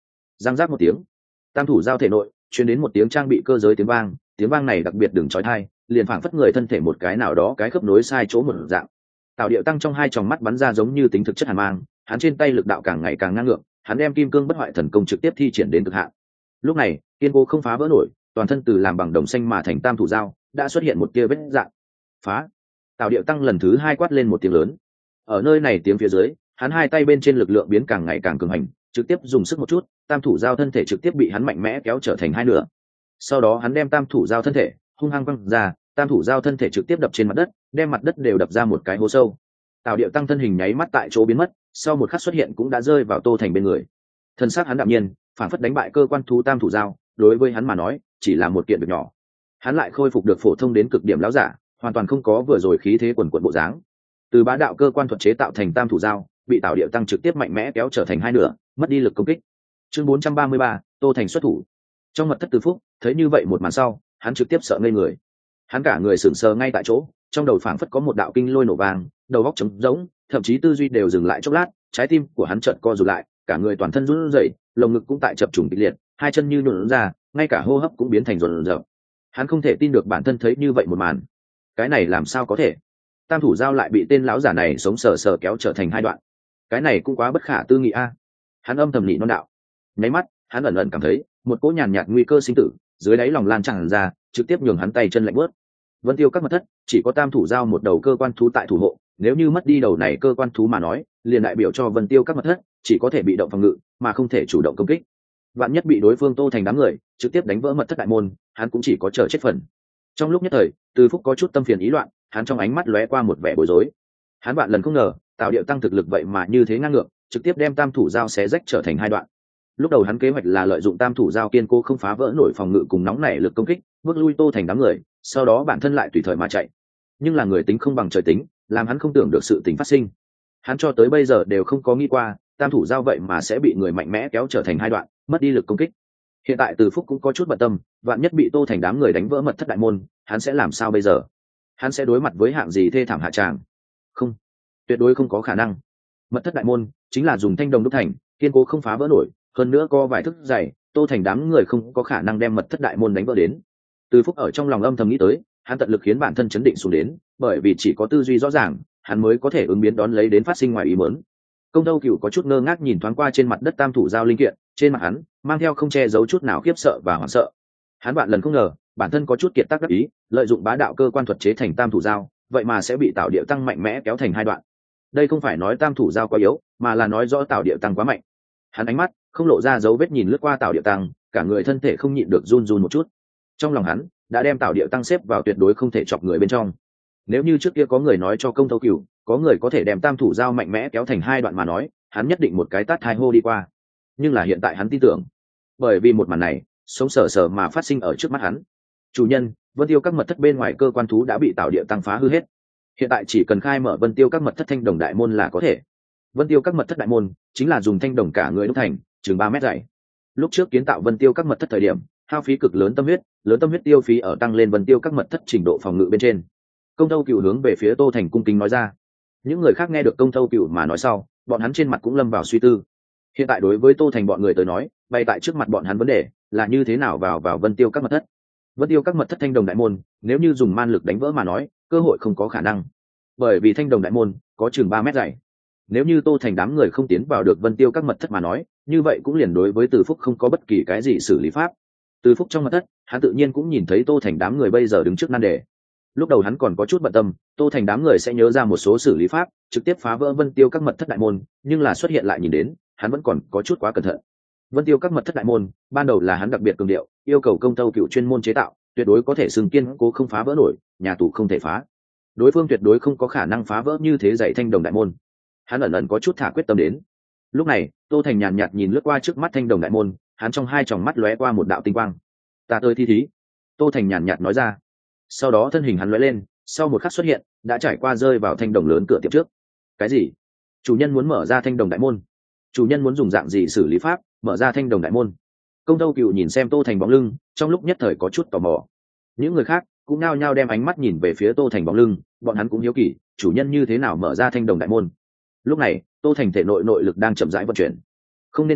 Giang giác một tiếng, tam thủ giao thể nội truyền đến một tiếng trang bị cơ giới tiếng vang này đặc biệt đừng chói tai, liền phảng phất người thân thể một cái nào đó cái khớp nối sai chỗ một dạng. Tào Điệu Tăng trong hai tròng mắt bắn ra giống như tính thực chất hàn mang, hắn trên tay lực đạo càng ngày càng ngang ngược, hắn đem kim cương bất hoại thần công trực tiếp thi triển đến cực hạn. Lúc này, kiên cố không phá vỡ nổi, toàn thân từ làm bằng đồng xanh mà thành tam thủ dao, đã xuất hiện một tia vết dạng. Phá! Tào Điệu Tăng lần thứ hai quát lên một tiếng lớn. Ở nơi này tiếng phía dưới, hắn hai tay bên trên lực lượng biến càng ngày càng cường hành, trực tiếp dùng sức một chút, tam thủ dao thân thể trực tiếp bị hắn mạnh mẽ kéo trở thành hai nửa. Sau đó hắn đem tam thủ dao thân thể hung hăng quăng ra, tam thủ dao thân thể trực tiếp đập trên mặt đất, đem mặt đất đều đập ra một cái hố sâu. Tào Điệu Tăng thân hình nháy mắt tại chỗ biến mất, sau một khắc xuất hiện cũng đã rơi vào Tô Thành bên người. Thân xác hắn đạm nhiên, phản phất đánh bại cơ quan thú tam thủ dao, đối với hắn mà nói, chỉ là một kiện việc nhỏ. Hắn lại khôi phục được phổ thông đến cực điểm láo giả, hoàn toàn không có vừa rồi khí thế quần quật bộ dáng. Từ bá đạo cơ quan thuật chế tạo thành tam thủ dao, bị Tào Điệu Tăng trực tiếp mạnh mẽ kéo trở thành hai nửa, mất đi lực công kích. Chương 433, Tô Thành xuất thủ. Trong mật thất Từ Phúc, thấy như vậy một màn sau, hắn trực tiếp sợ ngây người. Hắn cả người sững sờ ngay tại chỗ, trong đầu phảng phất có một đạo kinh lôi nổ vang, đầu óc trống rỗng, thậm chí tư duy đều dừng lại chốc lát, trái tim của hắn chợt co rụt lại, cả người toàn thân run rẩy, lồng ngực cũng tại chập trùng kịch liệt, hai chân như nhũn ra, ngay cả hô hấp cũng biến thành rồn rợn. Hắn không thể tin được bản thân thấy như vậy một màn. Cái này làm sao có thể? Tam thủ dao lại bị tên lão giả này sống sờ sờ kéo trở thành hai đoạn. Cái này cũng quá bất khả tư nghị a. Hắn âm thầm nhị non đạo. Nháy mắt, hắn ẩn ẩn cảm thấy một cỗ nhàn nhạt nguy cơ sinh tử dưới đáy lòng lan tràn ra, trực tiếp nhường hắn tay chân lạnh bớt. Vân Tiêu các mật thất chỉ có tam thủ giao một đầu cơ quan thú tại thủ hộ, nếu như mất đi đầu này cơ quan thú mà nói, liền đại biểu cho Vân Tiêu các mật thất chỉ có thể bị động phòng ngự mà không thể chủ động công kích. Vạn nhất bị đối phương Tô Thành đám người trực tiếp đánh vỡ mật thất đại môn, hắn cũng chỉ có chờ chết phần. Trong lúc nhất thời, Từ Phúc có chút tâm phiền ý loạn, hắn trong ánh mắt lóe qua một vẻ bối rối. Hắn vạn lần không ngờ, Tào Điệu Tăng thực lực vậy mà như thế ngang ngược, trực tiếp đem tam thủ giao xé rách trở thành hai đoạn. Lúc đầu hắn kế hoạch là lợi dụng tam thủ giao kiên cố không phá vỡ nổi phòng ngự cùng nóng nảy lực công kích, bước lui Tô Thành đám người, sau đó bản thân lại tùy thời mà chạy. Nhưng là người tính không bằng trời tính, làm hắn không tưởng được sự tình phát sinh. Hắn cho tới bây giờ đều không có nghĩ qua, tam thủ giao vậy mà sẽ bị người mạnh mẽ kéo trở thành hai đoạn, mất đi lực công kích. Hiện tại Từ Phúc cũng có chút bận tâm, vạn nhất bị Tô Thành đám người đánh vỡ mật thất đại môn, hắn sẽ làm sao bây giờ? Hắn sẽ đối mặt với hạng gì thê thảm hạ tràng? Không, tuyệt đối không có khả năng. Mật thất đại môn chính là dùng thanh đồng đúc thành, kiên cố không phá vỡ nổi, hơn nữa có vài thức dày, Tô Thành đám người không có khả năng đem mật thất đại môn đánh vỡ đến. Từ Phúc ở trong lòng âm thầm nghĩ tới, hắn tận lực khiến bản thân chấn định xuống đến, bởi vì chỉ có tư duy rõ ràng, hắn mới có thể ứng biến đón lấy đến phát sinh ngoài ý muốn. Công Tâu Cửu có chút ngơ ngác nhìn thoáng qua trên mặt đất tam thủ giao linh kiện, trên mặt hắn mang theo không che giấu chút nào khiếp sợ và hoảng sợ. Hắn bạn lần không ngờ, bản thân có chút kiệt tác đắc ý, lợi dụng bá đạo cơ quan thuật chế thành tam thủ giao, vậy mà sẽ bị Tào Điệu Tăng mạnh mẽ kéo thành hai đoạn. Đây không phải nói tam thủ giao quá yếu, mà là nói rõ Tào Điệu Tăng quá mạnh. Hắn ánh mắt không lộ ra dấu vết nhìn lướt qua Tào Điệu Tăng, cả người thân thể không nhịn được run run một chút. Trong lòng hắn đã đem Tào Điệu Tăng xếp vào tuyệt đối không thể chọc người bên trong. Nếu như trước kia có người nói cho Công Tâu Cửu, có người có thể đem tam thủ giao mạnh mẽ kéo thành hai đoạn mà nói, hắn nhất định một cái tát hai hô đi qua. Nhưng là hiện tại hắn tin tưởng, bởi vì một màn này sống sờ sờ mà phát sinh ở trước mắt hắn. Chủ nhân, Vân Tiêu các mật thất bên ngoài cơ quan thú đã bị Tào Điệu Tăng phá hư hết, hiện tại chỉ cần khai mở Vân Tiêu các mật thất thanh đồng đại môn là có thể. Vân Tiêu các mật thất đại môn chính là dùng thanh đồng cả người đúc thành, chừng 3 mét dày. Lúc trước kiến tạo Vân Tiêu các mật thất thời điểm, hao phí cực lớn tâm huyết tiêu phí ở tăng lên Vân Tiêu các mật thất trình độ phòng ngự bên trên. Công Tâu Cửu hướng về phía Tô Thành cung kính nói ra. Những người khác nghe được Công Tâu Cửu mà nói sau, bọn hắn trên mặt cũng lâm vào suy tư. Hiện tại đối với Tô Thành bọn người tới nói, bày tại trước mặt bọn hắn vấn đề là như thế nào vào Vân Tiêu các mật thất. Vân Tiêu các mật thất thanh đồng đại môn, nếu như dùng man lực đánh vỡ mà nói, cơ hội không có khả năng. Bởi vì thanh đồng đại môn có chừng 3 mét dày. Nếu như Tô Thành đám người không tiến vào được Vân Tiêu các mật thất mà nói, như vậy cũng liền đối với Từ Phúc không có bất kỳ cái gì xử lý pháp. Từ Phúc trong mật thất, hắn tự nhiên cũng nhìn thấy Tô Thành đám người bây giờ đứng trước nan đề. Lúc đầu hắn còn có chút bận tâm, Tô Thành đám người sẽ nhớ ra một số xử lý pháp, trực tiếp phá vỡ Vân Tiêu các mật thất đại môn, nhưng là xuất hiện lại nhìn đến, hắn vẫn còn có chút quá cẩn thận. Vân Tiêu các mật thất đại môn, ban đầu là hắn đặc biệt cường điệu, yêu cầu Công Tâu Cửu chuyên môn chế tạo, tuyệt đối có thể xưng kiên cố không phá vỡ nổi, nhà tù không thể phá. Đối phương tuyệt đối không có khả năng phá vỡ như thế dạy thanh đồng đại môn. Hắn ẩn ẩn có chút thả quyết tâm đến. Lúc này, Tô Thành nhàn nhạt nhìn lướt qua trước mắt thanh đồng đại môn, hắn trong hai tròng mắt lóe qua một đạo tinh quang. Ta tới thi thí. Tô Thành nhàn nhạt nói ra. Sau đó thân hình hắn lóe lên, sau một khắc xuất hiện, đã trải qua rơi vào thanh đồng lớn cửa tiệm trước. Cái gì? Chủ nhân muốn mở ra thanh đồng đại môn? Chủ nhân muốn dùng dạng gì xử lý pháp mở ra thanh đồng đại môn? Công Tâu Cửu nhìn xem Tô Thành bóng lưng, trong lúc nhất thời có chút tò mò. Những người khác cũng nao nhao đem ánh mắt nhìn về phía Tô Thành bóng lưng, bọn hắn cũng hiếu kỳ, chủ nhân như thế nào mở ra thanh đồng đại môn. Lúc này, Tô Thành thể nội nội lực đang chậm rãi vận chuyển. Không nên quên,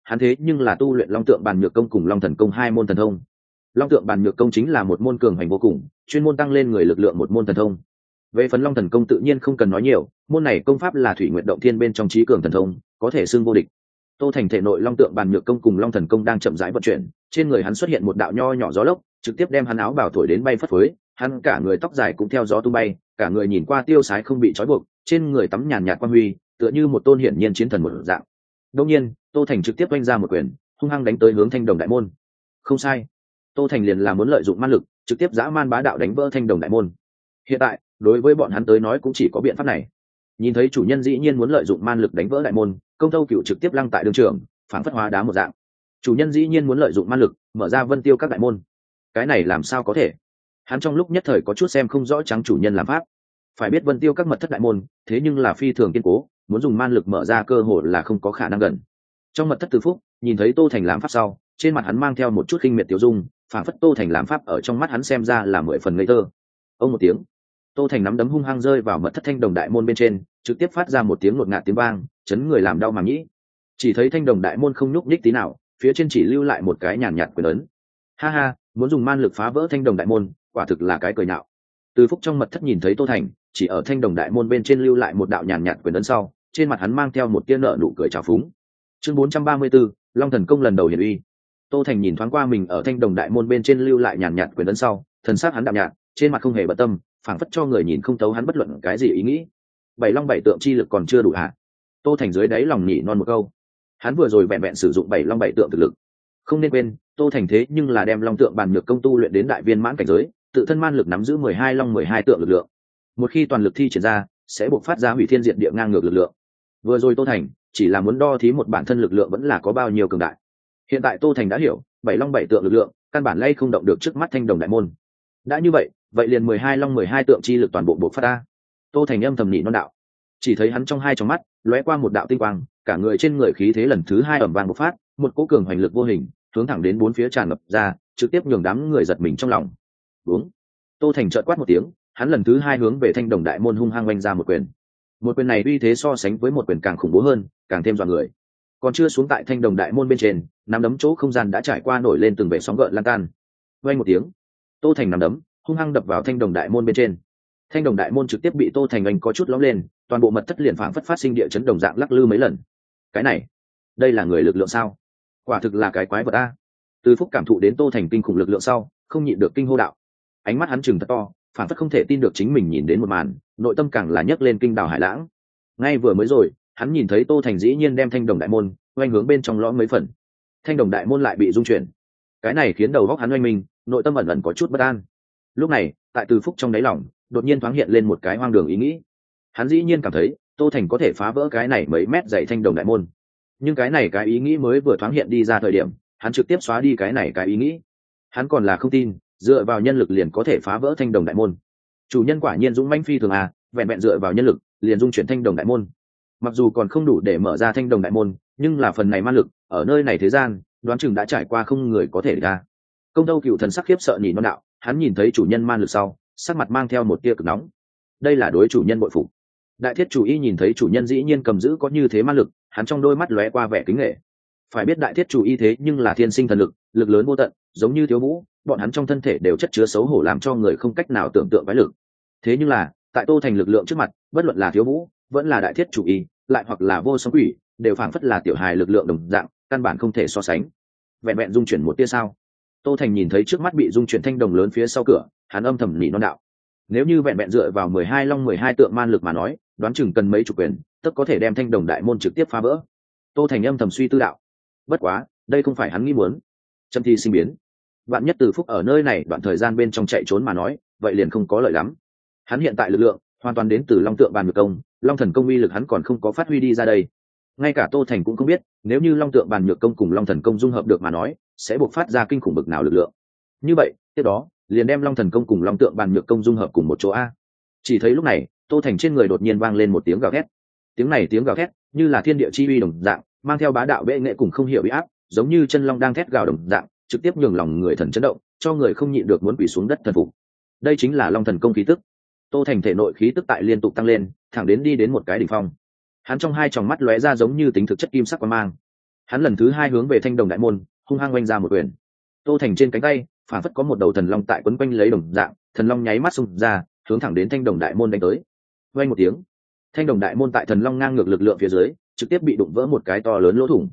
hắn thế nhưng là tu luyện long tượng bàn nhược công cùng long thần công hai môn thần thông. Long tượng bàn nhược công chính là một môn cường hành vô cùng, chuyên môn tăng lên người lực lượng một môn thần thông. Về phần long thần công tự nhiên không cần nói nhiều, môn này công pháp là thủy nguyện động thiên bên trong trí cường thần thông, có thể xưng vô địch. Tô Thành thể nội long tượng bàn nhược công cùng long thần công đang chậm rãi vận chuyển, trên người hắn xuất hiện một đạo nho nhỏ gió lốc, trực tiếp đem hắn áo bào thổi đến bay phất phới, hắn cả người tóc dài cũng theo gió tung bay, cả người nhìn qua tiêu sái không bị trói buộc, trên người tắm nhàn nhạt quang huy, tựa như một tôn hiển nhiên chiến thần một dạng. Đương nhiên, Tô Thành trực tiếp vung ra một quyền, hung hăng đánh tới hướng Thanh Đồng đại môn. Không sai, Tô Thành liền là muốn lợi dụng man lực, trực tiếp dã man bá đạo đánh vỡ Thanh Đồng đại môn. Hiện tại, đối với bọn hắn tới nói cũng chỉ có biện pháp này. Nhìn thấy chủ nhân dĩ nhiên muốn lợi dụng man lực đánh vỡ đại môn, Công Thâu Cựu trực tiếp lăng tại đường trường, phản phất hóa đá một dạng. Chủ nhân dĩ nhiên muốn lợi dụng man lực mở ra Vân Tiêu các đại môn, cái này làm sao có thể? Hắn trong lúc nhất thời có chút xem không rõ trắng chủ nhân làm pháp. Phải biết Vân Tiêu các mật thất đại môn, thế nhưng là phi thường kiên cố, muốn dùng man lực mở ra cơ hội là không có khả năng gần. Trong mật thất Từ Phúc nhìn thấy Tô Thành làm pháp sau, trên mặt hắn mang theo một chút khinh miệt tiêu dung, phản phất Tô Thành làm pháp ở trong mắt hắn xem ra là 10 phần ngây thơ. Ông một tiếng, Tô Thành nắm đấm hung hăng rơi vào mật thất Thanh Đồng đại môn bên trên, trực tiếp phát ra một tiếng ngột ngạt tiếng vang, chấn người làm đau màng nhĩ. Chỉ thấy Thanh Đồng đại môn không nhúc nhích tí nào, phía trên chỉ lưu lại một cái nhàn nhạt quyền ấn. Ha ha, muốn dùng man lực phá vỡ Thanh Đồng đại môn, quả thực là cái cười nhạo. Từ Phúc trong mật thất nhìn thấy Tô Thành, chỉ ở Thanh Đồng đại môn bên trên lưu lại một đạo nhàn nhạt quyền ấn sau, trên mặt hắn mang theo một tia nở nụ cười trào phúng. Chương 434, Long Thần công lần đầu hiển uy. Tô Thành nhìn thoáng qua mình ở Thanh Đồng đại môn bên trên lưu lại nhàn nhạt quyền ấn sau, thần sắc hắn đạm nhạt, trên mặt không hề bận tâm, phảng phất cho người nhìn không thấu hắn bất luận cái gì ý nghĩ. Bảy long bảy tượng chi lực còn chưa đủ hả? Tô Thành dưới đáy lòng nhỉ non một câu. Hắn vừa rồi vẹn vẹn sử dụng bảy long bảy tượng thực lực. Không nên quên, Tô Thành thế nhưng là đem long tượng bàn nhược công tu luyện đến đại viên mãn cảnh giới, tự thân man lực nắm giữ 12 long 12 tượng lực lượng. Một khi toàn lực thi triển ra, sẽ buộc phát ra hủy thiên diệt địa ngang ngược lực lượng. Vừa rồi Tô Thành chỉ là muốn đo thí một bản thân lực lượng vẫn là có bao nhiêu cường đại. Hiện tại Tô Thành đã hiểu, bảy long bảy tượng lực lượng, căn bản lay không động được trước mắt Thanh Đồng đại môn. Đã như vậy, vậy liền 12 long 12 tượng chi lực toàn bộ buộc phát ra. Tô Thành âm thầm nhị non đạo. Chỉ thấy hắn trong hai tròng mắt lóe qua một đạo tinh quang, cả người trên người khí thế lần thứ hai ầm vang bộc phát, một cỗ cường hoành lực vô hình hướng thẳng đến bốn phía tràn ngập ra, trực tiếp nhường đám người giật mình trong lòng. Đúng. Tô Thành chợt quát một tiếng, hắn lần thứ hai hướng về Thanh Đồng đại môn hung hăng oanh ra một quyền. Một quyền này uy thế so sánh với một quyền càng khủng bố hơn, càng thêm dọa người. Còn chưa xuống tại Thanh Đồng đại môn bên trên, nắm đấm chỗ không gian đã trải qua nổi lên từng bể sóng gợn lan tan. Oanh một tiếng, Tô Thành nắm đấm hung hăng đập vào Thanh Đồng đại môn bên trên. Thanh Đồng đại môn trực tiếp bị Tô Thành oanh có chút lóng lên, toàn bộ mật thất liền phảng phất phát sinh địa chấn đồng dạng lắc lư mấy lần. Cái này, đây là người lực lượng sao? Quả thực là cái quái vật a. Từ Phúc cảm thụ đến Tô Thành kinh khủng lực lượng sau, không nhịn được kinh hô đạo. Ánh mắt hắn trừng thật to, phảng phất không thể tin được chính mình nhìn đến một màn, nội tâm càng là nhấc lên kinh đào hải lãng. Ngay vừa mới rồi, hắn nhìn thấy Tô Thành dĩ nhiên đem Thanh Đồng đại môn oanh hướng bên trong lõm mấy phần. Thanh Đồng đại môn lại bị rung chuyển. Cái này khiến đầu óc hắn oanh mình, nội tâm ẩn ẩn có chút bất an. Lúc này, tại Từ Phúc trong đáy lòng, đột nhiên thoáng hiện lên một cái hoang đường ý nghĩ. Hắn dĩ nhiên cảm thấy, Tô Thành có thể phá vỡ cái này mấy mét dày Thanh Đồng đại môn. Nhưng cái này cái ý nghĩ mới vừa thoáng hiện đi ra thời điểm, hắn trực tiếp xóa đi cái này cái ý nghĩ. Hắn còn là không tin, dựa vào nhân lực liền có thể phá vỡ Thanh Đồng đại môn. Chủ nhân quả nhiên dũng mãnh phi thường à, vẹn vẹn dựa vào nhân lực, liền dung chuyển Thanh Đồng đại môn. Mặc dù còn không đủ để mở ra Thanh Đồng đại môn, nhưng là phần này man lực, ở nơi này thế gian, đoán chừng đã trải qua không người có thể ra. Công Tâu Cựu thần sắc khiếp sợ nhìn non đạo, hắn nhìn thấy chủ nhân man lực sau, sắc mặt mang theo một tia cực nóng. Đây là đối chủ nhân bội phục. Đại Thiết Chủ Y nhìn thấy chủ nhân dĩ nhiên cầm giữ có như thế man lực, hắn trong đôi mắt lóe qua vẻ kính nể. Phải biết Đại Thiết Chủ Y thế nhưng là thiên sinh thần lực, lực lớn vô tận, giống như thiếu vũ, bọn hắn trong thân thể đều chất chứa xấu hổ làm cho người không cách nào tưởng tượng quái lực. Thế nhưng là, tại Tô Thành lực lượng trước mặt, bất luận là thiếu vũ, vẫn là Đại Thiết Chủ Y, lại hoặc là vô song quỷ, đều phảng phất là tiểu hài lực lượng đồng dạng, căn bản không thể so sánh. Vẹn vẹn dung chuyển một tia sao? Tô Thành nhìn thấy trước mắt bị dung chuyển thanh đồng lớn phía sau cửa, hắn âm thầm nỉ non đạo. Nếu như vẹn vẹn dựa vào 12 long 12 tượng man lực mà nói, đoán chừng cần mấy chục quyền, tất có thể đem thanh đồng đại môn trực tiếp phá vỡ. Tô Thành âm thầm suy tư đạo. Bất quá, đây không phải hắn nghĩ muốn. Châm thi sinh biến. Vạn nhất Từ Phúc ở nơi này đoạn thời gian bên trong chạy trốn mà nói, vậy liền không có lợi lắm. Hắn hiện tại lực lượng hoàn toàn đến từ Long Tượng Bàn Nhược Công, Long Thần Công uy lực hắn còn không có phát huy đi ra đây. Ngay cả Tô Thành cũng không biết, nếu như Long Tượng Bàn Nhược Công cùng Long Thần Công dung hợp được mà nói, sẽ buộc phát ra kinh khủng bực nào lực lượng. Như vậy, tiếp đó, liền đem Long Thần Công cùng Long Tượng Bàn Nhược Công dung hợp cùng một chỗ a. Chỉ thấy lúc này, Tô Thành trên người đột nhiên vang lên một tiếng gào thét. Tiếng này tiếng gào thét, như là thiên địa chi uy đồng dạng, mang theo bá đạo bệ nghệ cùng không hiểu uy áp, giống như chân long đang thét gào đồng dạng, trực tiếp nhường lòng người thần chấn động, cho người không nhịn được muốn quỳ xuống đất thần phục. Đây chính là Long Thần Công khí tức. Tô Thành thể nội khí tức tại liên tục tăng lên, thẳng đến đi đến một cái đỉnh phong. Hắn trong hai tròng mắt lóe ra giống như tính thực chất kim sắc quang mang. Hắn lần thứ hai hướng về thanh đồng đại môn hung hăng oanh ra một quyền. Tô Thành trên cánh tay phản phất có một đầu thần long tại quấn quanh lấy đồng dạng, thần long nháy mắt xung ra hướng thẳng đến thanh đồng đại môn đánh tới. Oanh một tiếng, thanh đồng đại môn tại thần long ngang ngược lực lượng phía dưới trực tiếp bị đụng vỡ một cái to lớn lỗ thủng.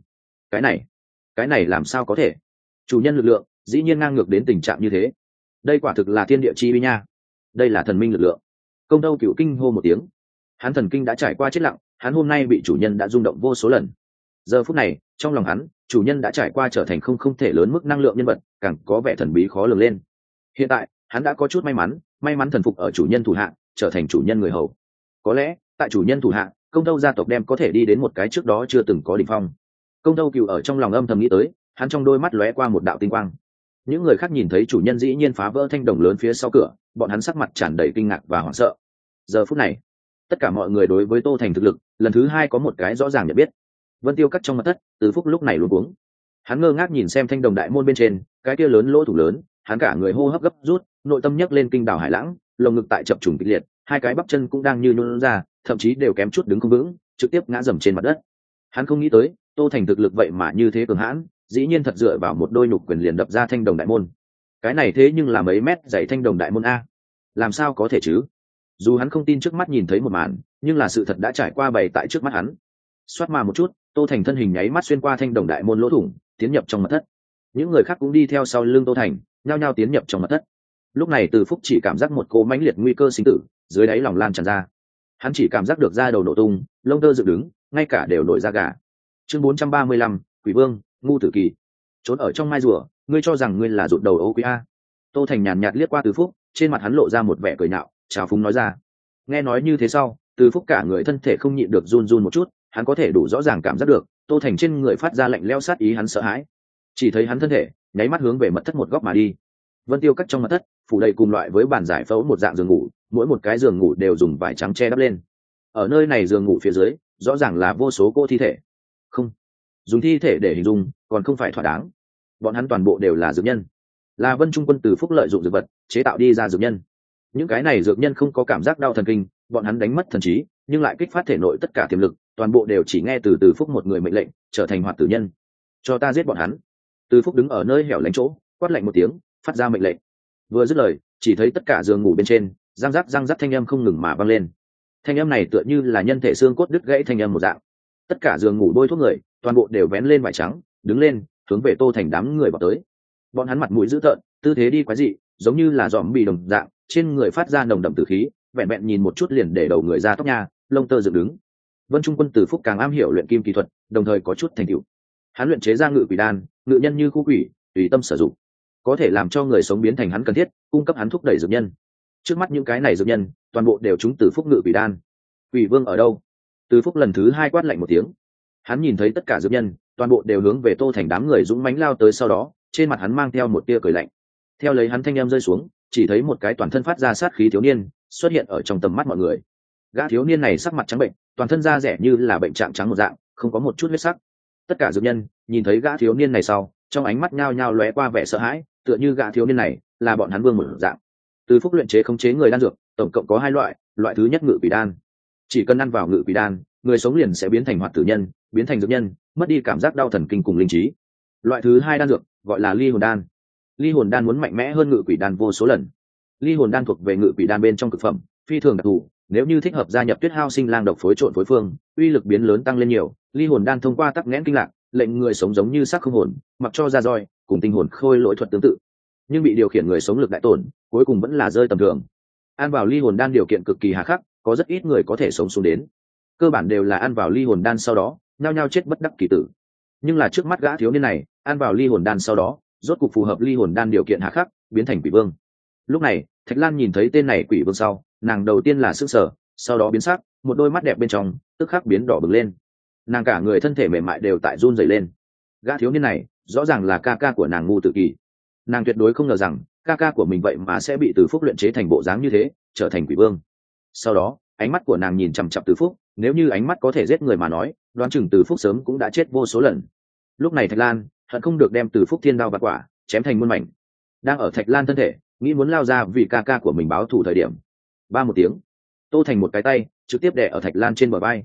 Cái này làm sao có thể? Chủ nhân lực lượng dĩ nhiên ngang ngược đến tình trạng như thế, đây quả thực là thiên địa chi uy nha, đây là thần minh lực lượng. Công Tâu Cựu kinh hô một tiếng. Hắn thần kinh đã trải qua chết lặng, hắn hôm nay bị chủ nhân đã rung động vô số lần. Giờ phút này trong lòng hắn, chủ nhân đã trải qua trở thành không thể lớn mức năng lượng nhân vật, càng có vẻ thần bí khó lường lên. Hiện tại hắn đã có chút may mắn thần phục ở chủ nhân thủ hạ, trở thành chủ nhân người hầu. Có lẽ tại chủ nhân thủ hạ, Công Tâu gia tộc đem có thể đi đến một cái trước đó chưa từng có đỉnh phong. Công Tâu Cựu ở trong lòng âm thầm nghĩ tới, hắn trong đôi mắt lóe qua một đạo tinh quang. Những người khác nhìn thấy chủ nhân dĩ nhiên phá vỡ thanh đồng lớn phía sau cửa, bọn hắn sắc mặt tràn đầy kinh ngạc và hoảng sợ. Giờ phút này tất cả mọi người đối với Tô Thành thực lực lần thứ hai có một cái rõ ràng nhận biết. Vân Tiêu cắt trong mặt thất, Từ Phúc lúc này luống cuống. Hắn ngơ ngác nhìn xem thanh đồng đại môn bên trên cái kia lớn lỗ thủ lớn, hắn cả người hô hấp gấp rút, nội tâm nhấc lên kinh đảo hải lãng, lồng ngực tại chập trùng kịch liệt, hai cái bắp chân cũng đang như nhũn ra, thậm chí đều kém chút đứng không vững, trực tiếp ngã dầm trên mặt đất. Hắn không nghĩ tới Tô Thành thực lực vậy mà như thế cường hãn, dĩ nhiên thật dựa vào một đôi nhục quyền liền đập ra thanh đồng đại môn. Cái này thế nhưng là mấy mét dày thanh đồng đại môn a, làm sao có thể chứ? Dù hắn không tin trước mắt nhìn thấy một màn, nhưng là sự thật đã trải qua bày tại trước mắt hắn. Xoát mà một chút, Tô Thành thân hình nháy mắt xuyên qua thanh đồng đại môn lỗ thủng, tiến nhập trong mật thất. Những người khác cũng đi theo sau lưng Tô Thành, nhao nhao tiến nhập trong mật thất. Lúc này Từ Phúc chỉ cảm giác một cỗ mãnh liệt nguy cơ sinh tử dưới đáy lòng lan tràn ra. Hắn chỉ cảm giác được da đầu nổ tung, lông tơ dựng đứng, ngay cả đều nổi da gà. Chương 435, Quỷ Vương, ngu tử kỳ. Trốn ở trong mai rùa, ngươi cho rằng ngươi là rụt đầu ô quý a? Tô Thành nhàn nhạt liếc qua Từ Phúc, trên mặt hắn lộ ra một vẻ cười nhạo, trào phúng nói ra. Nghe nói như thế sau, Từ Phúc cả người thân thể không nhịn được run run một chút, hắn có thể đủ rõ ràng cảm giác được Tô Thành trên người phát ra lạnh lẽo sát ý, hắn sợ hãi. Chỉ thấy hắn thân thể nháy mắt hướng về mật thất một góc mà đi. Vân Tiêu cắt trong mật thất phủ đầy cùng loại với bàn giải phẫu một dạng giường ngủ, mỗi một cái giường ngủ đều dùng vải trắng che đắp lên. Ở nơi này giường ngủ phía dưới rõ ràng là vô số cô thi thể. Không, dùng thi thể để hình dung còn không phải thỏa đáng. Bọn hắn toàn bộ đều là dược nhân, là Vân Trung Quân Từ Phúc lợi dụng dược vật chế tạo đi ra dược nhân. Những cái này dược nhân không có cảm giác đau thần kinh, bọn hắn đánh mất thần trí, nhưng lại kích phát thể nội tất cả tiềm lực, toàn bộ đều chỉ nghe Từ Phúc một người mệnh lệnh, trở thành hoạt tử nhân. Cho ta giết bọn hắn. Từ Phúc đứng ở nơi hẻo lánh chỗ, quát lạnh một tiếng, phát ra mệnh lệnh. Vừa dứt lời, chỉ thấy tất cả giường ngủ bên trên răng rắc thanh âm không ngừng mà vang lên. Thanh âm này tựa như là nhân thể xương cốt đứt gãy thanh âm một dạng. Tất cả giường ngủ bôi thuốc người, toàn bộ đều vén lên vải trắng, đứng lên, hướng về Tô Thành đám người vào tới. Bọn hắn mặt mũi dữ tợn, tư thế đi quái dị, giống như là dòm bị đồng dạng, trên người phát ra nồng đậm tử khí, vẹn vẹn nhìn một chút liền để đầu người ra tóc nha, lông tơ dựng đứng. Vân Trung Quân Từ Phúc càng am hiểu luyện kim kỹ thuật, đồng thời có chút thành tựu. Hắn luyện chế ra ngự quỷ đan, ngự nhân như khu quỷ, tùy tâm sử dụng, có thể làm cho người sống biến thành hắn cần thiết, cung cấp hắn thúc đẩy dược nhân. Trước mắt những cái này dược nhân, toàn bộ đều trúng Từ Phúc ngự quỷ đan. Quỷ Vương ở đâu? Từ Phúc lần thứ hai quát lạnh một tiếng. Hắn nhìn thấy tất cả dược nhân, toàn bộ đều hướng về Tô Thành đám người dũng mãnh lao tới, sau đó, trên mặt hắn mang theo một tia cười lạnh. Theo lấy hắn thanh em rơi xuống, chỉ thấy một cái toàn thân phát ra sát khí thiếu niên xuất hiện ở trong tầm mắt mọi người. Gã thiếu niên này sắc mặt trắng bệnh, toàn thân da rẻ như là bệnh trạng trắng một dạng, không có một chút huyết sắc. Tất cả dược nhân nhìn thấy gã thiếu niên này sau, trong ánh mắt nhao nhao lóe qua vẻ sợ hãi, tựa như gã thiếu niên này là bọn hắn vương một dạng. Từ Phúc luyện chế khống chế người đan dược, tổng cộng có hai loại, loại thứ nhất ngự quỷ đan. Chỉ cần ăn vào ngự quỷ đan, người sống liền sẽ biến thành hoạt tử nhân, biến thành dược nhân, mất đi cảm giác đau thần kinh cùng linh trí. Loại thứ hai đan dược gọi là ly hồn đan. Ly hồn đan muốn mạnh mẽ hơn ngự quỷ đan vô số lần. Ly hồn đan thuộc về ngự quỷ đan bên trong cực phẩm, phi thường đặc thù, nếu như thích hợp gia nhập Tuyết Hao Sinh Lang độc phối trộn phối phương, uy lực biến lớn tăng lên nhiều. Ly hồn đan thông qua tắc nghẽn kinh lạc, lệnh người sống giống như xác không hồn, mặc cho ra roi, cùng tinh hồn khôi lỗi thuật tương tự, nhưng bị điều khiển người sống lực đại tổn, cuối cùng vẫn là rơi tầm thường. Ăn vào ly hồn đan điều kiện cực kỳ hà khắc, có rất ít người có thể sống xuống đến, cơ bản đều là ăn vào ly hồn đan sau đó nhao nhao chết bất đắc kỳ tử. Nhưng là trước mắt gã thiếu niên này, ăn vào ly hồn đan sau đó rốt cục phù hợp ly hồn đan điều kiện hà khắc, biến thành quỷ vương. Lúc này Thạch Lan nhìn thấy tên này quỷ vương sau, nàng đầu tiên là sững sờ, sau đó biến sắc, một đôi mắt đẹp bên trong tức khắc biến đỏ bừng lên, nàng cả người thân thể mềm mại đều tại run rẩy lên. Gã thiếu niên này rõ ràng là ca ca của nàng Ngu Tử Kỳ. Nàng tuyệt đối không ngờ rằng ca ca của mình vậy mà sẽ bị Từ Phúc luyện chế thành bộ dáng như thế, trở thành quỷ vương. Sau đó ánh mắt của nàng nhìn chằm chằm Từ Phúc, nếu như ánh mắt có thể giết người mà nói, đoán chừng Từ Phúc sớm cũng đã chết vô số lần. Lúc này Thạch Lan hận không được đem Từ Phúc thiên đao vặt quả chém thành muôn mảnh. Đang ở Thạch Lan thân thể nghĩ muốn lao ra vì ca ca của mình báo thù thời điểm, ba một tiếng, Tô Thành một cái tay trực tiếp đè ở Thạch Lan trên bờ vai.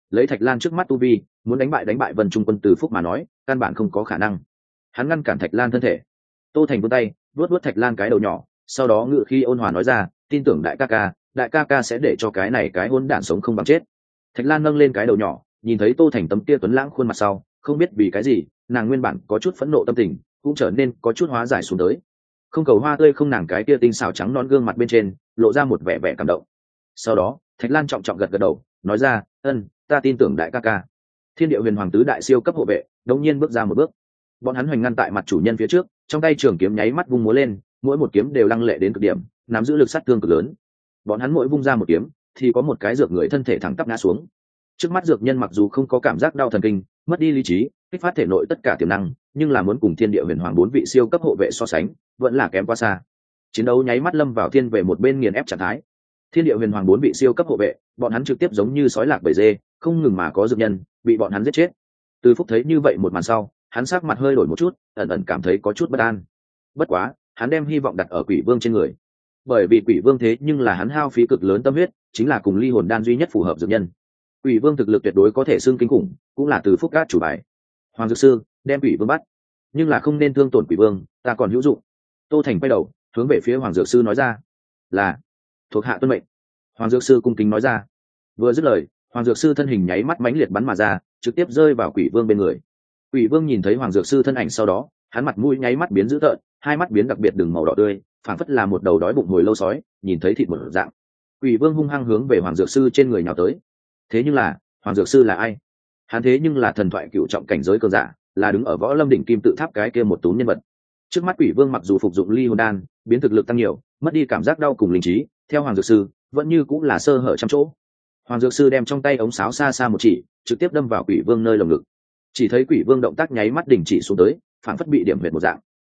lấy Thạch Lan trước mắt tu vi, muốn đánh bại Vân Trung Quân Từ Phúc mà nói căn bản không có khả năng. Hắn ngăn cản Thạch Lan thân thể. Tô Thành vươn tay vuốt Thạch Lan cái đầu nhỏ, sau đó ngự khi ôn hòa nói ra, tin tưởng đại ca ca sẽ để cho cái này cái hỗn đản sống không bằng chết. Thạch Lan nâng lên cái đầu nhỏ, nhìn thấy Tô Thành tấm kia tuấn lãng khuôn mặt sau, không biết vì cái gì nàng nguyên bản có chút phẫn nộ tâm tình cũng trở nên có chút hóa giải xuống tới. Không cầu hoa tươi không, nàng cái kia tinh xảo trắng non gương mặt bên trên lộ ra một vẻ cảm động. Sau đó Thạch Lan trọng trọng gật đầu nói ra, ta tin tưởng đại ca. Thiên Địa Huyền Hoàng tứ đại siêu cấp hộ vệ đột nhiên bước ra một bước. Bọn hắn hoành ngăn tại mặt chủ nhân phía trước, trong tay trường kiếm nháy mắt vung múa lên, mỗi một kiếm đều lăng lệ đến cực điểm, nắm giữ lực sát thương cực lớn. Bọn hắn mỗi vung ra một kiếm thì có một cái dược người thân thể thẳng tắp ngã xuống. Trước mắt dược nhân mặc dù không có cảm giác đau thần kinh, mất đi lý trí, kích phát thể nội tất cả tiềm năng, nhưng là muốn cùng Thiên Địa Huyền Hoàng 4 vị siêu cấp hộ vệ so sánh vẫn là kém quá xa. Chiến đấu nháy mắt lâm vào thiên về một bên nghiền ép trạng thái. Thiên Địa Huyền Hoàng 4 vị siêu cấp hộ vệ, bọn hắn trực tiếp giống như sói lạc bầy dê, không ngừng mà có dược nhân bị bọn hắn giết chết. Từ Phúc thấy như vậy một màn sau, hắn sắc mặt hơi đổi một chút, ẩn ẩn cảm thấy có chút bất an. Bất quá hắn đem hy vọng đặt ở Quỷ Vương trên người, bởi vì Quỷ Vương thế nhưng là hắn hao phí cực lớn tâm huyết, chính là cùng ly hồn đan duy nhất phù hợp dược nhân. Quỷ Vương thực lực tuyệt đối có thể xưng kinh khủng, cũng là Từ Phúc cát chủ bài. Hoàng Dược Sư đem Quỷ Vương bắt, nhưng là không nên thương tổn Quỷ Vương, ta còn hữu dụng. Tô Thành quay đầu hướng về phía Hoàng Dược Sư nói ra, là thuộc hạ tuân mệnh. Hoàng Dược Sư cung kính nói ra. Vừa dứt lời, Hoàng Dược Sư thân hình nháy mắt mãnh liệt bắn mà ra, trực tiếp rơi vào Quỷ Vương bên người. Quỷ Vương nhìn thấy Hoàng Dược Sư thân ảnh sau đó, hắn mặt mũi nháy mắt biến dữ tợn, hai mắt biến đặc biệt đường màu đỏ tươi, phảng phất là một đầu đói bụng hồi lâu sói nhìn thấy thịt một dạng. Quỷ Vương hung hăng hướng về Hoàng Dược Sư trên người nhào tới. Thế nhưng là, Hoàng Dược Sư là ai? Hắn thế nhưng là thần thoại cựu trọng cảnh giới cường giả, là đứng ở Võ Lâm đỉnh kim tự tháp cái kia một tú nhân vật. Trước mắt Quỷ Vương mặc dù phục dụng ly hồn đan, biến thực lực tăng nhiều, mất đi cảm giác đau cùng linh trí, theo Hoàng Dược Sư vẫn như cũng là sơ hở trăm chỗ. Hoàng Dược Sư đem trong tay ống sáo xa xa một chỉ, trực tiếp đâm vào Quỷ Vương nơi lồng ngực. Chỉ thấy Quỷ Vương động tác nháy mắt đình chỉ xuống tới, phản phất bị điểm huyệt một dạng.